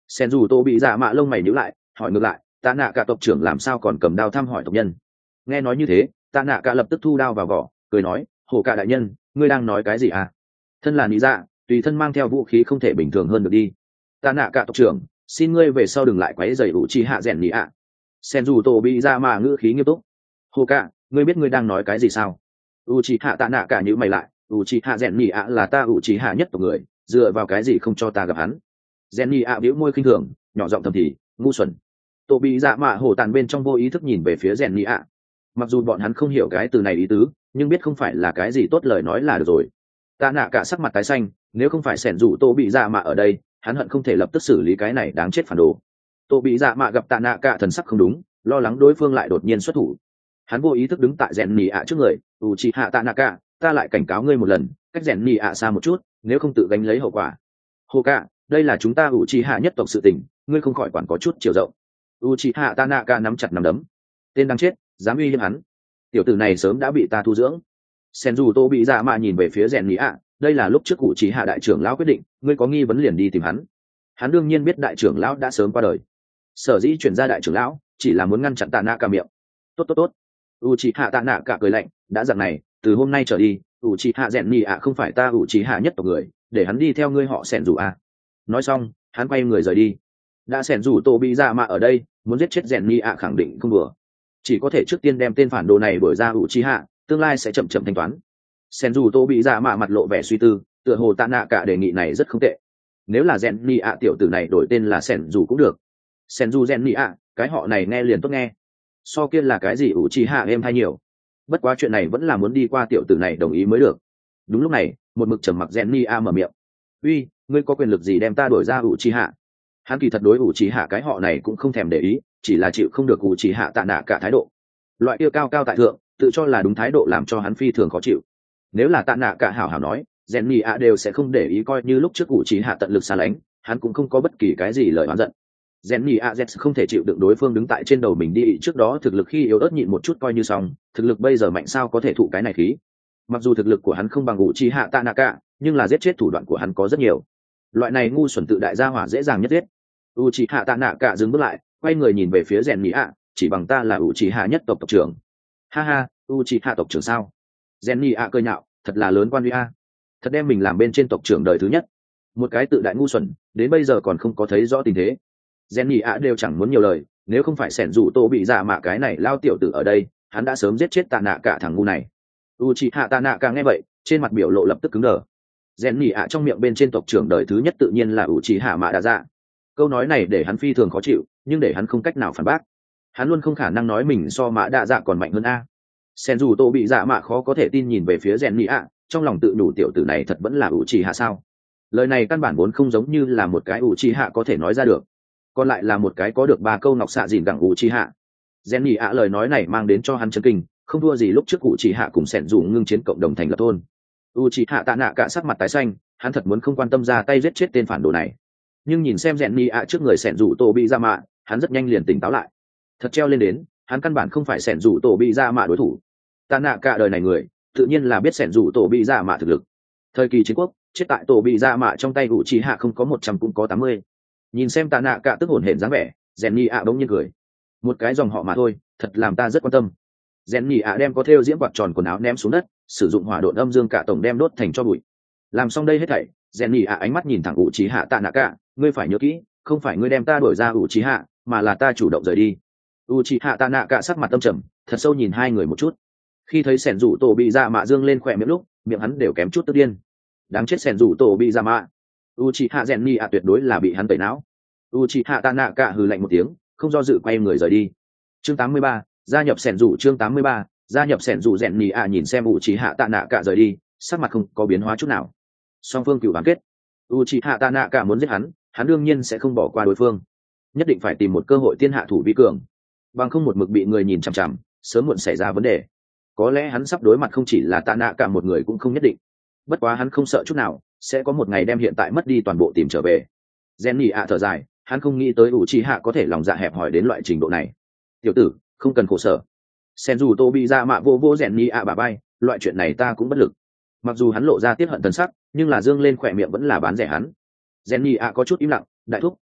Sen dù tô bị dạ mạ lông mày nhíu lại, hỏi ngược lại, tạ nạ cả tộc trưởng làm sao còn cầm đao thăm hỏi tộc nhân? Nghe nói như thế, tạ nạ cả lập tức thu đao vào vỏ, cười nói, hồ cả đại nhân, ngươi đang nói cái gì à? Thân là lý dạ, tùy thân mang theo vũ khí không thể bình thường hơn được đi. Tạ nạ cả tộc trưởng, xin ngươi về sau đừng lại quấy rầy ủ trì hạ rèn nhị ạ. Sen dù tô bị dạ mạ ngữ khí nghiêm túc. Hồ cả, ngươi biết ngươi đang nói cái gì sao? U trì hạ tạ nạ cả nhíu mày lại, u trì hạ rèn nhị ạ là ta u trì hạ nhất tộc người, dựa vào cái gì không cho ta gặp hắn? Rèn nhị ạ bĩu môi khinh thường, nhỏ giọng thầm thì, ngu xuẩn. Tô bị dạ mạ hổ tàn bên trong vô ý thức nhìn về phía rèn nhị ạ. Mặc dù bọn hắn không hiểu cái từ này ý tứ, nhưng biết không phải là cái gì tốt lời nói là được rồi. Tạ nạ cả sắc mặt tái xanh, nếu không phải sẻn rủ tô bị dạ mạ ở đây, hắn hận không thể lập tức xử lý cái này đáng chết phản đồ. Tô bị dạ mạ gặp tạ nạ cả thần sắc không đúng, lo lắng đối phương lại đột nhiên xuất thủ. Hắn vô ý thức đứng tại rèn nhị ạ trước người, u chị hạ tạ nạ cả, ta lại cảnh cáo ngươi một lần, cách rèn nhị ạ xa một chút, nếu không tự gánh lấy hậu quả. Hồ cả, đây là chúng ta u chị hạ nhất tộc sự tình, ngươi không khỏi quản có chút chiều rộng. U chị hạ tạ nạ cả nắm chặt nắm đấm, tên đáng chết, dám uy hiếp hắn, tiểu tử này sớm đã bị ta thu dưỡng. Sen dù tô bị dạ mạ nhìn về phía rèn nhị ạ, đây là lúc trước cụ chỉ hạ đại trưởng lão quyết định, ngươi có nghi vấn liền đi tìm hắn. Hắn đương nhiên biết đại trưởng lão đã sớm qua đời, sở dĩ chuyển ra đại trưởng lão chỉ là muốn ngăn chặn tạ nạ cả miệng. Tốt tốt tốt. U chỉ hạ tạ nạ cả cười lạnh, đã dạng này, từ hôm nay trở đi, u chỉ hạ rèn nhị ạ không phải ta u chỉ hạ nhất tộc người, để hắn đi theo ngươi họ Sen dù a. Nói xong, hắn quay người rời đi. Đã Sen dù tô bị dạ mạ ở đây, muốn giết chết rèn nhị ạ khẳng định không đùa, chỉ có thể trước tiên đem tên phản đồ này đuổi ra u chỉ hạ, tương lai sẽ chậm chậm thanh toán. Sen dù tô bị dạ mạ mặt lộ vẻ suy tư, tựa hồ tạ nạ cả đề nghị này rất không tệ. Nếu là rèn nhị ạ tiểu tử này đổi tên là Sen dù cũng được. Sen dù rèn nhị ạ, cái họ này nghe liền tốt nghe, so kia là cái gì ủ trì hạ em hay nhiều. Bất quá chuyện này vẫn là muốn đi qua tiểu tử này đồng ý mới được. Đúng lúc này, một mực trầm mặc rèn nhị ạ mở miệng, uy, ngươi có quyền lực gì đem ta đuổi ra ủ trì hạ? Hắn kỳ thật đối ủ trì hạ cái họ này cũng không thèm để ý, chỉ là chịu không được ủ trì hạ tạ nạ cả thái độ. Loại kia cao cao tại thượng, tự cho là đúng thái độ làm cho hắn phi thường khó chịu. Nếu là tạ nạ cả hảo hảo nói, rèn nhị ạ đều sẽ không để ý, coi như lúc trước ủ trì hạ tận lực xa lánh, hắn cũng không có bất kỳ cái gì lời oán giận. Rèn nhị ạ không thể chịu đựng đối phương đứng tại trên đầu mình đi, trước đó thực lực khi yếu ớt nhịn một chút coi như xong, thực lực bây giờ mạnh sao có thể thụ cái này khí. Mặc dù thực lực của hắn không bằng ủ trì hạ tạ nạ cả, nhưng là giết chết thủ đoạn của hắn có rất nhiều. Loại này ngu xuẩn tự đại gia hỏa dễ dàng nhất giết. U trì hạ tạ nạ cả dừng bước lại, quay người nhìn về phía rèn nhị ạ, chỉ bằng ta là ủ trì hạ nhất tộc tộc trưởng. Ha ha, u trì hạ tộc trưởng sao? Rèn nhị ạ cười nhạo, thật là lớn quan uy a, thật đem mình làm bên trên tộc trưởng đời thứ nhất. Một cái tự đại ngu xuẩn, đến bây giờ còn không có thấy rõ tình thế. Rèn nhị ạ đều chẳng muốn nhiều lời, nếu không phải sẻn rủ tô bị dạ mạ cái này lao tiểu tử ở đây, hắn đã sớm giết chết tạ nạ cả thằng ngu này. U chị hạ tạ nạ cả nghe vậy, trên mặt biểu lộ lập tức cứng đờ. Rèn nhị ạ trong miệng bên trên tộc trưởng đời thứ nhất tự nhiên là u chị hạ mạ đa dạ. Câu nói này để hắn phi thường khó chịu, nhưng để hắn không cách nào phản bác. Hắn luôn không khả năng nói mình so mạ đa dạ còn mạnh hơn a. Sẻn rủ tô bị dạ mạ khó có thể tin nhìn về phía rèn nhị ạ, trong lòng tự đủ tiểu tử này thật vẫn là u chị hạ sao? Lời này căn bản vốn không giống như là một cái u chị hạ có thể nói ra được, còn lại là một cái có được ba câu ngọc xạ dìn gẳng u chi hạ. Gen nhị ạ lời nói này mang đến cho hắn chấn kinh, không thua gì lúc trước u chi hạ cùng sẻn dù ngưng chiến cộng đồng thành lập thôn. U chi hạ tạ nạ cả sắc mặt tái xanh, hắn thật muốn không quan tâm ra tay giết chết tên phản đồ này, nhưng nhìn xem Gen nhị ạ trước người sẻn dù tổ bị ra mạ, hắn rất nhanh liền tỉnh táo lại. Thật treo lên đến, hắn căn bản không phải sẻn dù tổ bị ra mạ đối thủ. Tạ nạ cả đời này người, tự nhiên là biết sẻn dù tổ bị ra mạ thực lực. Thời kỳ chiến quốc, chết tại tổ bị ra mạ trong tay u chi hạ không có một trăm cũng có tám mươi. Nhìn xem tạ nạ cả tức hổn hển dáng vẻ, rèn nhị ạ bỗng nhiên cười, một cái dòng họ mà thôi, thật làm ta rất quan tâm. Rèn nhị ạ đem có thêu diễm quạt tròn quần áo ném xuống đất, sử dụng hỏa độn âm dương cả tổng đem đốt thành cho bụi. Làm xong đây hết thảy, rèn nhị ạ ánh mắt nhìn thẳng ủ trí hạ tạ nạ cả, ngươi phải nhớ kỹ, không phải ngươi đem ta đuổi ra ủ trí hạ, mà là ta chủ động rời đi. ủ trí hạ tạ nạ cả sắc mặt âm trầm, thật sâu nhìn hai người một chút. Khi thấy sẻn rủ tổ bị dạ mạ dương lên khỏe miệng lúc, miệng hắn đều kém chút tức điên. Đáng chết sẻn rủ tổ bị dạ mạ, u trí hạ rèn nhị ạ tuyệt đối là bị hắn tẩy não. U chị hạ tạ nạ cả hừ lạnh một tiếng, không do dự quay người rời đi. Chương tám mươi ba, gia nhập sẻn rủ. Chương tám mươi ba, gia nhập sẻn rủ. Rèn nhì ạ nhìn xem u chị hạ tạ nạ cả rời đi, sắc mặt không có biến hóa chút nào. Song phương cựu bán kết, u chị hạ tạ nạ cả muốn giết hắn, hắn đương nhiên sẽ không bỏ qua đối phương, nhất định phải tìm một cơ hội tiên hạ thủ vi cường, bằng không một mực bị người nhìn chằm chằm, sớm muộn xảy ra vấn đề. Có lẽ hắn sắp đối mặt không chỉ là tạ nạ cả một người cũng không nhất định. Bất quá hắn không sợ chút nào, sẽ có một ngày đem hiện tại mất đi toàn bộ tìm trở về. Rèn nhì ạ thở dài, hắn không nghĩ tới ủ trì hạ có thể lòng dạ hẹp hòi đến loại trình độ này. Tiểu tử, không cần khổ sở. Sen dù tô bị ra mạ vô vô rèn nhì ạ bà bay, loại chuyện này ta cũng bất lực. Mặc dù hắn lộ ra tiết hận thần sắc, nhưng là dương lên khỏe miệng vẫn là bán rẻ hắn. Rèn nhì ạ có chút im lặng, đại thúc,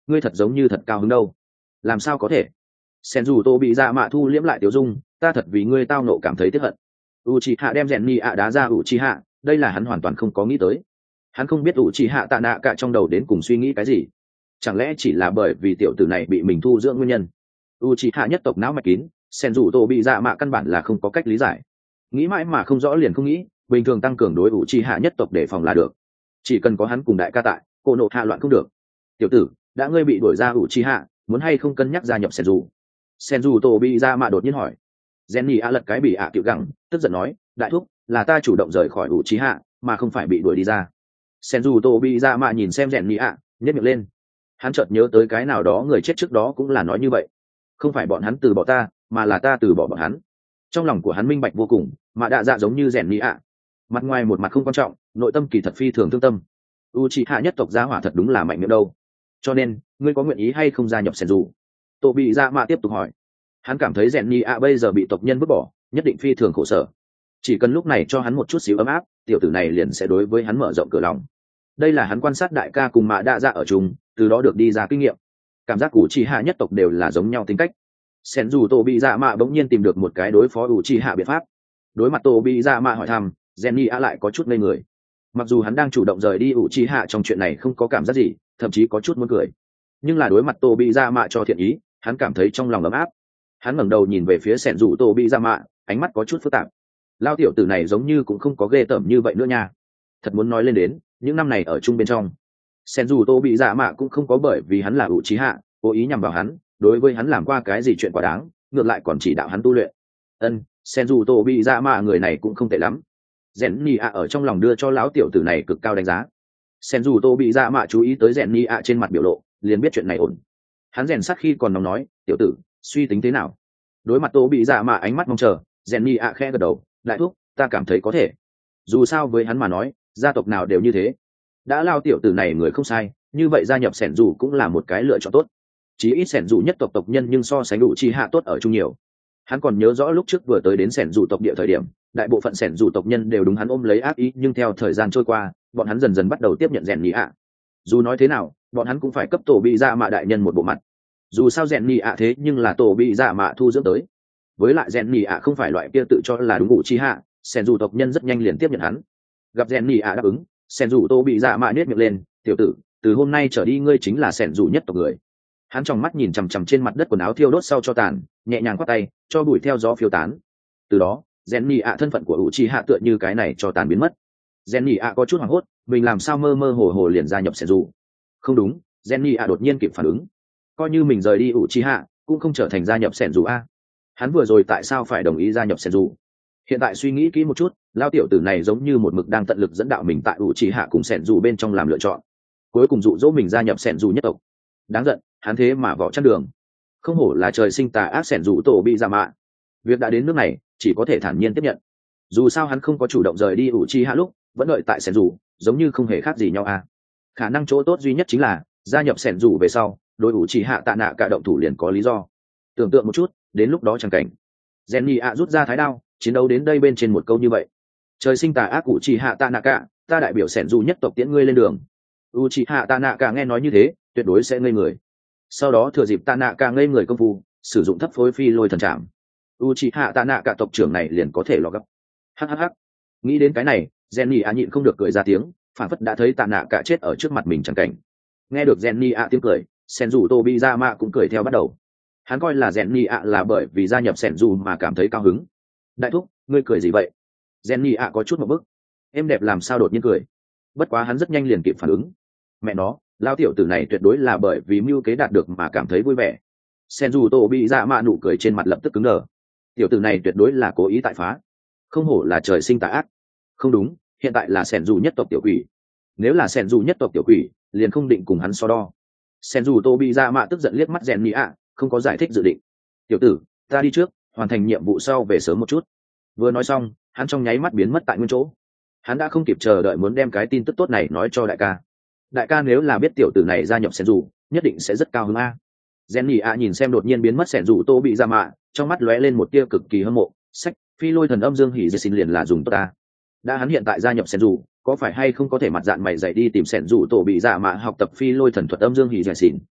ngươi thật giống như thật cao hứng đâu. Làm sao có thể? Sen dù tô bị dạ mạ thu liễm lại tiểu dung, ta thật vì ngươi tao nộ cảm thấy tiếc hận. Uchiha đem rèn nhị ạ đá ra Uchiha, đây là hắn hoàn toàn không có nghĩ tới. Hắn không biết Uchiha tạ nạ cả trong đầu đến cùng suy nghĩ cái gì. Chẳng lẽ chỉ là bởi vì tiểu tử này bị mình thu dưỡng nguyên nhân? Uchiha nhất tộc não mạch kín, sen dù tô bị dạ mạ căn bản là không có cách lý giải. Nghĩ mãi mà không rõ liền không nghĩ, bình thường tăng cường đối Uchiha nhất tộc để phòng là được. Chỉ cần có hắn cùng đại ca tại, cô nộ hạ loạn không được. Tiểu tử, đã ngươi bị đuổi ra Uchiha, muốn hay không cân nhắc gia nhập sen dù? Sen dù tô bị dạ mạ đột nhiên hỏi. Jenny a lật cái bị ạ tiểu gẳng, tức giận nói, đại thúc, là ta chủ động rời khỏi Uchiha, mà không phải bị đuổi đi ra. Sen dù tô bị dạ mạ nhìn xem Jenny a, nhếch miệng lên. Hắn chợt nhớ tới cái nào đó người chết trước đó cũng là nói như vậy. Không phải bọn hắn từ bỏ ta, mà là ta từ bỏ bọn hắn. Trong lòng của hắn minh bạch vô cùng, mà đạ dạ giống như Jenny a. Mặt ngoài một mặt không quan trọng, nội tâm kỳ thật phi thường thương tâm. Uchiha nhất tộc gia hỏa thật đúng là mạnh miệng đâu. Cho nên, ngươi có nguyện ý hay không gia nhập Sen dù? Tô bị dạ mạ tiếp tục hỏi. Hắn cảm thấy rèn nhị ạ bây giờ bị tộc nhân vứt bỏ, nhất định phi thường khổ sở. Chỉ cần lúc này cho hắn một chút xíu ấm áp, tiểu tử này liền sẽ đối với hắn mở rộng cửa lòng. Đây là hắn quan sát đại ca cùng mạ đạ dạ ở chung, từ đó được đi ra kinh nghiệm. Cảm giác Uchiha nhất tộc đều là giống nhau tính cách. Sen dù Tô bị dạ mạ bỗng nhiên tìm được một cái đối phó Uchiha biện pháp. Đối mặt Tô bị dạ mạ hỏi thăm, rèn nhị ạ lại có chút ngây người. Mặc dù hắn đang chủ động rời đi Uchiha trong chuyện này không có cảm giác gì, thậm chí có chút muốn cười, nhưng là đối mặt Tô bị dạ mạ cho thiện ý, hắn cảm thấy trong lòng ấm áp. Hắn ngẩng đầu nhìn về phía sẻn rủ Tô bị dạ mạ, ánh mắt có chút phức tạp. Lao tiểu tử này giống như cũng không có ghê tởm như vậy nữa nha. Thật muốn nói lên đến những năm này ở chung bên trong, sẻn rủ Tô bị dạ mạ cũng không có bởi vì hắn là Uchiha cố ý nhằm vào hắn, đối với hắn làm qua cái gì chuyện quá đáng, ngược lại còn chỉ đạo hắn tu luyện. Ân, sẻn rủ Tô bị dạ mạ người này cũng không tệ lắm. Rèn Nhi ạ ở trong lòng đưa cho lão tiểu tử này cực cao đánh giá. Sẻn rủ Tô bị dạ mạ chú ý tới Rèn Nhi ạ trên mặt biểu lộ, liền biết chuyện này ổn. Hắn rèn sát khi còn nóng nói, tiểu tử, suy tính thế nào? Đối mặt Tô bị dạ mạ ánh mắt mong chờ, Rèn Nhi ạ khẽ gật đầu, đại thúc, ta cảm thấy có thể. Dù sao với hắn mà nói, gia tộc nào đều như thế. Đã lao tiểu tử này người không sai, như vậy gia nhập sẻn rủ cũng là một cái lựa chọn tốt. Chí ít sẻn rủ nhất tộc tộc nhân nhưng so sánh đủ chi hạ tốt ở chung nhiều. Hắn còn nhớ rõ lúc trước vừa tới đến sẻn rủ tộc địa thời điểm, đại bộ phận sẻn rủ tộc nhân đều đúng hắn ôm lấy ác ý, nhưng theo thời gian trôi qua, bọn hắn dần dần bắt đầu tiếp nhận Rèn Nhi ạ. Dù nói thế nào, bọn hắn cũng phải cấp tổ bị dạ mạ đại nhân một bộ mặt. Dù sao Rèn Nhi ạ thế nhưng là tổ bị dạ mạ thu dưỡng tới. Với lại Rèn Nhi ạ không phải loại kia tự cho là đúng ngụ chi hạ, sẻn rủ tộc nhân rất nhanh liền tiếp nhận hắn. Gặp Rèn Nhi ạ đáp ứng, sẻn rủ tổ bị dạ mạ nhếch miệng lên, tiểu tử, từ hôm nay trở đi ngươi chính là sẻn rủ nhất tộc người. Hắn trong mắt nhìn chằm chằm trên mặt đất quần áo thiêu đốt sau cho tàn, nhẹ nhàng quát tay, cho bụi theo gió phiêu tán. Từ đó, Rèn Nhi ạ thân phận của Uchiha tựa như cái này cho tàn biến mất. Rèn Nhi ạ có chút hoảng hốt, mình làm sao mơ mơ hồ hồ liền gia nhập sẻn rủ? Không đúng, Rèn Nhi ạ đột nhiên kịp phản ứng. Coi như mình rời đi Uchiha, cũng không trở thành gia nhập sẻn rủ a. Hắn vừa rồi tại sao phải đồng ý gia nhập sẻn rủ? Hiện tại suy nghĩ kỹ một chút, lao tiểu tử này giống như một mực đang tận lực dẫn đạo mình tại Uchiha cùng sẻn rủ bên trong làm lựa chọn, cuối cùng dụ dỗ mình gia nhập sẻn rủ nhất tộc. Đáng giận, hắn thế mà vỏ chăn đường. Không hổ là trời sinh tà ác sẻn rủ tổ bị dạ mạ. Việc đã đến nước này, chỉ có thể thản nhiên tiếp nhận. Dù sao hắn không có chủ động rời đi Uchiha lúc, vẫn đợi tại sẻn rủ, giống như không hề khác gì nhau a. Khả năng chỗ tốt duy nhất chính là gia nhập sẻn rủ về sau, đối Uchiha tạ nạ cả động thủ liền có lý do. Tưởng tượng một chút, đến lúc đó chẳng cảnh Jenny ạ rút ra thái đao, chiến đấu đến đây bên trên một câu như vậy. Trời sinh tà ác Uchiha tạ nạ cả, ta đại biểu sẻn rủ nhất tộc tiễn ngươi lên đường. Uchiha tạ nạ cả nghe nói như thế, tuyệt đối sẽ ngây người. Sau đó thừa dịp tạ nạ cả ngây người công phu, sử dụng thấp phối phi lôi thần trảm. Uchiha tạ nạ cả tộc trưởng này liền có thể lọt gấp. Hhh. Nghĩ đến cái này, Jenny ạ nhịn không được cười ra tiếng, phản phất đã thấy tạ nạ cả chết ở trước mặt mình chẳng cảnh. Nghe được Jenny ạ tiếng cười, sẻn rủ tô bị dạ mạ cũng cười theo bắt đầu. Hắn coi là Jenny ạ là bởi vì gia nhập sẻn rủ mà cảm thấy cao hứng. Đại thúc, ngươi cười gì vậy? Jenny ạ có chút một bức. Em đẹp làm sao đột nhiên cười? Bất quá hắn rất nhanh liền kịp phản ứng. Mẹ nó, lao tiểu tử này tuyệt đối là bởi vì mưu kế đạt được mà cảm thấy vui vẻ. Sẻn rủ tô bị dạ mạ nụ cười trên mặt lập tức cứng đờ. Tiểu tử này tuyệt đối là cố ý tại phá. Không hổ là trời sinh tà ác. Không đúng, hiện tại là sẻn rủ nhất tộc tiểu quỷ. Nếu là sẻn rủ nhất tộc tiểu quỷ, liền không định cùng hắn so đo. Sẻn rủ tô bị dạ mạ tức giận liếc mắt rèn nhị ạ, không có giải thích dự định. Tiểu tử, ta đi trước, hoàn thành nhiệm vụ sau về sớm một chút. Vừa nói xong, hắn trong nháy mắt biến mất tại nguyên chỗ. Hắn đã không kịp chờ đợi muốn đem cái tin tức tốt này nói cho đại ca. Đại ca nếu là biết tiểu tử này gia nhập sẻn rủ, nhất định sẽ rất cao hứng a. Rèn nhị ạ nhìn xem đột nhiên biến mất sẻn rủ tô bị dạ mạ, trong mắt lóe lên một tia cực kỳ hâm mộ. Sách, phi lôi thần âm dương hỉ dê xin liền là dùng tốt ta. Đã hắn hiện tại gia nhập sẻn rủ, có phải hay không có thể mặt dạng mày dạy đi tìm sẻn rủ tổ bị dạ mạ học tập phi lôi thần thuật âm dương hỉ dè xỉn.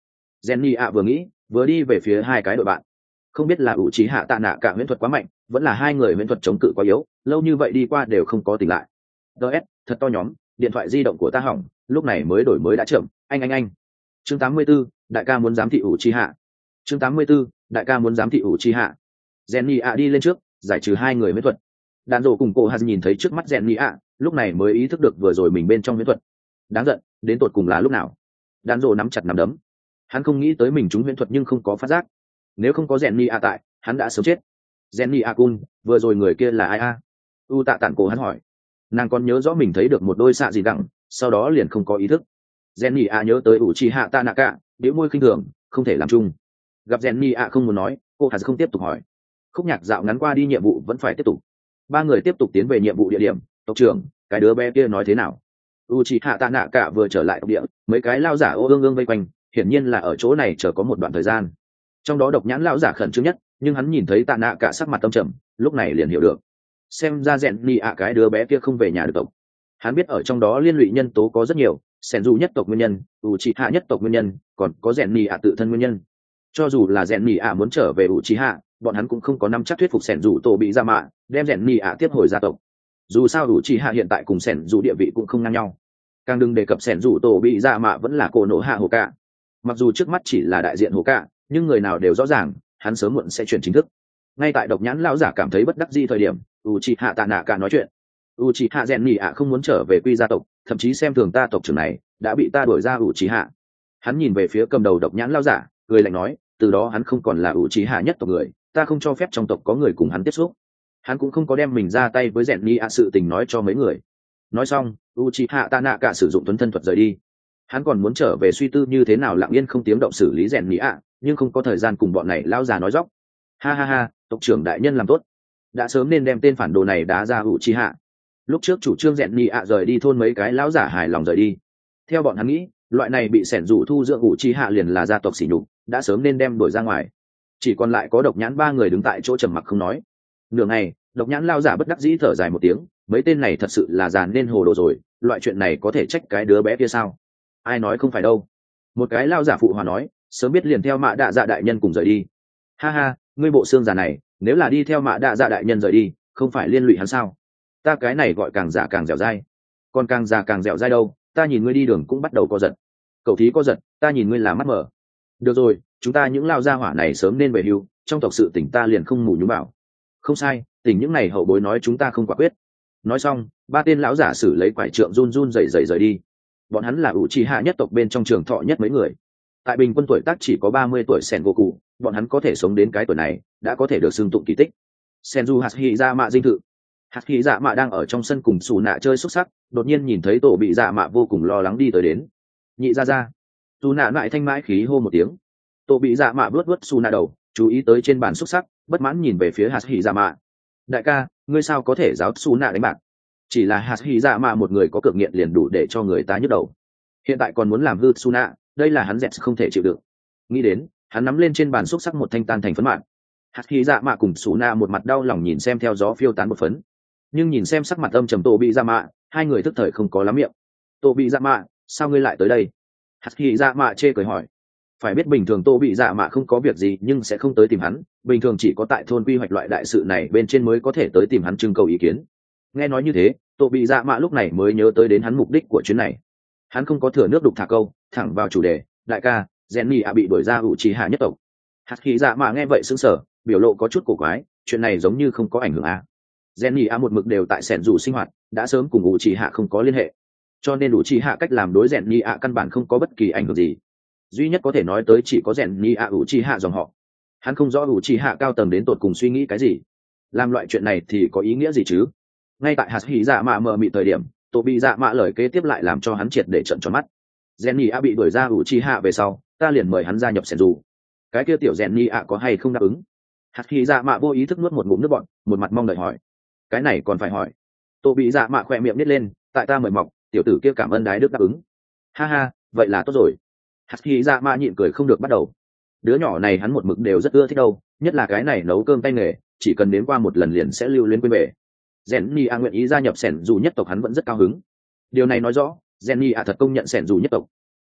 Jenny ạ vừa nghĩ vừa đi về phía hai cái đội bạn. Không biết là ủ trí hạ tạ nạ cả huyễn thuật quá mạnh, vẫn là hai người huyễn thuật chống cự quá yếu, lâu như vậy đi qua đều không có tỉnh lại. ds thật to nhóm, điện thoại di động của ta hỏng, lúc này mới đổi mới đã chậm. Anh anh anh chương tám mươi 84, đại ca muốn giám thị ủ trí hạ. chương tám mươi 84, đại ca muốn giám thị ủ trí hạ. Jenny ạ đi lên trước giải trừ hai người huyễn thuật. Đàn rổ cùng cô Haz nhìn thấy trước mắt Jenny ạ, lúc này mới ý thức được vừa rồi mình bên trong huyễn thuật. Đáng giận, đến tột cùng là lúc nào? Đàn rổ nắm chặt nắm đấm, hắn không nghĩ tới mình trúng huyễn thuật nhưng không có phát giác. Nếu không có Jenny ạ tại, hắn đã sớm chết. Jenny ạ cun, vừa rồi người kia là ai a? U tạ tản cổ hắn hỏi. Nàng còn nhớ rõ mình thấy được một đôi xạ gì đẳng, sau đó liền không có ý thức. Jenny ạ nhớ tới Uchiha Tanaka, bĩu môi khinh thường, không thể làm chung. Gặp Jenny ạ không muốn nói, cô Hà không tiếp tục hỏi. Khúc nhạc dạo ngắn qua đi, nhiệm vụ vẫn phải tiếp tục. Ba người tiếp tục tiến về nhiệm vụ địa điểm. Tộc trưởng, cái đứa bé kia nói thế nào? Uchiha Tanaka vừa trở lại tộc địa, mấy cái lao giả ô ương ương vây quanh, hiển nhiên là ở chỗ này chờ có một đoạn thời gian. Trong đó độc nhãn lão giả khẩn trương nhất, nhưng hắn nhìn thấy Tạ Nạ cả sắc mặt tâm trầm, lúc này liền hiểu được. Xem ra Jenny ạ cái đứa bé kia không về nhà được tộc. Hắn biết ở trong đó liên lụy nhân tố có rất nhiều, Sẻn dù nhất tộc nguyên nhân, Uchiha nhất tộc nguyên nhân, còn có Jenny ạ tự thân nguyên nhân. Cho dù là Jenny ạ muốn trở về Uchiha, bọn hắn cũng không có nắm chắc thuyết phục Sẻn dù tổ bị ra mạ, đem Jenny ạ tiếp hồi gia tộc. Dù sao Uchiha hiện tại cùng Sẻn dù địa vị cũng không ngang nhau. Càng đừng đề cập Sẻn dù tổ bị ra mạ vẫn là cô nổ hạ hồ cả. Mặc dù trước mắt chỉ là đại diện hồ cả, nhưng người nào đều rõ ràng, hắn sớm muộn sẽ chuyển chính thức. Ngay tại độc nhãn lão giả cảm thấy bất đắc dĩ thời điểm, Uchiha Tanaka nói chuyện. Uchiha Jenny ạ không muốn trở về quy gia tộc, thậm chí xem thường ta tộc trưởng này, đã bị ta đuổi ra Uchiha. Hắn nhìn về phía cầm đầu độc nhãn lão giả, cười lạnh nói, từ đó hắn không còn là Uchiha nhất tộc người, ta không cho phép trong tộc có người cùng hắn tiếp xúc. Hắn cũng không có đem mình ra tay với Jenny ạ sự tình nói cho mấy người. Nói xong, Uchiha Tanaka sử dụng tuấn thân thuật rời đi. Hắn còn muốn trở về suy tư như thế nào lặng yên không tiếng động xử lý Jenny ạ, nhưng không có thời gian cùng bọn này lão già nói dóc. Ha ha ha, tộc trưởng đại nhân làm tốt, đã sớm nên đem tên phản đồ này đá ra Uchiha. Lúc trước chủ trương Jenny ạ rời đi thôn, mấy cái lão giả hài lòng rời đi. Theo bọn hắn nghĩ, loại này bị sẻn rủ thu dưỡng Uchiha liền là gia tộc sỉ nhục, đã sớm nên đem đuổi ra ngoài. Chỉ còn lại có độc nhãn ba người đứng tại chỗ trầm mặc không nói. Nửa ngày, độc nhãn lão giả bất đắc dĩ thở dài một tiếng, mấy tên này thật sự là già nên hồ đồ rồi, loại chuyện này có thể trách cái đứa bé kia sao? Ai nói không phải đâu. Một cái lão giả phụ hòa nói, sớm biết liền theo Mạ Đạ Dạ đại nhân cùng rời đi. Ha ha, ngươi bộ xương già này, nếu là đi theo Mạ Đạ Dạ đại nhân rời đi, không phải liên lụy hắn sao? Ta cái này gọi càng giả càng dẻo dai, còn càng già càng dẻo dai đâu, ta nhìn ngươi đi đường cũng bắt đầu co giật. Cậu thí co giật, ta nhìn ngươi là mắt mở. Được rồi, chúng ta những lao gia hỏa này sớm nên về hưu, trong tộc sự tỉnh ta liền không mù nhúng bảo. Không sai, tỉnh những này hậu bối nói chúng ta không quả quyết. Nói xong, ba tên lão giả sử lấy quải trượng run run rẩy rẩy rời đi. Bọn hắn là Uchiha nhất tộc bên trong trường thọ nhất mấy người. Tại bình quân tuổi tác chỉ có ba mươi tuổi Sengoku, bọn hắn có thể sống đến cái tuổi này, đã có thể được xưng tụng kỳ tích. Senju Hashirama dinh thự. Hashirama đang ở trong sân cùng Sù Nạ chơi xúc sắc, đột nhiên nhìn thấy tổ bị dạ mạ vô cùng lo lắng đi tới đến. Nhị ra ra. Sù Nạ lại thanh mãi khí hô một tiếng. Tổ bị dạ mạ vuốt vuốt Sù Nạ đầu, chú ý tới trên bàn xúc sắc, bất mãn nhìn về phía Hashirama. Đại ca, ngươi sao có thể giáo Sù Nạ đánh bạc? Chỉ là Hashirama một người có cược nghiện liền đủ để cho người ta nhức đầu. Hiện tại còn muốn làm hư Sù Nạ, đây là hắn dẹt không thể chịu được. Nghĩ đến, hắn nắm lên trên bàn xúc sắc một thanh tan thành phấn mạng. Hashirama cùng Sù Nạ một mặt đau lòng nhìn xem theo gió phiêu tán một phấn, nhưng nhìn xem sắc mặt âm trầm Tô bị dạ mạ, hai người tức thời không có lắm miệng. Tô bị dạ mạ, sao ngươi lại tới đây? Hashirama chê cười hỏi. Phải biết bình thường Tô bị dạ mạ không có việc gì nhưng sẽ không tới tìm hắn, bình thường chỉ có tại thôn quy hoạch loại đại sự này bên trên mới có thể tới tìm hắn trưng cầu ý kiến. Nghe nói như thế, Tô bị dạ mạ lúc này mới nhớ tới đến hắn mục đích của chuyến này. Hắn không có thừa nước đục thả câu, thẳng vào chủ đề. Đại ca, Jenny ạ bị đuổi ra Uchiha nhất tộc. Hashirama nghe vậy sững sờ, biểu lộ có chút cổ quái, chuyện này giống như không có ảnh hưởng à? Jenny a một mực đều tại sẻn dù sinh hoạt, đã sớm cùng Uchiha không có liên hệ, cho nên Uchiha cách làm đối Jenny a căn bản không có bất kỳ ảnh hưởng gì. Duy nhất có thể nói tới chỉ có Jenny a Uchiha dòng họ. Hắn không rõ Uchiha cao tầng đến tột cùng suy nghĩ cái gì, làm loại chuyện này thì có ý nghĩa gì chứ? Ngay tại Hashirama mờ mịt thời điểm, Tô bị dạ mạ lời kế tiếp lại làm cho hắn triệt để trợn tròn mắt. Jenny a bị đuổi ra Uchiha về sau, ta liền mời hắn gia nhập sẻn dù. Cái kia tiểu Jenny a có hay không đáp ứng? Hashirama vô ý thức nuốt một ngụm nước bọt, một mặt mong đợi hỏi. Cái này còn phải hỏi? Tô bị dạ mạ khỏe miệng nít lên, tại ta mời mọc, tiểu tử kia cảm ơn đái đức đáp ứng. Ha ha, vậy là tốt rồi. Hashirama nhịn cười không được bắt đầu. Đứa nhỏ này hắn một mực đều rất ưa thích đâu, nhất là cái này nấu cơm tay nghề, chỉ cần đến qua một lần liền sẽ lưu luyến quên về. Jenny a nguyện ý gia nhập sẻn dù nhất tộc hắn vẫn rất cao hứng. Điều này nói rõ, Jenny a thật công nhận sẻn dù nhất tộc.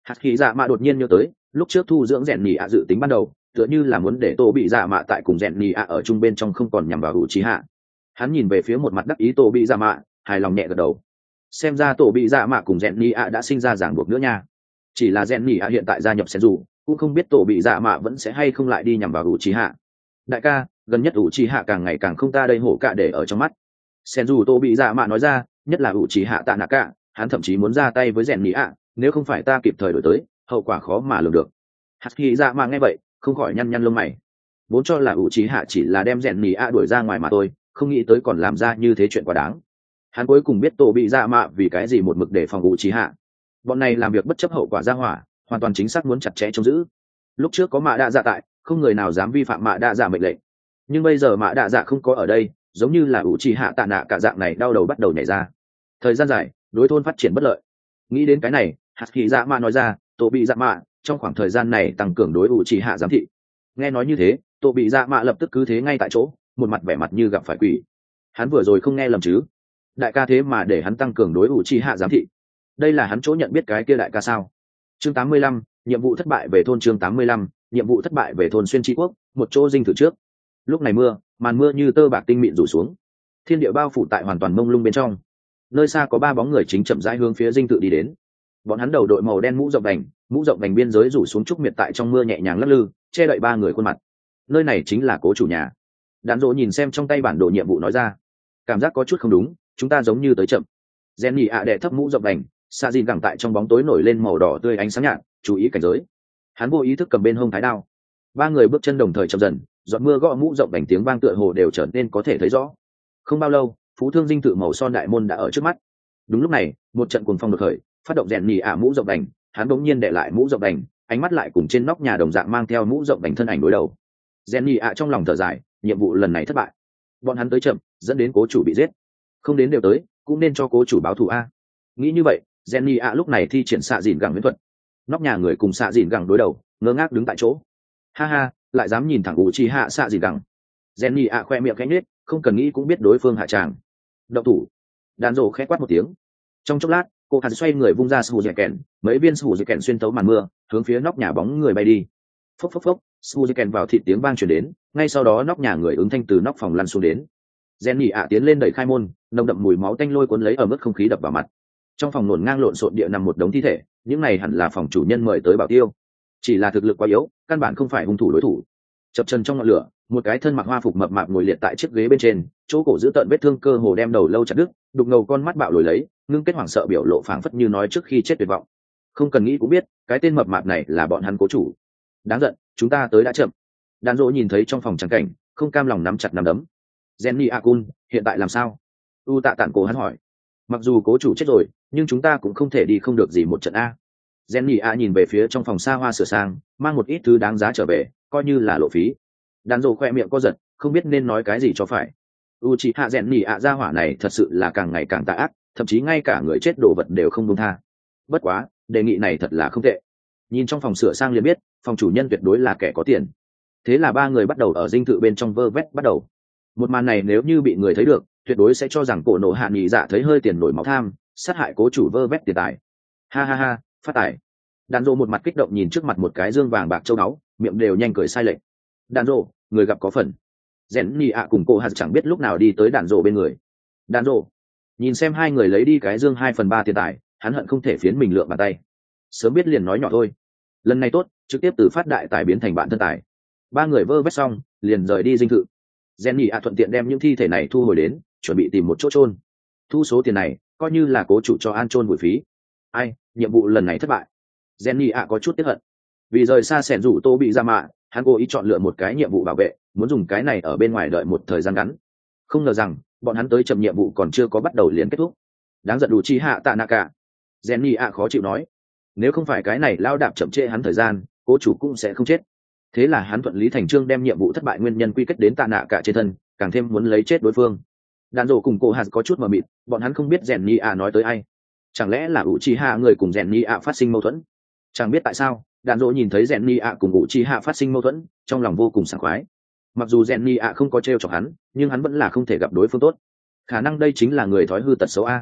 hạt khí dạ mạ đột nhiên nhớ tới lúc trước thu dưỡng rèn nhì ạ dự tính ban đầu tựa như là muốn để tô bị dạ mạ tại cùng rèn nhì ạ ở chung bên trong không còn nhằm vào hữu trí hạ. Hắn nhìn về phía một mặt đắc ý tô bị dạ mạ, hài lòng nhẹ gật đầu. Xem ra tô bị dạ mạ cùng rèn nhì ạ đã sinh ra ràng buộc nữa nha. Chỉ là rèn nhì ạ hiện tại gia nhập sen dù cũng không biết tô bị dạ mạ vẫn sẽ hay không lại đi nhằm vào hữu trí hạ. Đại ca, gần nhất hữu trí hạ càng ngày càng không ta đây hổ cả để ở trong mắt. Sen dù tô bị dạ mạ nói ra, nhất là hữu trí hạ tạ nạ cả, hắn thậm chí muốn ra tay với rèn nhì ạ, nếu không phải ta kịp thời đổi tới hậu quả khó mà lường được. Hạt khí dạ mạ nghe vậy không khỏi nhăn nhăn lông mày, vốn cho là ủ trí hạ chỉ là đem rèn nhì ạ đuổi ra ngoài mà thôi, không nghĩ tới còn làm ra như thế chuyện quá đáng. Hắn cuối cùng biết tổ bị dạ mạ vì cái gì một mực để phòng ủ trí hạ. Bọn này làm việc bất chấp hậu quả ra hỏa, hoàn toàn chính xác muốn chặt chẽ trông giữ. Lúc trước có mạ đạ dạ tại, không người nào dám vi phạm mạ đạ dạ mệnh lệnh, nhưng bây giờ mạ đạ dạ không có ở đây, giống như là ủ trí hạ tạ nạ cả dạng này đau đầu bắt đầu nhảy ra. Thời gian dài đối thôn phát triển bất lợi. Nghĩ đến cái này, hạt khí dạ mạ nói ra, tổ bị dạ mạ trong khoảng thời gian này tăng cường đối ủ trí hạ giám thị. Nghe nói như thế, tổ bị dạ mạ lập tức cứ thế ngay tại chỗ, một mặt vẻ mặt như gặp phải quỷ. Hắn vừa rồi không nghe lầm chứ? Đại ca thế mà để hắn tăng cường đối ủ trí hạ giám thị, đây là hắn chỗ nhận biết cái kia đại ca sao? Chương tám mươi lăm, nhiệm vụ thất bại về thôn. Chương tám mươi lăm, nhiệm vụ thất bại về thôn xuyên tri quốc, một chỗ dinh thự trước. Lúc này mưa, màn mưa như tơ bạc tinh mịn rủ xuống, thiên địa bao phủ tại hoàn toàn mông lung bên trong. Nơi xa có ba bóng người chính chậm rãi hướng phía dinh thự đi đến. Bọn hắn đầu đội màu đen mũ rộng đành, mũ rộng đành biên giới rủ xuống trúc miệt tại trong mưa nhẹ nhàng lắc lư, che đậy ba người khuôn mặt. Nơi này chính là cố chủ nhà. Đàn Dỗ nhìn xem trong tay bản đồ nhiệm vụ nói ra, cảm giác có chút không đúng, chúng ta giống như tới chậm. Jenny ạ đè thấp mũ rộng đành, xạ dìn gẳng tại trong bóng tối nổi lên màu đỏ tươi ánh sáng nhạt, chú ý cảnh giới. Hắn vô ý thức cầm bên hông thái đao. Ba người bước chân đồng thời chậm dần, giọt mưa gõ mũ rộng đành tiếng vang tựa hồ đều trở nên có thể thấy rõ. Không bao lâu, phú thương dinh thự màu son đại môn đã ở trước mắt. Đúng lúc này, một trận cuồng phong đột khởi, phát động rèn nhì ạ mũ rộng đành, hắn bỗng nhiên để lại mũ rộng đành, ánh mắt lại cùng trên nóc nhà đồng dạng mang theo mũ rộng đành thân ảnh đối đầu. Rèn nhì ạ trong lòng thở dài, nhiệm vụ lần này thất bại. Bọn hắn tới chậm, dẫn đến cố chủ bị giết. Không đến đều tới, cũng nên cho cố chủ báo thù a. Nghĩ như vậy, rèn nhì ạ lúc này thi triển xạ dìn gẳng huyễn thuật. Nóc nhà người cùng xạ dìn gẳng đối đầu, ngơ ngác đứng tại chỗ. Ha ha, lại dám nhìn thẳng Uchi hạ xạ dìn gẳng. Rèn nhì ạ khoe miệng khẽ nhếch, không cần nghĩ cũng biết đối phương hạ tràng. Động thủ. Đàn rồ khẽ quát một tiếng. Trong chốc lát, cô hắn xoay người vung ra sù dẻ kèn, mấy viên sù dẻ kèn xuyên tấu màn mưa, hướng phía nóc nhà bóng người bay đi. Phốc phốc phốc, sù dẻ kèn vào thịt tiếng vang truyền đến, ngay sau đó nóc nhà người ứng thanh từ nóc phòng lăn xuống đến. Jenny ạ tiến lên đẩy khai môn, nồng đậm mùi máu tanh lôi cuốn lấy ở mức không khí đập vào mặt. Trong phòng nổn ngang lộn xộn địa nằm một đống thi thể, những này hẳn là phòng chủ nhân mời tới bảo tiêu, chỉ là thực lực quá yếu, căn bản không phải hung thủ đối thủ. Chập chân trong ngọn lửa, một cái thân mặc hoa phục mập mạp ngồi liệt tại chiếc ghế bên trên, chỗ cổ giữ tợn vết thương cơ hồ đem đầu lâu chặt đứt, đục ngầu con mắt bạo lồi lấy, ngưng kết hoảng sợ biểu lộ phảng phất như nói trước khi chết tuyệt vọng. Không cần nghĩ cũng biết, cái tên mập mạp này là bọn hắn cố chủ. Đáng giận, chúng ta tới đã chậm. Đàn Dỗ nhìn thấy trong phòng trắng cảnh, không cam lòng nắm chặt nắm đấm. Jenny Akun, hiện tại làm sao? U Tạ Tản Cổ hắn hỏi. Mặc dù cố chủ chết rồi, nhưng chúng ta cũng không thể đi không được gì một trận a. Jenny A nhìn về phía trong phòng xa hoa sửa sang, mang một ít thứ đáng giá trở về, coi như là lộ phí. Đàn Dỗ khoe miệng co giật, không biết nên nói cái gì cho phải. Uchiha Jenny A gia hỏa này thật sự là càng ngày càng tà ác, thậm chí ngay cả người chết đồ vật đều không buông tha. Bất quá, đề nghị này thật là không tệ. Nhìn trong phòng sửa sang liền biết, phòng chủ nhân tuyệt đối là kẻ có tiền. Thế là ba người bắt đầu ở dinh thự bên trong vơ vét bắt đầu. Một màn này nếu như bị người thấy được, tuyệt đối sẽ cho rằng cổ nổ hạ nghỉ dạ thấy hơi tiền nổi máu tham, sát hại cố chủ vơ vét tiền tài. Ha ha ha, phát tài. Đàn Dỗ một mặt kích động nhìn trước mặt một cái dương vàng bạc châu báu, miệng đều nhanh cười sai lệch. Đàn Dỗ, người gặp có phần. Rèn Nhi ạ cùng cô hạt chẳng biết lúc nào đi tới Đàn Dỗ bên người. Đàn Dỗ, nhìn xem hai người lấy đi cái dương hai phần ba tiền tài, hắn hận không thể phiến mình lượng bàn tay. Sớm biết liền nói nhỏ thôi. Lần này tốt, trực tiếp từ phát đại tài biến thành bạn thân tài. Ba người vơ vét xong, liền rời đi dinh thự. Jenny ạ thuận tiện đem những thi thể này thu hồi đến, chuẩn bị tìm một chỗ chôn. Thu số tiền này, coi như là cố chủ cho an chôn bụi phí. Ai, nhiệm vụ lần này thất bại. Jenny ạ có chút tiếc hận. Vì rời xa sẻn rủ Tô bị ra mạ, hắn cố ý chọn lựa một cái nhiệm vụ bảo vệ, muốn dùng cái này ở bên ngoài đợi một thời gian ngắn. Không ngờ rằng, bọn hắn tới chậm nhiệm vụ còn chưa có bắt đầu liền kết thúc. Đáng giận đủ chi hạ tạ nạ cả. Jenny ạ khó chịu nói, nếu không phải cái này lao đạp chậm trễ hắn thời gian, cố chủ cũng sẽ không chết. Thế là hắn thuận lý thành trương đem nhiệm vụ thất bại nguyên nhân quy kết đến tạ nạ cả trên thân, càng thêm muốn lấy chết đối phương. Đàn Dỗ cùng cô hạt có chút mờ mịt, bọn hắn không biết Jenny ạ nói tới ai. Chẳng lẽ là Uchiha người cùng Jenny ạ phát sinh mâu thuẫn? Chẳng biết tại sao, Đàn Dỗ nhìn thấy Jenny ạ cùng Uchiha phát sinh mâu thuẫn, trong lòng vô cùng sảng khoái. Mặc dù Jenny ạ không có trêu chọc hắn, nhưng hắn vẫn là không thể gặp đối phương tốt. Khả năng đây chính là người thói hư tật xấu a.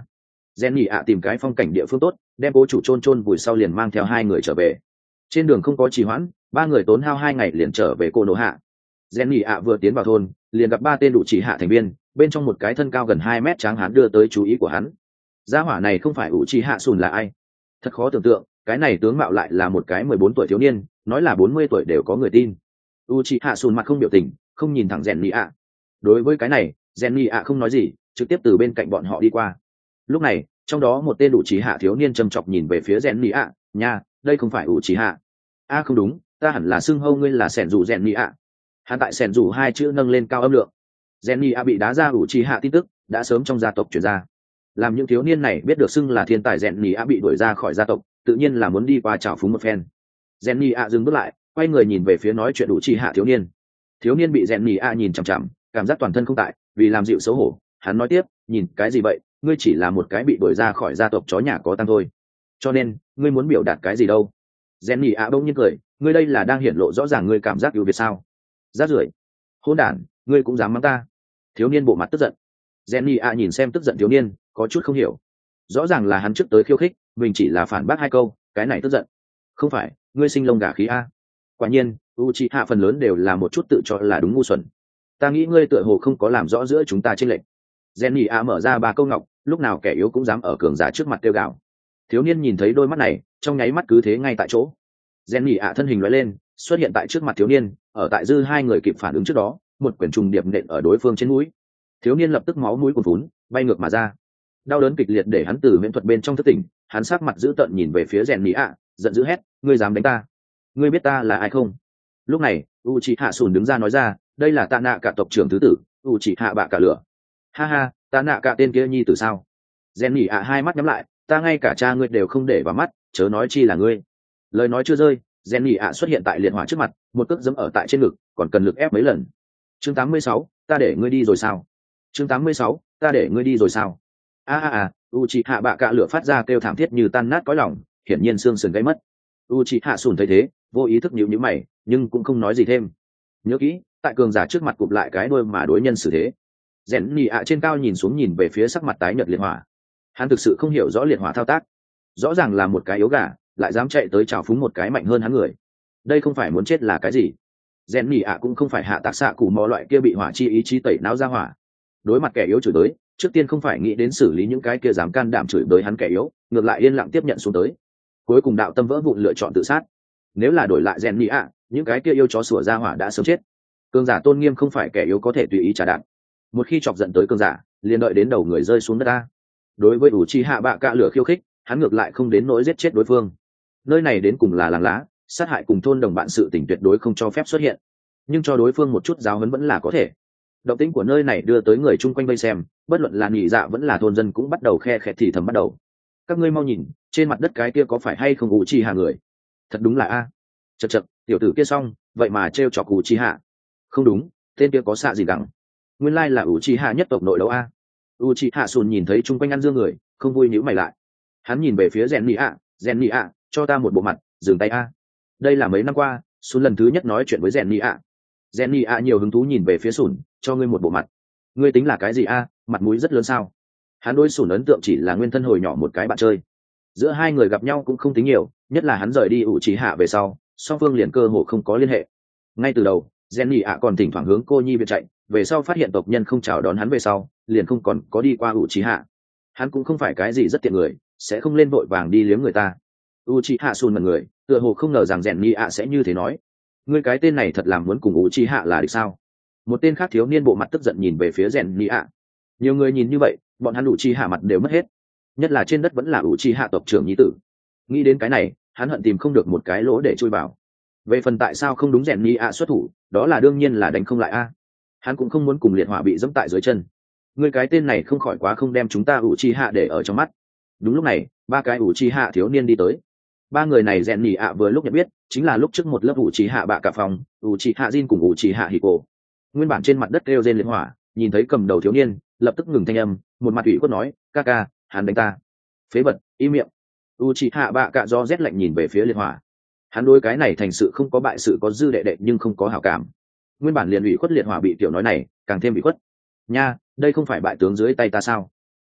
Rèn nhì ạ tìm cái phong cảnh địa phương tốt, đem cố chủ chôn chôn vùi sau liền mang theo hai người trở về. Trên đường không có trì hoãn, ba người tốn hao hai ngày liền trở về cô nổ hạ. Rèn nhì ạ vừa tiến vào thôn liền gặp ba tên đủ chỉ hạ thành viên, bên trong một cái thân cao gần hai mét tráng hán đưa tới chú ý của hắn. Gia hỏa này không phải ủ trì hạ sùn là ai? Thật khó tưởng tượng, cái này tướng mạo lại là một cái mười bốn tuổi thiếu niên, nói là bốn mươi tuổi đều có người tin. Uchiha Sùn mặt không biểu tình, không nhìn thẳng Rèn nhì ạ. Đối với cái này, Rèn nhì ạ không nói gì, trực tiếp từ bên cạnh bọn họ đi qua. Lúc này, trong đó một tên Uchiha thiếu niên châm chọc nhìn về phía Rèn nhì ạ, nha, đây không phải Uchiha. A không đúng, ta hẳn là xưng hô ngươi là Sẻn Dù Rèn nhì ạ. Hắn tại Sẻn Dù hai chữ nâng lên cao âm lượng. Rèn nhì ạ bị đá ra Uchiha tin tức, đã sớm trong gia tộc truyền ra. Làm những thiếu niên này biết được xưng là thiên tài Rèn nhì ạ bị đuổi ra khỏi gia tộc, tự nhiên là muốn đi qua chào phúng một phen. Rèn nhì ạ dừng bước lại, quay người nhìn về phía nói chuyện Uchiha thiếu niên. Thiếu niên bị Rèn nhì ạ nhìn chằm chằm, cảm giác toàn thân không tại, vì làm dịu xấu hổ, hắn nói tiếp, nhìn cái gì vậy, ngươi chỉ là một cái bị đuổi ra khỏi gia tộc chó nhà có tang thôi, cho nên ngươi muốn biểu đạt cái gì đâu? Rèn nhì ạ bỗng nhiên cười, ngươi đây là đang hiển lộ rõ ràng ngươi cảm giác ưu việt sao? Rát rưởi, hỗn đản, ngươi cũng dám mắng ta? Thiếu niên bộ mặt tức giận. Rèn nhì ạ nhìn xem tức giận thiếu niên, có chút không hiểu. Rõ ràng là hắn trước tới khiêu khích, mình chỉ là phản bác hai câu, cái này tức giận. Không phải, ngươi sinh lông gà khí a? Quả nhiên, Uchiha phần lớn đều là một chút tự cho là đúng ngu xuẩn. Ta nghĩ ngươi tựa hồ không có làm rõ giữa chúng ta chênh lệch. Rèn nhì ạ mở ra ba câu ngọc, lúc nào kẻ yếu cũng dám ở cường giả trước mặt kêu gào. Thiếu niên nhìn thấy đôi mắt này, trong nháy mắt cứ thế ngay tại chỗ. Rèn nhì ạ thân hình lóe lên, xuất hiện tại trước mặt thiếu niên, ở tại dư hai người kịp phản ứng trước đó, một quyển trùng điệp nện ở đối phương trên mũi. Thiếu niên lập tức máu mũi cuồn phún, bay ngược mà ra. Đau đớn kịch liệt để hắn từ miễn thuật bên trong thất tỉnh, hắn sắc mặt dữ tợn nhìn về phía Rèn nhì ạ, giận dữ hét, ngươi dám đánh ta? Ngươi biết ta là ai không? Lúc này, Uchiha Sùn đứng ra nói ra, đây là Tạ Nạ cả tộc trưởng thứ tử, Uchiha bạ cả lửa. Ha ha, Tạ Nạ cả tên kia nhi tử sao? Rèn nhì ạ hai mắt nhắm lại, ta ngay cả cha ngươi đều không để vào mắt, chớ nói chi là ngươi. Lời nói chưa rơi, Rèn nhì ạ xuất hiện tại liệt hỏa trước mặt, một cước giẫm ở tại trên ngực, còn cần lực ép mấy lần. Chương tám mươi sáu, ta để ngươi đi rồi sao? Chương tám mươi sáu, ta để ngươi đi rồi sao? A a a, Uchiha bạ cả lửa phát ra kêu thảm thiết như tan nát cõi lòng, hiển nhiên xương sườn gãy mất. Uchiha Sùn thấy thế, vô ý thức nhíu nhíu mày, nhưng cũng không nói gì thêm. Nhớ kỹ, tại cường giả trước mặt cụp lại cái đuôi mà đối nhân xử thế. Rèn nhì ạ trên cao nhìn xuống nhìn về phía sắc mặt tái nhợt liệt hỏa. Hắn thực sự không hiểu rõ liệt hỏa thao tác, rõ ràng là một cái yếu gà, lại dám chạy tới chào phúng một cái mạnh hơn hắn người. Đây không phải muốn chết là cái gì? Rèn nhì ạ cũng không phải hạ tạc xạ củ mò loại kia bị hỏa chi ý chí tẩy não ra hỏa. Đối mặt kẻ yếu chửi tới, trước tiên không phải nghĩ đến xử lý những cái kia dám can đảm chửi tới hắn kẻ yếu, ngược lại yên lặng tiếp nhận xuống tới. Cuối cùng đạo tâm vỡ vụn lựa chọn tự sát. Nếu là đổi lại Rèn nhì ạ, những cái kia yêu chó sủa ra hỏa đã sớm chết. Cường giả tôn nghiêm không phải kẻ yếu có thể tùy ý trả đạn. Một khi chọc giận tới cường giả, liền đợi đến đầu người rơi xuống đất ta. Đối với Uchiha bạ cả lửa khiêu khích, hắn ngược lại không đến nỗi giết chết đối phương. Nơi này đến cùng là làng lá, sát hại cùng thôn đồng bạn sự tình tuyệt đối không cho phép xuất hiện. Nhưng cho đối phương một chút giáo huấn vẫn là có thể. Động tĩnh của nơi này đưa tới người chung quanh vây xem, bất luận là nhị dạ vẫn là thôn dân cũng bắt đầu khe khẽ thì thầm bắt đầu. Các ngươi mau nhìn, trên mặt đất cái kia có phải hay không Uchiha người? Thật đúng là a. Chậc chậc, tiểu tử kia xong, vậy mà trêu chọc Uchiha. Không đúng, tên kia có xạ gì đắng. Nguyên lai là Uchiha nhất tộc nội đấu a. Uchiha Sùn nhìn thấy chung quanh ăn dương người, không vui nhíu mày lại. Hắn nhìn về phía Rèn nhì ạ, Rèn nhì ạ, cho ta một bộ mặt, dừng tay a. Đây là mấy năm qua, Sùn lần thứ nhất nói chuyện với Rèn nhì ạ. Rèn nhì ạ nhiều hứng thú nhìn về phía Sùn, cho ngươi một bộ mặt. Ngươi tính là cái gì a, mặt mũi rất lớn sao? Hắn đối Sùn ấn tượng chỉ là nguyên thân hồi nhỏ một cái bạn chơi. Giữa hai người gặp nhau cũng không tính nhiều, nhất là hắn rời đi Uchiha về sau, song phương liền cơ hồ không có liên hệ. Ngay từ đầu, Rèn nhì ạ còn thỉnh thoảng hướng cô nhi viện chạy, về sau phát hiện tộc nhân không chào đón hắn về sau, liền không còn có đi qua Uchiha. Hắn cũng không phải cái gì rất tiện người, sẽ không lên vội vàng đi liếm người ta. Uchiha Sùn mặt người, tựa hồ không ngờ rằng Rèn nhì ạ sẽ như thế nói. Ngươi cái tên này thật làm muốn cùng Uchiha là địch sao? Một tên khác thiếu niên bộ mặt tức giận nhìn về phía Rèn nhì ạ. Nhiều người nhìn như vậy, bọn hắn Uchiha mặt đều mất hết. Nhất là trên đất vẫn là Uchiha tộc trưởng nhi tử. Nghĩ đến cái này, hắn hận tìm không được một cái lỗ để chui vào. Về phần tại sao không đúng Rèn nhì ạ xuất thủ, đó là đương nhiên là đánh không lại a. Hắn cũng không muốn cùng liệt hỏa bị dẫm tại dưới chân. Ngươi cái tên này không khỏi quá không đem chúng ta Uchiha để ở trong mắt. Đúng lúc này, ba cái Uchiha thiếu niên đi tới. Ba người này Rèn nhì ạ vừa lúc nhận biết, chính là lúc trước một lớp Uchiha bạ cả phòng, Uchiha Jin cùng Uchiha Hiko. Nguyên bản trên mặt đất kêu rên liệt hỏa, nhìn thấy cầm đầu thiếu niên, lập tức ngừng thanh âm, một mặt ủy khuất nói, ca ca, hắn đánh ta. Phế vật, im miệng. Uchiha bạ cả do rét lạnh nhìn về phía liệt hỏa. Hắn đối cái này thành sự không có bại sự có dư đệ đệ nhưng không có hảo cảm. Nguyên bản liền ủy khuất liệt hỏa bị tiểu nói này càng thêm bị khuất. Nha, đây không phải bại tướng dưới tay ta sao?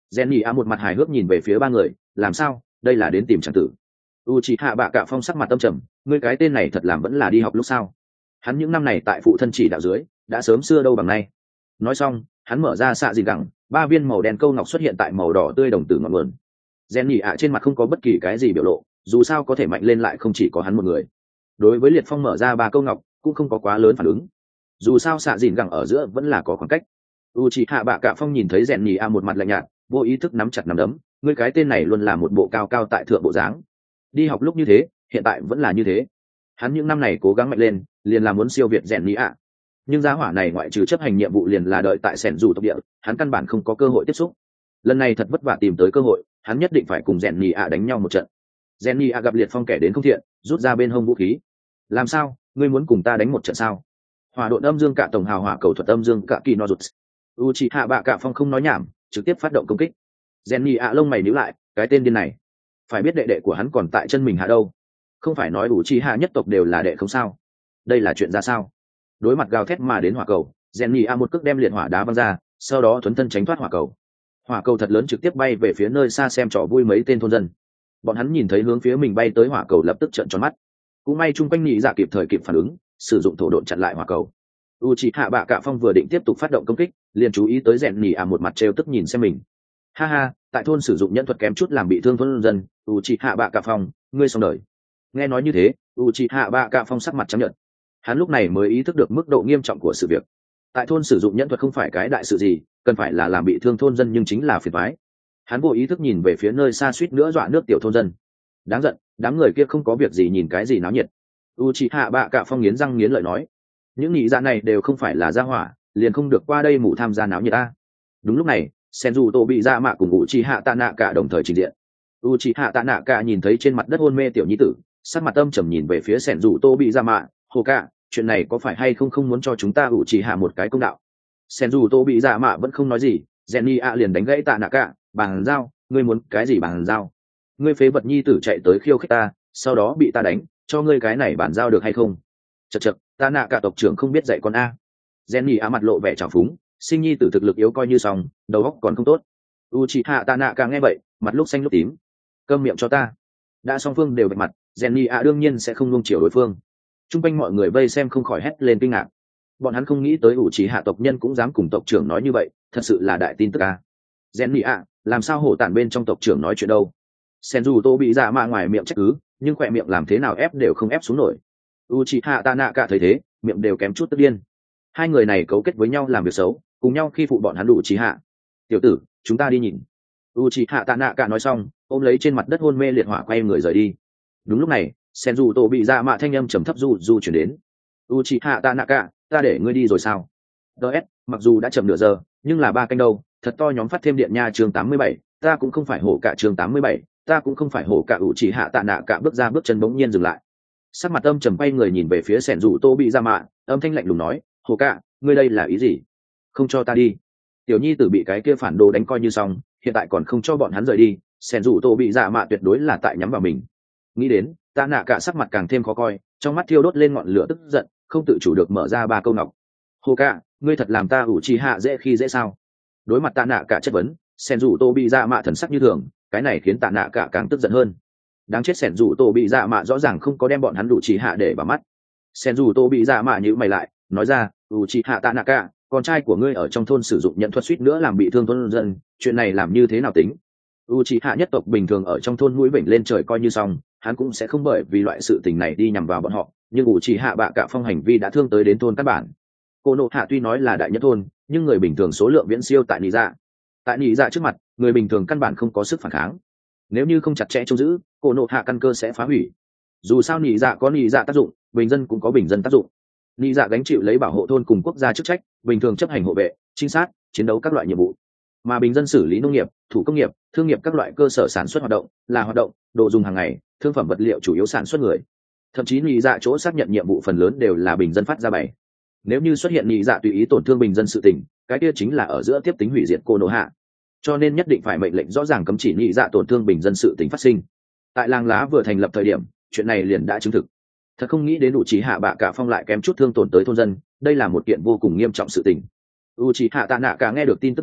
Jenny a một mặt hài hước nhìn về phía ba người, làm sao, đây là đến tìm chẳng tử. Uchiha bạ cạ phong sắc mặt tâm trầm, ngươi cái tên này thật làm vẫn là đi học lúc sao? Hắn những năm này tại phụ thân chỉ đạo dưới, đã sớm xưa đâu bằng nay. Nói xong, hắn mở ra xạ dìn gẳng, ba viên màu đen câu ngọc xuất hiện tại màu đỏ tươi đồng tử ngọn nguồn. Jenny ạ trên mặt không có bất kỳ cái gì biểu lộ, dù sao có thể mạnh lên lại không chỉ có hắn một người. Đối với liệt phong mở ra ba câu ngọc, cũng không có quá lớn phản ứng. Dù sao xạ dìn gẳng ở giữa vẫn là có khoảng cách. Uchiha bạ cạ phong nhìn thấy Jenny ạ một mặt lạnh nhạt, vô ý thức nắm chặt nắm đấm, ngươi cái tên này luôn là một bộ cao cao tại thượng bộ dáng. Đi học lúc như thế, hiện tại vẫn là như thế. Hắn những năm này cố gắng mạnh lên, liền là muốn siêu việt Jenny ạ. Nhưng giá hỏa này ngoại trừ chấp hành nhiệm vụ liền là đợi tại sẻn dù tộc địa, hắn căn bản không có cơ hội tiếp xúc. Lần này thật vất vả tìm tới cơ hội, hắn nhất định phải cùng Jenny ạ đánh nhau một trận. Jenny ạ gặp liệt phong kẻ đến không thiện, rút ra bên hông vũ khí. Làm sao, ngươi muốn cùng ta đánh một trận sao? Hỏa độn âm dương cả tổng hào hỏa cầu thuật âm dương cả kỳ no rụt. Uchiha bạ cạ phong không nói nhảm, trực tiếp phát động công kích. Jenny ạ lông mày nhíu lại, cái tên điên này, phải biết đệ đệ của hắn còn tại chân mình hạ đâu. Không phải nói Uchiha nhất tộc đều là đệ không sao? Đây là chuyện ra sao? Đối mặt gào thét mà đến hỏa cầu, Jenny a một cước đem liệt hỏa đá văng ra, sau đó thuấn thân tránh thoát hỏa cầu. Hỏa cầu thật lớn trực tiếp bay về phía nơi xa xem trò vui mấy tên thôn dân. Bọn hắn nhìn thấy hướng phía mình bay tới hỏa cầu lập tức trợn tròn mắt. Cũng may chung quanh nhị dạ kịp thời kịp phản ứng, sử dụng thổ độn chặn lại hỏa cầu. Uchiha bạ cạ phong vừa định tiếp tục phát động công kích, liền chú ý tới Jenny a một mặt trêu tức nhìn xem mình. Ha ha, tại thôn sử dụng nhẫn thuật kém chút làm bị thương thôn dân, Uchiha bạ cạ phong, ngươi xong đời. Nghe nói như thế, Uchiha bạ cạ phong sắc mặt trắng nhợt. Hắn lúc này mới ý thức được mức độ nghiêm trọng của sự việc. Tại thôn sử dụng nhẫn thuật không phải cái đại sự gì, cần phải là làm bị thương thôn dân nhưng chính là phiền toái. Hắn vô ý thức nhìn về phía nơi xa suýt nữa dọa nước tiểu thôn dân. Đáng giận, đám người kia không có việc gì nhìn cái gì náo nhiệt. Uchiha bạ cạ phong nghiến răng nghiến lợi nói, những nhị dạ này đều không phải là gia hỏa, liền không được qua đây mù tham gia náo nhiệt ta. Đúng lúc này, Senju bị dạ mạ cùng Uchiha Tanaka đồng thời trình diện. Uchiha Tanaka nhìn thấy trên mặt đất hôn mê tiểu nhi tử, sắc mặt âm trầm nhìn về phía Senju bị dạ mạ, hồ ca, chuyện này có phải hay không không muốn cho chúng ta ủ chỉ hạ một cái công đạo? Senju tô bị dạ mạ vẫn không nói gì, Jenny a liền đánh gãy tạ nạ cả, bàn giao, ngươi muốn cái gì bàn giao? Ngươi phế vật nhi tử chạy tới khiêu khích ta, sau đó bị ta đánh, cho ngươi cái này bàn giao được hay không? Chậc chậc, tạ nạ cả tộc trưởng không biết dạy con a. Jenny a mặt lộ vẻ trào phúng, sinh nhi tử thực lực yếu coi như xong, đầu óc còn không tốt. Uchiha Tanaka nghe vậy, mặt lúc xanh lúc tím. Câm miệng cho ta. Đã song phương đều vạch mặt, Jenny a đương nhiên sẽ không nuông chiều đối phương. Trung quanh mọi người vây xem không khỏi hét lên kinh ngạc. Bọn hắn không nghĩ tới Uchiha tộc nhân cũng dám cùng tộc trưởng nói như vậy, thật sự là đại tin tức a. Jenny a, làm sao hổ tản bên trong tộc trưởng nói chuyện đâu? Senju tô bị dạ mạ ngoài miệng trách cứ, nhưng khỏe miệng làm thế nào ép đều không ép xuống nổi. Uchiha Tanaka thấy thế, miệng đều kém chút tức điên. Hai người này cấu kết với nhau làm việc xấu, cùng nhau khi phụ bọn hắn Uchiha. Tiểu tử, chúng ta đi nhìn. Uchiha Tanaka nói xong, ôm lấy trên mặt đất hôn mê liệt hỏa quay người rời đi. Đúng lúc này, Senju tô bị dạ mạ thanh âm trầm thấp du du chuyển đến. Uchiha Tanaka, ta để ngươi đi rồi sao? ds mặc dù đã chậm nửa giờ, nhưng là ba canh đâu, thật to nhóm phát thêm điện nha. Chương tám mươi bảy, ta cũng không phải hổ cả. Chương tám mươi bảy, ta cũng không phải hổ cả. Uchiha Tanaka bước ra bước chân bỗng nhiên dừng lại. Sắc mặt âm trầm quay người nhìn về phía Senju tô bị dạ mạ, âm thanh lạnh lùng nói, hổ cả, ngươi đây là ý gì? Không cho ta đi? Tiểu nhi tử bị cái kia phản đồ đánh coi như xong, hiện tại còn không cho bọn hắn rời đi, Senju tô bị dạ mạ tuyệt đối là tại nhắm vào mình. Nghĩ đến, tạ nạ cả sắc mặt càng thêm khó coi, trong mắt thiêu đốt lên ngọn lửa tức giận, không tự chủ được mở ra ba câu ngọc. Hồ cả, ngươi thật làm ta ủ trì hạ dễ khi dễ sao? Đối mặt tạ nạ cả chất vấn, Senju tô bị dạ mạ thần sắc như thường, cái này khiến tạ nạ cả càng tức giận hơn. Đáng chết, Senju tô bị dạ mạ rõ ràng không có đem bọn hắn đủ trì hạ để vào mắt. Senju tô bị dạ mạ nhíu mày lại, nói ra, ủ trì hạ tạ nạ cả, con trai của ngươi ở trong thôn sử dụng nhận thuật suýt nữa làm bị thương thôn dân, chuyện này làm như thế nào tính? Uchiha nhất tộc bình thường ở trong thôn mũi vểnh lên trời coi như xong, hắn cũng sẽ không bởi vì loại sự tình này đi nhằm vào bọn họ, nhưng Uchiha bạ cạ phong hành vi đã thương tới đến thôn căn bản. Cô nộ hạ tuy nói là đại nhất thôn, nhưng người bình thường số lượng viễn siêu tại nị dạ. Tại nị dạ trước mặt, người bình thường căn bản không có sức phản kháng. Nếu như không chặt chẽ trông giữ, cô nộ hạ căn cơ sẽ phá hủy. Dù sao nị dạ có nị dạ tác dụng, bình dân cũng có bình dân tác dụng. Nị dạ gánh chịu lấy bảo hộ thôn cùng quốc gia chức trách, bình thường chấp hành hộ vệ, trinh sát, chiến đấu các loại nhiệm vụ. Mà bình dân xử lý nông nghiệp, thủ công nghiệp, thương nghiệp các loại cơ sở sản xuất hoạt động, là hoạt động, đồ dùng hàng ngày, thương phẩm vật liệu chủ yếu sản xuất người. Thậm chí nị dạ chỗ xác nhận nhiệm vụ phần lớn đều là bình dân phát ra bày. Nếu như xuất hiện nị dạ tùy ý tổn thương bình dân sự tình, cái kia chính là ở giữa tiếp tính hủy diệt cô nô hạ. Cho nên nhất định phải mệnh lệnh rõ ràng cấm chỉ nị dạ tổn thương bình dân sự tình phát sinh. Tại làng lá vừa thành lập thời điểm, chuyện này liền đã chứng thực. Thật không nghĩ đến Uchiha bạ cạ phong lại kém chút thương tổn tới thôn dân, đây là một kiện vô cùng nghiêm trọng sự tình. Uchiha Tanaka nghe được tin tức này,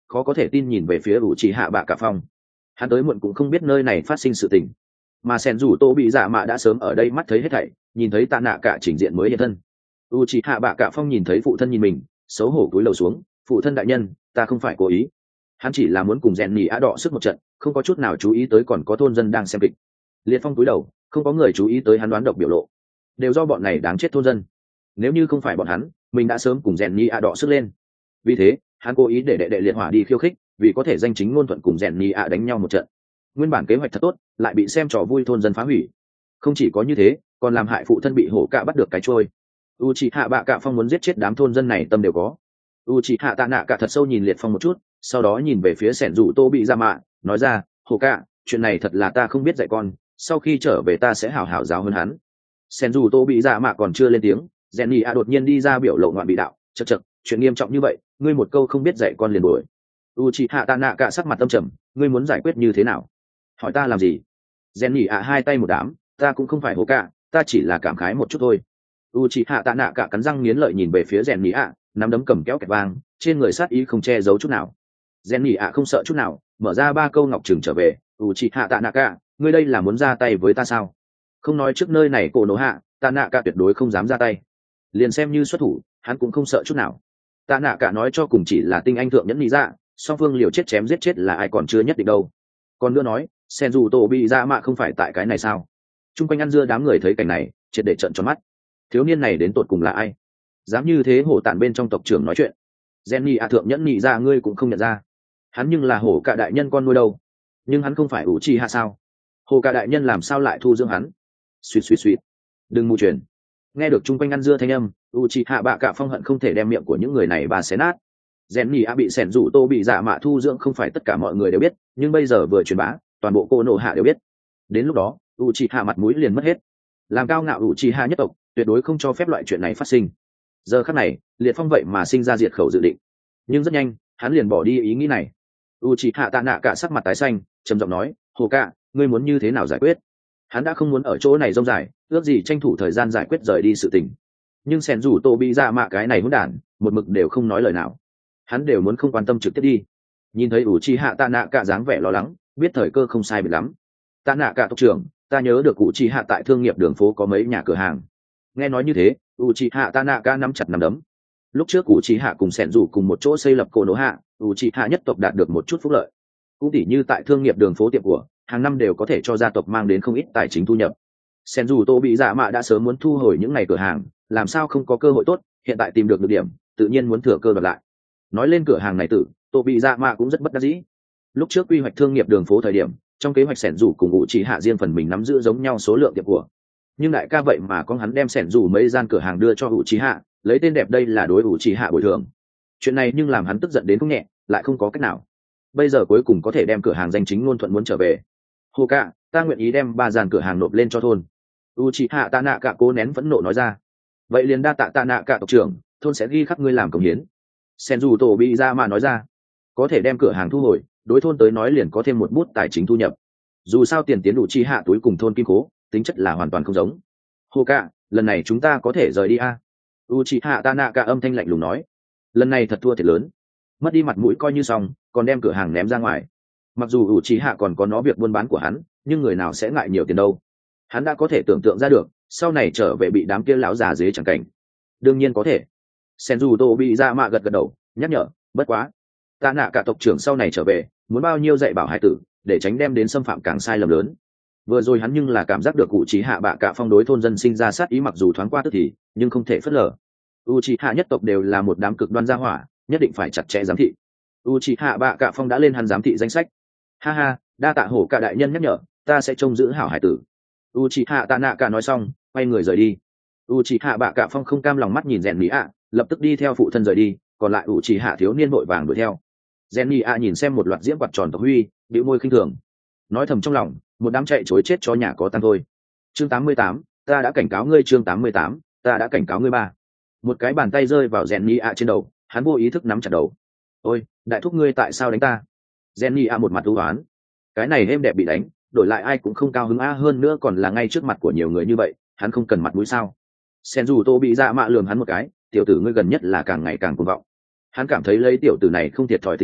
khó có thể tin nhìn về phía ủ trì hạ bạ cả phong. Hắn tới muộn cũng không biết nơi này phát sinh sự tình, mà sen dù tô bị dạ mạ đã sớm ở đây mắt thấy hết thảy, nhìn thấy tạ nạ cả chỉnh diện mới hiện thân. U trì hạ bạ cả phong nhìn thấy phụ thân nhìn mình, xấu hổ cúi đầu xuống. Phụ thân đại nhân, ta không phải cố ý, hắn chỉ là muốn cùng rèn nhì ạ đọ sức một trận, không có chút nào chú ý tới còn có thôn dân đang xem kịch. Liệt Phong cúi đầu, không có người chú ý tới hắn đoán độc biểu lộ, đều do bọn này đáng chết thôn dân. Nếu như không phải bọn hắn, mình đã sớm cùng rèn nhì ạ đọ sức lên. Vì thế hắn cố ý để đệ đệ Liệt Hỏa đi khiêu khích, vì có thể danh chính ngôn thuận cùng rèn nhì ạ đánh nhau một trận. Nguyên bản kế hoạch thật tốt lại bị xem trò vui thôn dân phá hủy. Không chỉ có như thế, còn làm hại phụ thân bị hổ cạ bắt được cái trôi. Uchiha bạ cạ phong muốn giết chết đám thôn dân này tâm đều có. Uchiha tạ nạ cả thật sâu nhìn Liệt Phong một chút, sau đó nhìn về phía sẻn rủ tô bị ra mạ, nói ra, hổ cạ, chuyện này thật là ta không biết dạy con, sau khi trở về ta sẽ hảo hảo giáo hơn hắn. Sẻn rủ tô bị ra mạ còn chưa lên tiếng, Jenny a đột nhiên đi ra biểu lộ ngoạn bị đạo, chậc chậc, chuyện nghiêm trọng như vậy, ngươi một câu không biết dạy con liền đuổi. Uchiha tạ nạ cả sắc mặt tâm trầm, ngươi muốn giải quyết như thế nào? Hỏi ta làm gì? Jenny a hai tay một đám, ta cũng không phải hổ cạ, ta chỉ là cảm khái một chút thôi. Uchiha tạ nạ cả cắn răng nghiến lợi nhìn về phía Jenny a, nắm đấm cầm kéo kẹt vang, trên người sát ý không che giấu chút nào. Jenny a không sợ chút nào, mở ra ba câu ngọc trừng trở về. Uchiha tạ nạ cả, ngươi đây là muốn ra tay với ta sao? Không nói trước nơi này cổ nổ hạ, tạ nạ cả tuyệt đối không dám ra tay. Liền xem như xuất thủ, hắn cũng không sợ chút nào. Tạ nạ cả nói cho cùng chỉ là tinh anh thượng nhẫn lý dạ, song phương liều chết chém giết chết là ai còn chưa nhất định đâu. Còn nữa nói, sen dù tổ bị ra mạ không phải tại cái này sao? Trung quanh ăn dưa đám người thấy cảnh này, triệt để trợn tròn mắt. Thiếu niên này đến tột cùng là ai? Dám như thế hổ tản bên trong tộc trưởng nói chuyện. Jenny a thượng nhẫn nhị ra ngươi cũng không nhận ra. Hắn nhưng là hổ cả đại nhân con nuôi đâu. Nhưng hắn không phải ủ chi hạ sao? Hổ cả đại nhân làm sao lại thu dưỡng hắn? Suýt suýt suýt. Đừng mù truyền. Nghe được chung quanh ăn dưa thanh âm, Uchiha bạ cả phong hận không thể đem miệng của những người này bà xé nát. Jenny a bị sẻn rủ tô bị dạ mạ thu dưỡng không phải tất cả mọi người đều biết, nhưng bây giờ vừa truyền bá, toàn bộ cô nộ hạ đều biết. Đến lúc đó, Uchiha mặt mũi liền mất hết. Làm cao ngạo Uchiha nhất tộc, tuyệt đối không cho phép loại chuyện này phát sinh. Giờ khắc này, Liệt Phong vậy mà sinh ra diệt khẩu dự định, nhưng rất nhanh hắn liền bỏ đi ý nghĩ này. Uchiha tạ nạ cả sắc mặt tái xanh, trầm giọng nói, hồ cạ, ngươi muốn như thế nào giải quyết? Hắn đã không muốn ở chỗ này rông dài, ước gì tranh thủ thời gian giải quyết rời đi sự tình. Nhưng sẻn rủ tô bị ra mạ cái này hỗn đản, một mực đều không nói lời nào. Hắn đều muốn không quan tâm trực tiếp đi. Nhìn thấy Uchiha tạ nạ cả dáng vẻ lo lắng, biết thời cơ không sai biệt lắm. Tạ nạ cả tộc trưởng, ta nhớ được Uchiha tại thương nghiệp đường phố có mấy nhà cửa hàng. Nghe nói như thế, Uchiha Tanaka nắm chặt nắm đấm. Lúc trước Uchiha cùng Sẻn Dù cùng một chỗ xây lập cổ nổ hạ, Uchiha nhất tộc đạt được một chút phúc lợi. Cũng tỉ như tại thương nghiệp đường phố tiệm của, hàng năm đều có thể cho gia tộc mang đến không ít tài chính thu nhập. Sẻn Dù Tô bị dạ mạ đã sớm muốn thu hồi những ngày cửa hàng, làm sao không có cơ hội tốt, hiện tại tìm được được điểm, tự nhiên muốn thừa cơ đoạt lại. Nói lên cửa hàng này tử, Tô bị dạ mạ cũng rất bất đắc dĩ. Lúc trước quy hoạch thương nghiệp đường phố thời điểm, trong kế hoạch Sẻn Dù cùng Uchiha riêng phần mình nắm giữ giống nhau số lượng tiệm của. Nhưng đại ca vậy mà con hắn đem sẻn rủ mấy gian cửa hàng đưa cho Uchiha, lấy tên đẹp đây là đối Uchiha bồi thường. Chuyện này nhưng làm hắn tức giận đến không nhẹ, lại không có cách nào. Bây giờ cuối cùng có thể đem cửa hàng danh chính ngôn thuận muốn trở về. Hồ cạ, ta nguyện ý đem ba gian cửa hàng nộp lên cho thôn. Uchiha Tanaka cố nén phẫn nộ nói ra. Vậy liền đa tạ Tanaka tộc trưởng, thôn sẽ ghi khắc ngươi làm công hiến. Senju tổ bị ra mà nói ra. Có thể đem cửa hàng thu hồi, đối thôn tới nói liền có thêm một bút tài chính thu nhập. Dù sao tiền tiến Uchiha túi cùng thôn kim cố, tính chất là hoàn toàn không giống. Hồ cạ, lần này chúng ta có thể rời đi a? À? Uchiha Tanaka âm thanh lạnh lùng nói. Lần này thật thua thiệt lớn, mất đi mặt mũi coi như xong, còn đem cửa hàng ném ra ngoài. Mặc dù Uchiha còn có nó việc buôn bán của hắn, nhưng người nào sẽ ngại nhiều tiền đâu. Hắn đã có thể tưởng tượng ra được, sau này trở về bị đám kia lão già dế chẳng cảnh. Đương nhiên có thể. Senju Tobi ra mạ gật gật đầu, nhắc nhở, bất quá. Tanaka tộc trưởng sau này trở về, muốn bao nhiêu dạy bảo hải tử, để tránh đem đến xâm phạm càng sai lầm lớn. Vừa rồi hắn nhưng là cảm giác được Uchiha bạ cả phong đối thôn dân sinh ra sát ý, mặc dù thoáng qua tức thì, nhưng không thể phớt lờ. Uchiha nhất tộc đều là một đám cực đoan gia hỏa, nhất định phải chặt chẽ giám thị. Uchiha bạ cả phong đã lên hắn giám thị danh sách. Ha ha, đa tạ hổ cả đại nhân nhắc nhở, ta sẽ trông giữ hảo hải tử. Uchiha Tanaka nói xong, quay người rời đi. Uchiha bạ cả phong không cam lòng mắt nhìn Rèn ạ, lập tức đi theo phụ thân rời đi, còn lại Uchiha thiếu niên vội vàng đuổi theo. Rèn ạ nhìn xem một loạt diễm quạt tròn tộc huy, bĩu môi khinh thường, nói thầm trong lòng, một đám chạy chối chết cho nhà có tăng thôi. Chương tám mươi tám, ta đã cảnh cáo ngươi. Chương tám mươi tám, ta đã cảnh cáo ngươi ba. Một cái bàn tay rơi vào Rèn ạ trên đầu, hắn vô ý thức nắm chặt đầu. Ôi, đại thúc ngươi tại sao đánh ta? Rèn ạ một mặt u uất. Cái này êm đẹp bị đánh, đổi lại ai cũng không cao hứng a, hơn nữa còn là ngay trước mặt của nhiều người như vậy, hắn không cần mặt mũi sao? Senju Tô bị dạ mạ lườm hắn một cái, tiểu tử ngươi gần nhất là càng ngày càng cuồng vọng. Hắn cảm thấy lấy tiểu tử này không thiệt thòi tính cách,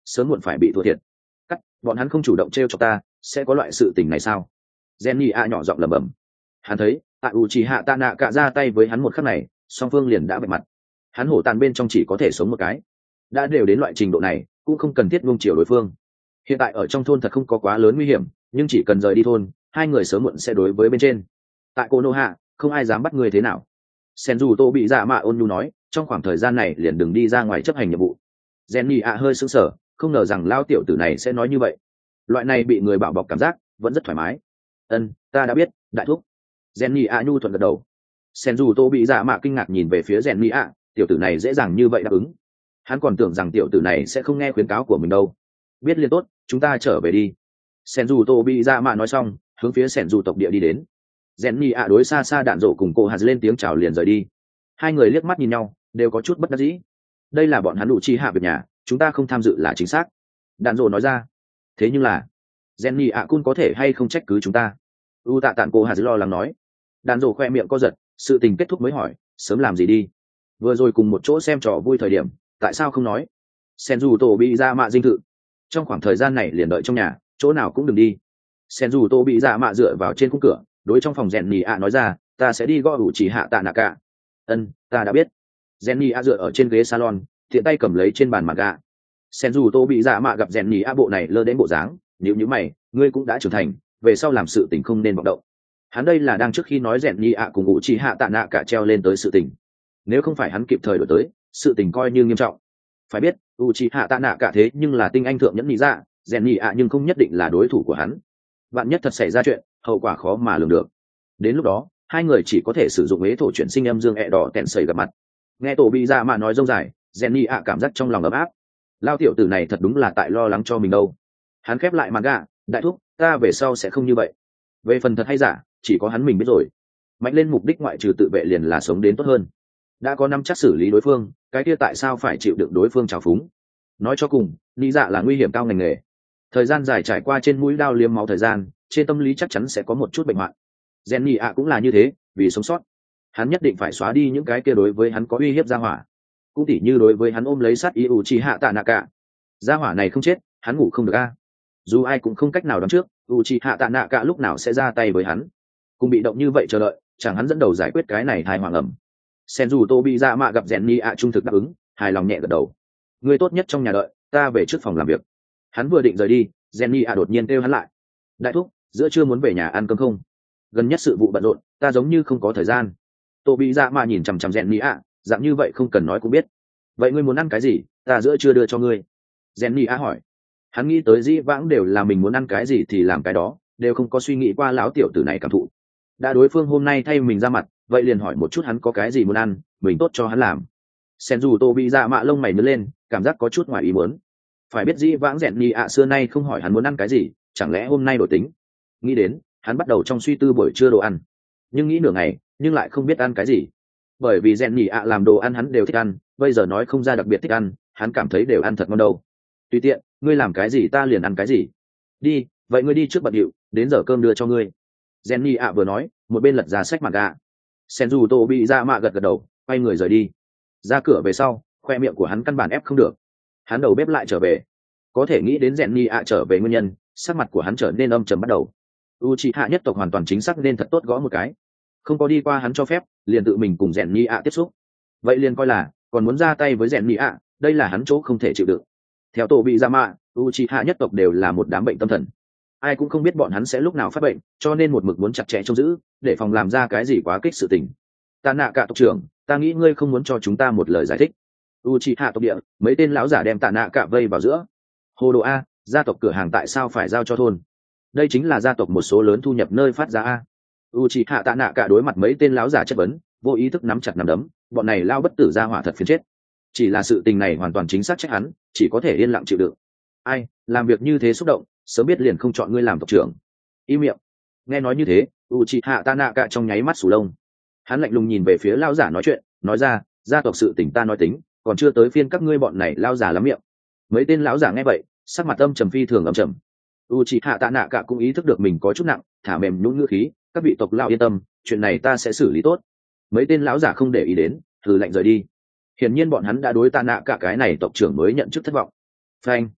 sớm muộn phải bị thua thiệt. Cắt, bọn hắn không chủ động t r e o cho ta sẽ có loại sự tình này sao? Jenny a nhỏ giọng lẩm bẩm. Hắn thấy tại u chỉ hạ tạ nạ cả ra tay với hắn một khắc này, song phương liền đã bạch mặt. Hắn hổ tàn bên trong chỉ có thể sống một cái, đã đều đến loại trình độ này cũng không cần thiết nuông chiều đối phương. Hiện tại ở trong thôn thật không có quá lớn nguy hiểm, nhưng chỉ cần rời đi thôn, hai người sớm muộn sẽ đối với bên trên. Tại Konoha không ai dám bắt người thế nào. Senju Tô bị dạ mạ ôn nhu nói, trong khoảng thời gian này liền đừng đi ra ngoài chấp hành nhiệm vụ. Jenny ạ hơi sững sờ, không ngờ rằng lao tiểu tử này sẽ nói như vậy. Loại này bị người bảo bọc cảm giác vẫn rất thoải mái. Ân, ta đã biết, đại thúc. Jenny ạ nhu thuận gật đầu. Senju Tô bị dạ mạ kinh ngạc nhìn về phía Jenny ạ, tiểu tử này dễ dàng như vậy đáp ứng. Hắn còn tưởng rằng tiểu tử này sẽ không nghe khuyến cáo của mình đâu. Biết liền tốt, chúng ta trở về đi. Senju Tô bị dạ mạ nói xong, hướng phía Senju tộc địa đi đến. Jenny ạ đối xa xa đạn rổ cùng cô hạt lên tiếng chào liền rời đi. Hai người liếc mắt nhìn nhau, đều có chút bất đắc dĩ. Đây là bọn hắn đủ chi hạ việc nhà, chúng ta không tham dự là chính xác. Đạn rổ nói ra. Thế nhưng là Jenny ạ cun có thể hay không trách cứ chúng ta? U tạ tản cô hạt lo lắng nói. Đạn rổ khoe miệng co giật, sự tình kết thúc mới hỏi, sớm làm gì đi? Vừa rồi cùng một chỗ xem trò vui thời điểm, tại sao không nói? Senju tổ bị ra mạ dinh thự, trong khoảng thời gian này liền đợi trong nhà, chỗ nào cũng đừng đi. Senju tô bị dạ mạ dựa vào trên khung cửa, đối trong phòng Jenny ạ nói ra, ta sẽ đi gõ ủ chỉ hạ tạ nạ cả. Ân, ta đã biết. Jenny ạ dựa ở trên ghế salon, tiện tay cầm lấy trên bàn mặt gà. Senju tô bị dạ mạ gặp Jenny ạ bộ này lơ đến bộ dáng, nếu như mày, ngươi cũng đã trưởng thành, về sau làm sự tình không nên vọng động. Hắn đây là đang trước khi nói Jenny ạ cùng ủ chỉ hạ tạ nạ cả treo lên tới sự tình. Nếu không phải hắn kịp thời đổi tới, sự tình coi như nghiêm trọng. Phải biết, ủ chỉ hạ tạ nạ cả thế nhưng là tinh anh thượng nhẫn nhị dạ, Jenny ạ nhưng không nhất định là đối thủ của hắn. Vạn nhất thật xảy ra chuyện, hậu quả khó mà lường được. Đến lúc đó hai người chỉ có thể sử dụng ế thổ chuyển sinh âm dương ẹ đỏ tẹn sầy gặp mặt. Nghe tổ bị ra mà nói rông dài, Jenny ạ cảm giác trong lòng ấm áp. Lao tiểu tử này thật đúng là tại lo lắng cho mình đâu. Hắn khép lại manga, đại thúc, ta về sau sẽ không như vậy. Về phần thật hay giả, chỉ có hắn mình biết rồi. Mạnh lên mục đích ngoại trừ tự vệ liền là sống đến tốt hơn. Đã có năm chắc xử lý đối phương, cái kia tại sao phải chịu đựng đối phương trào phúng? Nói cho cùng, lý dạ là nguy hiểm cao ngành nghề. Thời gian dài trải qua trên mũi đao liếm máu thời gian, trên tâm lý chắc chắn sẽ có một chút bệnh hoạn. Jenny ạ cũng là như thế, vì sống sót, hắn nhất định phải xóa đi những cái kia đối với hắn có uy hiếp gia hỏa. Cũng tỉ như đối với hắn ôm lấy sát ý Uchiha Tanaka. Gia hỏa này không chết, hắn ngủ không được a. Dù ai cũng không cách nào đoán trước, Uchiha Tanaka lúc nào sẽ ra tay với hắn. Cùng bị động như vậy chờ đợi, chẳng hắn dẫn đầu giải quyết cái này thai hoàng ẩm. Senju Tobizama gặp Jenny ạ trung thực đáp ứng, hài lòng nhẹ gật đầu. Người tốt nhất trong nhà đợi, ta về trước phòng làm việc. Hắn vừa định rời đi, Jenny ạ đột nhiên kêu hắn lại. Đại thúc, giữa trưa muốn về nhà ăn cơm không? Gần nhất sự vụ bận rộn, ta giống như không có thời gian. Tô bị dạ mà nhìn chằm chằm Jenny ạ, dạng như vậy không cần nói cũng biết. Vậy ngươi muốn ăn cái gì, ta giữa trưa đưa cho ngươi. Jenny ạ hỏi. Hắn nghĩ tới dĩ vãng đều là mình muốn ăn cái gì thì làm cái đó, đều không có suy nghĩ qua lão tiểu tử này cảm thụ. Đã đối phương hôm nay thay mình ra mặt, vậy liền hỏi một chút hắn có cái gì muốn ăn, mình tốt cho hắn làm. Senju Tô bị dạ mạ lông mày nhướng lên, cảm giác có chút ngoài ý muốn. Phải biết dĩ vãng Jenny ạ xưa nay không hỏi hắn muốn ăn cái gì, chẳng lẽ hôm nay đổi tính? Nghĩ đến, hắn bắt đầu trong suy tư buổi trưa đồ ăn, nhưng nghĩ nửa ngày, nhưng lại không biết ăn cái gì. Bởi vì Jenny ạ làm đồ ăn hắn đều thích ăn, bây giờ nói không ra đặc biệt thích ăn, hắn cảm thấy đều ăn thật ngon đâu. Tùy tiện, ngươi làm cái gì ta liền ăn cái gì. Đi, vậy ngươi đi trước bận điệu, đến giờ cơm đưa cho ngươi. Jenny ạ vừa nói, một bên lật ra sách mặt gà. Senju Tô bị ra mạ gật gật đầu, quay người rời đi. Ra cửa về sau, khoe miệng của hắn căn bản ép không được. Hắn đầu bếp lại trở về, có thể nghĩ đến Jenny ạ trở về nguyên nhân, sắc mặt của hắn trở nên âm trầm bắt đầu. Uchiha nhất tộc hoàn toàn chính xác nên thật tốt gõ một cái, không có đi qua hắn cho phép, liền tự mình cùng Jenny ạ tiếp xúc. Vậy liền coi là còn muốn ra tay với Jenny ạ, đây là hắn chỗ không thể chịu đựng. Theo tổ bị ra mạ, Uchiha nhất tộc đều là một đám bệnh tâm thần, ai cũng không biết bọn hắn sẽ lúc nào phát bệnh, cho nên một mực muốn chặt chẽ trông giữ, để phòng làm ra cái gì quá kích sự tình. Ta nạ cả tộc trưởng, ta nghĩ ngươi không muốn cho chúng ta một lời giải thích. Uchiha tộc địa, mấy tên lão giả đem tạ nạ cả vây vào giữa. Hồ đồ a, gia tộc cửa hàng tại sao phải giao cho thôn? Đây chính là gia tộc một số lớn thu nhập nơi phát ra a. Uchiha tạ nạ cả đối mặt mấy tên lão giả chất vấn, vô ý thức nắm chặt nắm đấm, bọn này lao bất tử ra hỏa thật phiền chết. Chỉ là sự tình này hoàn toàn chính xác trách hắn, chỉ có thể yên lặng chịu đựng. Ai, làm việc như thế xúc động, sớm biết liền không chọn ngươi làm tộc trưởng. Im miệng. Nghe nói như thế, Uchiha Tanaka trong nháy mắt sù lông. Hắn lạnh lùng nhìn về phía lão giả nói chuyện, nói ra, gia tộc sự tình ta nói tính, còn chưa tới phiên các ngươi bọn này lão giả lắm miệng. Mấy tên lão giả nghe vậy, sắc mặt âm trầm phi thường âm trầm. Uchiha Tanaka cũng ý thức được mình có chút nặng, thả mềm nhũn ngữ khí, các vị tộc lão yên tâm, chuyện này ta sẽ xử lý tốt. Mấy tên lão giả không để ý đến, thử lạnh rời đi. Hiển nhiên bọn hắn đã đối Tanaka cái này tộc trưởng mới nhận chức thất vọng. Phanh.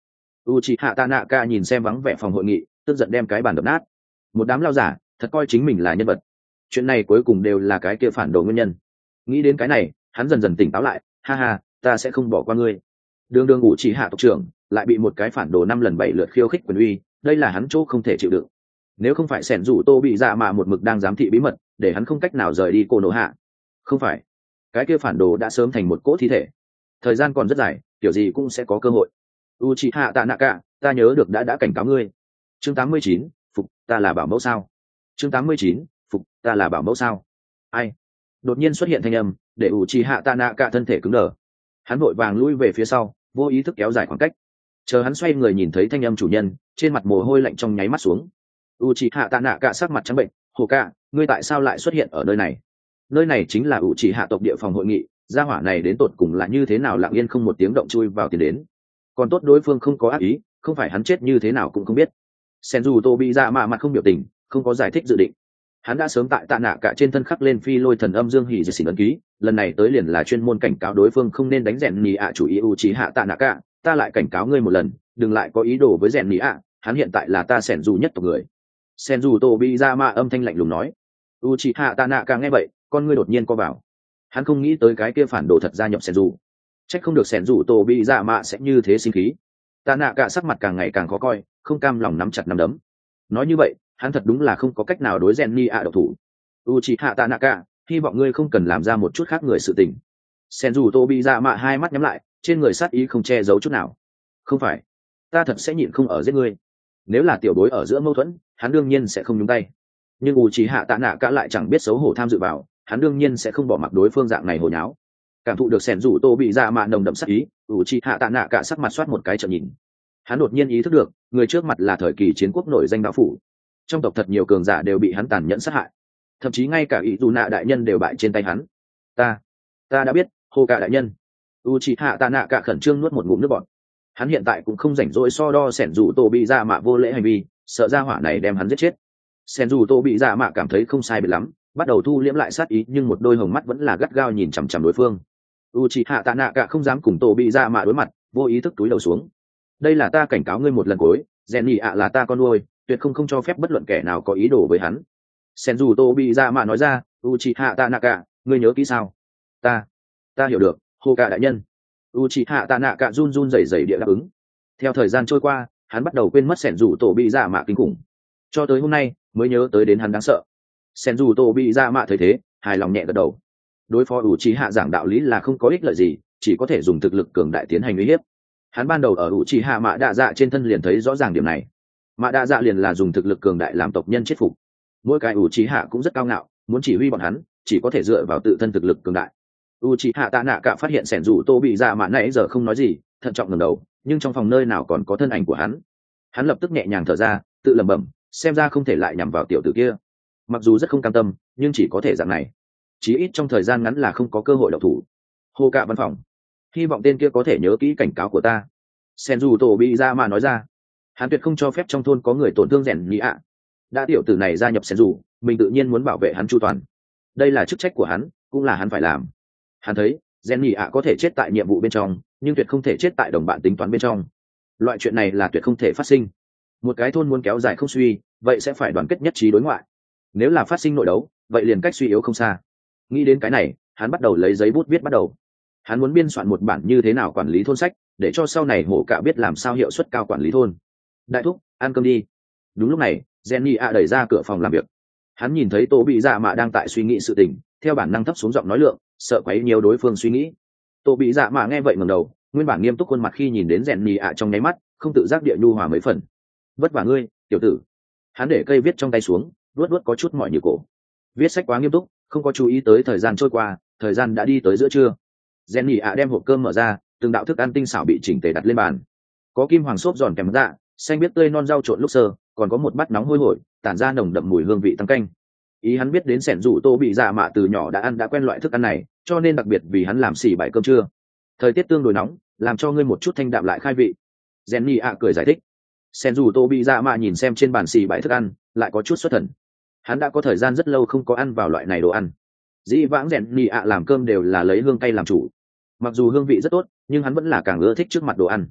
Uchiha Tanaka nhìn xem vắng vẻ phòng hội nghị, tức giận đem cái bàn đập nát. Một đám lao giả, thật coi chính mình là nhân vật. Chuyện này cuối cùng đều là cái kia phản đồ nguyên nhân. Nghĩ đến cái này, hắn dần dần tỉnh táo lại, ha ha, ta sẽ không bỏ qua ngươi. Đường đường Uchiha tộc trưởng, lại bị một cái phản đồ năm lần bảy lượt khiêu khích quyền uy, đây là hắn chỗ không thể chịu đựng. Nếu không phải sẻn rủ Tô bị dạ mà một mực đang giám thị bí mật, để hắn không cách nào rời đi Konoha. Không phải, cái kia phản đồ đã sớm thành một cỗ thi thể. Thời gian còn rất dài, kiểu gì cũng sẽ có cơ hội. Uchiha Tanaka, ta nhớ được đã đã cảnh cáo ngươi. Chương tám mươi chín, phục, ta là bảo mẫu sao? Chương tám mươi chín, phục, ta là bảo mẫu sao? Ai? Đột nhiên xuất hiện thanh âm, để Uchiha Tanaka thân thể cứng đờ. Hắn vội vàng lui về phía sau, vô ý thức kéo dài khoảng cách. Chờ hắn xoay người nhìn thấy thanh âm chủ nhân, trên mặt mồ hôi lạnh trong nháy mắt xuống. Uchiha Tanaka sắc mặt trắng bệnh, "Hồ ca, ngươi tại sao lại xuất hiện ở nơi này?" Nơi này chính là Uchiha tộc địa phòng hội nghị, gia hỏa này đến tột cùng là như thế nào lặng yên không một tiếng động chui vào tiền đến. Còn tốt đối phương không có ác ý, không phải hắn chết như thế nào cũng không biết. Senju Tobizama mà mặt không biểu tình, không có giải thích dự định. Hắn đã sớm tại tạ nạ cả trên thân khắc lên phi lôi thần âm dương hỉ dì xỉn ấn ký, lần này tới liền là chuyên môn cảnh cáo đối phương không nên đánh rèn nhì ạ chủ ý Uchiha tạ nạ cả, ta lại cảnh cáo ngươi một lần, đừng lại có ý đồ với rèn nhì ạ, hắn hiện tại là ta Senju nhất tộc người. Senju Tobizama âm thanh lạnh lùng nói. Uchiha tạ nạ cả nghe vậy, con ngươi đột nhiên co vào. Hắn không nghĩ tới cái kia phản đồ thật gia nhập Senju. Chắc không được Senju Tobizama sẽ như thế sinh khí. Tạ nạ cả sắc mặt càng ngày càng khó coi, không cam lòng nắm chặt nắm đấm. Nói như vậy, hắn thật đúng là không có cách nào đối rèn ni ạ độc thủ. Uchiha Tanaka, hy vọng ngươi không cần làm ra một chút khác người sự tình. Senju Tobizama hai mắt nhắm lại, trên người sát ý không che giấu chút nào. Không phải, ta thật sẽ nhịn không ở giết ngươi. Nếu là tiểu đối ở giữa mâu thuẫn, hắn đương nhiên sẽ không nhúng tay. Nhưng Uchiha Tanaka lại chẳng biết xấu hổ tham dự vào, hắn đương nhiên sẽ không bỏ mặc đối phương dạng này hồ nháo. Cảm thụ được Senju Tobizama nồng đậm sát ý, Uchiha Tanaka sắc mặt xoát một cái trợn nhìn. Hắn đột nhiên ý thức được, người trước mặt là thời kỳ chiến quốc nổi danh đạo phủ. Trong tộc thật nhiều cường giả đều bị hắn tàn nhẫn sát hại, thậm chí ngay cả ý dù nạ đại nhân đều bại trên tay hắn. Ta, ta đã biết, Hồ Cả đại nhân. Uchiha Tanaka khẩn trương nuốt một ngụm nước bọt. Hắn hiện tại cũng không rảnh rỗi so đo Senju Tobizama vô lễ hành vi, sợ ra hỏa này đem hắn giết chết. Senju Tobizama cảm thấy không sai biệt lắm, bắt đầu thu liễm lại sát ý, nhưng một đôi hồng mắt vẫn là gắt gao nhìn chằm chằm đối phương. Uchiha Tanaka không dám cùng Tobizama đối mặt, vô ý thức túi đầu xuống. Đây là ta cảnh cáo ngươi một lần cuối, Jenny ạ là ta con nuôi, tuyệt không không cho phép bất luận kẻ nào có ý đồ với hắn. Senju Tobizama nói ra, Uchiha Tanaka, ngươi nhớ kỹ sao? Ta, ta hiểu được, Hồ Cả đại nhân. Uchiha Tanaka run run rẩy rẩy địa đáp ứng. Theo thời gian trôi qua, hắn bắt đầu quên mất Senju Tobizama kinh khủng. Cho tới hôm nay, mới nhớ tới đến hắn đáng sợ. Senju Tobizama thấy thế, hài lòng nhẹ gật đầu. Đối phó Uchiha giảng đạo lý là không có ích lợi gì, chỉ có thể dùng thực lực cường đại tiến hành uy hiếp. Hắn ban đầu ở Uchiha Mạ Đa Dạ trên thân liền thấy rõ ràng điểm này. Mạ Đa Dạ liền là dùng thực lực cường đại làm tộc nhân chết phục. Mỗi cái Uchiha cũng rất cao ngạo, muốn chỉ huy bọn hắn, chỉ có thể dựa vào tự thân thực lực cường đại. Uchiha Tanaka phát hiện Senju Tobizama nãy giờ không nói gì, thận trọng ngẩng đầu, nhưng trong phòng nơi nào còn có thân ảnh của hắn. Hắn lập tức nhẹ nhàng thở ra, tự lẩm bẩm, xem ra không thể lại nhằm vào tiểu tử kia. Mặc dù rất không cam tâm, nhưng chỉ có thể dạng này. Chí ít trong thời gian ngắn là không có cơ hội động thủ. Hồ Cả văn phòng, hy vọng tên kia có thể nhớ kỹ cảnh cáo của ta. Senju Tobizama nói ra, hắn tuyệt không cho phép trong thôn có người tổn thương rèn nhị ạ. Đã tiểu tử này gia nhập Senju, mình tự nhiên muốn bảo vệ hắn chu toàn. Đây là chức trách của hắn, cũng là hắn phải làm. Hắn thấy rèn nhị ạ có thể chết tại nhiệm vụ bên trong, nhưng tuyệt không thể chết tại đồng bạn tính toán bên trong. Loại chuyện này là tuyệt không thể phát sinh. Một cái thôn muốn kéo dài không suy, vậy sẽ phải đoàn kết nhất trí đối ngoại. Nếu là phát sinh nội đấu, vậy liền cách suy yếu không xa. Nghĩ đến cái này, hắn bắt đầu lấy giấy bút viết bắt đầu. Hắn muốn biên soạn một bản như thế nào quản lý thôn sách, để cho sau này Hổ Cả biết làm sao hiệu suất cao quản lý thôn. Đại thúc, ăn cơm đi. Đúng lúc này, Jenny a đẩy ra cửa phòng làm việc. Hắn nhìn thấy Tô Bị Dạ Mạ đang tại suy nghĩ sự tình, theo bản năng thấp xuống giọng nói lượng, sợ quấy nhiều đối phương suy nghĩ. Tô Bị Dạ Mạ nghe vậy ngẩng đầu, nguyên bản nghiêm túc khuôn mặt khi nhìn đến Jenny a trong nháy mắt, không tự giác địa nhu hòa mấy phần. Vất vả ngươi, tiểu tử. Hắn để cây viết trong tay xuống, luốt luốt có chút mỏi như cổ. Viết sách quá nghiêm túc, không có chú ý tới thời gian trôi qua, thời gian đã đi tới giữa trưa. Jenny ạ đem hộp cơm mở ra, từng đạo thức ăn tinh xảo bị chỉnh tề đặt lên bàn. Có kim hoàng xốp giòn kèm dạ, xanh biết tươi non rau trộn lúc sơ, còn có một bát nóng hôi hổi, tản ra nồng đậm mùi hương vị tăng canh. Ý hắn biết đến sẻn rủ Tô Bị Dạ Mạ từ nhỏ đã ăn đã quen loại thức ăn này, cho nên đặc biệt vì hắn làm xỉ bại cơm trưa. Thời tiết tương đối nóng, làm cho ngươi một chút thanh đạm lại khai vị. Jenny ạ cười giải thích. Sẻn rủ Tô Bị Dạ Mạ nhìn xem trên bàn xỉ bại thức ăn, lại có chút xuất thần. Hắn đã có thời gian rất lâu không có ăn vào loại này đồ ăn. Dĩ vãng Jenny ạ làm cơm đều là lấy hương cay làm chủ. Mặc dù hương vị rất tốt, nhưng hắn vẫn là càng ưa thích trước mặt đồ ăn.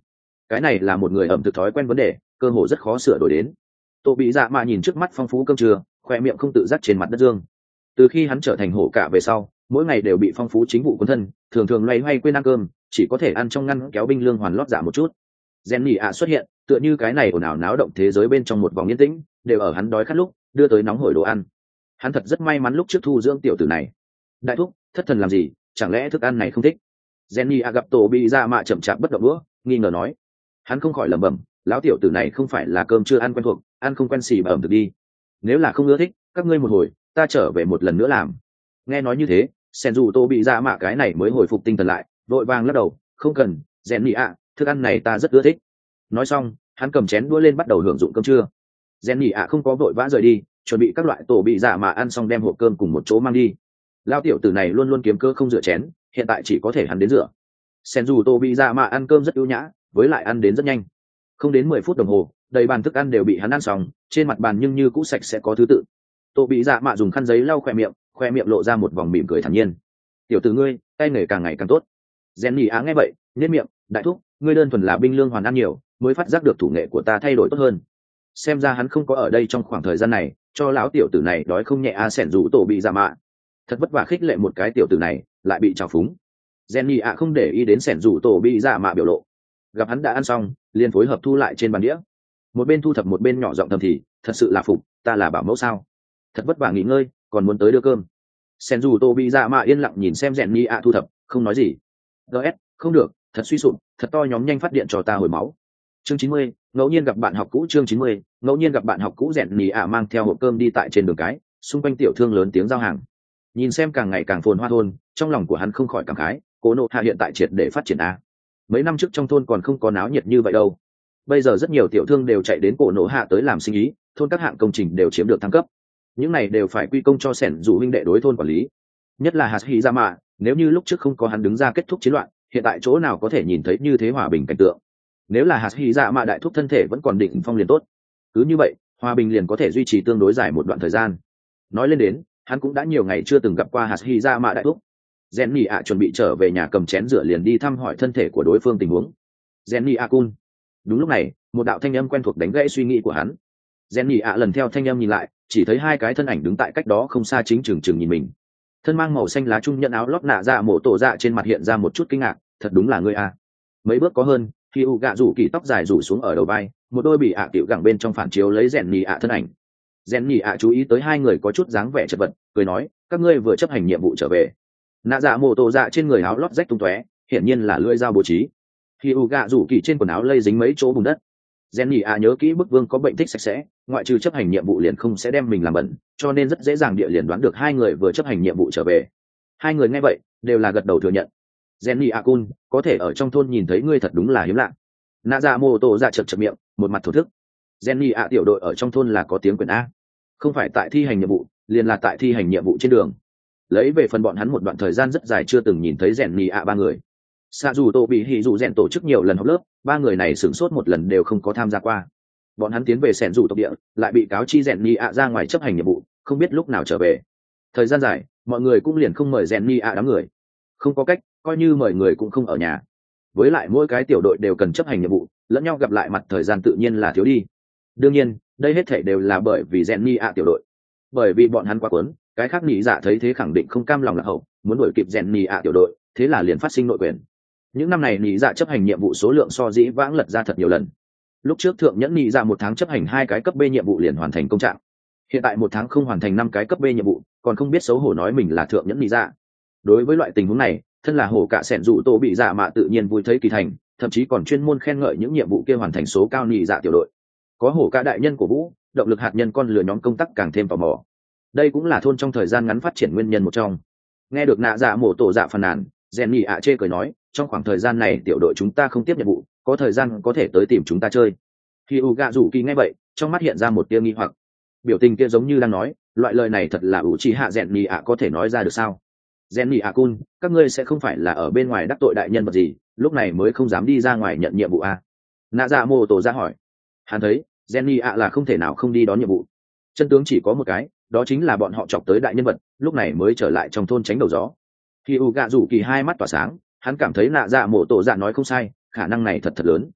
cái này là một người ẩm thực thói quen vấn đề, cơ hồ rất khó sửa đổi đến. Tô bị dạ mạ nhìn trước mắt phong phú cơm trưa, khoe miệng không tự giác trên mặt đất dương. Từ khi hắn trở thành hổ cả về sau, mỗi ngày đều bị phong phú chính vụ cuốn thân, thường thường loay hoay quên ăn cơm, chỉ có thể ăn trong ngăn kéo binh lương hoàn lót dạ một chút. Jenny ạ xuất hiện, tựa như cái này ồn ào náo động thế giới bên trong một vòng yên tĩnh, đều ở hắn đói khát lúc đưa tới nóng hổi đồ ăn. Hắn thật rất may mắn lúc trước thu dưỡng tiểu tử này. Đại thúc, thất thần làm gì, chẳng lẽ thức ăn này không thích? Jenny ạ gặp tổ bị dạ mạ chậm chạp bất động đũa, nghi ngờ nói. Hắn không khỏi lẩm bẩm, lão tiểu tử này không phải là cơm chưa ăn quen thuộc, ăn không quen xì mà ẩm thực đi. Nếu là không ưa thích, các ngươi một hồi, ta trở về một lần nữa làm. Nghe nói như thế, sen dù tô bị dạ mạ cái này mới hồi phục tinh thần lại, vội vàng lắc đầu, không cần, Jenny ạ, thức ăn này ta rất ưa thích. Nói xong, hắn cầm chén đũa lên bắt đầu hưởng dụng cơm trưa. Jenny ạ không có vội vã rời đi, chuẩn bị các loại tổ bị dạ mạ ăn xong đem hộp cơm cùng một chỗ mang đi. Lao tiểu tử này luôn luôn kiếm cơ không rửa chén, hiện tại chỉ có thể hắn đến rửa. Sen dù tô bị dạ mạ ăn cơm rất ưu nhã, với lại ăn đến rất nhanh, không đến mười phút đồng hồ, đầy bàn thức ăn đều bị hắn ăn xong, trên mặt bàn nhưng như cũ sạch sẽ có thứ tự. Tô bị dạ mạ dùng khăn giấy lau khoe miệng, khoe miệng lộ ra một vòng mỉm cười thản nhiên. Tiểu tử ngươi, tay nghề càng ngày càng tốt. Jenny á nghe vậy, nhếch miệng, đại thúc, ngươi đơn thuần là binh lương hoàn ăn nhiều, mới phát giác được thủ nghệ của ta thay đổi tốt hơn. Xem ra hắn không có ở đây trong khoảng thời gian này, cho lão tiểu tử này đói không nhẹ a. Sẻn rủ tổ bị dạ mạ thật vất vả khích lệ một cái tiểu tử này, lại bị trào phúng. Jenny ạ không để ý đến sẻn rủ tổ bị dạ mạ biểu lộ, gặp hắn đã ăn xong, liền phối hợp thu lại trên bàn đĩa, một bên thu thập một bên nhỏ giọng thầm thì, thật sự là phục, ta là bảo mẫu sao? Thật vất vả nghỉ ngơi, còn muốn tới đưa cơm. Sẻn rủ tổ bị dạ mạ yên lặng nhìn xem Jenny ạ thu thập, không nói gì. gs không được, thật suy sụp, thật to, nhóm nhanh phát điện cho ta hồi máu. Chương chín mươi, ngẫu nhiên gặp bạn học cũ. Chương chín mươi, ngẫu nhiên gặp bạn học cũ. Jenny ạ mang theo hộp cơm đi tại trên đường cái, xung quanh tiểu thương lớn tiếng giao hàng. Nhìn xem càng ngày càng phồn hoa thôn, trong lòng của hắn không khỏi cảm khái, Cố Nộ Hạ hiện tại triệt để phát triển a. Mấy năm trước trong thôn còn không có náo nhiệt như vậy đâu. Bây giờ rất nhiều tiểu thương đều chạy đến Cố Nộ Hạ tới làm sinh ý, thôn các hạng công trình đều chiếm được thăng cấp. Những này đều phải quy công cho Sẻn dù huynh đệ đối thôn quản lý. Nhất là Hashirama, nếu như lúc trước không có hắn đứng ra kết thúc chiến loạn, hiện tại chỗ nào có thể nhìn thấy như thế hòa bình cảnh tượng. Nếu là Hashirama đại thúc thân thể vẫn còn định phong liền tốt. Cứ như vậy, hòa bình liền có thể duy trì tương đối dài một đoạn thời gian. Nói lên đến, hắn cũng đã nhiều ngày chưa từng gặp qua Hashirama đại thúc. Jenny ạ chuẩn bị trở về nhà cầm chén rửa liền đi thăm hỏi thân thể của đối phương tình huống. Jenny ạ-kun. Đúng lúc này, một đạo thanh âm quen thuộc đánh gãy suy nghĩ của hắn. Jenny ạ lần theo thanh âm nhìn lại, chỉ thấy hai cái thân ảnh đứng tại cách đó không xa chính chừng chừng nhìn mình. Thân mang màu xanh lá trung nhận áo lót nạ dạ mổ tổ dạ trên mặt hiện ra một chút kinh ngạc, thật đúng là ngươi a. Mấy bước có hơn, khi u gạ rủ kỳ tóc dài rủ xuống ở đầu vai, một đôi bị ạ à tiểu gẳng bên trong phản chiếu lấy Jenny ạ thân ảnh. Jenny ạ chú ý tới hai người có chút dáng vẻ chật vật, cười nói, các ngươi vừa chấp hành nhiệm vụ trở về. Nạ dạ mổ tổ dạ trên người áo lót rách tung tóe, hiển nhiên là lưỡi dao bố trí. Khi u gạ rủ kỳ trên quần áo lây dính mấy chỗ bùn đất. Jenny ạ nhớ kỹ bức vương có bệnh thích sạch sẽ, ngoại trừ chấp hành nhiệm vụ liền không sẽ đem mình làm bẩn, cho nên rất dễ dàng địa liền đoán được hai người vừa chấp hành nhiệm vụ trở về. Hai người nghe vậy đều là gật đầu thừa nhận. Jenny ạ-kun, có thể ở trong thôn nhìn thấy ngươi thật đúng là hiếm lạ. Nạ dạ mổ tổ dạ chật chật miệng, một mặt thổ thức. Jenny ạ tiểu đội ở trong thôn là có tiếng quyền a, không phải tại thi hành nhiệm vụ, liền là tại thi hành nhiệm vụ trên đường. Lấy về phần bọn hắn một đoạn thời gian rất dài chưa từng nhìn thấy Jenny ạ ba người. Sa dù tổ bị hỉ dù rèn tổ chức nhiều lần học lớp, ba người này sửng sốt một lần đều không có tham gia qua. Bọn hắn tiến về sẻn dù tộc địa, lại bị cáo chi Jenny ạ ra ngoài chấp hành nhiệm vụ, không biết lúc nào trở về. Thời gian dài, mọi người cũng liền không mời Jenny ạ đám người. Không có cách, coi như mời người cũng không ở nhà. Với lại mỗi cái tiểu đội đều cần chấp hành nhiệm vụ, lẫn nhau gặp lại mặt thời gian tự nhiên là thiếu đi. Đương nhiên, đây hết thảy đều là bởi vì Jenny ạ tiểu đội. Bởi vì bọn hắn quá quấn, cái khác nhị dạ thấy thế khẳng định không cam lòng lạc hậu, muốn đuổi kịp Jenny ạ tiểu đội, thế là liền phát sinh nội quyền. Những năm này nhị dạ chấp hành nhiệm vụ số lượng so dĩ vãng lật ra thật nhiều lần. Lúc trước thượng nhẫn nhị dạ một tháng chấp hành hai cái cấp B nhiệm vụ liền hoàn thành công trạng. Hiện tại một tháng không hoàn thành năm cái cấp B nhiệm vụ, còn không biết xấu hổ nói mình là thượng nhẫn nhị dạ. Đối với loại tình huống này, thân là hổ cả sẻn dụ tổ bị dạ mạ tự nhiên vui thấy kỳ thành, thậm chí còn chuyên môn khen ngợi những nhiệm vụ kia hoàn thành số cao nhị dạ tiểu đội. Có hổ cả đại nhân của vũ, động lực hạt nhân con lừa nhóm công tác càng thêm tò mò. Đây cũng là thôn trong thời gian ngắn phát triển nguyên nhân một trong. Nghe được nạ dạ mổ tổ dạ phàn nàn, Jenny ạ chê cười nói, trong khoảng thời gian này tiểu đội chúng ta không tiếp nhiệm vụ, có thời gian có thể tới tìm chúng ta chơi. Khi u gạ rủ kỳ nghe vậy, trong mắt hiện ra một tia nghi hoặc. Biểu tình kia giống như đang nói, loại lời này thật là ủ trì hạ Jenny ạ có thể nói ra được sao? Jenny ạ cun, các ngươi sẽ không phải là ở bên ngoài đắc tội đại nhân vật gì, lúc này mới không dám đi ra ngoài nhận nhiệm vụ à? Nạ dạ mô tổ ra hỏi. Hắn thấy Jenny ạ là không thể nào không đi đón nhiệm vụ. Chân tướng chỉ có một cái, đó chính là bọn họ chọc tới đại nhân vật, lúc này mới trở lại trong thôn tránh đầu gió. Khi u gạ rủ kỳ hai mắt tỏa sáng, hắn cảm thấy nạ dạ mổ tổ dạ nói không sai, khả năng này thật thật lớn.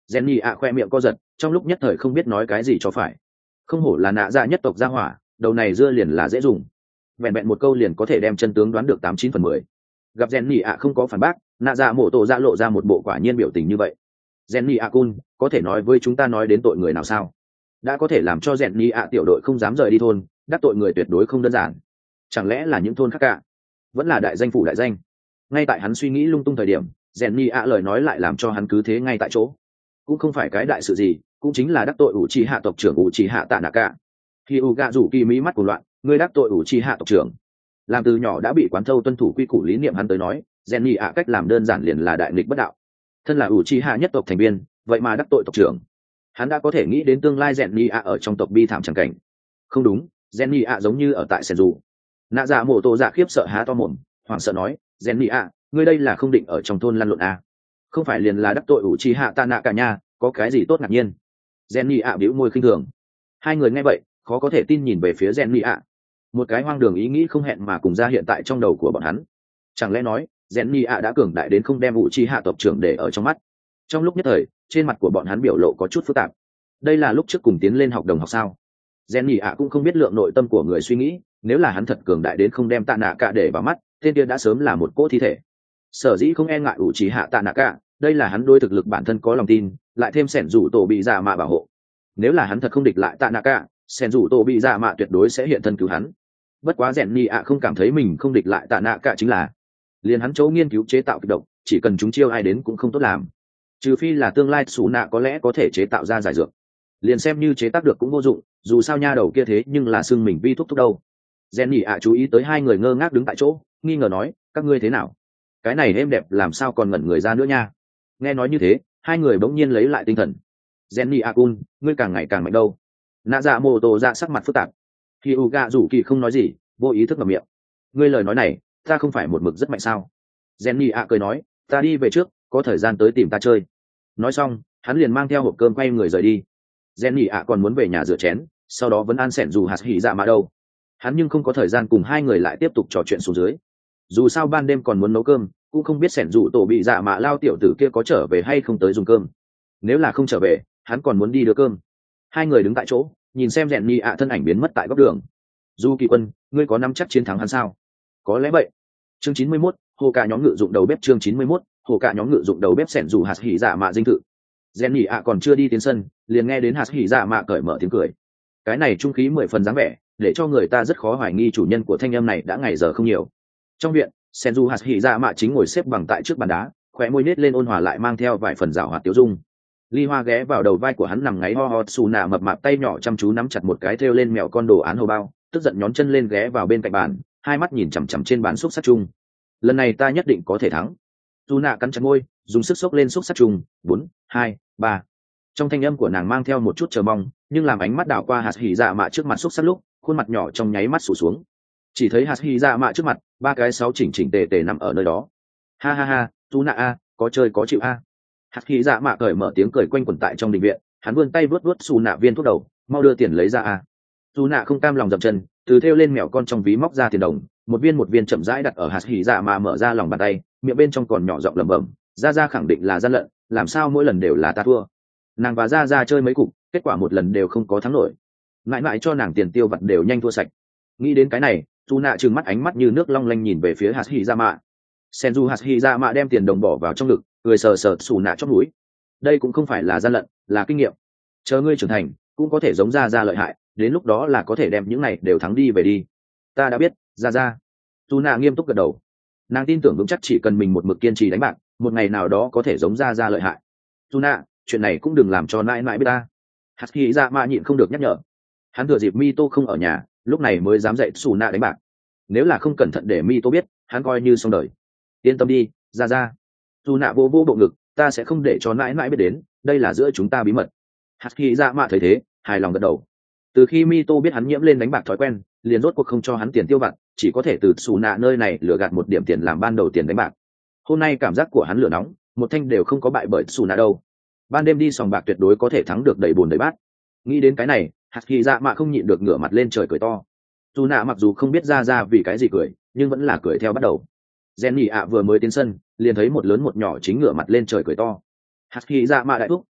Jenny ạ khoe miệng co giật, trong lúc nhất thời không biết nói cái gì cho phải. Không hổ là nạ dạ nhất tộc gia hỏa, đầu này dưa liền là dễ dùng. Vẹn vẹn một câu liền có thể đem chân tướng đoán được tám chín phần mười. Gặp Jenny ạ không có phản bác, nạ dạ mổ tổ dạ lộ ra một bộ quả nhiên biểu tình như vậy. Jenny ạ cun, có thể nói với chúng ta nói đến tội người nào sao? Đã có thể làm cho Jenny ạ tiểu đội không dám rời đi thôn, đắc tội người tuyệt đối không đơn giản. Chẳng lẽ là những thôn khác cả? Vẫn là đại danh phủ đại danh? Ngay tại hắn suy nghĩ lung tung thời điểm, Jenny ạ lời nói lại làm cho hắn cứ thế ngay tại chỗ. Cũng không phải cái đại sự gì, cũng chính là đắc tội ủ trì hạ tộc trưởng ủ trì hạ tạ nạ cả. Khi u gạ rủ kỳ mỹ mắt của loạn, ngươi đắc tội ủ trì hạ tộc trưởng. Làm từ nhỏ đã bị quán thâu tuân thủ quy củ lý niệm hắn tới nói, Jenny ạ cách làm đơn giản liền là đại nghịch bất đạo. Thân là ủ trì hạ nhất tộc thành viên, vậy mà đắc tội tộc trưởng. Hắn đã có thể nghĩ đến tương lai Jenny ạ ở trong tộc bi thảm chẳng cảnh. Không đúng, Jenny ạ giống như ở tại Senju. Nạ dạ mổ tổ dạ khiếp sợ há to mồm, hoảng sợ nói, Jenny ạ, ngươi đây là không định ở trong thôn lăn lộn à? Không phải liền là đắc tội ủ trì hạ tạ nạ cả nhà, có cái gì tốt ngạc nhiên? Jenny ạ bĩu môi khinh thường. Hai người nghe vậy, khó có thể tin nhìn về phía Jenny ạ. Một cái hoang đường ý nghĩ không hẹn mà cùng ra hiện tại trong đầu của bọn hắn. Chẳng lẽ nói, Jenny ạ đã cường đại đến không đem ủ trì hạ tộc trưởng để ở trong mắt? Trong lúc nhất thời, trên mặt của bọn hắn biểu lộ có chút phức tạp. Đây là lúc trước cùng tiến lên học đồng học sao? Jenny ạ cũng không biết lượng nội tâm của người suy nghĩ, nếu là hắn thật cường đại đến không đem tạ nạ cả để vào mắt, tên kia đã sớm là một cỗ thi thể. Sở dĩ không e ngại ủ trì hạ tạ nạ cả, đây là hắn đối thực lực bản thân có lòng tin, lại thêm sẻn rủ tổ bị dạ mạ bảo hộ. Nếu là hắn thật không địch lại tạ nạ cả, sẻn rủ tổ bị dạ mạ tuyệt đối sẽ hiện thân cứu hắn. Bất quá Jenny ạ không cảm thấy mình không địch lại tạ nạ cả chính là, liền hắn chỗ nghiên cứu chế tạo kịch độc, chỉ cần chúng chiêu ai đến cũng không tốt làm. Trừ phi là tương lai xù nạ có lẽ có thể chế tạo ra giải dược, liền xem như chế tác được cũng vô dụng, dù sao nha đầu kia thế nhưng là xưng mình vi thúc thúc đâu. Jenny ạ chú ý tới hai người ngơ ngác đứng tại chỗ, nghi ngờ nói, các ngươi thế nào? Cái này êm đẹp làm sao còn ngẩn người ra nữa nha? Nghe nói như thế, hai người bỗng nhiên lấy lại tinh thần. Jenny ạ cun, ngươi càng ngày càng mạnh đâu? Nạ dạ mô tô ra sắc mặt phức tạp. Khi u gạ rủ kỳ không nói gì, vô ý thức ngậm miệng. Ngươi lời nói này, ta không phải một mực rất mạnh sao? Jenny ạ cười nói, ta đi về trước, có thời gian tới tìm ta chơi. Nói xong, hắn liền mang theo hộp cơm quay người rời đi. Jenny ạ còn muốn về nhà rửa chén, sau đó vẫn an sẻn dù hạt hỉ dạ mà đâu. Hắn nhưng không có thời gian cùng hai người lại tiếp tục trò chuyện xuống dưới. Dù sao ban đêm còn muốn nấu cơm, cũng không biết sẻn dù tổ bị dạ mạ lao tiểu tử kia có trở về hay không tới dùng cơm. Nếu là không trở về, hắn còn muốn đi đưa cơm. Hai người đứng tại chỗ, nhìn xem rèn nhi ạ thân ảnh biến mất tại góc đường. Du Kỳ Quân, ngươi có nắm chắc chiến thắng hắn sao? Có lẽ vậy. Chương chín mươi mốt, hồ cả nhóm ngự dụng đầu bếp. Chương chín mươi mốt, hồ cả nhóm ngự dụng đầu bếp sẻn dù hạt hỉ dạ mạ dinh thự. Rèn nhi ạ còn chưa đi tiến sân, liền nghe đến hạt hỉ dạ mạ cởi mở tiếng cười. Cái này trung khí mười phần dáng vẻ, để cho người ta rất khó hoài nghi chủ nhân của thanh âm này đã ngày giờ không nhiều. Trong viện, Senju hạt hỉ dạ mạ chính ngồi xếp bằng tại trước bàn đá, khóe môi nết lên ôn hòa lại mang theo vài phần rào hoạt tiêu dung. Ly Hoa ghé vào đầu vai của hắn nằm ngáy ho ho, xù nạ mập mạp tay nhỏ chăm chú nắm chặt một cái thêu lên mèo con đồ án hầu bao, tức giận nhón chân lên ghé vào bên cạnh bàn, hai mắt nhìn chằm chằm trên bàn xúc sắc chung. Lần này ta nhất định có thể thắng. Xù nạ cắn chặt môi, dùng sức xốc lên xúc sắc chung. Bốn, hai, ba. Trong thanh âm của nàng mang theo một chút chờ mong, nhưng làm ánh mắt đảo qua hạt hỉ dạ mạ trước mặt xúc sắc lúc, khuôn mặt nhỏ trong nháy mắt sụt xuống. Chỉ thấy hạt hỉ dạ mạ trước mặt, ba cái sáu chỉnh chỉnh tề tề nằm ở nơi đó. Ha ha ha, Xù nạ a, có chơi có chịu a. Hạt hỉ dạ mạ cởi mở tiếng cười quanh quẩn tại trong đình viện, hắn vươn tay vuốt vuốt xù nạ viên thuốc đầu, mau đưa tiền lấy ra a. Xù nạ không cam lòng dậm chân, từ thêu lên mèo con trong ví móc ra tiền đồng, một viên một viên chậm rãi đặt ở hạt hỉ dạ mạ mở ra lòng bàn tay, miệng bên trong còn nhỏ giọng lẩm bẩm, ra ra khẳng định là gian lận, làm sao mỗi lần đều là ta thua. Nàng và ra ra chơi mấy cục, kết quả một lần đều không có thắng nổi, ngại ngại cho nàng tiền tiêu vặt đều nhanh thua sạch. Nghĩ đến cái này, Xù nạ trừng mắt ánh mắt như nước long lanh nhìn về phía hạt hỉ dạ mạ. Senju hạt hỉ dạ mạ đem tiền đồng bỏ vào trong ngực, cười sờ sờ Xù nạ chóp mũi. Đây cũng không phải là gian lận, là kinh nghiệm. Chờ ngươi trưởng thành, cũng có thể giống ra ra lợi hại, đến lúc đó là có thể đem những này đều thắng đi về đi. Ta đã biết, ra ra. Xù nạ nghiêm túc gật đầu. Nàng tin tưởng vững chắc chỉ cần mình một mực kiên trì đánh bạc, một ngày nào đó có thể giống ra ra lợi hại. Xù nạ, chuyện này cũng đừng làm cho nãi nãi biết ta. Hạt hỉ dạ mạ nhịn không được nhắc nhở. Hắn thừa dịp Mito không ở nhà, lúc này mới dám dạy Xù nạ đánh bạc. Nếu là không cẩn thận để Mito biết, hắn coi như xong đời. Yên tâm đi, ra ra. Xù nạ vô vô bộ ngực, ta sẽ không để cho nãi nãi biết đến, đây là giữa chúng ta bí mật. Hạt hỉ dạ mạ thấy thế, hài lòng gật đầu. Từ khi Mito biết hắn nhiễm lên đánh bạc thói quen, liền rốt cuộc không cho hắn tiền tiêu vặt, chỉ có thể từ Xù nạ nơi này lừa gạt một điểm tiền làm ban đầu tiền đánh bạc. Hôm nay cảm giác của hắn lửa nóng, một thanh đều không có bại bởi Xù nạ đâu. Ban đêm đi sòng bạc tuyệt đối có thể thắng được đầy bồn đầy bát. Nghĩ đến cái này, hạt hỉ dạ mạ không nhịn được ngửa mặt lên trời cười to. Xù nạ mặc dù không biết ra ra vì cái gì cười, nhưng vẫn là cười theo bắt đầu. Jenny ạ vừa mới tiến sân, liền thấy một lớn một nhỏ chính ngửa mặt lên trời cười to. Hạt hỉ dạ mạ đại thúc,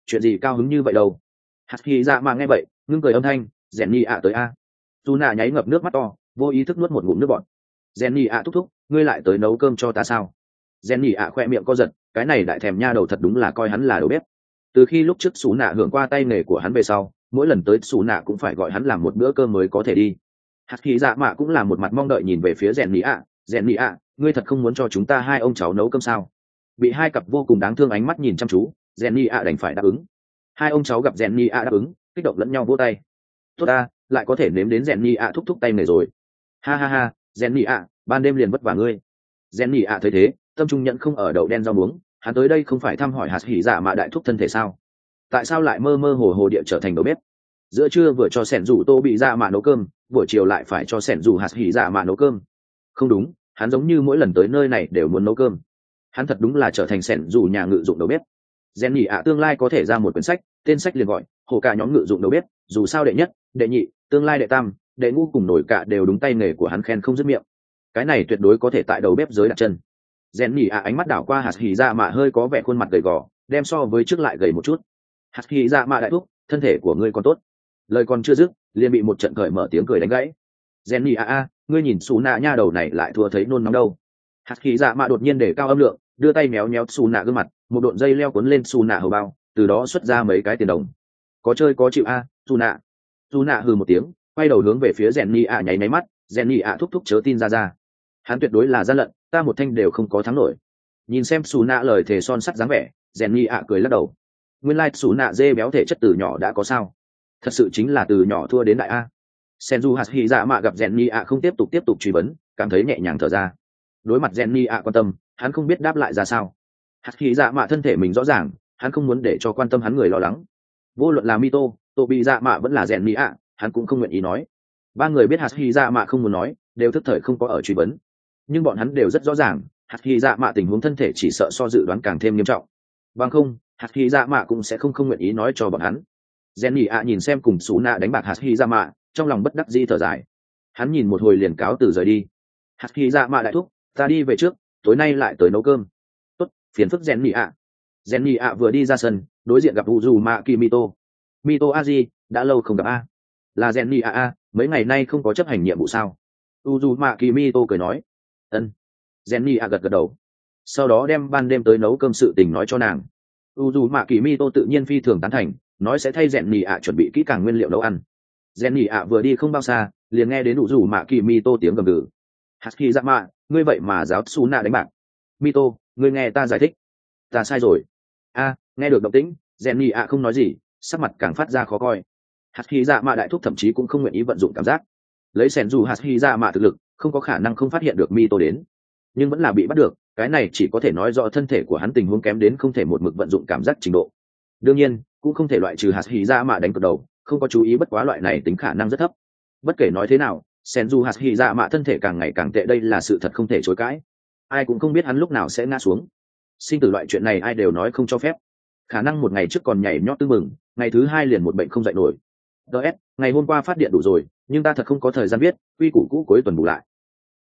chuyện gì cao hứng như vậy đâu. Hạt hy dạ mạ nghe vậy ngưng cười âm thanh, rèn nhị ạ tới a. Dù nạ nháy ngập nước mắt to, vô ý thức nuốt một ngụm nước bọt. Rèn nhị ạ thúc thúc, ngươi lại tới nấu cơm cho ta sao? Rèn nhị ạ khoe miệng co giật, cái này đại thèm nha đầu thật đúng là coi hắn là đầu bếp. Từ khi lúc trước xú nạ hưởng qua tay nghề của hắn về sau, mỗi lần tới xú nạ cũng phải gọi hắn làm một bữa cơm mới có thể đi. Hạt hy dạ mạ cũng là một mặt mong đợi nhìn về phía rèn nhị ạ. Rèn nhị ạ, ngươi thật không muốn cho chúng ta hai ông cháu nấu cơm sao? Bị hai cặp vô cùng đáng thương ánh mắt nhìn chăm chú, rèn nhị ạ đành phải đáp ứng. Hai ông cháu gặp rèn nhị ạ đáp ứng, kích động lẫn nhau vỗ tay. Tốt ta, lại có thể nếm đến rèn nhị ạ thúc thúc tay nghề rồi. Ha ha ha, rèn nhị ạ, ban đêm liền vất vả ngươi. Rèn nhị ạ thấy thế, tâm trung nhận không ở đậu đen rau muống, hắn tới đây không phải thăm hỏi hạt hỉ dạ mạ đại thúc thân thể sao? Tại sao lại mơ mơ hồ hồ địa trở thành đầu bếp? Giữa trưa vừa cho sẻn rủ tô bị dạ mạ nấu cơm, buổi chiều lại phải cho sẻn rủ hạt hỉ dạ mạ nấu cơm. Không đúng, hắn giống như mỗi lần tới nơi này đều muốn nấu cơm. Hắn thật đúng là trở thành sẻn rủ nhà ngự dụng đầu bếp. Rèn nhị ạ tương lai có thể ra một quyển sách, tên sách liền gọi hồ cả nhóm ngự dụng đầu bếp, dù sao đệ nhất, đệ nhị, tương lai đệ tam, đệ ngũ cùng nổi cả đều đúng tay nghề của hắn khen không dứt miệng. Cái này tuyệt đối có thể tại đầu bếp giới đặt chân. Rèn nhị ạ ánh mắt đảo qua hạt hỉ dạ mạ hơi có vẻ khuôn mặt gầy gò, đem so với trước lại gầy một chút. Hạt hỉ dạ mạ đại thúc, thân thể của ngươi còn tốt. Lời còn chưa dứt, liền bị một trận cởi mở tiếng cười đánh gãy. Rèn nhị ạ a, ngươi nhìn xù nạ nha đầu này lại thua thấy nôn nóng đâu. Hạt hỉ dạ mạ đột nhiên để cao âm lượng, đưa tay méo méo xù nạ gương mặt, một độn dây leo cuốn lên xù nạ hầu bao, từ đó xuất ra mấy cái tiền đồng. Có chơi có chịu a, xù nạ. Xù nạ hừ một tiếng, quay đầu hướng về phía rèn nhị ạ nháy máy mắt, rèn nhị ạ thúc thúc chớ tin ra ra. Hắn tuyệt đối là gian lận, ta một thanh đều không có thắng nổi. Nhìn xem xù nạ lời thề son sắt dáng vẻ, rèn nhị ạ cười lắc đầu. Nguyên lai xù nạ dê béo thể chất từ nhỏ đã có sao? Thật sự chính là từ nhỏ thua đến đại a. Senju hạt hy dạ mạ gặp rèn nhị ạ không tiếp tục tiếp tục truy vấn, cảm thấy nhẹ nhàng thở ra. Đối mặt rèn nhị ạ quan tâm, hắn không biết đáp lại ra sao. Hạt hy dạ mạ thân thể mình rõ ràng, hắn không muốn để cho quan tâm hắn người lo lắng. Vô luận là Mito, Tô bị dạ mạ vẫn là rèn nhị ạ, hắn cũng không nguyện ý nói. Ba người biết hạt hy dạ mạ không muốn nói, đều thức thời không có ở truy vấn. Nhưng bọn hắn đều rất rõ ràng, hạt hy dạ mạ tình huống thân thể chỉ sợ so dự đoán càng thêm nghiêm trọng. Bằng không, hạt hy dạ mạ cũng sẽ không không nguyện ý nói cho bọn hắn. Rèn nhị ạ nhìn xem cùng xú nạ đánh bạc hạt hy dạ mạ, trong lòng bất đắc dĩ thở dài. Hắn nhìn một hồi liền cáo từ rời đi. Hạt hy dạ mạ đại thúc, ta đi về trước, tối nay lại tới nấu cơm. Tốt, phiền phức rèn nhị ạ. Rèn nhị ạ vừa đi ra sân, đối diện gặp Uzumaki Mito. Mito Aji, đã lâu không gặp a. Là rèn nhị ạ a, mấy ngày nay không có chấp hành nhiệm vụ sao? Uzumaki Mito cười nói. Ân. Rèn nhị ạ gật gật đầu. Sau đó đem ban đêm tới nấu cơm sự tình nói cho nàng. Uzumaki Mito tự nhiên phi thường tán thành, nói sẽ thay rèn nhị ạ chuẩn bị kỹ càng nguyên liệu nấu ăn. Rèn nhị ạ vừa đi không bao xa, liền nghe đến Uzumaki Mito tiếng gầm gừ. Haki dạ mạ, ngươi vậy mà giáo su nạ đánh bạc. Mito, ngươi nghe ta giải thích. Ta sai rồi. A, nghe được động tĩnh, rèn nhị ạ không nói gì, sắc mặt càng phát ra khó coi. Haki dạ mạ đại thúc thậm chí cũng không nguyện ý vận dụng cảm giác. Lấy sẻn dù Haki dạ mạ thực lực, không có khả năng không phát hiện được Mito đến, nhưng vẫn là bị bắt được. Cái này chỉ có thể nói rõ thân thể của hắn tình huống kém đến không thể một mực vận dụng cảm giác trình độ. Đương nhiên, cũng không thể loại trừ Haki dạ mạ đánh cược đầu, không có chú ý bất quá loại này tính khả năng rất thấp. Bất kể nói thế nào, Senju Haki dạ mạ thân thể càng ngày càng tệ, đây là sự thật không thể chối cãi. Ai cũng không biết hắn lúc nào sẽ ngã xuống. Sinh tử loại chuyện này ai đều nói không cho phép. Khả năng một ngày trước còn nhảy nhót tưng mừng, ngày thứ hai liền một bệnh không dậy nổi. ds ngày hôm qua phát điện đủ rồi, nhưng ta thật không có thời gian viết, quy củ cũ cuối tuần bù lại.